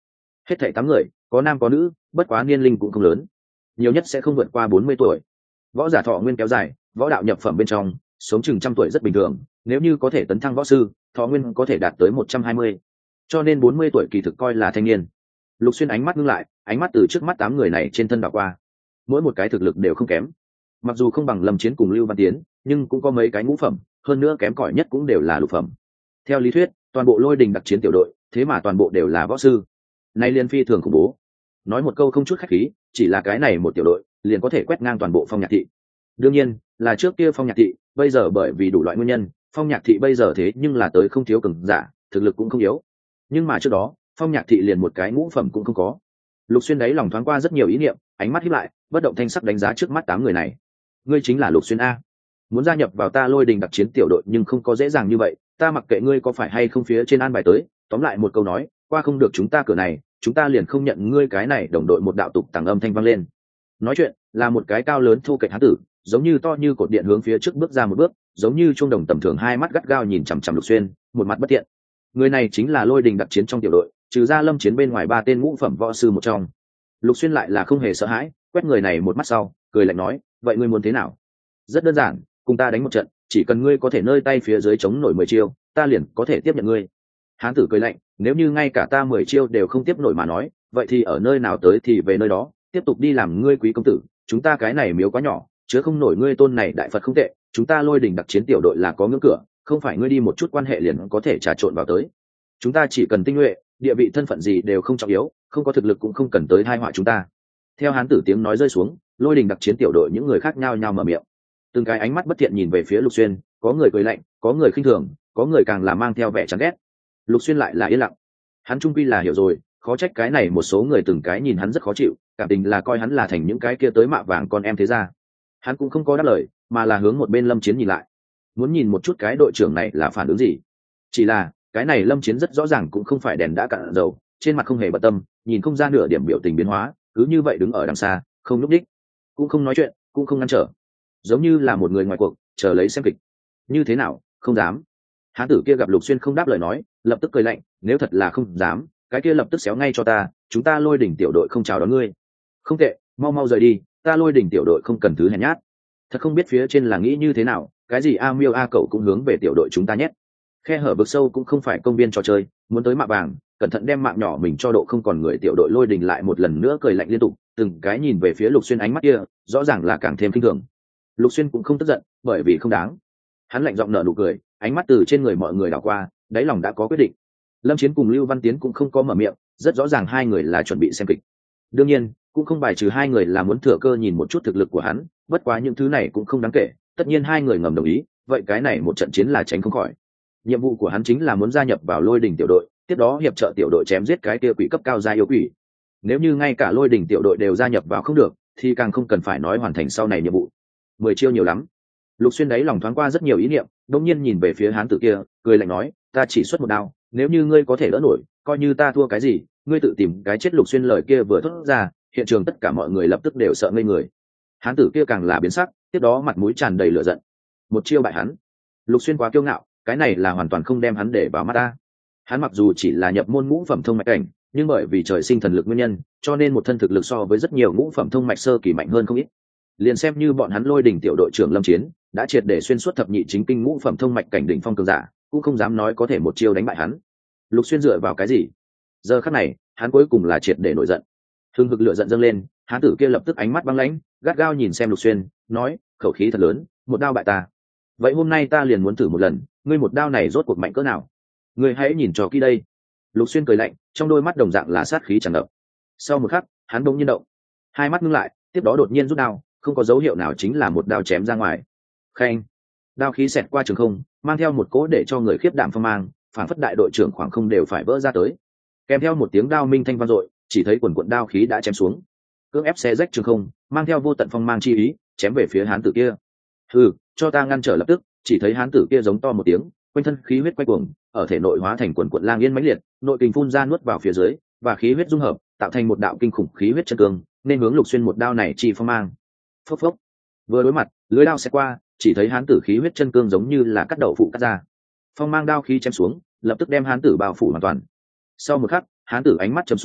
hết thảy tám người, có nam có nữ, bất quá niên linh cũng không lớn, nhiều nhất sẽ không vượt qua bốn mươi tuổi. Võ giả thọ nguyên kéo dài, võ đạo nhập phẩm bên trong, sống chừng trăm tuổi rất bình thường, nếu như có thể tấn thăng võ sư, thọ nguyên có thể đạt tới một trăm hai mươi. Cho nên bốn mươi tuổi kỳ thực coi là thanh niên. Lục Xuyên ánh mắt ngưng lại, ánh mắt từ trước mắt tám người này trên thân đảo qua. Mỗi một cái thực lực đều không kém. Mặc dù không bằng Lâm Chiến cùng Lưu Văn Tiến, nhưng cũng có mấy cái ngũ phẩm, hơn nữa kém cỏi nhất cũng đều là lục phẩm. Theo lý thuyết, toàn bộ Lôi Đình đặc chiến tiểu đội, thế mà toàn bộ đều là võ sư. Nay liên phi thường khủng bố. Nói một câu không chút khách khí, chỉ là cái này một tiểu đội, liền có thể quét ngang toàn bộ Phong Nhạc thị. Đương nhiên, là trước kia Phong Nhạc thị, bây giờ bởi vì đủ loại nguyên nhân, Phong Nhạc thị bây giờ thế nhưng là tới không thiếu cường giả, thực lực cũng không yếu. Nhưng mà trước đó, Phong Nhạc thị liền một cái ngũ phẩm cũng không có. Lục Xuyên đấy lòng thoáng qua rất nhiều ý niệm, ánh mắt híp lại, bất động thanh sắc đánh giá trước mắt tám người này. Ngươi chính là Lục Xuyên a? Muốn gia nhập vào ta Lôi Đình đặc chiến tiểu đội nhưng không có dễ dàng như vậy, ta mặc kệ ngươi có phải hay không phía trên an bài tới, tóm lại một câu nói, qua không được chúng ta cửa này, chúng ta liền không nhận ngươi cái này đồng đội. Một đạo tục tàng âm thanh vang lên. Nói chuyện là một cái cao lớn thu kệch hán tử, giống như to như cột điện hướng phía trước bước ra một bước, giống như chuông đồng tầm thường, hai mắt gắt gao nhìn chằm chằm Lục Xuyên, một mặt bất thiện. Người này chính là Lôi Đình đặc chiến trong tiểu đội, trừ ra Lâm Chiến bên ngoài ba tên ngũ phẩm võ sư một trong. Lục Xuyên lại là không hề sợ hãi, quét người này một mắt sau, cười lạnh nói, vậy ngươi muốn thế nào? Rất đơn giản, cùng ta đánh một trận, chỉ cần ngươi có thể nơi tay phía dưới chống nổi mười chiêu, ta liền có thể tiếp nhận ngươi. Hán tử cười lạnh, nếu như ngay cả ta mười chiêu đều không tiếp nổi mà nói, vậy thì ở nơi nào tới thì về nơi đó, tiếp tục đi làm ngươi quý công tử, chúng ta cái này miếu quá nhỏ, chứa không nổi ngươi tôn này đại Phật không tệ, chúng ta Lôi Đình đặc chiến tiểu đội là có ngưỡng cửa, không phải ngươi đi một chút quan hệ liền có thể trà trộn vào tới. Chúng ta chỉ cần tinh nhuệ, địa vị thân phận gì đều không trọng yếu, không có thực lực cũng không cần tới tai họa chúng ta. Theo hán tử tiếng nói rơi xuống, Lôi Đình đặc chiến tiểu đội những người khác nhao nhao mở miệng. Từng cái ánh mắt bất thiện nhìn về phía Lục Xuyên, có người cười lạnh, có người khinh thường, có người càng là mang theo vẻ chán ghét. Lục Xuyên lại là yên lặng. Hắn trung quy là hiểu rồi, khó trách cái này một số người từng cái nhìn hắn rất khó chịu, cảm tình là coi hắn là thành những cái kia tới mạ vàng con em thế ra. Hắn cũng không có đáp lời, mà là hướng một bên Lâm Chiến nhìn lại, muốn nhìn một chút cái đội trưởng này là phản ứng gì. Chỉ là cái này Lâm Chiến rất rõ ràng cũng không phải đèn đã cạn dầu, trên mặt không hề bận tâm, nhìn không ra nửa điểm biểu tình biến hóa, cứ như vậy đứng ở đằng xa, không lúc đích, cũng không nói chuyện, cũng không ngăn trở, giống như là một người ngoài cuộc, chờ lấy xem kịch. Như thế nào, không dám? Hán tử kia gặp Lục Xuyên không đáp lời nói, lập tức cười lạnh, nếu thật là không dám, cái kia lập tức xéo ngay cho ta, chúng ta Lôi Đình tiểu đội không chào đón ngươi. Không tệ, mau mau rời đi, ta Lôi Đình tiểu đội không cần thứ hèn nhát. Thật không biết phía trên là nghĩ như thế nào, cái gì a miêu a cậu cũng hướng về tiểu đội chúng ta nhét. Khe hở vực sâu cũng không phải công viên trò chơi, muốn tới mạ vàng, cẩn thận đem mạng nhỏ mình cho độ không còn người. Tiểu đội Lôi Đình lại một lần nữa cười lạnh liên tục, từng cái nhìn về phía Lục Xuyên, ánh mắt kia rõ ràng là càng thêm kinh thường. Lục Xuyên cũng không tức giận, bởi vì không đáng. Hắn lạnh giọng nở nụ cười, ánh mắt từ trên người mọi người đảo qua, đáy lòng đã có quyết định. Lâm Chiến cùng Lưu Văn Tiến cũng không có mở miệng, rất rõ ràng hai người là chuẩn bị xem kịch. Đương nhiên, cũng không bài trừ hai người là muốn thừa cơ nhìn một chút thực lực của hắn, bất quá những thứ này cũng không đáng kể, tất nhiên hai người ngầm đồng ý, vậy cái này một trận chiến là tránh không khỏi. Nhiệm vụ của hắn chính là muốn gia nhập vào Lôi Đình tiểu đội, tiếp đó hiệp trợ tiểu đội chém giết cái kia quỷ cấp cao gia yêu quỷ. Nếu như ngay cả Lôi Đình tiểu đội đều gia nhập vào không được, thì càng không cần phải nói hoàn thành sau này nhiệm vụ. Mười chiêu nhiều lắm. Lục Xuyên đấy lòng thoáng qua rất nhiều ý niệm, đột nhiên nhìn về phía hán tử kia, cười lạnh nói, ta chỉ xuất một đao, nếu như ngươi có thể đỡ nổi, coi như ta thua cái gì, ngươi tự tìm cái chết. Lục Xuyên lời kia vừa thốt ra, hiện trường tất cả mọi người lập tức đều sợ ngây người. Hán tử kia càng là biến sắc, tiếp đó mặt mũi tràn đầy lửa giận. Một chiêu bại hắn. Lục Xuyên quá kiêu ngạo, cái này là hoàn toàn không đem hắn để vào mắt ta. Hắn mặc dù chỉ là nhập môn ngũ phẩm thông mạch cảnh, nhưng bởi vì trời sinh thần lực nguyên nhân, cho nên một thân thực lực so với rất nhiều ngũ phẩm thông mạch sơ kỳ mạnh hơn không ít. Liền xem như bọn hắn Lôi Đình tiểu đội trưởng Lâm Chiến đã triệt để xuyên suốt thập nhị chính kinh ngũ phẩm thông mạch cảnh đỉnh phong cường giả, cũng không dám nói có thể một chiêu đánh bại hắn. Lục Xuyên dựa vào cái gì? Giờ khắc này, hắn cuối cùng là triệt để nổi giận. Hưng hực lửa giận dâng lên, hán tử kia lập tức ánh mắt băng lãnh, gắt gao nhìn xem Lục Xuyên, nói, khẩu khí thật lớn, một đao bại ta. Vậy hôm nay ta liền muốn thử một lần, ngươi một đao này rốt cuộc mạnh cỡ nào? Ngươi hãy nhìn cho kỹ đây. Lục Xuyên cười lạnh, trong đôi mắt đồng dạng là sát khí tràn ngập. Sau một khắc, hắn bỗng nhiên động, hai mắt ngưng lại, tiếp đó đột nhiên rút đao, không có dấu hiệu nào chính là một đao chém ra ngoài. Khen, đao khí xẹt qua trường không, mang theo một cỗ để cho người khiếp đảm phong mang, phản phất đại đội trưởng khoảng không đều phải vỡ ra tới. Kèm theo một tiếng đao minh thanh vang dội, chỉ thấy quần quần đao khí đã chém xuống, cưỡng ép xé rách trường không, mang theo vô tận phong mang chi ý, chém về phía hán tử kia. Hừ, cho ta ngăn trở lập tức. Chỉ thấy hán tử kia giống to một tiếng, quanh thân khí huyết quay cuồng, ở thể nội hóa thành quần quần lang yên mãnh liệt, nội kình phun ra nuốt vào phía dưới, và khí huyết dung hợp, tạo thành một đạo kinh khủng khí huyết chân cương, nên hướng Lục Xuyên một đao này chi phong mang. Phốc phốc. Vừa đối mặt, lưới đao sẽ qua, chỉ thấy hán tử khí huyết chân cương giống như là cắt đầu phụ cắt ra. Phong mang đao khí chém xuống, lập tức đem hán tử bao phủ hoàn toàn. Sau một khắc, hán tử ánh mắt trầm xuống,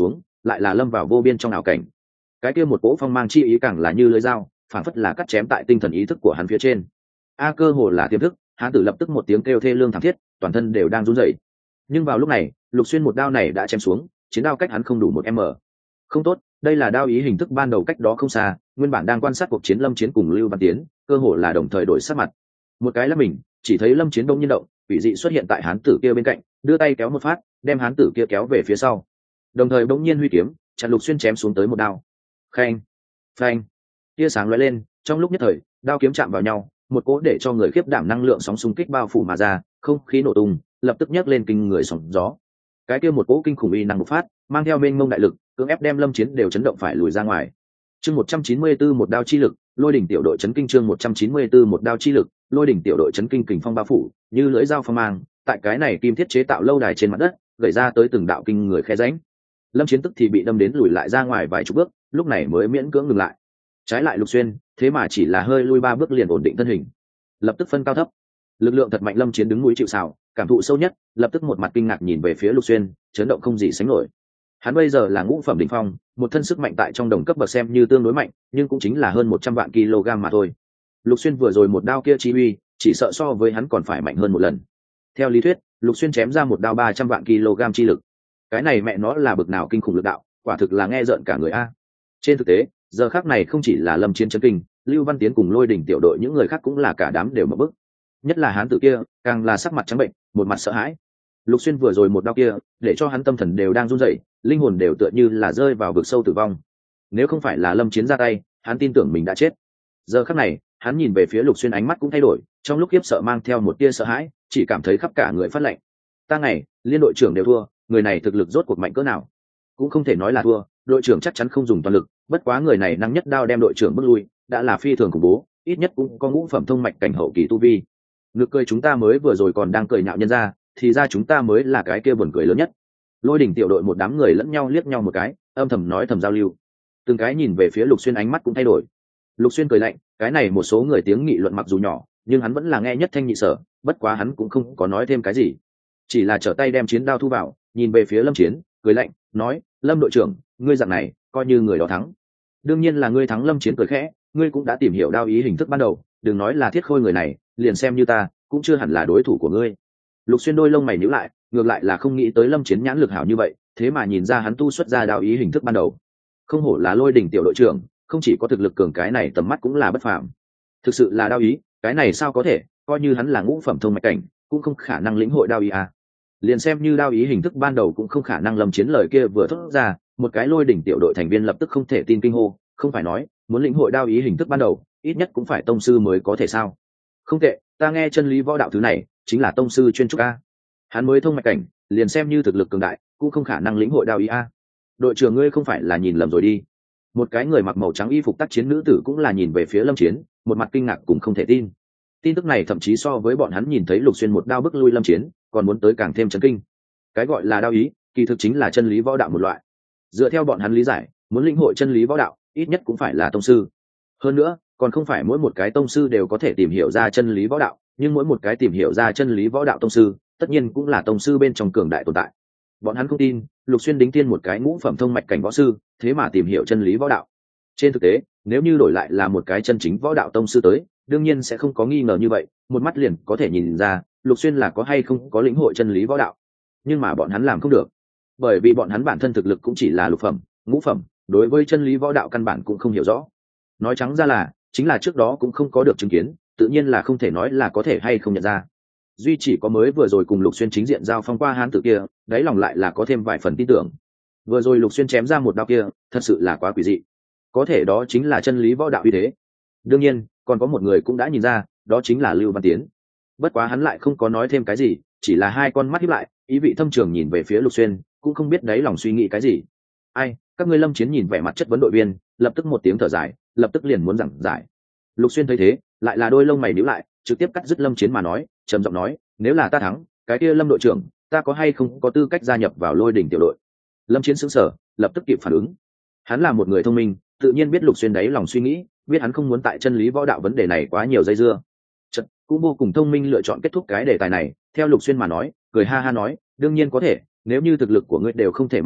lại là lâm vào vô biên trong ảo cảnh. Cái kia một cỗ phong mang chi ý càng là như lưỡi dao, phản phất là cắt chém tại tinh thần ý thức của hắn phía trên. A cơ hồ là tiềm thức, hắn tử lập tức một tiếng kêu thê lương thảm thiết, toàn thân đều đang run rẩy. Nhưng vào lúc này, Lục Xuyên một đao này đã chém xuống, chiến đao cách hắn không đủ một m. Không tốt, đây là đao ý hình thức ban đầu cách đó không xa, nguyên bản đang quan sát cuộc chiến Lâm Chiến cùng Lưu Văn Tiến, cơ hồ là đồng thời đổi sắc mặt. Một cái là mình, chỉ thấy Lâm Chiến đông nhiên động, quỷ dị xuất hiện tại hán tử kia bên cạnh, đưa tay kéo một phát, đem hán tử kia kéo về phía sau. Đồng thời bỗng nhiên huy kiếm, chặn Lục Xuyên chém xuống tới một đao. Khanh, phanh, tia sáng lóe lên, trong lúc nhất thời, đao kiếm chạm vào nhau, một cỗ để cho người khiếp đảm năng lượng sóng xung kích bao phủ mà ra, không khí nổ tung, lập tức nhấc lên kinh người sóng gió. Cái kia một cỗ kinh khủng uy năng bộc phát, mang theo mênh mông đại lực, cưỡng ép đem Lâm Chiến đều chấn động phải lùi ra ngoài. Chương một trăm chín mươi tư một đao chi lực, Lôi đỉnh tiểu đội chấn kinh chương một trăm chín mươi tư một đao chi lực, Lôi đỉnh tiểu đội chấn kinh kình phong bao phủ, như lưỡi dao phong mang, tại cái này kim thiết chế tạo lâu đài trên mặt đất, gợi ra tới từng đạo kinh người khe rãnh. Lâm Chiến tức thì bị đâm đến lùi lại ra ngoài vài chục bước, lúc này mới miễn cưỡng ngừng lại. Trái lại Lục Xuyên, thế mà chỉ là hơi lui ba bước liền ổn định thân hình. Lập tức phân cao thấp. Lực lượng thật mạnh, Lâm Chiến đứng núi chịu sào, cảm thụ sâu nhất, lập tức một mặt kinh ngạc nhìn về phía Lục Xuyên, chấn động không gì sánh nổi. Hắn bây giờ là ngũ phẩm đỉnh phong, một thân sức mạnh tại trong đồng cấp bậc xem như tương đối mạnh, nhưng cũng chính là hơn một trăm vạn kg mà thôi. Lục Xuyên vừa rồi một đao kia chi uy, chỉ sợ so với hắn còn phải mạnh hơn một lần. Theo lý thuyết, Lục Xuyên chém ra một đao ba trăm vạn kg chi lực. Cái này mẹ nó là bực nào kinh khủng lực đạo, quả thực là nghe rợn cả người a. Trên thực tế, giờ khắc này không chỉ là Lâm Chiến chấn kinh, Lưu Văn Tiến cùng Lôi đỉnh tiểu đội những người khác cũng là cả đám đều mở bức. Nhất là hán tử kia, càng là sắc mặt trắng bệnh, một mặt sợ hãi. Lục Xuyên vừa rồi một đao kia, để cho hắn tâm thần đều đang run rẩy, linh hồn đều tựa như là rơi vào vực sâu tử vong. Nếu không phải là Lâm Chiến ra tay, hắn tin tưởng mình đã chết. Giờ khắc này, hắn nhìn về phía Lục Xuyên, ánh mắt cũng thay đổi, trong lúc khiếp sợ mang theo một tia sợ hãi, chỉ cảm thấy khắp cả người phát lạnh. Ta ngày, liên đội trưởng đều thua, người này thực lực rốt cuộc mạnh cỡ nào? Cũng không thể nói là thua, đội trưởng chắc chắn không dùng toàn lực, bất quá người này năng nhất đao đem đội trưởng bước lui, đã là phi thường khủng bố, ít nhất cũng có ngũ phẩm thông mạch cảnh hậu kỳ tu vi. Ngược cười chúng ta mới vừa rồi còn đang cười nhạo nhân ra, thì ra chúng ta mới là cái kia buồn cười lớn nhất. Lôi đỉnh tiểu đội một đám người lẫn nhau liếc nhau một cái, âm thầm nói thầm giao lưu. Từng cái nhìn về phía Lục Xuyên, ánh mắt cũng thay đổi. Lục Xuyên cười lạnh, cái này một số người tiếng nghị luận mặc dù nhỏ, nhưng hắn vẫn là nghe nhất thanh nhị sở, bất quá hắn cũng không có nói thêm cái gì, chỉ là trở tay đem chiến đao thu vào, nhìn về phía Lâm Chiến, cười lạnh, nói: Lâm đội trưởng, ngươi dạng này coi như người đó thắng. Đương nhiên là ngươi thắng. Lâm Chiến cười khẽ, ngươi cũng đã tìm hiểu đao ý hình thức ban đầu, đừng nói là Thiết Khôi người này, liền xem như ta cũng chưa hẳn là đối thủ của ngươi. Lục Xuyên đôi lông mày nhíu lại, ngược lại là không nghĩ tới Lâm Chiến nhãn lực hảo như vậy, thế mà nhìn ra hắn tu xuất ra đao ý hình thức ban đầu. Không hổ là Lôi đỉnh tiểu đội trưởng, không chỉ có thực lực cường, cái này tầm mắt cũng là bất phàm. Thực sự là đao ý, cái này sao có thể, coi như hắn là ngũ phẩm thông mạch cảnh, cũng không khả năng lĩnh hội đao ý à. Liền xem như đao ý hình thức ban đầu cũng không khả năng. Lâm Chiến lời kia vừa thốt ra, một cái Lôi đỉnh tiểu đội thành viên lập tức không thể tin kinh hô, không phải nói muốn lĩnh hội đao ý hình thức ban đầu, ít nhất cũng phải tông sư mới có thể sao? Không tệ, ta nghe chân lý võ đạo thứ này chính là tông sư chuyên trúc a. Hắn mới thông mạch cảnh, liền xem như thực lực cường đại cũng không khả năng lĩnh hội đao ý a. Đội trưởng ngươi không phải là nhìn lầm rồi đi. Một cái người mặc màu trắng y phục tác chiến nữ tử cũng là nhìn về phía Lâm Chiến, một mặt kinh ngạc cũng không thể tin. Tin tức này thậm chí so với bọn hắn nhìn thấy Lục Xuyên một đao bức lui Lâm Chiến còn muốn tới càng thêm chấn kinh. Cái gọi là đao ý, kỳ thực chính là chân lý võ đạo một loại. Dựa theo bọn hắn lý giải, muốn lĩnh hội chân lý võ đạo, ít nhất cũng phải là tông sư. Hơn nữa, còn không phải mỗi một cái tông sư đều có thể tìm hiểu ra chân lý võ đạo, nhưng mỗi một cái tìm hiểu ra chân lý võ đạo tông sư, tất nhiên cũng là tông sư bên trong cường đại tồn tại. Bọn hắn không tin, Lục Xuyên đính tiên một cái ngũ phẩm thông mạch cảnh võ sư, thế mà tìm hiểu chân lý võ đạo. Trên thực tế, nếu như đổi lại là một cái chân chính võ đạo tông sư tới, đương nhiên sẽ không có nghi ngờ như vậy, một mắt liền có thể nhìn ra, Lục Xuyên là có hay không có lĩnh hội chân lý võ đạo. Nhưng mà bọn hắn làm không được, bởi vì bọn hắn bản thân thực lực cũng chỉ là lục phẩm, ngũ phẩm, đối với chân lý võ đạo căn bản cũng không hiểu rõ. Nói trắng ra là, chính là trước đó cũng không có được chứng kiến, tự nhiên là không thể nói là có thể hay không nhận ra. Duy chỉ có mới vừa rồi cùng Lục Xuyên chính diện giao phong qua hán tử kia, đáy lòng lại là có thêm vài phần tin tưởng. Vừa rồi Lục Xuyên chém ra một đao kia, thật sự là quá quỷ dị. Có thể đó chính là chân lý võ đạo uy thế. Đương nhiên, còn có một người cũng đã nhìn ra, đó chính là Lưu Văn Tiến. Bất quá hắn lại không có nói thêm cái gì, chỉ là hai con mắt híp lại, ý vị thâm trường nhìn về phía Lục Xuyên, cũng không biết đáy lòng suy nghĩ cái gì. Ai, các ngươi Lâm Chiến nhìn vẻ mặt chất vấn đội viên, lập tức một tiếng thở dài, lập tức liền muốn giảng giải. Lục Xuyên thấy thế, lại là đôi lông mày nhíu lại, trực tiếp cắt dứt Lâm Chiến mà nói, trầm giọng nói: nếu là ta thắng, cái kia Lâm đội trưởng, ta có hay không có tư cách gia nhập vào Lôi đỉnh tiểu đội? Lâm Chiến sững sờ, lập tức kịp phản ứng. Hắn là một người thông minh, tự nhiên biết Lục Xuyên đáy lòng suy nghĩ, biết hắn không muốn tại chân lý võ đạo vấn đề này quá nhiều dây dưa. Chật, cũng vô cùng thông minh lựa chọn kết thúc cái đề tài này, theo Lục Xuyên mà nói, cười ha ha nói: đương nhiên có thể, nếu như thực lực của ngươi đều không thể mà nói,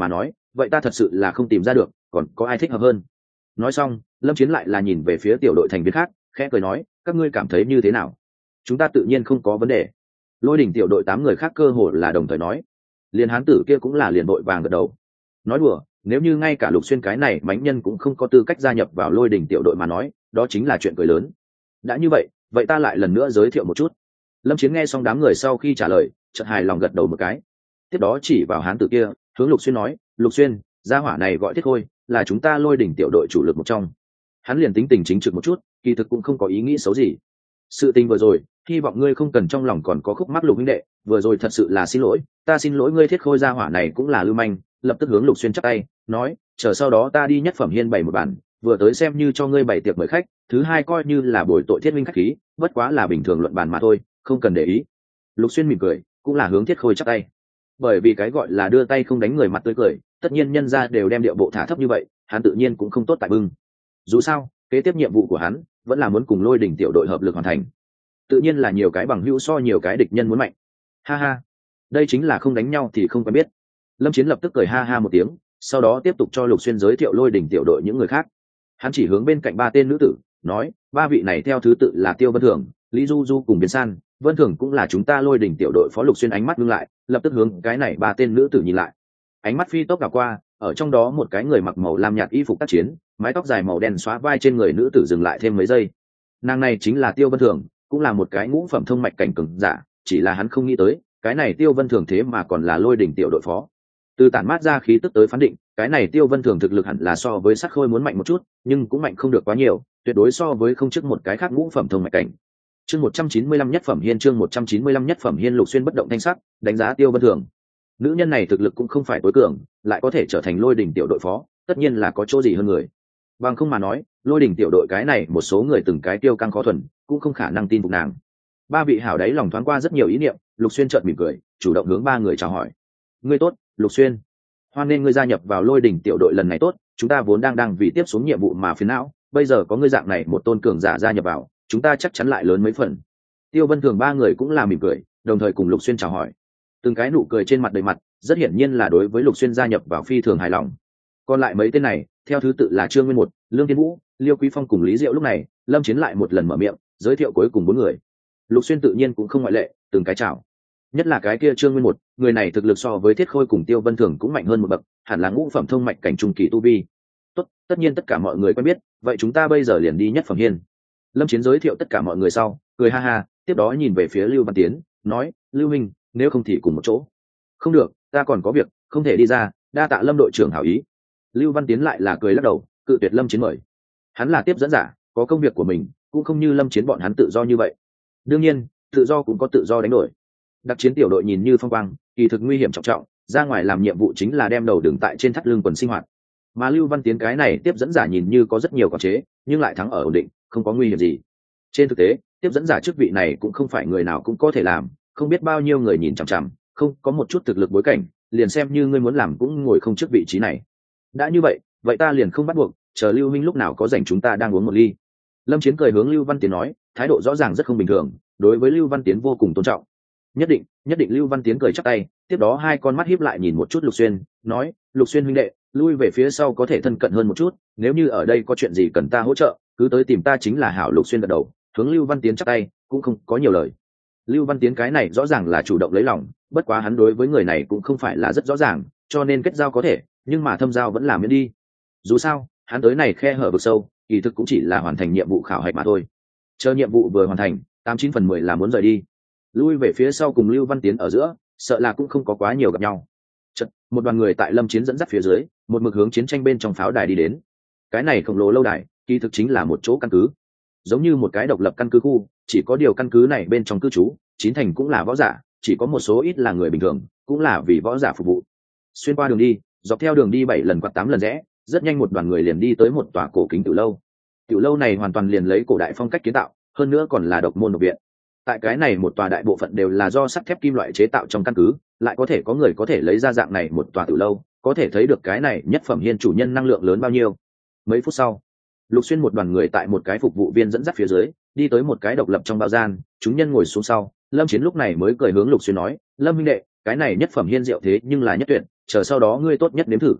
vậy ta thật sự là không tìm ra được còn có ai thích hợp hơn. Nói xong lâm chiến lại là nhìn về phía tiểu đội thành viên khác, khẽ cười nói các ngươi cảm thấy như thế nào? Chúng ta tự nhiên không có vấn đề. Lôi đỉnh tiểu đội tám người khác cơ hồ là đồng thời nói. Liền hán tử kia cũng là liền đội vàng gật đầu. Nói đùa, nếu như ngay cả Lục Xuyên cái này mánh nhân cũng không có tư cách gia nhập vào lôi đỉnh tiểu đội mà nói, đó chính là chuyện cười lớn. Đã như vậy vậy ta lại lần nữa giới thiệu một chút. Lâm Chiến nghe xong đám người sau khi trả lời chợt hài lòng gật đầu một cái, tiếp đó chỉ vào hán tử kia hướng Lục Xuyên nói, Lục Xuyên, gia hỏa này gọi Thiết Khôi, là chúng ta lôi đỉnh tiểu đội chủ lực một trong. Hắn liền tính tình chính trực một chút, kỳ thực cũng không có ý nghĩ xấu gì. Sự tình vừa rồi hy vọng ngươi không cần trong lòng còn có khúc mắc. Lục huynh đệ, vừa rồi thật sự là xin lỗi, ta xin lỗi ngươi. Thiết Khôi gia hỏa này cũng là lưu manh, lập tức hướng Lục Xuyên chắp tay nói, chờ sau đó ta đi nhất phẩm hiên bày một bản, vừa tới xem như cho ngươi bày tiệc mời khách, thứ hai coi như là bồi tội Thiết huynh khách khí, bất quá là bình thường luận bàn mà thôi, không cần để ý. Lục Xuyên mỉm cười cũng là hướng Thiết Khôi chắp tay, bởi vì cái gọi là đưa tay không đánh người mặt tươi cười, tất nhiên nhân gia đều đem điệu bộ thả thấp như vậy, hắn tự nhiên cũng không tốt tại bưng. Dù sao kế tiếp nhiệm vụ của hắn vẫn là muốn cùng lôi đỉnh tiểu đội hợp lực hoàn thành, tự nhiên là nhiều cái bằng hữu so nhiều cái địch nhân muốn mạnh. Ha ha, đây chính là không đánh nhau thì không quen biết. Lâm Chiến lập tức cười ha ha một tiếng, sau đó tiếp tục cho Lục Xuyên giới thiệu lôi đỉnh tiểu đội những người khác. Hắn chỉ hướng bên cạnh ba tên nữ tử nói, ba vị này theo thứ tự là Tiêu Vân Thường, Lý Du Du cùng Biến San. Vân Thường cũng là chúng ta lôi đỉnh tiểu đội phó. Lục Xuyên ánh mắt ngưng lại, lập tức hướng cái này ba tên nữ tử nhìn lại, ánh mắt phi tốc đảo qua, ở trong đó một cái người mặc màu lam nhạt y phục tác chiến, mái tóc dài màu đen xóa vai trên người nữ tử dừng lại thêm mấy giây. Nàng này chính là Tiêu Vân Thường, cũng là một cái ngũ phẩm thông mạch cảnh cường giả, chỉ là hắn không nghĩ tới cái này Tiêu Vân Thường thế mà còn là lôi đỉnh tiểu đội phó. Từ tản mát ra khí tức tới phán định, cái này Tiêu Vân Thường thực lực hẳn là so với Sắt Khôi muốn mạnh một chút, nhưng cũng mạnh không được quá nhiều, tuyệt đối so với không trước một cái khác ngũ phẩm thông mạch cảnh. Chương một trăm chín mươi lăm nhất phẩm hiên, chương một trăm chín mươi lăm nhất phẩm hiên. Lục Xuyên bất động thanh sắc, đánh giá Tiêu Vân Thường. Nữ nhân này thực lực cũng không phải tối cường, lại có thể trở thành lôi đỉnh tiểu đội phó, tất nhiên là có chỗ gì hơn người. Bằng không mà nói, lôi đỉnh tiểu đội cái này một số người từng cái tiêu căng khó thuần, cũng không khả năng tin phục nàng. Ba vị hảo đáy lòng thoáng qua rất nhiều ý niệm, Lục Xuyên chợt mỉm cười, chủ động hướng ba người chào hỏi. Ngươi tốt, Lục Xuyên. Hoan nên ngươi gia nhập vào lôi đỉnh tiểu đội lần này tốt, chúng ta vốn đang đang vì tiếp xuống nhiệm vụ mà phiền não, bây giờ có ngươi dạng này một tôn cường giả gia nhập vào, chúng ta chắc chắn lại lớn mấy phần. Tiêu Vân Thường ba người cũng là mỉm cười, đồng thời cùng Lục Xuyên chào hỏi. Từng cái nụ cười trên mặt đầy mặt, rất hiển nhiên là đối với Lục Xuyên gia nhập vào phi thường hài lòng. Còn lại mấy tên này theo thứ tự là Trương Nguyên Một, Lương Tiên Vũ, Liêu Quý Phong cùng Lý Diệu. Lúc này Lâm Chiến lại một lần mở miệng giới thiệu cuối cùng bốn người. Lục Xuyên tự nhiên cũng không ngoại lệ, từng cái chào. Nhất là cái kia Trương Nguyên Một, người này thực lực so với Thiết Khôi cùng Tiêu Vân Thường cũng mạnh hơn một bậc, hẳn là ngũ phẩm thông mạch cảnh trung kỳ tu vi. Tốt, tất nhiên tất cả mọi người quen biết, vậy chúng ta bây giờ liền đi nhất phẩm hiên. Lâm Chiến giới thiệu tất cả mọi người sau, cười ha ha, tiếp đó nhìn về phía Lưu Văn Tiến, nói, Lưu Minh, nếu không thì cùng một chỗ. Không được, ta còn có việc, không thể đi ra, đa tạ Lâm đội trưởng hảo ý. Lưu Văn Tiến lại là cười lắc đầu, cự tuyệt Lâm Chiến mời. Hắn là tiếp dẫn giả, có công việc của mình, cũng không như Lâm Chiến bọn hắn tự do như vậy. Đương nhiên, tự do cũng có tự do đánh đổi. Đặc chiến tiểu đội nhìn như phong quang, kỳ thực nguy hiểm trọng trọng, ra ngoài làm nhiệm vụ chính là đem đầu đường tại trên thắt lưng quần sinh hoạt. Mà Lưu Văn Tiến cái này tiếp dẫn giả nhìn như có rất nhiều quản chế, nhưng lại thắng ở ổn định, không có nguy hiểm gì. Trên thực tế, tiếp dẫn giả chức vị này cũng không phải người nào cũng có thể làm, không biết bao nhiêu người nhìn chằm chằm, không có một chút thực lực bối cảnh, liền xem như ngươi muốn làm cũng ngồi không trước vị trí này. Đã như vậy, vậy ta liền không bắt buộc, chờ Lưu huynh lúc nào có rảnh chúng ta đang uống một ly. Lâm Chiến cười hướng Lưu Văn Tiến nói, thái độ rõ ràng rất không bình thường, đối với Lưu Văn Tiến vô cùng tôn trọng. Nhất định, nhất định. Lưu Văn Tiến cười chắp tay, tiếp đó hai con mắt híp lại nhìn một chút Lục Xuyên, nói, Lục Xuyên huynh đệ, lui về phía sau có thể thân cận hơn một chút, nếu như ở đây có chuyện gì cần ta hỗ trợ, cứ tới tìm ta chính là hảo. Lục Xuyên gật đầu, hướng Lưu Văn Tiến chắp tay, cũng không có nhiều lời. Lưu Văn Tiến cái này rõ ràng là chủ động lấy lòng, bất quá hắn đối với người này cũng không phải là rất rõ ràng, cho nên kết giao có thể, nhưng mà thâm giao vẫn là miễn đi. Dù sao, hắn tới này khe hở vực sâu, kỳ thực cũng chỉ là hoàn thành nhiệm vụ khảo hạch mà thôi. Chờ nhiệm vụ vừa hoàn thành, tám chín phần mười là muốn rời đi. Lui về phía sau cùng Lưu Văn Tiến ở giữa, sợ là cũng không có quá nhiều gặp nhau. Chật, một đoàn người tại Lâm Chiến dẫn dắt phía dưới, một mực hướng chiến tranh bên trong pháo đài đi đến. Cái này khổng lồ lâu đài, kỳ thực chính là một chỗ căn cứ, giống như một cái độc lập căn cứ khu, chỉ có điều căn cứ này bên trong cư trú, chín thành cũng là võ giả, chỉ có một số ít là người bình thường, cũng là vì võ giả phục vụ. Xuyên qua đường đi, dọc theo đường đi bảy lần quạt tám lần rẽ, rất nhanh một đoàn người liền đi tới một tòa cổ kính tiểu lâu. Tiểu lâu này hoàn toàn liền lấy cổ đại phong cách kiến tạo, hơn nữa còn là độc môn độc viện. Tại cái này một tòa đại bộ phận đều là do sắt thép kim loại chế tạo trong căn cứ, lại có thể có người có thể lấy ra dạng này một tòa tiểu lâu, có thể thấy được cái này nhất phẩm hiên chủ nhân năng lượng lớn bao nhiêu. Mấy phút sau, Lục Xuyên một đoàn người tại một cái phục vụ viên dẫn dắt phía dưới, đi tới một cái độc lập trong bao gian, chúng nhân ngồi xuống sau, Lâm Chiến lúc này mới cười hướng Lục Xuyên nói, Lâm huynh đệ, cái này nhất phẩm hiên rượu thế nhưng là nhất tuyệt, chờ sau đó ngươi tốt nhất nếm thử.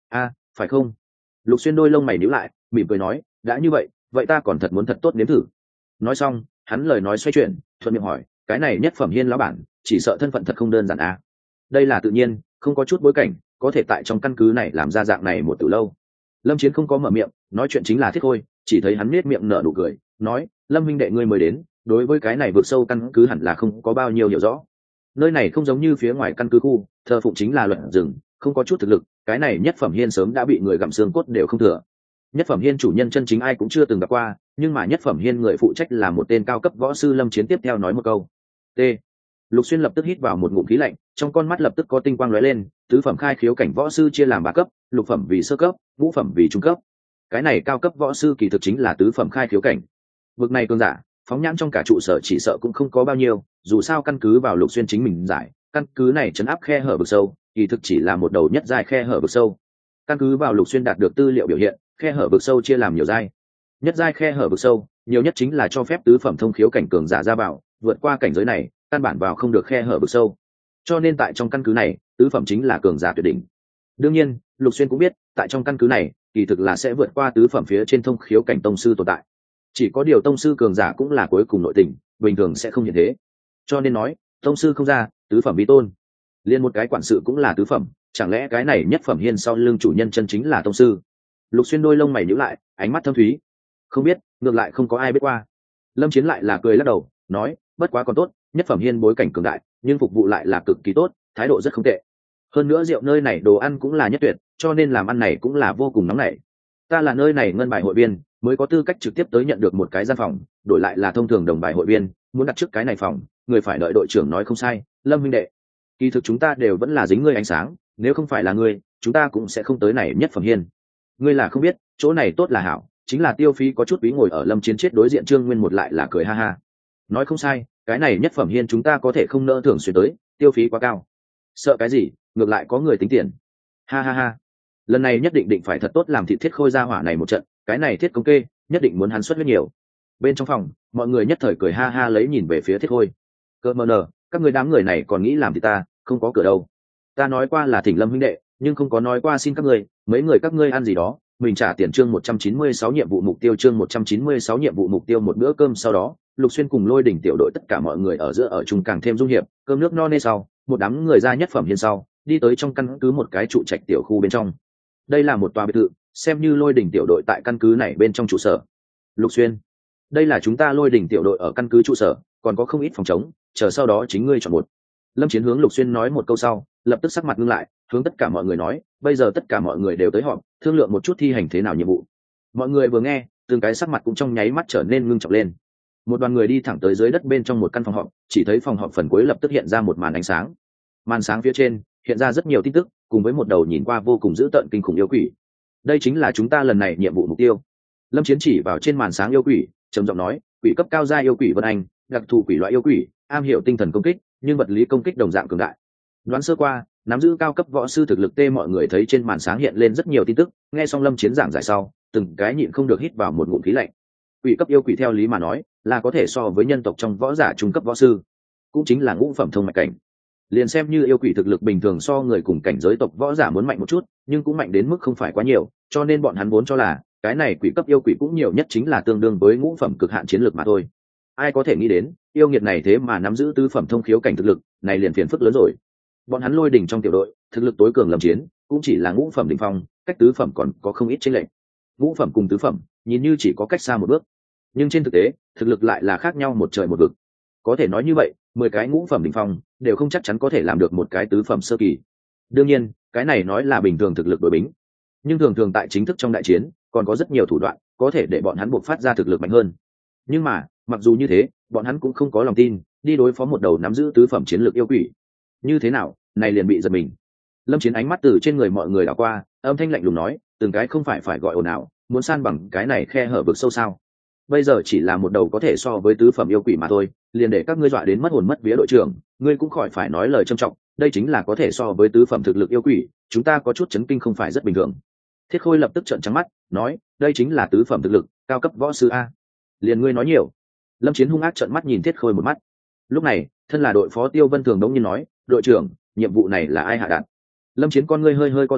a phải không? Lục Xuyên đôi lông mày nhíu lại, mỉm cười nói, đã như vậy vậy ta còn thật muốn thật tốt nếm thử. Nói xong hắn lời nói xoay chuyển, thuận miệng hỏi, cái này nhất phẩm hiên lão bản chỉ sợ thân phận thật không đơn giản à? Đây là tự nhiên, không có chút bối cảnh có thể tại trong căn cứ này làm ra dạng này một từ lâu. Lâm Chiến không có mở miệng, nói chuyện chính là Thiết Khôi, chỉ thấy hắn nết miệng nở nụ cười, nói, Lâm huynh đệ ngươi mới đến, đối với cái này vượt sâu căn cứ hẳn là không có bao nhiêu hiểu rõ. Nơi này không giống như phía ngoài căn cứ khu, thờ phụng chính là luật rừng, không có chút thực lực, cái này nhất phẩm hiên sớm đã bị người gặm xương cốt đều không thừa. Nhất phẩm hiên chủ nhân chân chính ai cũng chưa từng gặp qua, nhưng mà nhất phẩm hiên người phụ trách là một tên cao cấp võ sư. Lâm Chiến tiếp theo nói một câu. T. Lục Xuyên lập tức hít vào một ngụm khí lạnh, trong con mắt lập tức có tinh quang lóe lên. Tứ phẩm khai khiếu cảnh võ sư chia làm ba cấp, lục phẩm vì sơ cấp, ngũ phẩm vì trung cấp. Cái này cao cấp võ sư kỳ thực chính là tứ phẩm khai khiếu cảnh. Vực này cường giả, phóng nhãn trong cả trụ sở chỉ sợ cũng không có bao nhiêu, dù sao căn cứ vào Lục Xuyên chính mình giải, căn cứ này chấn áp khe hở vực sâu, kỳ thực chỉ là một đầu nhất giai khe hở vực sâu. Căn cứ vào Lục Xuyên đạt được tư liệu biểu hiện, khe hở vực sâu chia làm nhiều giai. Nhất giai khe hở vực sâu, nhiều nhất chính là cho phép tứ phẩm thông khiếu cảnh cường giả ra vào, vượt qua cảnh giới này, căn bản vào không được khe hở vực sâu. Cho nên tại trong căn cứ này, tứ phẩm chính là cường giả tuyệt đỉnh. Đương nhiên, Lục Xuyên cũng biết, tại trong căn cứ này, kỳ thực là sẽ vượt qua tứ phẩm phía trên thông khiếu cảnh tông sư tồn tại. Chỉ có điều tông sư cường giả cũng là cuối cùng nội tình, bình thường sẽ không hiện thế. Cho nên nói, tông sư không ra, tứ phẩm vi tôn. Liên một cái quản sự cũng là tứ phẩm, chẳng lẽ cái này nhất phẩm hiên sau lưng chủ nhân chân chính là tông sư? Lục Xuyên đôi lông mày nhíu lại, ánh mắt thâm thúy. Không biết, ngược lại không có ai biết qua. Lâm Chiến lại là cười lắc đầu, nói, bất quá còn tốt, nhất phẩm hiên bối cảnh cường đại, nhưng phục vụ lại là cực kỳ tốt, thái độ rất không tệ. Hơn nữa rượu nơi này đồ ăn cũng là nhất tuyệt, cho nên làm ăn này cũng là vô cùng nóng nảy. Ta là nơi này ngân bài hội viên, mới có tư cách trực tiếp tới nhận được một cái gian phòng, đổi lại là thông thường đồng bài hội viên, muốn đặt trước cái này phòng, người phải đợi đội trưởng nói không sai. Lâm huynh đệ, kỳ thực chúng ta đều vẫn là dính ngươi ánh sáng, nếu không phải là ngươi, chúng ta cũng sẽ không tới này nhất phẩm hiên. Ngươi là không biết, chỗ này tốt là hảo, chính là tiêu phí có chút quý. Ngồi ở Lâm Chiến chết đối diện Trương Nguyên một lại là cười ha ha, nói không sai, cái này nhất phẩm hiên chúng ta có thể không nỡ thường xuyên tới, tiêu phí quá cao. Sợ cái gì, ngược lại có người tính tiền. Ha ha ha, lần này nhất định định phải thật tốt làm thịt Thiết Khôi ra hỏa này một trận, cái này Thiết công kê nhất định muốn hắn xuất huyết nhiều. Bên trong phòng mọi người nhất thời cười ha ha lấy nhìn về phía Thiết Khôi. Cơ mờ nờ, các người đám người này còn nghĩ làm thì ta không có cửa đâu. Ta nói qua là thỉnh Lâm huynh đệ, nhưng không có nói qua xin các ngươi, mấy người các ngươi ăn gì đó, mình trả tiền. Chương một trăm chín mươi sáu nhiệm vụ mục tiêu. Chương một trăm chín mươi sáu nhiệm vụ mục tiêu. Một bữa cơm sau đó, Lục Xuyên cùng Lôi Đỉnh tiểu đội tất cả mọi người ở giữa ở chung càng thêm dung hiệp, cơm nước no nê sau, một đám người ra nhất phẩm hiên sau, đi tới trong căn cứ một cái trụ trạch tiểu khu bên trong. Đây là một tòa biệt thự, xem như Lôi Đỉnh tiểu đội tại căn cứ này bên trong trụ sở. Lục Xuyên, đây là chúng ta Lôi Đỉnh tiểu đội ở căn cứ trụ sở, còn có không ít phòng trống, chờ sau đó chính ngươi chọn một. Lâm Chiến hướng Lục Xuyên nói một câu sau, lập tức sắc mặt ngưng lại, hướng tất cả mọi người nói, bây giờ tất cả mọi người đều tới họp, thương lượng một chút thi hành thế nào nhiệm vụ. Mọi người vừa nghe, từng cái sắc mặt cũng trong nháy mắt trở nên ngưng trọng lên. Một đoàn người đi thẳng tới dưới đất bên trong một căn phòng họp, chỉ thấy phòng họp phần cuối lập tức hiện ra một màn ánh sáng. Màn sáng phía trên hiện ra rất nhiều tin tức, cùng với một đầu nhìn qua vô cùng dữ tợn kinh khủng yêu quỷ. Đây chính là chúng ta lần này nhiệm vụ mục tiêu. Lâm Chiến chỉ vào trên màn sáng yêu quỷ, trầm giọng nói, quỷ cấp cao gia yêu quỷ Vân Anh, đặc thù quỷ loại yêu quỷ, am hiểu tinh thần công kích, nhưng vật lý công kích đồng dạng cường đại. Đoán sơ qua, nắm giữ cao cấp võ sư thực lực. Tê mọi người thấy trên màn sáng hiện lên rất nhiều tin tức, nghe xong Lâm Chiến giảng giải sau, từng cái nhịn không được hít vào một ngụm khí lạnh. Quỷ cấp yêu quỷ theo lý mà nói là có thể so với nhân tộc trong võ giả trung cấp võ sư, cũng chính là ngũ phẩm thông mạch cảnh. Liền xem như yêu quỷ thực lực bình thường so người cùng cảnh giới tộc võ giả muốn mạnh một chút, nhưng cũng mạnh đến mức không phải quá nhiều, cho nên bọn hắn vốn cho là cái này quỷ cấp yêu quỷ cũng nhiều nhất chính là tương đương với ngũ phẩm cực hạn chiến lược mà thôi. Ai có thể nghĩ đến yêu nghiệt này thế mà nắm giữ tứ phẩm thông khiếu cảnh thực lực, này liền phiền phức lớn rồi. Bọn hắn Lôi Đỉnh trong tiểu đội thực lực tối cường Lâm Chiến cũng chỉ là ngũ phẩm đỉnh phong, cách tứ phẩm còn có không ít chênh lệch. Ngũ phẩm cùng tứ phẩm nhìn như chỉ có cách xa một bước, nhưng trên thực tế thực lực lại là khác nhau một trời một vực. Có thể nói như vậy, mười cái ngũ phẩm đỉnh phong đều không chắc chắn có thể làm được một cái tứ phẩm sơ kỳ. Đương nhiên cái này nói là bình thường thực lực đối bính, nhưng thường thường tại chính thức trong đại chiến còn có rất nhiều thủ đoạn có thể để bọn hắn buộc phát ra thực lực mạnh hơn. Nhưng mà mặc dù như thế, bọn hắn cũng không có lòng tin đi đối phó một đầu nắm giữ tứ phẩm chiến lược yêu quỷ. Như thế nào, này liền bị giật mình. Lâm Chiến ánh mắt từ trên người mọi người đảo qua, âm thanh lạnh lùng nói, từng cái không phải phải gọi ồn ào, muốn san bằng cái này khe hở vực sâu sao? Bây giờ chỉ là một đầu có thể so với tứ phẩm yêu quỷ mà thôi, liền để các ngươi dọa đến mất hồn mất vía. Đội trưởng, ngươi cũng khỏi phải nói lời trâm trọng, đây chính là có thể so với tứ phẩm thực lực yêu quỷ, chúng ta có chút chấn kinh không phải rất bình thường. Thiết Khôi lập tức trợn trắng mắt, nói, đây chính là tứ phẩm thực lực, cao cấp võ sư a. Liền ngươi nói nhiều. Lâm Chiến hung ác trợn mắt nhìn Thiết Khôi một mắt. Lúc này, thân là đội phó Tiêu Vân Thường đống nhiên nói, đội trưởng, nhiệm vụ này là ai hạ đạt? Lâm Chiến con ngươi hơi hơi co rút,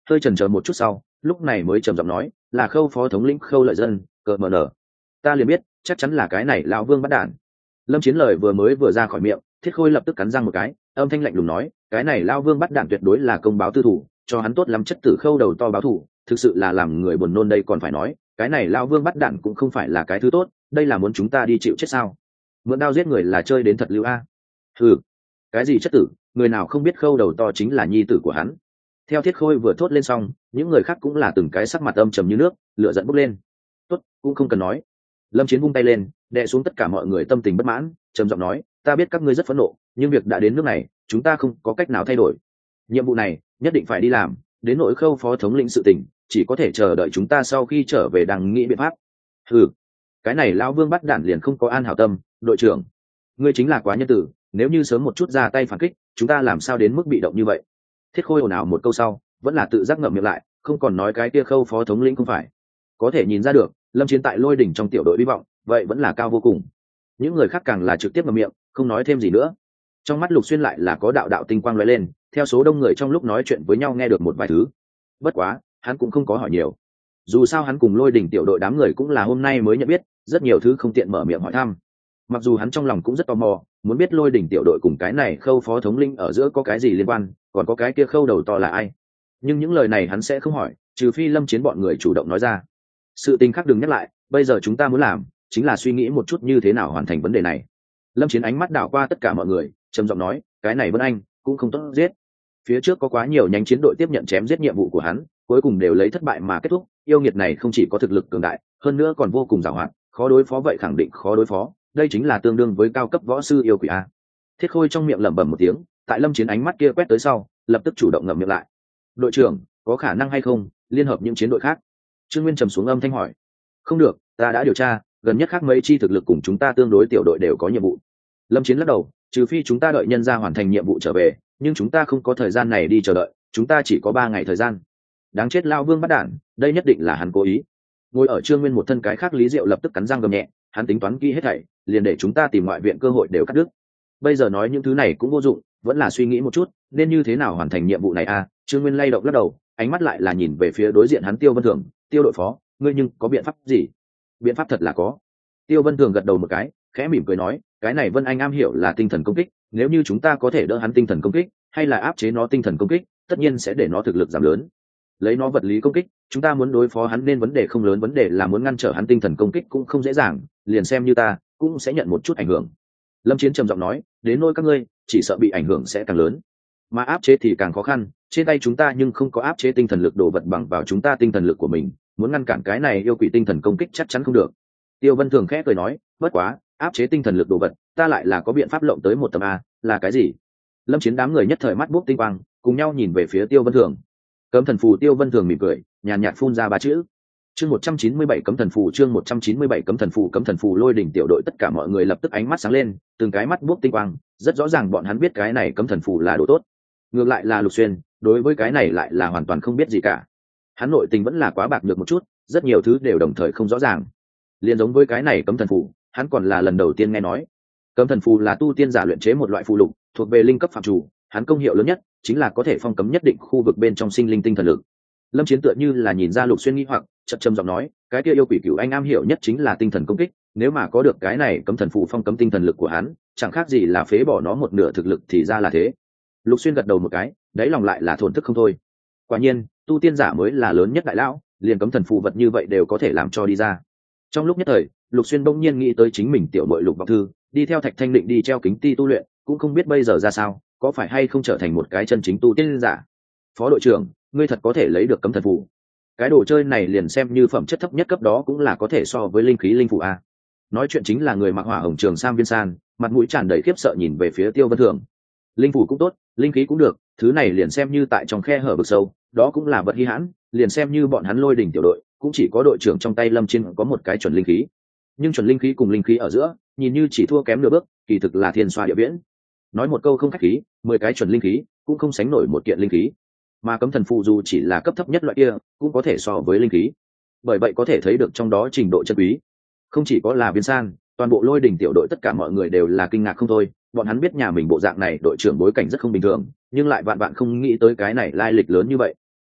hơi chần chờ một chút sau lúc này mới trầm giọng nói là Khâu phó thống lĩnh Khâu Lợi Dân, cờ mờ nở. Ta liền biết chắc chắn là cái này lão vương bắt đản. Lâm Chiến lời vừa mới vừa ra khỏi miệng, Thiết Khôi lập tức cắn răng một cái, âm thanh lạnh lùng nói, cái này lão vương bắt đản tuyệt đối là công báo tư thủ, cho hắn tốt lắm chất tử Khâu đầu to báo thủ, thực sự là làm người buồn nôn đây. Còn phải nói cái này lão vương bắt đản cũng không phải là cái thứ tốt, đây là muốn chúng ta đi chịu chết sao? Mượn đao giết người là chơi đến thật lưu a. Ừ, cái gì chất tử, người nào không biết Khâu đầu to chính là nhi tử của hắn. Theo Thiết Khôi vừa thốt lên xong, những người khác cũng là từng cái sắc mặt âm trầm như nước, lửa giận bốc lên. Tốt, cũng không cần nói. Lâm Chiến vung tay lên, đè xuống tất cả mọi người tâm tình bất mãn, trầm giọng nói, ta biết các ngươi rất phẫn nộ, nhưng việc đã đến nước này, chúng ta không có cách nào thay đổi. Nhiệm vụ này nhất định phải đi làm, đến nỗi Khâu phó thống lĩnh sự tình, chỉ có thể chờ đợi chúng ta sau khi trở về đang nghĩ biện pháp. Ừ, cái này lão vương bắt đản liền không có an hảo tâm. Đội trưởng, ngươi chính là quá nhân tử, nếu như sớm một chút ra tay phản kích, chúng ta làm sao đến mức bị động như vậy? Thiết Khôi ồn ào một câu sau, vẫn là tự giác ngậm miệng lại, không còn nói cái kia Khâu phó thống lĩnh không phải. Có thể nhìn ra được, Lâm Chiến tại Lôi đỉnh trong tiểu đội hy vọng, vậy vẫn là cao vô cùng. Những người khác càng là trực tiếp ngậm miệng, không nói thêm gì nữa. Trong mắt Lục Xuyên lại là có đạo đạo tinh quang lóe lên, theo số đông người trong lúc nói chuyện với nhau nghe được một vài thứ. Bất quá, hắn cũng không có hỏi nhiều. Dù sao hắn cùng Lôi đỉnh tiểu đội đám người cũng là hôm nay mới nhận biết, rất nhiều thứ không tiện mở miệng hỏi thăm. Mặc dù hắn trong lòng cũng rất tò mò, muốn biết Lôi đỉnh tiểu đội cùng cái này Khâu phó thống lĩnh ở giữa có cái gì liên quan, còn có cái kia Khâu đầu to là ai. Nhưng những lời này hắn sẽ không hỏi, trừ phi Lâm Chiến bọn người chủ động nói ra. Sự tình khác đừng nhắc lại, bây giờ chúng ta muốn làm chính là suy nghĩ một chút như thế nào hoàn thành vấn đề này. Lâm Chiến ánh mắt đảo qua tất cả mọi người, trầm giọng nói, cái này Vân Anh cũng không tốt giết. Phía trước có quá nhiều nhánh chiến đội tiếp nhận chém giết nhiệm vụ của hắn, cuối cùng đều lấy thất bại mà kết thúc. Yêu nghiệt này không chỉ có thực lực cường đại, hơn nữa còn vô cùng giàu hoạt, khó đối phó. Vậy khẳng định khó đối phó, đây chính là tương đương với cao cấp võ sư yêu quỷ a. Thiết Khôi trong miệng lẩm bẩm một tiếng, tại Lâm Chiến ánh mắt kia quét tới sau, lập tức chủ động ngậm miệng lại. Đội trưởng, có khả năng hay không liên hợp những chiến đội khác? Trương Nguyên trầm xuống âm thanh hỏi. Không được, ta đã điều tra, gần nhất khác mấy chi thực lực cùng chúng ta tương đối tiểu đội đều có nhiệm vụ. Lâm Chiến lắc đầu, trừ phi chúng ta đợi nhân gia hoàn thành nhiệm vụ trở về, nhưng chúng ta không có thời gian này đi chờ đợi, chúng ta chỉ có ba ngày thời gian. Đáng chết lao vương bắt đản, đây nhất định là hắn cố ý. Ngồi ở Trương Nguyên một thân cái khác Lý Diệu lập tức cắn răng gầm nhẹ, hắn tính toán kỹ hết thảy, liền để chúng ta tìm ngoại viện cơ hội đều cắt đứt. Bây giờ nói những thứ này cũng vô dụng, vẫn là suy nghĩ một chút, nên như thế nào hoàn thành nhiệm vụ này a? Trương Nguyên lay động lắc đầu, ánh mắt lại là nhìn về phía đối diện hắn Tiêu Vân Thường, Tiêu đội phó, ngươi nhưng có biện pháp gì? Biện pháp thật là có. Tiêu Vân Thường gật đầu một cái, khẽ mỉm cười nói, cái này Vân Anh am hiểu là tinh thần công kích, nếu như chúng ta có thể đỡ hắn tinh thần công kích, hay là áp chế nó tinh thần công kích, tất nhiên sẽ để nó thực lực giảm lớn. Lấy nó vật lý công kích, chúng ta muốn đối phó hắn nên vấn đề không lớn, vấn đề là muốn ngăn trở hắn tinh thần công kích cũng không dễ dàng, liền xem như ta, cũng sẽ nhận một chút ảnh hưởng. Lâm Chiến trầm giọng nói, đến nỗi các ngươi, chỉ sợ bị ảnh hưởng sẽ càng lớn, mà áp chế thì càng khó khăn, trên tay chúng ta nhưng không có áp chế tinh thần lực đồ vật bằng vào chúng ta tinh thần lực của mình, muốn ngăn cản cái này yêu quỷ tinh thần công kích chắc chắn không được. Tiêu Vân Thường khẽ cười nói, bất quá, áp chế tinh thần lực đồ vật, ta lại là có biện pháp lộng tới một tầm a, là cái gì? Lâm Chiến đám người nhất thời mắt buốc tinh quang, cùng nhau nhìn về phía Tiêu Vân Thường. Cấm thần phù. Tiêu Vân Thường mỉm cười, nhàn nhạt phun ra ba chữ. Chương một trăm chín mươi bảy cấm thần phù, chương một trăm chín mươi bảy cấm thần phù, cấm thần phù. Lôi đỉnh tiểu đội tất cả mọi người lập tức ánh mắt sáng lên, từng cái mắt buốc tinh quang, rất rõ ràng bọn hắn biết cái này cấm thần phù là đồ tốt. Ngược lại là Lục Xuyên, đối với cái này lại là hoàn toàn không biết gì cả. Hắn nội tình vẫn là quá bạc được một chút, rất nhiều thứ đều đồng thời không rõ ràng. Liên giống với cái này cấm thần phù, hắn còn là lần đầu tiên nghe nói. Cấm thần phù là tu tiên giả luyện chế một loại phù lục, thuộc về linh cấp phạm chủ, hắn công hiệu lớn nhất chính là có thể phong cấm nhất định khu vực bên trong sinh linh tinh thần lực. Lâm Chiến tựa như là nhìn ra Lục Xuyên nghi hoặc, chậm chậm giọng nói, cái kia yêu quỷ cửu anh am hiểu nhất chính là tinh thần công kích, nếu mà có được cái này cấm thần phù phong cấm tinh thần lực của hắn, chẳng khác gì là phế bỏ nó một nửa thực lực, thì ra là thế. Lục Xuyên gật đầu một cái, đáy lòng lại là thổn thức không thôi. Quả nhiên, tu tiên giả mới là lớn nhất đại lão, liền cấm thần phù vật như vậy đều có thể làm cho đi ra. Trong lúc nhất thời, Lục Xuyên bỗng nhiên nghĩ tới chính mình tiểu muội Lục Vọng Thư, đi theo Thạch Thanh Định đi treo kính ti tu luyện, cũng không biết bây giờ ra sao, có phải hay không trở thành một cái chân chính tu tiên giả. Phó đội trưởng, ngươi thật có thể lấy được cấm thần phù. Cái đồ chơi này liền xem như phẩm chất thấp nhất cấp đó cũng là có thể so với linh khí linh phù a. Nói chuyện chính là người mặc hỏa hồng trường sam Viên San, mặt mũi tràn đầy khiếp sợ nhìn về phía Tiêu Vân Thường. Linh phù cũng tốt, linh khí cũng được, thứ này liền xem như tại trong khe hở vực sâu, đó cũng là vật hi hãn, liền xem như bọn hắn Lôi đỉnh tiểu đội, cũng chỉ có đội trưởng trong tay Lâm Chiến có một cái chuẩn linh khí. Nhưng chuẩn linh khí cùng linh khí ở giữa, nhìn như chỉ thua kém nửa bước, kỳ thực là thiên xoa địa viễn. Nói một câu không khách khí, mười cái chuẩn linh khí cũng không sánh nổi một kiện linh khí. Mà cấm thần phù dù chỉ là cấp thấp nhất loại kia, cũng có thể so với linh khí. Bởi vậy có thể thấy được trong đó trình độ chân quý. Không chỉ có là Viên San, toàn bộ Lôi đỉnh tiểu đội tất cả mọi người đều là kinh ngạc không thôi, bọn hắn biết nhà mình bộ dạng này đội trưởng bối cảnh rất không bình thường, nhưng lại vạn vạn không nghĩ tới cái này lai lịch lớn như vậy.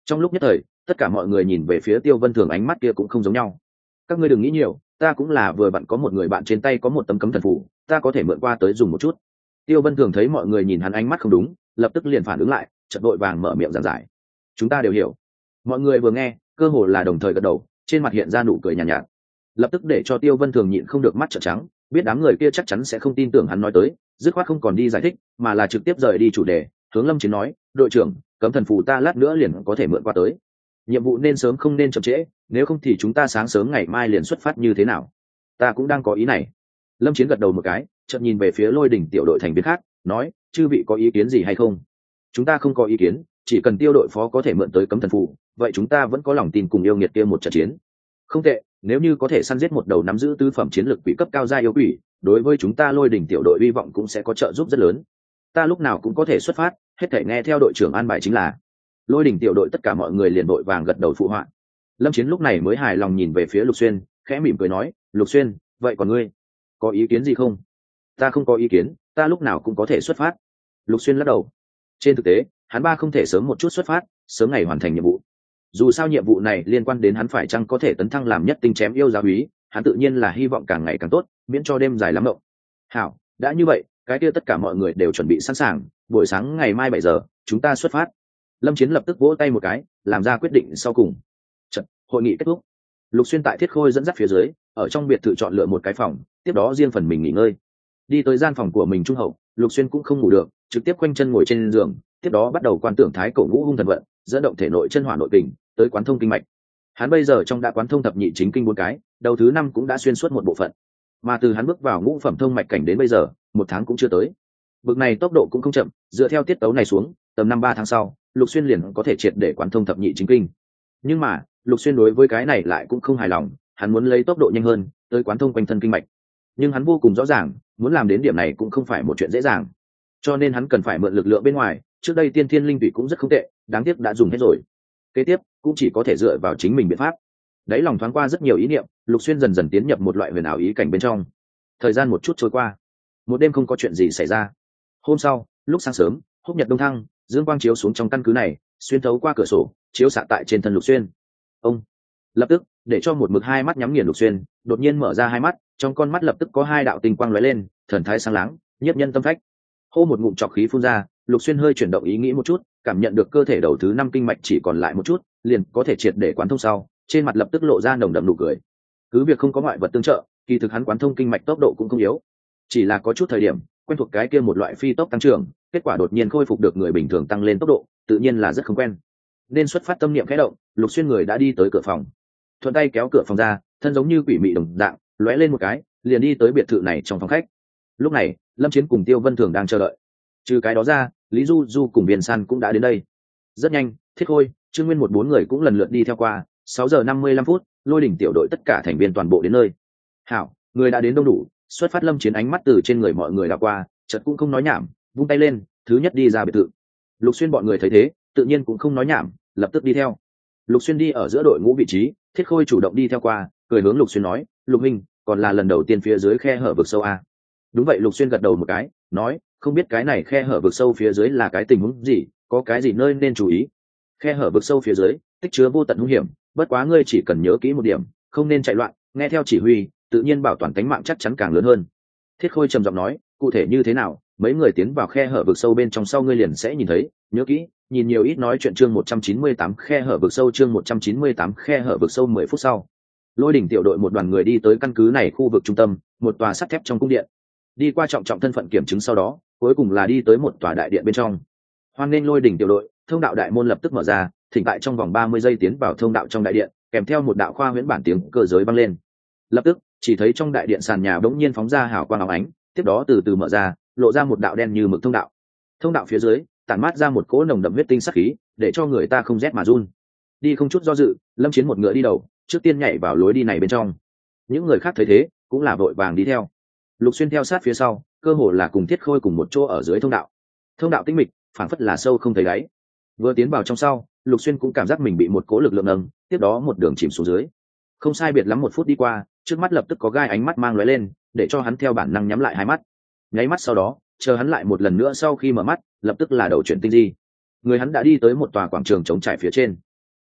Trong lúc nhất thời, tất cả mọi người nhìn về phía Tiêu Vân Thường, ánh mắt kia cũng không giống nhau. Các ngươi đừng nghĩ nhiều, ta cũng là vừa bạn có một người bạn trên tay có một tấm cấm thần phù, ta có thể mượn qua tới dùng một chút. Tiêu Vân Thường thấy mọi người nhìn hắn ánh mắt không đúng, lập tức liền phản ứng lại, chợt vội vàng mở miệng giảng giải. Chúng ta đều hiểu. Mọi người vừa nghe, cơ hồ là đồng thời gật đầu, trên mặt hiện ra nụ cười nhàn nhạt, nhạt. Lập tức để cho Tiêu Vân Thường nhịn không được mắt trợn trắng, biết đám người kia chắc chắn sẽ không tin tưởng hắn nói tới, dứt khoát không còn đi giải thích, mà là trực tiếp rời đi chủ đề, hướng Lâm Chiến nói, đội trưởng, cấm thần phù ta lát nữa liền có thể mượn qua tới. Nhiệm vụ nên sớm không nên chậm trễ, nếu không thì chúng ta sáng sớm ngày mai liền xuất phát như thế nào? Ta cũng đang có ý này. Lâm Chiến gật đầu một cái, chợt nhìn về phía Lôi Đỉnh tiểu đội thành viên khác, nói, chư vị có ý kiến gì hay không? Chúng ta không có ý kiến, chỉ cần Tiêu đội phó có thể mượn tới cấm thần phù, vậy chúng ta vẫn có lòng tin cùng yêu nghiệt kia một trận chiến. Không tệ, nếu như có thể săn giết một đầu nắm giữ tứ phẩm chiến lực quỷ cấp cao gia yêu quỷ, đối với chúng ta Lôi Đỉnh tiểu đội hy vọng cũng sẽ có trợ giúp rất lớn. Ta lúc nào cũng có thể xuất phát, hết thảy nghe theo đội trưởng an bài chính là. Lôi Đỉnh tiểu đội tất cả mọi người liền đội vàng gật đầu phụ họa. Lâm Chiến lúc này mới hài lòng nhìn về phía Lục Xuyên, khẽ mỉm cười nói, Lục Xuyên, vậy còn ngươi, có ý kiến gì không? Ta không có ý kiến, ta lúc nào cũng có thể xuất phát. Lục Xuyên lắc đầu. Trên thực tế, hắn ba không thể sớm một chút xuất phát, sớm ngày hoàn thành nhiệm vụ. Dù sao nhiệm vụ này liên quan đến hắn phải chăng có thể tấn thăng làm nhất tinh chém yêu giáo úy, hắn tự nhiên là hy vọng càng ngày càng tốt, miễn cho đêm dài lắm mộng. Hảo, đã như vậy, cái kia tất cả mọi người đều chuẩn bị sẵn sàng, buổi sáng ngày mai bảy giờ, chúng ta xuất phát. Lâm Chiến lập tức vỗ tay một cái, làm ra quyết định sau cùng. Chật, hội nghị kết thúc. Lục Xuyên tại Thiết Khôi dẫn dắt phía dưới, ở trong biệt thự chọn lựa một cái phòng, tiếp đó riêng phần mình nghỉ ngơi. Đi tới gian phòng của mình trung hậu, Lục Xuyên cũng không ngủ được, trực tiếp quanh chân ngồi trên giường, tiếp đó bắt đầu quan tưởng thái cổ ngũ hung thần vận, dẫn động thể nội chân hỏa nội kình, tới quán thông kinh mạch. Hắn bây giờ trong đã quán thông thập nhị chính kinh bốn cái, đầu thứ năm cũng đã xuyên suốt một bộ phận. Mà từ hắn bước vào ngũ phẩm thông mạch cảnh đến bây giờ, một tháng cũng chưa tới. Bực này tốc độ cũng không chậm, dựa theo tiết tấu này xuống, tầm năm ba tháng sau, Lục Xuyên liền có thể triệt để quán thông thập nhị chính kinh. Nhưng mà, Lục Xuyên đối với cái này lại cũng không hài lòng, hắn muốn lấy tốc độ nhanh hơn, tới quán thông quanh thân kinh mạch. Nhưng hắn vô cùng rõ ràng, muốn làm đến điểm này cũng không phải một chuyện dễ dàng. Cho nên hắn cần phải mượn lực lượng bên ngoài, trước đây tiên thiên linh tụy cũng rất không tệ, đáng tiếc đã dùng hết rồi. Kế tiếp, cũng chỉ có thể dựa vào chính mình biện pháp. Đấy lòng thoáng qua rất nhiều ý niệm, Lục Xuyên dần dần tiến nhập một loại huyền ảo ý cảnh bên trong. Thời gian một chút trôi qua, một đêm không có chuyện gì xảy ra. Hôm sau, lúc sáng sớm, húc nhật đông thăng, dương quang chiếu xuống trong căn cứ này, xuyên thấu qua cửa sổ, chiếu xạ tại trên thân Lục Xuyên. Ông lập tức để cho một mực hai mắt nhắm nghiền Lục Xuyên đột nhiên mở ra hai mắt, trong con mắt lập tức có hai đạo tinh quang lóe lên, thần thái sáng láng, nhiếp nhân tâm phách. Hô một ngụm trọc khí phun ra, Lục Xuyên hơi chuyển động ý nghĩ một chút, cảm nhận được cơ thể đầu thứ năm kinh mạch chỉ còn lại một chút, liền có thể triệt để quán thông sau, trên mặt lập tức lộ ra nồng đậm nụ cười. Cứ việc không có ngoại vật tương trợ, kỳ thực hắn quán thông kinh mạch tốc độ cũng không yếu, chỉ là có chút thời điểm quen thuộc cái kia một loại phi tốc tăng trưởng, kết quả đột nhiên khôi phục được người bình thường tăng lên tốc độ, tự nhiên là rất không quen. Nên xuất phát tâm niệm khẽ động, Lục Xuyên người đã đi tới cửa phòng, thuận tay kéo cửa phòng ra, thân giống như quỷ mị đồng dạng, lóe lên một cái, liền đi tới biệt thự này trong phòng khách. Lúc này, Lâm Chiến cùng Tiêu Vân Thường đang chờ đợi. Trừ cái đó ra, Lý Du Du cùng Biên San cũng đã đến đây. Rất nhanh, Thiết Khôi, Trương Nguyên một bốn người cũng lần lượt đi theo qua. Sáu giờ năm mươi lăm phút, Lôi Đỉnh tiểu đội tất cả thành viên toàn bộ đến nơi. Hảo, người đã đến đông đủ. Xuất phát. Lâm Chiến ánh mắt từ trên người mọi người đảo qua, chợt cũng không nói nhảm, vung tay lên, thứ nhất đi ra biệt thự. Lục Xuyên bọn người thấy thế, tự nhiên cũng không nói nhảm, lập tức đi theo. Lục Xuyên đi ở giữa đội ngũ vị trí, Thiết Khôi chủ động đi theo qua, cười hướng Lục Xuyên nói, Lục Minh, còn là lần đầu tiên phía dưới khe hở vực sâu à? Đúng vậy. Lục Xuyên gật đầu một cái, nói, không biết cái này khe hở vực sâu phía dưới là cái tình huống gì, có cái gì nơi nên chú ý. Khe hở vực sâu phía dưới tích chứa vô tận hung hiểm, bất quá ngươi chỉ cần nhớ kỹ một điểm, không nên chạy loạn, nghe theo chỉ huy, tự nhiên bảo toàn tính mạng chắc chắn càng lớn hơn. Thiết Khôi trầm giọng nói, cụ thể như thế nào, mấy người tiến vào khe hở vực sâu bên trong sau ngươi liền sẽ nhìn thấy, nhớ kỹ, nhìn nhiều ít nói chuyện. Chương một trăm chín mươi tám khe hở vực sâu. Chương một trăm chín mươi tám khe hở vực sâu. Mười phút sau, Lôi Đỉnh tiểu đội một đoàn người đi tới căn cứ này khu vực trung tâm, một tòa sắt thép trong cung điện. Đi qua trọng trọng thân phận kiểm chứng sau đó, cuối cùng là đi tới một tòa đại điện bên trong. Hoan nghênh Lôi Đỉnh tiểu đội, thông đạo đại môn lập tức mở ra, thỉnh tại trong vòng ba mươi giây tiến vào thông đạo trong đại điện, kèm theo một đạo khoa huyễn bản tiếng cơ giới vang lên. Lập tức, chỉ thấy trong đại điện sàn nhà bỗng nhiên phóng ra hào quang óng ánh, tiếp đó từ từ mở ra, lộ ra một đạo đen như mực thông đạo. Thông đạo phía dưới tản mát ra một cỗ nồng đậm huyết tinh sắc khí, để cho người ta không rét mà run. Đi không chút do dự, Lâm Chiến một ngựa đi đầu, trước tiên nhảy vào lối đi này bên trong. Những người khác thấy thế, cũng là vội vàng đi theo. Lục Xuyên theo sát phía sau, cơ hồ là cùng Thiết Khôi cùng một chỗ ở dưới thông đạo. Thông đạo tĩnh mịch, phảng phất là sâu không thấy đáy. Vừa tiến vào trong sau, Lục Xuyên cũng cảm giác mình bị một cỗ lực lượng nâng, tiếp đó một đường chìm xuống dưới. Không sai biệt lắm một phút đi qua, trước mắt lập tức có gai ánh mắt mang lóe lên, để cho hắn theo bản năng nhắm lại hai mắt. Nháy mắt sau đó, chờ hắn lại một lần nữa sau khi mở mắt, lập tức là đầu chuyển tinh di. Người hắn đã đi tới một tòa quảng trường trống trải phía trên.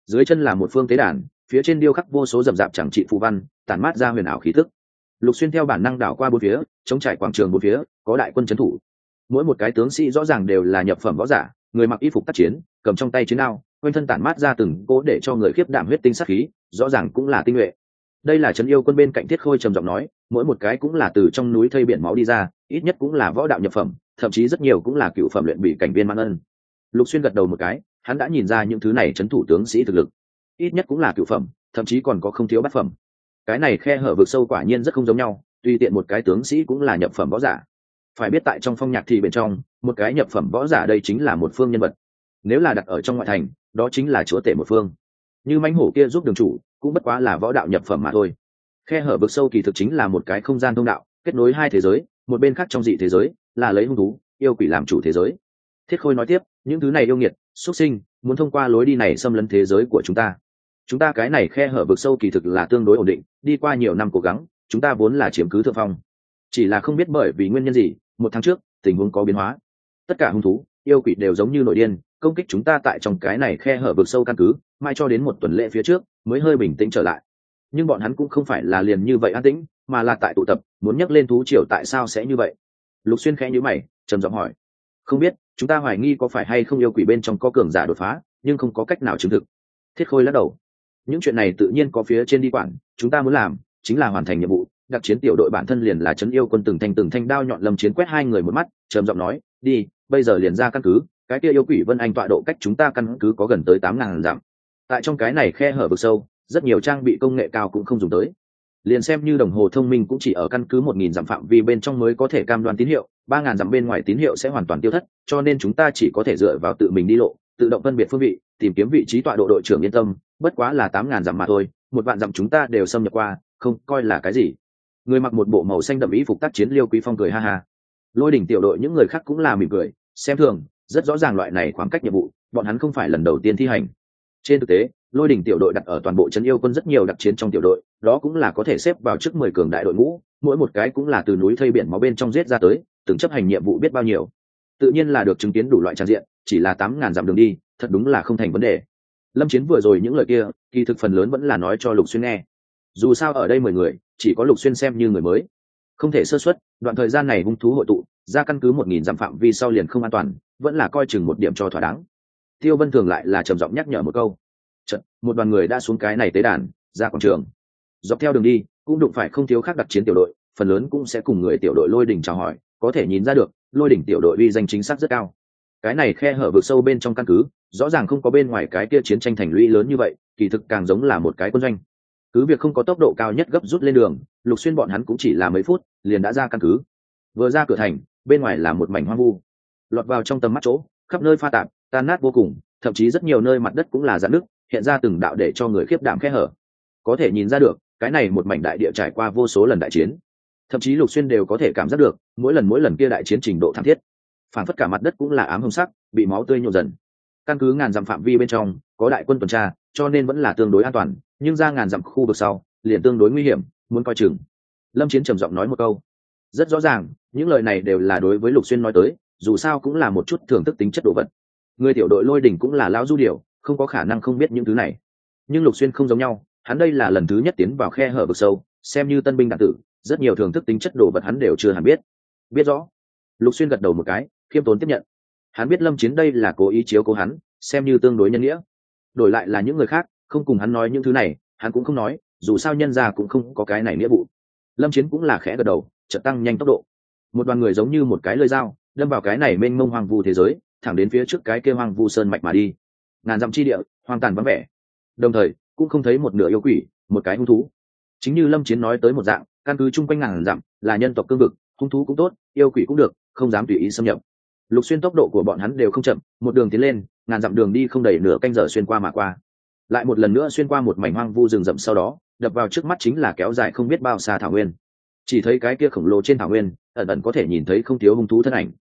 dưới chân là một phương tế đàn, phía trên điêu khắc vô số rậm rạp chẳng trị phù văn, tản mát ra huyền ảo khí tức. Lục Xuyên theo bản năng đảo qua bốn phía, chống trải quảng trường bốn phía có đại quân trấn thủ, mỗi một cái tướng sĩ rõ ràng đều là nhập phẩm võ giả, người mặc y phục tác chiến, cầm trong tay chiến đao, quanh thân tản mát ra từng cỗ để cho người khiếp đảm huyết tinh sát khí, rõ ràng cũng là tinh nhuệ. Đây là trấn yêu quân bên cạnh Thiết Khôi trầm giọng nói, mỗi một cái cũng là từ trong núi thây biển máu đi ra, ít nhất cũng là võ đạo nhập phẩm, thậm chí rất nhiều cũng là cựu phẩm luyện bị cảnh viên mãn ân. Lục Xuyên gật đầu một cái, hắn đã nhìn ra những thứ này trấn thủ tướng sĩ thực lực, ít nhất cũng là cựu phẩm, thậm chí còn có không thiếu bát phẩm. Cái này khe hở vực sâu quả nhiên rất không giống nhau, tùy tiện một cái tướng sĩ cũng là nhập phẩm võ giả. Phải biết tại trong phong nhạc thì bên trong, một cái nhập phẩm võ giả đây chính là một phương nhân vật. Nếu là đặt ở trong ngoại thành, đó chính là chúa tể một phương. Như mãnh hổ kia giúp đường chủ, cũng bất quá là võ đạo nhập phẩm mà thôi. Khe hở vực sâu kỳ thực chính là một cái không gian thông đạo, kết nối hai thế giới, một bên khác trong dị thế giới là lấy hung thú, yêu quỷ làm chủ thế giới. Thiết Khôi nói tiếp, những thứ này yêu nghiệt, xuất sinh, muốn thông qua lối đi này xâm lấn thế giới của chúng ta. Chúng ta cái này khe hở vực sâu kỳ thực là tương đối ổn định, đi qua nhiều năm cố gắng, chúng ta vốn là chiếm cứ thượng phong. Chỉ là không biết bởi vì nguyên nhân gì, một tháng trước, tình huống có biến hóa. Tất cả hung thú, yêu quỷ đều giống như nổi điên, công kích chúng ta tại trong cái này khe hở vực sâu căn cứ, mai cho đến một tuần lễ phía trước mới hơi bình tĩnh trở lại. Nhưng bọn hắn cũng không phải là liền như vậy an tĩnh, mà là tại tụ tập, muốn nhấc lên thú triều. Tại sao sẽ như vậy? Lục Xuyên khẽ nhíu mày, trầm giọng hỏi. Không biết, chúng ta hoài nghi có phải hay không yêu quỷ bên trong có cường giả đột phá, nhưng không có cách nào chứng thực. Thiết Khôi lắc đầu. Những chuyện này tự nhiên có phía trên đi quản, chúng ta muốn làm chính là hoàn thành nhiệm vụ. Đặc chiến tiểu đội bản thân liền là trấn yêu quân, từng thanh từng thanh đao nhọn Lâm Chiến quét hai người một mắt, trầm giọng nói, đi, bây giờ liền ra căn cứ. Cái kia yêu quỷ Vân Anh tọa độ cách chúng ta căn cứ có gần tới tám ngàn dặm. Tại trong cái này khe hở vực sâu, rất nhiều trang bị công nghệ cao cũng không dùng tới, liền xem như đồng hồ thông minh cũng chỉ ở căn cứ một nghìn dặm phạm vi bên trong mới có thể cam đoan tín hiệu, ba ngàn dặm bên ngoài tín hiệu sẽ hoàn toàn tiêu thất, cho nên chúng ta chỉ có thể dựa vào tự mình đi lộ, tự động phân biệt phương vị, tìm kiếm vị trí tọa độ. Đội trưởng yên tâm, bất quá là tám ngàn dặm mà thôi, một vạn dặm chúng ta đều xâm nhập qua, không coi là cái gì. Người mặc một bộ màu xanh đậm ý phục tác chiến Liêu Quý Phong cười ha ha. Lôi Đỉnh tiểu đội những người khác cũng là mỉm cười, xem thường, rất rõ ràng loại này khoảng cách nhiệm vụ, bọn hắn không phải lần đầu tiên thi hành. Trên thực tế, Lôi Đỉnh tiểu đội đặt ở toàn bộ trấn yêu quân rất nhiều đặc chiến trong tiểu đội, đó cũng là có thể xếp vào trước mười cường đại đội ngũ, mỗi một cái cũng là từ núi thây biển máu bên trong giết ra tới, từng chấp hành nhiệm vụ biết bao nhiêu. Tự nhiên là được chứng kiến đủ loại tràn diện, chỉ là tám ngàn dặm đường đi, thật đúng là không thành vấn đề. Lâm Chiến vừa rồi những lời kia, kỳ thực phần lớn vẫn là nói cho Lục Xuyên nghe. Dù sao ở đây mười người, chỉ có Lục Xuyên xem như người mới, không thể sơ suất, đoạn thời gian này hung thú hội tụ, ra căn cứ một nghìn dặm phạm vi sau liền không an toàn, vẫn là coi chừng một điểm cho thỏa đáng. Tiêu Vân Thường lại là trầm giọng nhắc nhở một câu. Chợt, một đoàn người đã xuống cái này tế đàn, ra quảng trường. Dọc theo đường đi, cũng đụng phải không thiếu khác đặc chiến tiểu đội, phần lớn cũng sẽ cùng người tiểu đội Lôi Đỉnh chào hỏi, có thể nhìn ra được, Lôi Đỉnh tiểu đội uy danh chính xác rất cao. Cái này khe hở vực sâu bên trong căn cứ, rõ ràng không có bên ngoài cái kia chiến tranh thành lũy lớn như vậy, kỳ thực càng giống là một cái quân doanh. Cứ việc không có tốc độ cao nhất gấp rút lên đường, Lục Xuyên bọn hắn cũng chỉ là mấy phút, liền đã ra căn cứ. Vừa ra cửa thành, bên ngoài là một mảnh hoang vu. Lọt vào trong tầm mắt chỗ, khắp nơi pha tạp, tan nát vô cùng, thậm chí rất nhiều nơi mặt đất cũng là rạn nứt, hiện ra từng đạo để cho người khiếp đảm khe hở. Có thể nhìn ra được, cái này một mảnh đại địa trải qua vô số lần đại chiến. Thậm chí Lục Xuyên đều có thể cảm giác được, mỗi lần mỗi lần kia đại chiến trình độ thảm thiết, phản phất cả mặt đất cũng là ám hồng sắc, bị máu tươi nhuộm dần. Căn cứ ngàn dặm phạm vi bên trong có đại quân tuần tra, cho nên vẫn là tương đối an toàn, nhưng ra ngàn dặm khu vực sau liền tương đối nguy hiểm, muốn coi chừng. Lâm Chiến trầm giọng nói một câu. Rất rõ ràng, những lời này đều là đối với Lục Xuyên nói tới, dù sao cũng là một chút thưởng thức tính chất đồ vật. Người tiểu đội Lôi Đỉnh cũng là lão du điều, không có khả năng không biết những thứ này. Nhưng Lục Xuyên không giống nhau, hắn đây là lần thứ nhất tiến vào khe hở vực sâu, xem như tân binh đạn tử, rất nhiều thưởng thức tính chất đồ vật hắn đều chưa hẳn biết. Biết rõ. Lục Xuyên gật đầu một cái, khiêm tốn tiếp nhận. Hắn biết Lâm Chiến đây là cố ý chiếu cố hắn, xem như tương đối nhân nghĩa. Đổi lại là những người khác, không cùng hắn nói những thứ này, hắn cũng không nói, dù sao nhân gia cũng không có cái này nghĩa vụ. Lâm Chiến cũng là khẽ gật đầu, chợt tăng nhanh tốc độ. Một đoàn người giống như một cái lưỡi dao, đâm vào cái này mênh mông hoang vu thế giới, thẳng đến phía trước cái kia hoang vu sơn mạch mà đi. Ngàn dặm chi địa, hoang tàn vắng vẻ. Đồng thời, cũng không thấy một nửa yêu quỷ, một cái hung thú. Chính như Lâm Chiến nói tới một dạng, căn cứ chung quanh ngàn dặm là nhân tộc cương vực, hung thú cũng tốt, yêu quỷ cũng được, không dám tùy ý xâm nhập. Lục Xuyên tốc độ của bọn hắn đều không chậm, một đường tiến lên, ngàn dặm đường đi không đầy nửa canh giờ xuyên qua mà qua. Lại một lần nữa xuyên qua một mảnh hoang vu rừng rậm, sau đó đập vào trước mắt chính là kéo dài không biết bao xa thảo nguyên. Chỉ thấy cái kia khổng lồ trên thảo nguyên ẩn ẩn có thể nhìn thấy không thiếu hung thú thân ảnh.